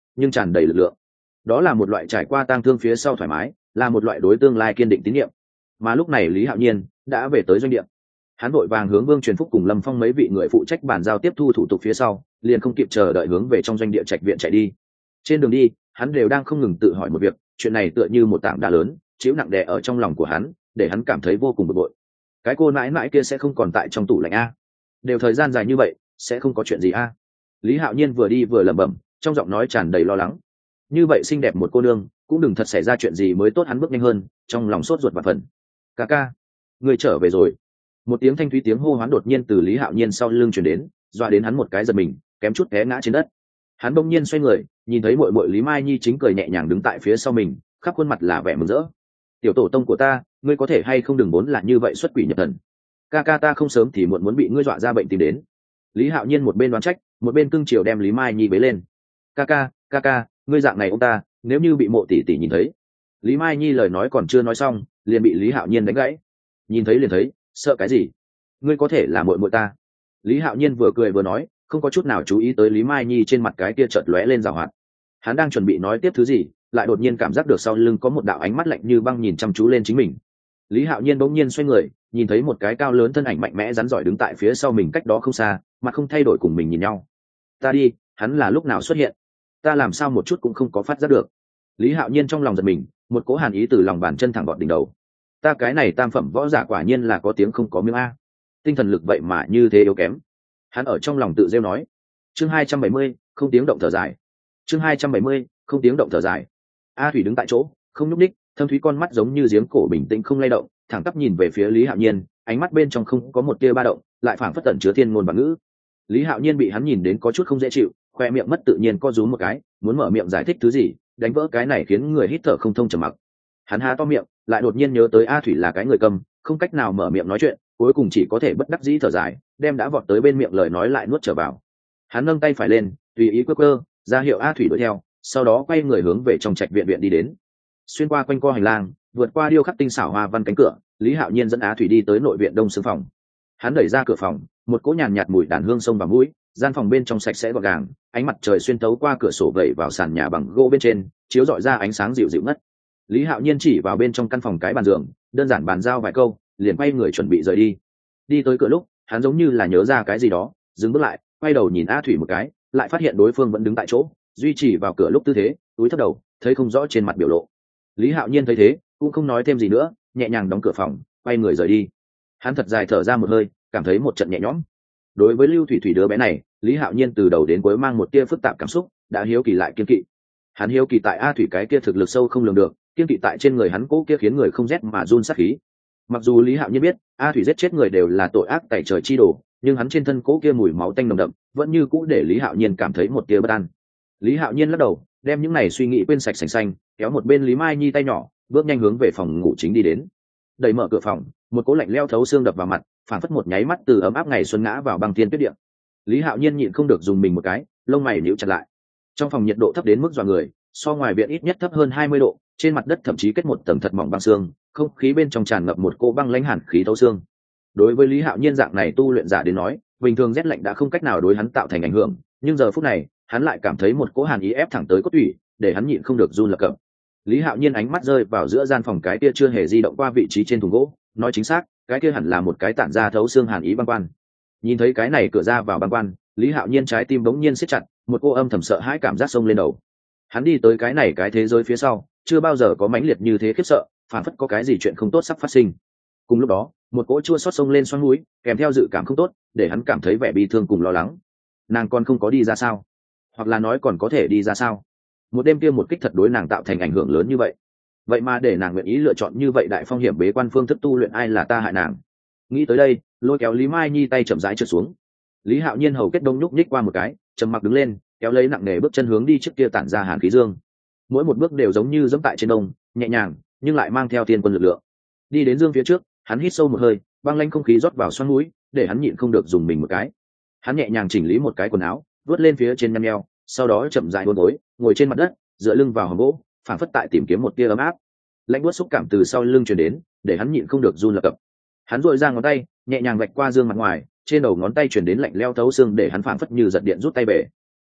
nhưng tràn đầy lực lượng. Đó là một loại trải qua tang thương phía sau thoải mái, là một loại đối tương lai kiên định tín nhiệm. Mà lúc này Lý Hạo Nhiên đã về tới doanh địa. Hắn vội vàng hướng Vương Truyền Phúc cùng Lâm Phong mấy vị người phụ trách bàn giao tiếp thu thủ tục phía sau, liền không kịp chờ đợi hướng về trong doanh địa trạch viện chạy đi. Trên đường đi, hắn đều đang không ngừng tự hỏi một việc, chuyện này tựa như một tảng đá lớn, chịu nặng đè ở trong lòng của hắn, để hắn cảm thấy vô cùng bực bội. Cái cô nãi nãi kia sẽ không còn tại trong tủ lạnh a? Đều thời gian dài như vậy, sẽ không có chuyện gì a? Lý Hạo Nhiên vừa đi vừa lẩm bẩm, trong giọng nói tràn đầy lo lắng. Như vậy xinh đẹp một cô nương, cũng đừng thật xảy ra chuyện gì mới tốt. Hắn bước nhanh hơn, trong lòng sốt ruột và phần. Ca ca, người trở về rồi. Một tiếng thanh thúy tiếng hô hoán đột nhiên từ Lý Hạo Nhiên sau lưng truyền đến, dọa đến hắn một cái giật mình, kém chút té ngã trên đất. Hắn bỗng nhiên xoay người, nhìn thấy muội muội Lý Mai Nhi chính cười nhẹ nhàng đứng tại phía sau mình, khắp khuôn mặt là vẻ mừng rỡ. Tiểu tổ tông của ta, ngươi có thể hay không đừng vốn là như vậy xuất quỷ nhập thần. Ca ca ta không sớm thì muộn muốn bị ngươi dọa ra bệnh tìm đến. Lý Hạo Nhiên một bên đoán trách, một bên cưng chiều đem Lý Mai Nhi bế lên. Ca ca, ngươi dạng này ông ta, nếu như bị Mộ tỷ tỷ nhìn thấy. Lý Mai Nhi lời nói còn chưa nói xong, liền bị Lý Hạo Nhiên đánh gãy. Nhìn thấy liền thấy, sợ cái gì? Ngươi có thể là muội muội ta. Lý Hạo Nhiên vừa cười vừa nói, không có chút nào chú ý tới Lý Mai Nhi trên mặt cái kia chợt lóe lên giảo hoạt. Hắn đang chuẩn bị nói tiếp thứ gì, lại đột nhiên cảm giác được sau lưng có một đạo ánh mắt lạnh như băng nhìn chăm chú lên chính mình. Lý Hạo Nhiên bỗng nhiên xoay người, nhìn thấy một cái cao lớn thân ảnh mạnh mẽ rắn giỏi đứng tại phía sau mình cách đó không xa, mặt không thay đổi cùng mình nhìn nhau. Ta đi, hắn là lúc nào xuất hiện? Ta làm sao một chút cũng không có phát giác được. Lý Hạo Nhiên trong lòng giật mình, một cỗ hàn ý từ lòng bàn chân thẳng gọn đỉnh đầu. Ta cái này tam phẩm võ giả quả nhiên là có tiếng không có miếng a. Tinh thần lực vậy mà như thế yếu kém. Hắn ở trong lòng tự rêu nói. Chương 270, không tiếng động thở dài. Chương 270, không tiếng động thở dài. A Thủy đứng tại chỗ, không nhúc nhích, thâm thúy con mắt giống như giếng cổ bình tĩnh không lay động, thẳng tắp nhìn về phía Lý Hạo Nhiên, ánh mắt bên trong không có một tia ba động, lại phảng phất tẩn chứa thiên ngôn và ngữ. Lý Hạo Nhiên bị hắn nhìn đến có chút không dễ chịu, khoe miệng mất tự nhiên co rúm một cái, muốn mở miệng giải thích thứ gì, đánh vỡ cái này khiến người hít thở không thông trầm mặc. Hắn há to miệng, lại đột nhiên nhớ tới A Thủy là cái người câm, không cách nào mở miệng nói chuyện, cuối cùng chỉ có thể bất đắc dĩ thở dài, đem đã vọt tới bên miệng lời nói lại nuốt trở vào. Hắn nâng tay phải lên, tùy ý quơ ra hiệu A Thủy đuổi theo, sau đó quay người hướng về trong trạch viện viện đi đến. Xuyên qua quanh co hành lang, vượt qua điêu khắc tinh xảo hoa văn cánh cửa, Lý Hạo Nhiên dẫn A Thủy đi tới nội viện đông xương phòng. Hắn đẩy ra cửa phòng, một cỗ nhàn nhạt mùi đàn hương xông vào mũi, gian phòng bên trong sạch sẽ gọn gàng, ánh mặt trời xuyên tấu qua cửa sổ vẩy vào sàn nhà bằng gỗ bên trên, chiếu rọi ra ánh sáng dịu dịu ngất. Lý Hạo Nhiên chỉ vào bên trong căn phòng cái bàn giường, đơn giản bàn giao vài câu, liền quay người chuẩn bị rời đi. Đi tới cửa lúc, hắn giống như là nhớ ra cái gì đó, dừng bước lại, quay đầu nhìn A Thủy một cái, lại phát hiện đối phương vẫn đứng tại chỗ, duy trì vào cửa lúc tư thế, túi thấp đầu, thấy không rõ trên mặt biểu lộ. Lý Hạo Nhiên thấy thế, cũng không nói thêm gì nữa, nhẹ nhàng đóng cửa phòng, quay người rời đi. Hắn thật dài thở ra một hơi, cảm thấy một trận nhẹ nhõm. Đối với Lưu Thủy Thủy đứa bé này, Lý Hạo Nhiên từ đầu đến cuối mang một tia phức tạp cảm xúc, đã hiếu kỳ lại kiên kỵ. Hắn hiếu kỳ tại A Thủy cái kia thực lực sâu không lường được, kiên kỵ tại trên người hắn cố kia khiến người không rét mà run sát khí. Mặc dù Lý Hạo Nhiên biết A Thủy giết chết người đều là tội ác tày trời chi đồ, nhưng hắn trên thân cố kia mùi máu tanh nồng đậm, vẫn như cũ để Lý Hạo Nhiên cảm thấy một tia bất an. Lý Hạo Nhiên lắc đầu, đem những này suy nghĩ quên sạch sành xanh, kéo một bên Lý Mai Nhi tay nhỏ, bước nhanh hướng về phòng ngủ chính đi đến. Đẩy mở cửa phòng, một cỗ lạnh lẽo thấu xương đập vào mặt, phản phất một nháy mắt từ ấm áp ngày xuân ngã vào băng thiên tuyết địa. Lý Hạo Nhiên nhịn không được dùng mình một cái, lông mày nhíu chặt lại. Trong phòng nhiệt độ thấp đến mức dọa người, so ngoài viện ít nhất thấp hơn 20 độ, trên mặt đất thậm chí kết một tầng thật mỏng băng xương, không khí bên trong tràn ngập một cỗ băng lãnh hàn khí thấu xương. Đối với Lý Hạo Nhiên dạng này tu luyện giả đến nói, bình thường rét lạnh đã không cách nào đối hắn tạo thành ảnh hưởng, nhưng giờ phút này, hắn lại cảm thấy một cỗ hàn ý ép thẳng tới cốt tủy, để hắn nhịn không được run lập cập. Lý Hạo Nhiên ánh mắt rơi vào giữa gian phòng cái kia chưa hề di động qua vị trí trên thùng gỗ, nói chính xác, cái kia hẳn là một cái tản ra thấu xương hàn ý băng quan. Nhìn thấy cái này cửa ra vào băng quan, Lý Hạo Nhiên trái tim bỗng nhiên siết chặt, một cô âm thầm sợ hãi cảm giác xông lên đầu. Hắn đi tới cái này cái thế giới phía sau, chưa bao giờ có mãnh liệt như thế khiếp sợ, phản phất có cái gì chuyện không tốt sắp phát sinh. Cùng lúc đó, một cỗ chua xót xông lên xoắn mũi, kèm theo dự cảm không tốt, để hắn cảm thấy vẻ bi thương cùng lo lắng. Nàng còn không có đi ra sao? Hoặc là nói còn có thể đi ra sao? Một đêm kia một kích thật đối nàng tạo thành ảnh hưởng lớn như vậy, vậy mà để nàng nguyện ý lựa chọn như vậy đại phong hiểm bế quan phương thức tu luyện, ai là ta hại nàng? Nghĩ tới đây, lôi kéo Lý Mai Nhi tay chậm rãi trượt xuống. Lý Hạo Nhiên hầu kết đông nhúc nhích qua một cái, trầm mặc đứng lên, kéo lấy nặng nề bước chân hướng đi trước kia tản ra hàn khí dương. Mỗi một bước đều giống như dẫm tại trên đông, nhẹ nhàng nhưng lại mang theo thiên quân lực lượng. Đi đến dương phía trước, hắn hít sâu một hơi, băng lãnh không khí rót vào xoắn mũi, để hắn nhịn không được dùng mình một cái. Hắn nhẹ nhàng chỉnh lý một cái quần áo, vuốt lên phía trên nhăn nheo, sau đó chậm rãi uốn gối, ngồi trên mặt đất, dựa lưng vào hòm gỗ, phảng phất tại tìm kiếm một tia ấm áp. Lạnh buốt xúc cảm từ sau lưng truyền đến, để hắn nhịn không được run lập cập. Hắn duỗi ra ngón tay, nhẹ nhàng vạch qua dương mặt ngoài, trên đầu ngón tay truyền đến lạnh lẽo thấu xương, để hắn phảng phất như giật điện rút tay về. Ai,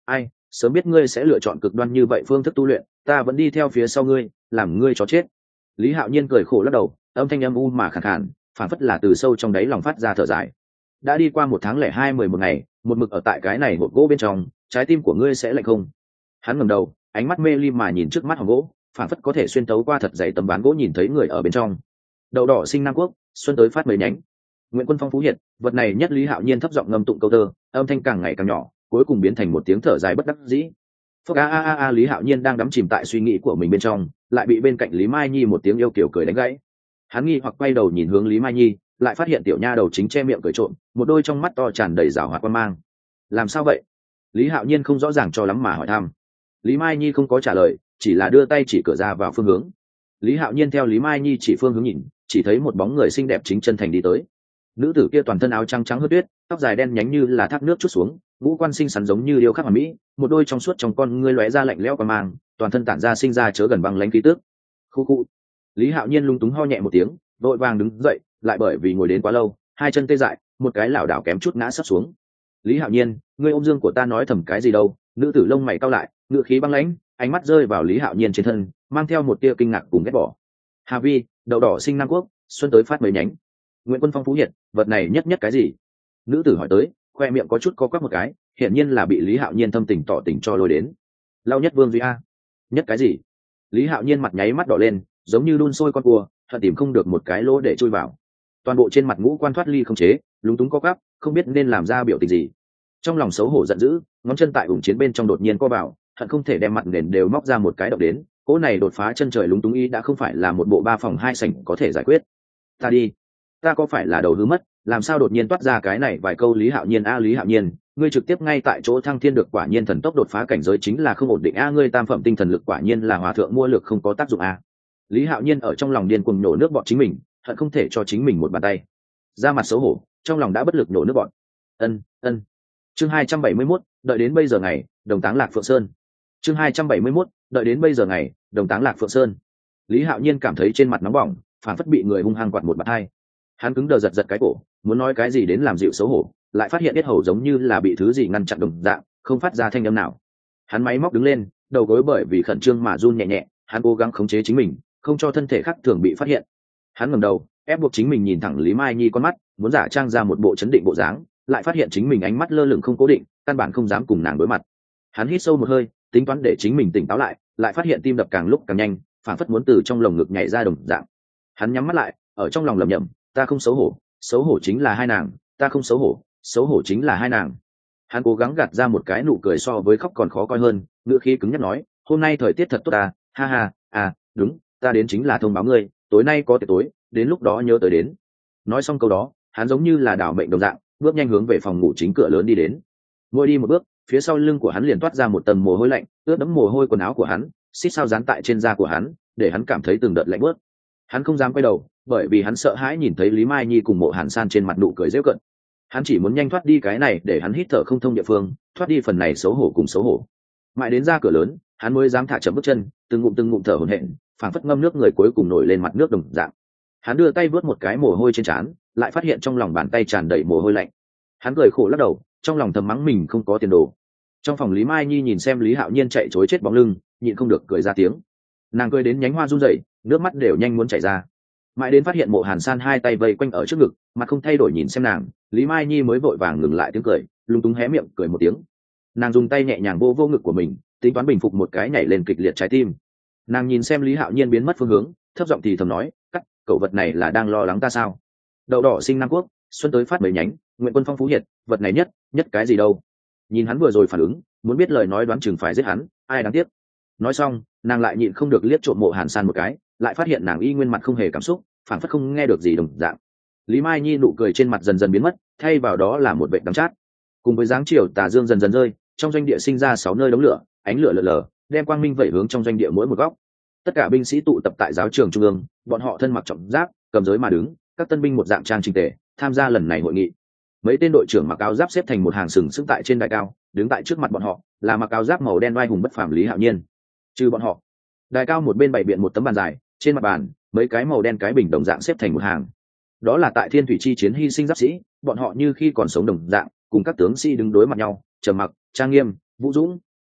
sớm biết ngươi sẽ lựa chọn cực đoan như vậy phương thức tu luyện, ta vẫn đi theo phía sau ngươi, làm ngươi chó chết. Lý Hạo Nhiên cười khổ lắc đầu, âm thanh âm u mà khàn khàn, phản phất là từ sâu trong đáy lòng phát ra thở dài. Đã đi qua 1 tháng 0 2 11 ngày, một mực ở tại cái này hộp gỗ bên trong, trái tim của ngươi sẽ lạnh không? Hắn ngẩng đầu, ánh mắt mê ly mà nhìn trước mắt hòm gỗ, phản phất có thể xuyên tấu qua thật dày tấm ván gỗ nhìn thấy người ở bên trong. Đậu đỏ sinh Nam Quốc, xuân tới phát mấy nhánh. Nguyễn Quân Phong phú hiện, vật này nhất Lý Hạo Nhiên thấp giọng ngâm tụng câu thơ, âm thanh càng ngày càng nhỏ, cuối cùng biến thành một tiếng thở dài bất đắc dĩ. Phốc a, Lý Hạo Nhiên đang đắm chìm tại suy nghĩ của mình bên trong, lại bị bên cạnh Lý Mai Nhi một tiếng yêu kiều cười đánh gãy. Hắn nghi hoặc quay đầu nhìn hướng Lý Mai Nhi, lại phát hiện tiểu nha đầu chính che miệng cười trộm, một đôi trong mắt to tràn đầy giảo hoạt quan mang. Làm sao vậy? Lý Hạo Nhiên không rõ ràng cho lắm mà hỏi thăm. Lý Mai Nhi không có trả lời, chỉ là đưa tay chỉ cửa ra vào phương hướng. Lý Hạo Nhiên theo Lý Mai Nhi chỉ phương hướng nhìn, chỉ thấy một bóng người xinh đẹp chính chân thành đi tới. Nữ tử kia toàn thân áo trắng trắng hớt tuyết, tóc dài đen nhánh như là thác nước chút xuống, ngũ quan xinh xắn giống như điêu khắc hoàn mỹ, một đôi trong suốt trong con ngươi lóe ra lạnh lẽo quan mang, toàn thân tản ra sinh ra chớ gần băng lãnh khí tức. Khu khu. Lý Hạo Nhiên lung túng ho nhẹ một tiếng, vội vàng đứng dậy, lại bởi vì ngồi đến quá lâu, hai chân tê dại, một cái lảo đảo kém chút ngã sấp xuống. Lý Hạo Nhiên, ngươi ôm dương của ta nói thầm cái gì đâu? Nữ tử lông mày cau lại, ngựa khí băng lãnh, ánh mắt rơi vào Lý Hạo Nhiên trên thân, mang theo một tia kinh ngạc cùng ghét bỏ. Hà Vi, đậu đỏ sinh Nam Quốc, xuân tới phát mấy nhánh. Nguyễn Quân Phong phú hiện, vật này nhất nhất cái gì? Nữ tử hỏi tới, khoe miệng có chút co quắp một cái, hiển nhiên là bị Lý Hạo Nhiên thâm tình tỏ tình cho lôi đến. Lao nhất Vương Duy a. Nhất cái gì? Lý Hạo Nhiên mặt nháy mắt đỏ lên, giống như đun sôi con cua, thật tìm không được một cái lỗ để chui vào. Toàn bộ trên mặt ngũ quan thoát ly không chế, lúng túng co quắp, không biết nên làm ra biểu tình gì. Trong lòng xấu hổ giận dữ, ngón chân tại ủng chiến bên trong đột nhiên co vào, hận không thể đem mặt nền đều móc ra một cái động đến. Cỗ này đột phá chân trời lúng túng ý đã không phải là một bộ 3 phòng 2 sảnh có thể giải quyết. Ta đi, ta có phải là đầu hư mất, làm sao đột nhiên toát ra cái này vài câu? Lý Hạo Nhiên a, Lý Hạo Nhiên, ngươi trực tiếp ngay tại chỗ thăng thiên được, quả nhiên thần tốc đột phá cảnh giới chính là không ổn định a, ngươi tam phẩm tinh thần lực quả nhiên là hòa thượng mua lực không có tác dụng a. Lý Hạo Nhiên ở trong lòng điên cuồng nổ nước bọt chính mình, hận không thể cho chính mình một bàn tay. Ra mặt xấu hổ, trong lòng đã bất lực nổ nước bọt. Ân. Chương 271, đợi đến bây giờ ngày, đồng táng Lạc Phượng Sơn. Chương 271, đợi đến bây giờ ngày, đồng táng Lạc Phượng Sơn. Lý Hạo Nhiên cảm thấy trên mặt nóng bỏng, phản phất bị người hung hăng quạt một bạt hai. Hắn cứng đờ giật cái cổ, muốn nói cái gì đến làm dịu xấu hổ, lại phát hiện biết hầu giống như là bị thứ gì ngăn chặn đồng dạng, không phát ra thanh âm nào. Hắn máy móc đứng lên, đầu gối bởi vì khẩn trương mà run nhẹ nhẹ, hắn cố gắng khống chế chính mình, không cho thân thể khác thường bị phát hiện. Hắn ngẩng đầu, ép buộc chính mình nhìn thẳng Lý Mai Nhi con mắt, muốn giả trang ra một bộ chấn định bộ dáng, lại phát hiện chính mình ánh mắt lơ lửng không cố định, căn bản không dám cùng nàng đối mặt. Hắn hít sâu một hơi, tính toán để chính mình tỉnh táo lại phát hiện tim đập càng lúc càng nhanh, phản phất muốn từ trong lồng ngực nhảy ra đồng dạng. Hắn nhắm mắt lại, ở trong lòng lẩm nhẩm, ta không xấu hổ chính là hai nàng, ta không xấu hổ chính là hai nàng. Hắn cố gắng gạt ra một cái nụ cười so với khóc còn khó coi hơn, ngữ khí cứng nhắc nói, hôm nay thời tiết thật tốt à, ha ha, à, đúng, ta đến chính là thông báo ngươi, tối nay có tiệc tối, đến lúc đó nhớ tới đến. Nói xong câu đó, hắn giống như là đảo mệnh đồng dạng, bước nhanh hướng về phòng ngủ chính cửa lớn đi đến. Mỗi đi một bước, phía sau lưng của hắn liền toát ra một tầng mồ hôi lạnh, ướt đẫm mồ hôi quần áo của hắn, xít sao dán tại trên da của hắn, để hắn cảm thấy từng đợt lạnh bớt. Hắn không dám quay đầu, bởi vì hắn sợ hãi nhìn thấy Lý Mai Nhi cùng Mộ Hàn San trên mặt nụ cười giễu cợt. Hắn chỉ muốn nhanh thoát đi cái này để hắn hít thở không thông địa phương, thoát đi phần này xấu hổ cùng xấu hổ. Mãi đến ra cửa lớn, hắn mới dám thả chậm bước chân, từng ngụm thở hổn hển, phảng phất ngâm nước người cuối cùng nổi lên mặt nước đồng dạng. Hắn đưa tay vớt một cái mồ hôi trên trán, lại phát hiện trong lòng bàn tay tràn đầy mồ hôi lạnh. Hắn cười khổ lắc đầu, trong lòng thầm mắng mình không có tiền đồ. Trong phòng Lý Mai Nhi nhìn xem Lý Hạo Nhiên chạy trối chết bóng lưng, nhịn không được cười ra tiếng. Nàng cười đến nhánh hoa run rẩy, nước mắt đều nhanh muốn chảy ra. Mãi đến phát hiện Mộ Hàn San hai tay vây quanh ở trước ngực, mặt không thay đổi nhìn xem nàng, Lý Mai Nhi mới vội vàng ngừng lại tiếng cười, lung túng hé miệng cười một tiếng. Nàng dùng tay nhẹ nhàng vô ngực của mình, tính toán bình phục một cái nhảy lên kịch liệt trái tim. Nàng nhìn xem Lý Hạo Nhiên biến mất phương hướng, thấp giọng thì thầm nói, cắt, cậu vật này là đang lo lắng ta sao? Đậu đỏ sinh Nam Quốc, xuân tới phát mấy nhánh, Nguyện Quân Phong phú hiệt, vật này nhất cái gì đâu? Nhìn hắn vừa rồi phản ứng, muốn biết lời nói đoán chừng phải giết hắn, ai đáng tiếc. Nói xong, nàng lại nhịn không được liếc trộm Mộ Hàn San một cái, lại phát hiện nàng y nguyên mặt không hề cảm xúc, phản phất không nghe được gì đồng dạng. Lý Mai Nhi nụ cười trên mặt dần dần biến mất, thay vào đó là một vệt đắng chát. Cùng với dáng chiều tà dương dần dần rơi, trong doanh địa sinh ra 6 nơi đống lửa, ánh lửa lờ lờ, đem quang minh vẩy hướng trong doanh địa mỗi một góc. Tất cả binh sĩ tụ tập tại giáo trường trung ương, bọn họ thân mặc trọng giáp, cầm giới mà đứng, các tân binh một dạng trang chỉnh tề, tham gia lần này hội nghị. Mấy tên đội trưởng mặc áo giáp xếp thành một hàng sừng sững tại trên đài cao, đứng tại trước mặt bọn họ là mặc áo giáp màu đen oai hùng bất phàm Lý Hạo Nhiên. Trừ bọn họ, đài cao một bên bày biện một tấm bàn dài, trên mặt bàn mấy cái màu đen cái bình đồng dạng xếp thành một hàng. Đó là tại Thiên Thủy chi chiến hy sinh giáp sĩ, bọn họ như khi còn sống đồng dạng, cùng các tướng sĩ đứng đối mặt nhau, trầm mặc, trang nghiêm, vũ dũng.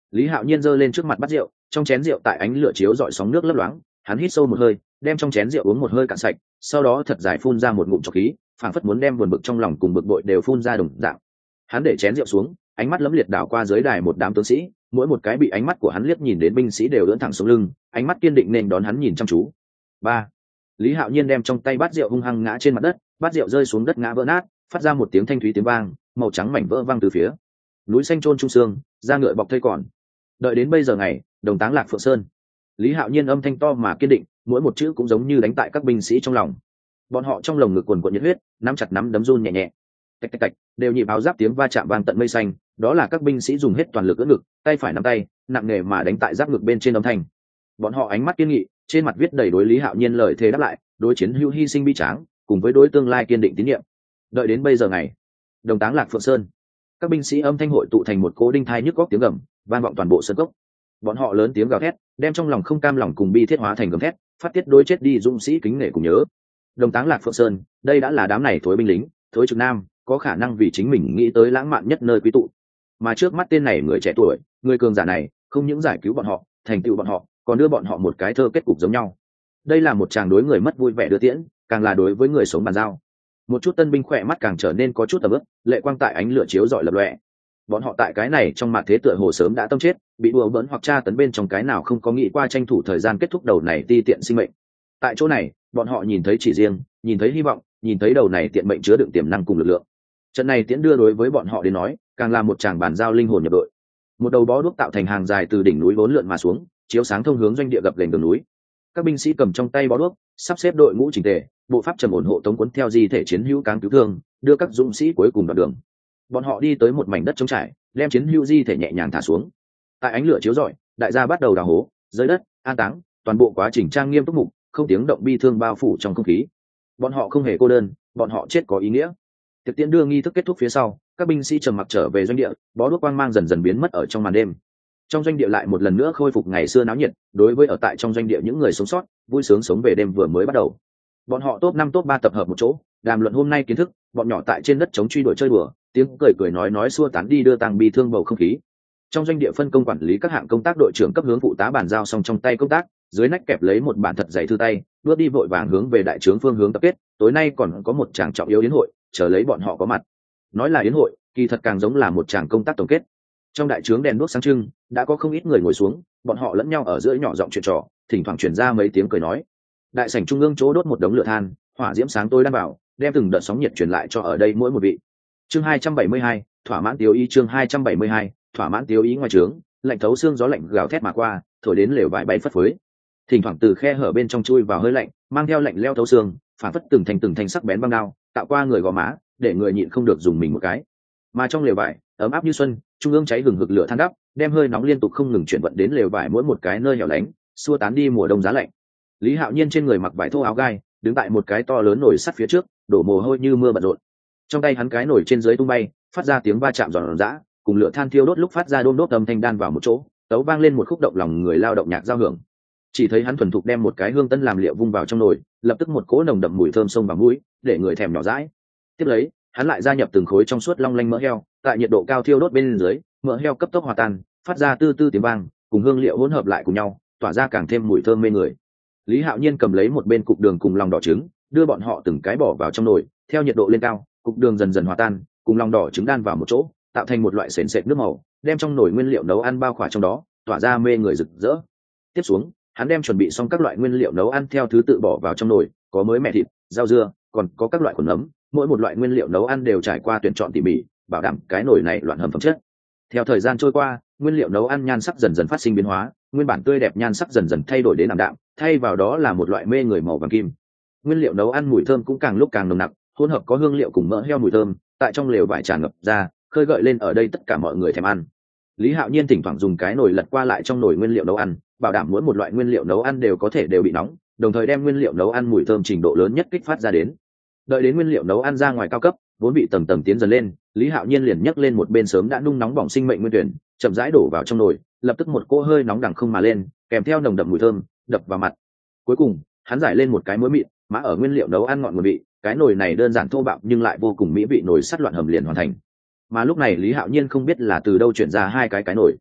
Lý Hạo Nhiên giơ lên trước mặt bát rượu, trong chén rượu tại ánh lửa chiếu rọi sóng nước lấp loáng, hắn hít sâu một hơi, đem trong chén rượu uống một hơi cạn sạch, sau đó thật dài phun ra một ngụm trọc khí, phảng phất muốn đem buồn bực trong lòng cùng bực bội đều phun ra đồng dạng. Hắn để chén rượu xuống, ánh mắt lấm liệt đảo qua dưới đài một đám tướng sĩ, mỗi một cái bị ánh mắt của hắn liếc nhìn đến binh sĩ đều ưỡn thẳng xuống lưng, ánh mắt kiên định nên đón hắn nhìn chăm chú. Ba. Lý Hạo Nhiên đem trong tay bát rượu hung hăng ngã trên mặt đất, bát rượu rơi xuống đất ngã vỡ nát, phát ra một tiếng thanh thúy tiếng vang, màu trắng mảnh vỡ vang từ phía. Núi xanh trôn trung sương, da ngựa bọc thây còn. Đợi đến bây giờ ngày, đồng táng lạc phượng sơn. Lý Hạo Nhiên âm thanh to mà kiên định, mỗi một chữ cũng giống như đánh tại các binh sĩ trong lòng. Bọn họ trong lồng ngực quần quần nhiệt huyết, nắm chặt nắm đấm run nhẹ nhẹ. Tạch tạch tạch, đều nhịp áo giáp tiếng va chạm vang tận mây xanh, đó là các binh sĩ dùng hết toàn lực ưỡn ngực, tay phải nắm tay, nặng nề mà đánh tại giáp ngực bên trên âm thanh. Bọn họ ánh mắt kiên nghị, trên mặt viết đầy đối Lý Hạo Nhiên lời thề đáp lại, đối chiến hữu hy sinh bi tráng, cùng với đối tương lai kiên định tín nhiệm. Đợi đến bây giờ ngày, đồng táng lạc phượng sơn, các binh sĩ âm thanh hội tụ thành một cỗ đinh thai nhức góc tiếng gầm, vang vọng toàn bộ sân cốc. Bọn họ lớn tiếng gào thét, đem trong lòng không cam lòng cùng bi thiết hóa thành gầm thét, phát tiết đối chết đi dũng sĩ kính nể cùng nhớ. Đồng táng lạc phượng sơn, đây đã là đám này thối binh lính, thối trực nam, có khả năng vì chính mình nghĩ tới lãng mạn nhất nơi quý tụ. Mà trước mắt tên này người trẻ tuổi, người cường giả này, không những giải cứu bọn họ, thành tựu bọn họ, còn đưa bọn họ một cái thơ kết cục giống nhau. Đây là một chàng đối người mất vui vẻ đưa tiễn, càng là đối với người sống bàn giao. Một chút tân binh khỏe mắt càng trở nên có chút tầm ướp, lệ quang tại ánh lửa chiếu rọi lập lòe. Bọn họ tại cái này trong mặt thế tựa hồ sớm đã tâm chết, bị đùa bỡn hoặc tra tấn bên trong cái nào không có nghĩ qua tranh thủ thời gian kết thúc đầu này ti tiện sinh mệnh. Tại chỗ này, bọn họ nhìn thấy chỉ riêng, nhìn thấy hy vọng, nhìn thấy đầu này tiện mệnh chứa đựng tiềm năng cùng lực lượng. Trận này tiễn đưa đối với bọn họ đến nói, càng là một tràng bàn giao linh hồn nhập đội. Một đầu bó đuốc tạo thành hàng dài từ đỉnh núi vốn lượn mà xuống, chiếu sáng thông hướng doanh địa gập ghềnh đường núi. Các binh sĩ cầm trong tay bó đuốc, sắp xếp đội ngũ chỉnh tề, bộ pháp trầm ổn hộ tống cuốn theo di thể chiến hữu cáng cứu thương, đưa các dũng sĩ cuối cùng đoạn đường. Bọn họ đi tới một mảnh đất trống trải, đem chiến hữu di thể nhẹ nhàng thả xuống. Tại ánh lửa chiếu rọi, đại gia bắt đầu đào hố, dưới đất, an táng, toàn bộ quá trình trang nghiêm túc mục, không tiếng động bi thương bao phủ trong không khí. Bọn họ không hề cô đơn, bọn họ chết có ý nghĩa. Tiệc tiễn đưa nghi thức kết thúc phía sau, các binh sĩ trầm mặc trở về doanh địa, bó đuốc quang mang dần dần biến mất ở trong màn đêm. Trong doanh địa lại một lần nữa khôi phục ngày xưa náo nhiệt, đối với ở tại trong doanh địa những người sống sót, vui sướng sống về đêm vừa mới bắt đầu. Bọn họ top 5 top 3 tập hợp một chỗ, đàm luận hôm nay kiến thức, bọn nhỏ tại trên đất chống truy đuổi chơi đùa, tiếng cười cười nói xua tán đi đưa tang bi thương bầu không khí. Trong doanh địa phân công quản lý các hạng công tác, đội trưởng cấp hướng phụ tá bàn giao xong trong tay công tác, dưới nách kẹp lấy một bản thật dày thư tay, bước đi vội vàng hướng về đại trướng phương hướng tập kết, tối nay còn có một tràng trọng yếu yến hội, chờ lấy bọn họ có mặt. Nói là yến hội, kỳ thật càng giống là một tràng công tác tổng kết. Trong đại trướng đèn đuốc sáng trưng, đã có không ít người ngồi xuống, bọn họ lẫn nhau ở giữa nhỏ giọng chuyện trò, thỉnh thoảng truyền ra mấy tiếng cười nói. Đại sảnh trung ương chỗ đốt một đống lửa than, hỏa diễm sáng tối đan vào, đem từng đợt sóng nhiệt truyền lại cho ở đây mỗi một vị. Chương 272, thỏa mãn tiêu ý. Chương 272, thỏa mãn tiêu ý. Ngoài trướng, lạnh thấu xương gió lạnh gào thét mà qua, thổi đến lều vải bay phất phới. Thỉnh thoảng từ khe hở bên trong chui vào hơi lạnh, mang theo lạnh leo thấu xương, phản phất từng thành sắc bén băng đao, tạo qua người gò má, để người nhịn không được dùng mình một cái. Mà trong lều vải, ấm áp như xuân, trung ương cháy hừng hực lửa than đắp, đem hơi nóng liên tục không ngừng chuyển vận đến lều vải mỗi một cái nơi hẻo lánh, xua tán đi mùa đông giá lạnh. Lý Hạo Nhiên trên người mặc vải thô áo gai, đứng tại một cái to lớn nồi sắt phía trước, đổ mồ hôi như mưa bận rộn. Trong tay hắn cái nồi trên dưới tung bay, phát ra tiếng va chạm giòn giã, cùng lửa than thiêu đốt lúc phát ra đôm đốt âm thanh đan vào một chỗ, tấu vang lên một khúc động lòng người lao động nhạc giao hưởng. Chỉ thấy hắn thuần thục đem một cái hương tân làm liệu vung vào trong nồi, lập tức một cỗ nồng đậm mùi thơm xông vào mũi, để người thèm nhỏ dãi. Tiếp lấy, hắn lại gia nhập từng khối trong suốt long lanh mỡ heo, tại nhiệt độ cao thiêu đốt bên dưới, mỡ heo cấp tốc hòa tan, phát ra tư tư tiếng vang, cùng hương liệu hỗn hợp lại cùng nhau, tỏa ra càng thêm mùi thơm mê người. Lý Hạo Nhiên cầm lấy một bên cục đường cùng lòng đỏ trứng, đưa bọn họ từng cái bỏ vào trong nồi, theo nhiệt độ lên cao, cục đường dần dần hòa tan, cùng lòng đỏ trứng đan vào một chỗ, tạo thành một loại sền sệt nước màu, đem trong nồi nguyên liệu nấu ăn bao khỏa trong đó, tỏa ra mê người rực rỡ. Tiếp xuống, hắn đem chuẩn bị xong các loại nguyên liệu nấu ăn theo thứ tự bỏ vào trong nồi, có mới mẹ thịt, rau dưa, còn có các loại khuẩn nấm, mỗi một loại nguyên liệu nấu ăn đều trải qua tuyển chọn tỉ mỉ, bảo đảm cái nồi này loạn hầm phẩm chất. Theo thời gian trôi qua, nguyên liệu nấu ăn nhan sắc dần dần phát sinh biến hóa, nguyên bản tươi đẹp nhan sắc dần dần thay đổi đến ảm đạm, thay vào đó là một loại mê người màu vàng kim. Nguyên liệu nấu ăn mùi thơm cũng càng lúc càng nồng nặc, hỗn hợp có hương liệu cùng mỡ heo mùi thơm, tại trong lều vải tràn ngập ra, khơi gợi lên ở đây tất cả mọi người thèm ăn. Lý Hạo Nhiên thỉnh thoảng dùng cái nồi lật qua lại trong nồi nguyên liệu nấu ăn, bảo đảm mỗi một loại nguyên liệu nấu ăn đều có thể đều bị nóng, đồng thời đem nguyên liệu nấu ăn mùi thơm trình độ lớn nhất kích phát ra đến. Đợi đến nguyên liệu nấu ăn ra ngoài cao cấp, vốn bị tầng tầng tiến dần lên, Lý Hạo Nhiên liền nhấc lên một bên sớm đã nung nóng bỏng sinh mệnh nguyên tuyển, chậm rãi đổ vào trong nồi, lập tức một cỗ hơi nóng đằng không mà lên, kèm theo nồng đậm mùi thơm đập vào mặt. Cuối cùng, hắn giải lên một cái muối mịn, mã ở nguyên liệu nấu ăn ngọn nguồn vị, cái nồi này đơn giản thô bạo nhưng lại vô cùng mỹ vị nồi sắt loạn hầm liền hoàn thành. Mà lúc này Lý Hạo Nhiên không biết là từ đâu chuyển ra hai cái nồi.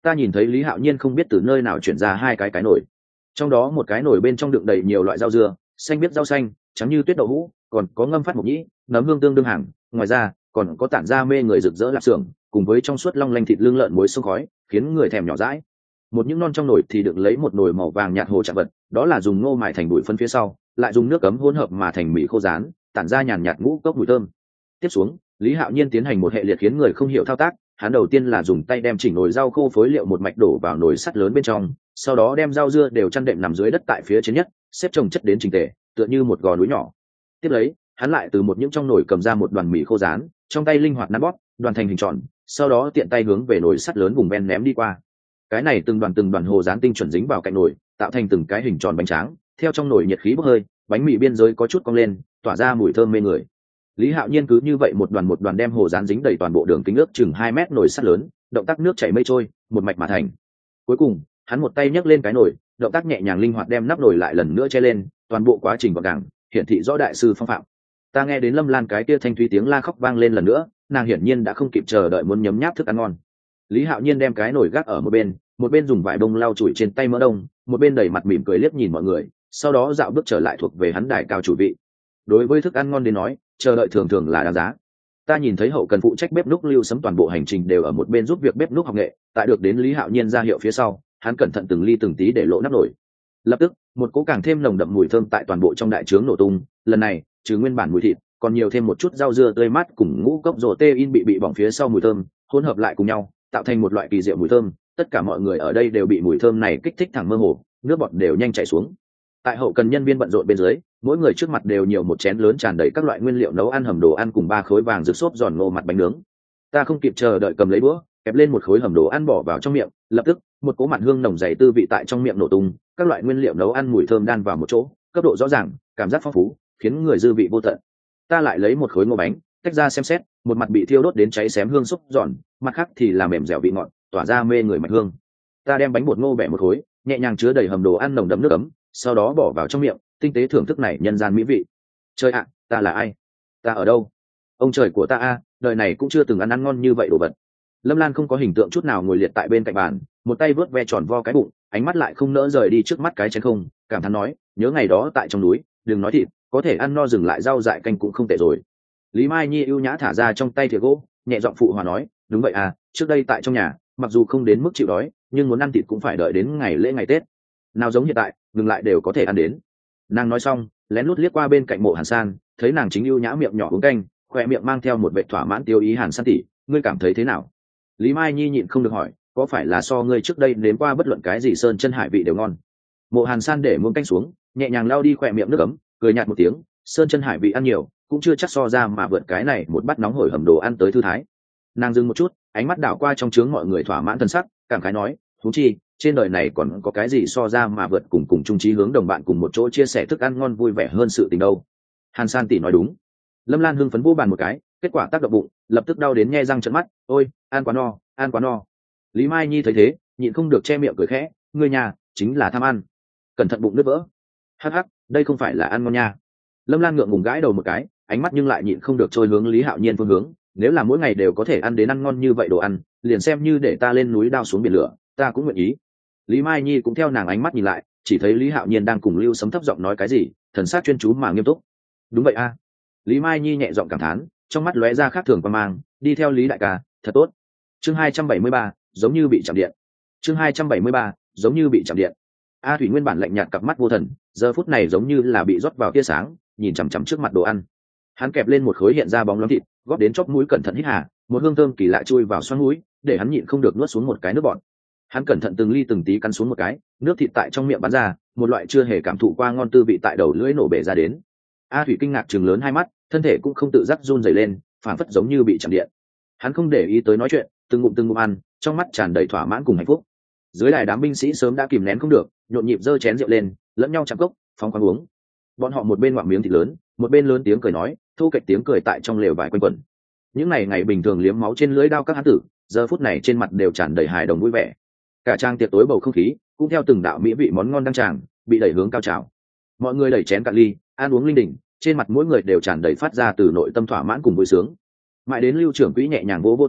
Ta nhìn thấy Lý Hạo Nhiên không biết từ nơi nào chuyển ra hai cái nồi, trong đó một cái nồi bên trong đựng đầy nhiều loại rau dưa, xanh biết rau xanh, trắng như tuyết đậu hũ, còn có ngâm phát mộc nhĩ, nấm hương tương đương hàng, ngoài ra còn có tản ra mê người rực rỡ lạp xưởng, cùng với trong suốt long lanh thịt lương lợn muối sông khói, khiến người thèm nhỏ dãi. Một những non trong nồi thì đựng lấy một nồi màu vàng nhạt hồ trạng vật, đó là dùng ngô mài thành bụi phân phía sau, lại dùng nước cấm hỗn hợp mà thành mì khô rán, tản ra nhàn nhạt ngũ cốc mùi thơm. Tiếp xuống, Lý Hạo Nhiên tiến hành một hệ liệt khiến người không hiểu thao tác. Hắn đầu tiên là dùng tay đem chỉnh nồi rau khô phối liệu một mạch đổ vào nồi sắt lớn bên trong, sau đó đem rau dưa đều chăn đệm nằm dưới đất tại phía trên nhất, xếp chồng chất đến chỉnh tề, tựa như một gò núi nhỏ. Tiếp lấy, hắn lại từ một những trong nồi cầm ra một đoàn mì khô rán, trong tay linh hoạt nắn bóp, đoàn thành hình tròn, sau đó tiện tay hướng về nồi sắt lớn vùng ven ném đi qua. Cái này từng đoàn hồ rán tinh chuẩn dính vào cạnh nồi, tạo thành từng cái hình tròn bánh tráng, theo trong nồi nhiệt khí bốc hơi, bánh mì biên giới có chút cong lên, tỏa ra mùi thơm mê người. Lý Hạo Nhiên cứ như vậy một đoàn đem hồ rán dính đầy toàn bộ đường kính ước chừng 2 mét nồi sắt lớn, động tác nước chảy mây trôi, một mạch mà thành. Cuối cùng, hắn một tay nhấc lên cái nồi, động tác nhẹ nhàng linh hoạt đem nắp nồi lại lần nữa che lên, toàn bộ quá trình gọn gàng, hiển thị rõ đại sư phong phạm. Ta nghe đến Lâm Lan cái kia thanh thúy tiếng la khóc vang lên lần nữa, nàng hiển nhiên đã không kịp chờ đợi muốn nhấm nháp thức ăn ngon. Lý Hạo Nhiên đem cái nồi gác ở một bên dùng vải bông lau chùi trên tay mỡ đông, một bên đầy mặt mỉm cười liếc nhìn mọi người, sau đó dạo bước trở lại thuộc về hắn đài cao chủ vị. Đối với thức ăn ngon đến nói, chờ đợi thường thường là đáng giá. Ta nhìn thấy hậu cần phụ trách bếp núc Lưu Sấm toàn bộ hành trình đều ở một bên giúp việc bếp núc học nghệ, tại được đến Lý Hạo Nhiên ra hiệu phía sau, hắn cẩn thận từng ly từng tí để lộ nắp nồi. Lập tức, một cỗ càng thêm nồng đậm mùi thơm tại toàn bộ trong đại trướng nổ tung, lần này, trừ nguyên bản mùi thịt, còn nhiều thêm một chút rau dưa tươi mát cùng ngũ cốc rổ tê in bị bỏng phía sau mùi thơm, hỗn hợp lại cùng nhau, tạo thành một loại kỳ diệu mùi thơm. Tất cả mọi người ở đây đều bị mùi thơm này kích thích thẳng mơ hồ, nước bọt đều nhanh chảy xuống. Tại hậu cần nhân viên bận rộn bên dưới, mỗi người trước mặt đều nhiều một chén lớn tràn đầy các loại nguyên liệu nấu ăn hầm đồ ăn cùng 3 khối vàng rực xốp giòn ngô mặt bánh nướng. Ta không kịp chờ đợi cầm lấy đũa, kẹp lên một khối hầm đồ ăn bỏ vào trong miệng, lập tức, một cỗ mặn hương nồng dày tư vị tại trong miệng nổ tung, các loại nguyên liệu nấu ăn mùi thơm đan vào một chỗ, cấp độ rõ ràng, cảm giác phong phú, khiến người dư vị vô tận. Ta lại lấy một khối ngô bánh, tách ra xem xét, một mặt bị thiêu đốt đến cháy xém hương xúc giòn, mặt khác thì là mềm dẻo vị ngọt, tỏa ra mê người mạch hương. Ta đem bánh bột ngô bẻ một khối, nhẹ nhàng chứa đầy hầm đồ ăn nồng đậm nước ấm, sau đó bỏ vào trong miệng, tinh tế thưởng thức này nhân gian mỹ vị. Trời ạ, ta là ai? Ta ở đâu? Ông trời của ta a, đời này cũng chưa từng ăn ngon như vậy đồ vật. Lâm Lan không có hình tượng chút nào ngồi liệt tại bên cạnh bàn, một tay vớt ve tròn vo cái bụng, ánh mắt lại không nỡ rời đi trước mắt cái chén không, cảm thán nói, nhớ ngày đó tại trong núi, đừng nói thịt, có thể ăn no dừng lại rau dại canh cũng không tệ rồi. Lý Mai Nhi ưu nhã thả ra trong tay thìa gỗ, nhẹ giọng phụ hòa nói, đúng vậy à, trước đây tại trong nhà, mặc dù không đến mức chịu đói, nhưng muốn ăn thịt cũng phải đợi đến ngày lễ ngày Tết. Nào giống hiện tại, ngừng lại đều có thể ăn đến. Nàng nói xong, lén lút liếc qua bên cạnh Mộ Hàn San, thấy nàng chính ưu nhã miệng nhỏ uống canh, khoe miệng mang theo một vẻ thỏa mãn tiêu ý. Hàn San tỷ, ngươi cảm thấy thế nào? Lý Mai Nhi nhịn không được hỏi, có phải là so ngươi trước đây nếm qua bất luận cái gì sơn chân hải vị đều ngon? Mộ Hàn San để muỗng canh xuống, nhẹ nhàng lau đi khoe miệng nước ấm, cười nhạt một tiếng, sơn chân hải vị ăn nhiều, cũng chưa chắc so ra mà vượt cái này một bát nóng hổi hầm đồ ăn tới thư thái. Nàng dừng một chút, ánh mắt đảo qua trong trướng mọi người thỏa mãn thân sắc, cảm khái nói, thú chi, trên đời này còn có cái gì so ra mà vượt cùng chung chí hướng đồng bạn cùng một chỗ chia sẻ thức ăn ngon vui vẻ hơn sự tình đâu. Hàn San tỷ nói đúng. Lâm Lan hưng phấn vô bàn một cái, kết quả tác động bụng, lập tức đau đến nhe răng trợn mắt, ôi, ăn quá no, ăn quá no. Lý Mai Nhi thấy thế, nhịn không được che miệng cười khẽ, ngươi nhà chính là tham ăn, cẩn thận bụng nứt vỡ. Hắc hắc, đây không phải là ăn ngon nha. Lâm Lan ngượng ngùng gãi đầu một cái, ánh mắt nhưng lại nhịn không được trôi hướng Lý Hạo Nhiên phương hướng, nếu là mỗi ngày đều có thể ăn đến ăn ngon như vậy đồ ăn, liền xem như để ta lên núi đao xuống biển lửa, ta cũng nguyện ý. Lý Mai Nhi cũng theo nàng ánh mắt nhìn lại, chỉ thấy Lý Hạo Nhiên đang cùng Lưu Sấm thấp giọng nói cái gì, thần sắc chuyên chú mà nghiêm túc. Đúng vậy a. Lý Mai Nhi nhẹ giọng cảm thán, trong mắt lóe ra khác thường quan mang, đi theo Lý đại ca, thật tốt. Chương 273, giống như bị chạm điện. Chương 273, giống như bị chạm điện. A Thủy nguyên bản lạnh nhạt cặp mắt vô thần, giờ phút này giống như là bị rót vào tia sáng, nhìn chằm chằm trước mặt đồ ăn. Hắn kẹp lên một khối hiện ra bóng loáng thịt, góp đến chóp mũi cẩn thận hít hà, một hương thơm kỳ lạ chui vào xoang mũi, để hắn nhịn không được nuốt xuống một cái nước bọt. Hắn cẩn thận từng ly từng tí cắn xuống một cái, nước thịt tại trong miệng bắn ra, một loại chưa hề cảm thụ qua ngon tư vị tại đầu lưỡi nổ bể ra đến. A Thủy kinh ngạc trừng lớn hai mắt, thân thể cũng không tự giác run rẩy lên, phản phất giống như bị chạm điện. Hắn không để ý tới nói chuyện, từng ngụm ăn, trong mắt tràn đầy thỏa mãn cùng hạnh phúc. Dưới đài đám binh sĩ sớm đã kìm nén không được, nhộn nhịp giơ chén rượu lên, lẫn nhau chạm cốc, phóng khoáng uống. Bọn họ một bên ngoạm miếng thịt lớn, một bên lớn tiếng cười nói, thu kệch tiếng cười tại trong lều vải quanh quẩn. Những ngày bình thường liếm máu trên lưỡi đao các hán tử, giờ phút này trên mặt đều tràn đầy hài đồng vui vẻ. Cả trang tiệc tối bầu không khí cũng theo từng đạo mỹ vị món ngon đăng tràng, bị đẩy hướng cao trào. Mọi người đẩy chén cạn ly, ăn uống linh đình, trên mặt mỗi người đều tràn đầy phát ra từ nội tâm thỏa mãn cùng vui sướng. Mãi đến Lưu trưởng quỹ nhẹ nhàng vỗ vỗ tay,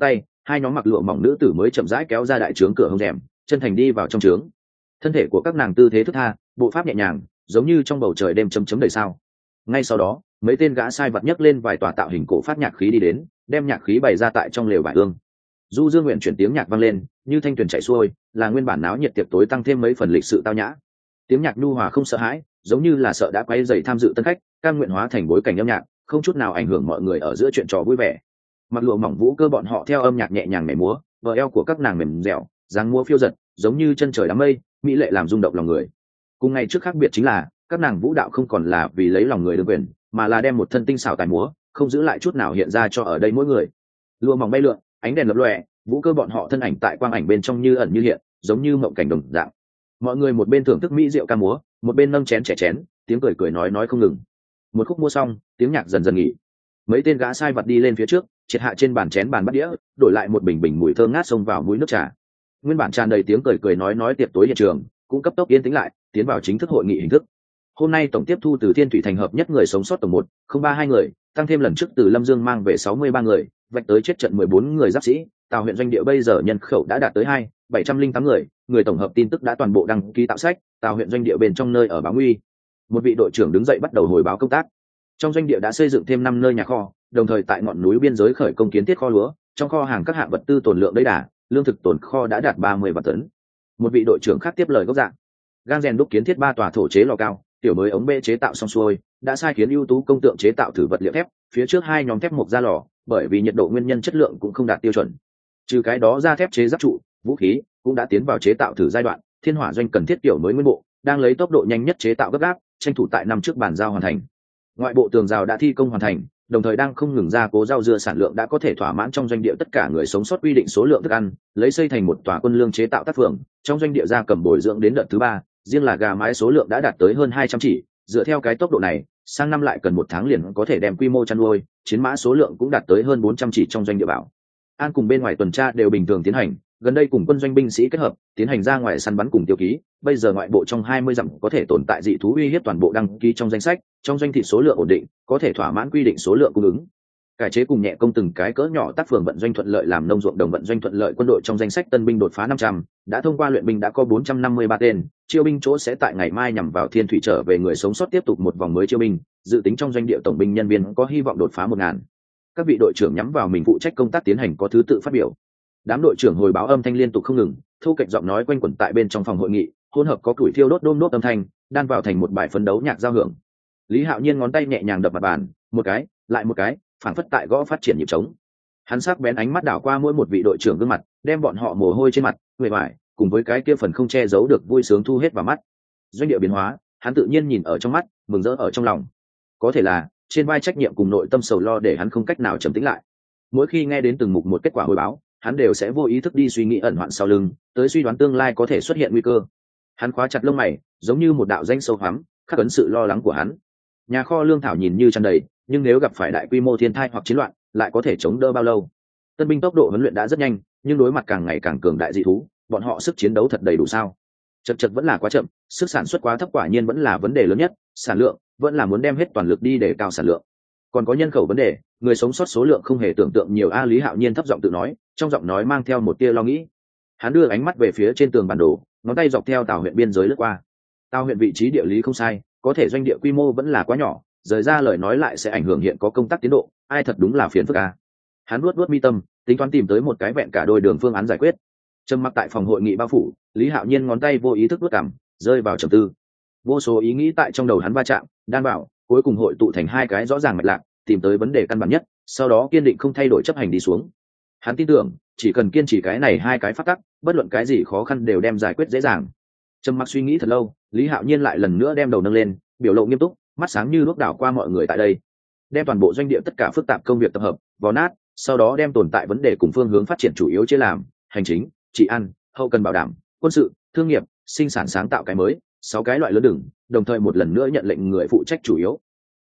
hai nhóm mặc lụa mỏng nữ tử mới chậm rãi kéo ra đại trướng cửa hông rèm, chân thành đi vào trong trướng. Thân thể của các nàng tư thế thức tha, bộ pháp nhẹ nhàng, giống như trong bầu trời đêm chấm chấm đầy sao. Ngay sau đó, mấy tên gã sai vật nhấc lên vài tòa tạo hình cổ phát nhạc khí đi đến, đem nhạc khí bày ra tại trong lều vải ương. Du Dương nguyện chuyển tiếng nhạc vang lên, như thanh tuyền chảy xuôi, là nguyên bản náo nhiệt tiệc tối tăng thêm mấy phần lịch sự tao nhã. Tiếng nhạc nhu hòa không sợ hãi, giống như là sợ đã quay dày tham dự tân khách, cam nguyện hóa thành bối cảnh âm nhạc, không chút nào ảnh hưởng mọi người ở giữa chuyện trò vui vẻ. Mặc lụa mỏng vũ cơ bọn họ theo âm nhạc nhẹ nhàng nhảy múa, bờ eo của các nàng mềm dẻo, dáng múa phiêu dật, giống như chân trời đám mây, mỹ lệ làm rung động lòng người. Cùng ngày trước khác biệt chính là, các nàng vũ đạo không còn là vì lấy lòng người đương quyền, mà là đem một thân tinh xảo tài múa, không giữ lại chút nào hiện ra cho ở đây mỗi người. Lụa mỏng bay lượn, ánh đèn lập lòe, vũ cơ bọn họ thân ảnh tại quang ảnh bên trong như ẩn như hiện, giống như mộng cảnh đồng dạng. Mọi người một bên thưởng thức mỹ rượu ca múa, một bên nâng chén trẻ chén, tiếng cười cười nói không ngừng. Một khúc mua xong, tiếng nhạc dần dần nghỉ. Mấy tên gã sai vật đi lên phía trước, triệt hạ trên bàn chén bàn bát đĩa, đổi lại một bình bình mùi thơm ngát xông vào mũi nước trà. Nguyên bản tràn đầy tiếng cười cười nói tiệc tối hiện trường cũng cấp tốc yên tĩnh lại, tiến vào chính thức hội nghị hình thức. Hôm nay tổng tiếp thu từ Thiên Thủy thành hợp nhất người sống sót tổng 1-032 người, tăng thêm lần trước từ Lâm Dương mang về 63 người, vạch tới chết trận 14 người giáp sĩ. Tào huyện doanh địa bây giờ nhân khẩu đã đạt tới 708 người, người tổng hợp tin tức đã toàn bộ đăng ký tạo sách. Tào huyện doanh địa bên trong nơi ở báo nguy. Một vị đội trưởng đứng dậy bắt đầu hồi báo công tác. Trong doanh địa đã xây dựng thêm 5 nơi nhà kho, đồng thời tại ngọn núi biên giới khởi công kiến thiết kho lúa, trong kho hàng các hạng vật tư tồn lượng đầy đà, lương thực tồn kho đã đạt 30 vạn tấn. Một vị đội trưởng khác tiếp lời gốc dạng. Gang rèn đúc kiến thiết 3 tòa thổ chế lò cao, tiểu mới ống bê chế tạo xong xuôi, đã sai khiến ưu tú công tượng chế tạo thử vật liệu thép, phía trước 2 nhóm thép mộc ra lò, bởi vì nhiệt độ nguyên nhân chất lượng cũng không đạt tiêu chuẩn. Trừ cái đó ra thép chế giáp trụ, vũ khí cũng đã tiến vào chế tạo thử giai đoạn. Thiên Hỏa doanh cần thiết tiểu mới nguyên bộ, đang lấy tốc độ nhanh nhất chế tạo gấp gáp, tranh thủ tại năm trước bàn giao hoàn thành. Ngoại bộ tường rào đã thi công hoàn thành, đồng thời đang không ngừng gia cố rau dưa sản lượng đã có thể thỏa mãn trong doanh địa tất cả người sống sót quy định số lượng thức ăn, lấy xây thành một tòa quân lương chế tạo tác phường. Trong doanh địa gia cầm bồi dưỡng đến đợt thứ 3, riêng là gà mái số lượng đã đạt tới hơn 200 chỉ. Dựa theo cái tốc độ này, sang năm lại cần 1 tháng liền có thể đem quy mô chăn nuôi, chiến mã số lượng cũng đạt tới hơn 400 chỉ. Trong doanh địa bảo an cùng bên ngoài tuần tra đều bình thường tiến hành, gần đây cùng quân doanh binh sĩ kết hợp tiến hành ra ngoài săn bắn cùng tiêu ký. Bây giờ ngoại bộ trong 20 dặm có thể tồn tại dị thú uy hiếp toàn bộ đăng ký trong danh sách, trong doanh thị số lượng ổn định, có thể thỏa mãn quy định số lượng cung ứng. Cải chế cùng nhẹ công từng cái cỡ nhỏ tác phường vận doanh thuận lợi, làm nông ruộng đồng vận doanh thuận lợi. Quân đội trong danh sách tân binh đột phá 500, đã thông qua luyện binh đã có 453 tên. Chiêu binh chỗ sẽ tại ngày mai nhằm vào Thiên Thủy trở về người sống sót tiếp tục một vòng mới chiêu binh, dự tính trong doanh địa tổng binh nhân viên có hy vọng đột phá 1000. Các vị đội trưởng nhắm vào mình phụ trách công tác tiến hành có thứ tự phát biểu. Đám đội trưởng hồi báo âm thanh liên tục không ngừng, thu cạnh giọng nói quanh quẩn tại bên trong phòng hội nghị, hỗn hợp có củi thiêu đốt đôm đốt âm thanh, đan vào thành một bài phấn đấu nhạc giao hưởng. Lý Hạo Nhiên ngón tay nhẹ nhàng đập mặt bàn, một cái lại một cái, phản phất tại gõ phát triển nhịp trống. Hắn sắc bén ánh mắt đảo qua mỗi một vị đội trưởng gương mặt, đem bọn họ mồ hôi trên mặt, huệ vải, cùng với cái kia phần không che giấu được vui sướng thu hết vào mắt. Doanh địa biến hóa, hắn tự nhiên nhìn ở trong mắt, mừng rỡ ở trong lòng. Có thể là trên vai trách nhiệm cùng nội tâm sầu lo để hắn không cách nào trầm tĩnh lại. Mỗi khi nghe đến từng mục một kết quả hồi báo, hắn đều sẽ vô ý thức đi suy nghĩ ẩn hoạn sau lưng, tới suy đoán tương lai có thể xuất hiện nguy cơ. Hắn khóa chặt lông mày, giống như một đạo danh sâu hoắm, khắc ấn sự lo lắng của hắn. Nhà kho lương thảo nhìn như tràn đầy, nhưng nếu gặp phải đại quy mô thiên tai hoặc chiến loạn, lại có thể chống đỡ bao lâu? Tân binh tốc độ huấn luyện đã rất nhanh, nhưng đối mặt càng ngày càng cường đại dị thú, bọn họ sức chiến đấu thật đầy đủ sao? Chật vẫn là quá chậm, sức sản xuất quá thấp quả nhiên vẫn là vấn đề lớn nhất. Sản lượng vẫn là muốn đem hết toàn lực đi để cao sản lượng. Còn có nhân khẩu vấn đề, người sống sót số lượng không hề tưởng tượng nhiều. Lý Hạo Nhiên thấp giọng tự nói, trong giọng nói mang theo một tia lo nghĩ. Hắn đưa ánh mắt về phía trên tường bản đồ, ngón tay dọc theo Tào huyện biên giới lướt qua. Tào huyện vị trí địa lý không sai, có thể doanh địa quy mô vẫn là quá nhỏ, rời ra lời nói lại sẽ ảnh hưởng hiện có công tác tiến độ, ai thật đúng là phiền phức a. Hắn nuốt mi tâm, tính toán tìm tới một cái vẹn cả đôi đường phương án giải quyết. Trầm mặc tại phòng hội nghị bao phủ, Lý Hạo Nhiên ngón tay vô ý thức vuốt cằm, rơi vào trầm tư. Vô số ý nghĩ tại trong đầu hắn va chạm, đan vào, cuối cùng hội tụ thành 2 cái rõ ràng mạch lạc, tìm tới vấn đề căn bản nhất, sau đó kiên định không thay đổi chấp hành đi xuống. Hắn tin tưởng, chỉ cần kiên trì cái này 2 cái pháp tắc, bất luận cái gì khó khăn đều đem giải quyết dễ dàng. Trầm mặc suy nghĩ thật lâu, Lý Hạo Nhiên lại lần nữa đem đầu nâng lên, biểu lộ nghiêm túc, mắt sáng như đuốc đảo qua mọi người tại đây. Đem toàn bộ doanh địa tất cả phức tạp công việc tập hợp, vò nát, sau đó đem tồn tại vấn đề cùng phương hướng phát triển chủ yếu chia làm hành chính, trị an, hậu cần bảo đảm, quân sự, thương nghiệp, sinh sản sáng tạo cái mới, 6 cái loại lớn đường, đồng thời một lần nữa nhận lệnh người phụ trách chủ yếu,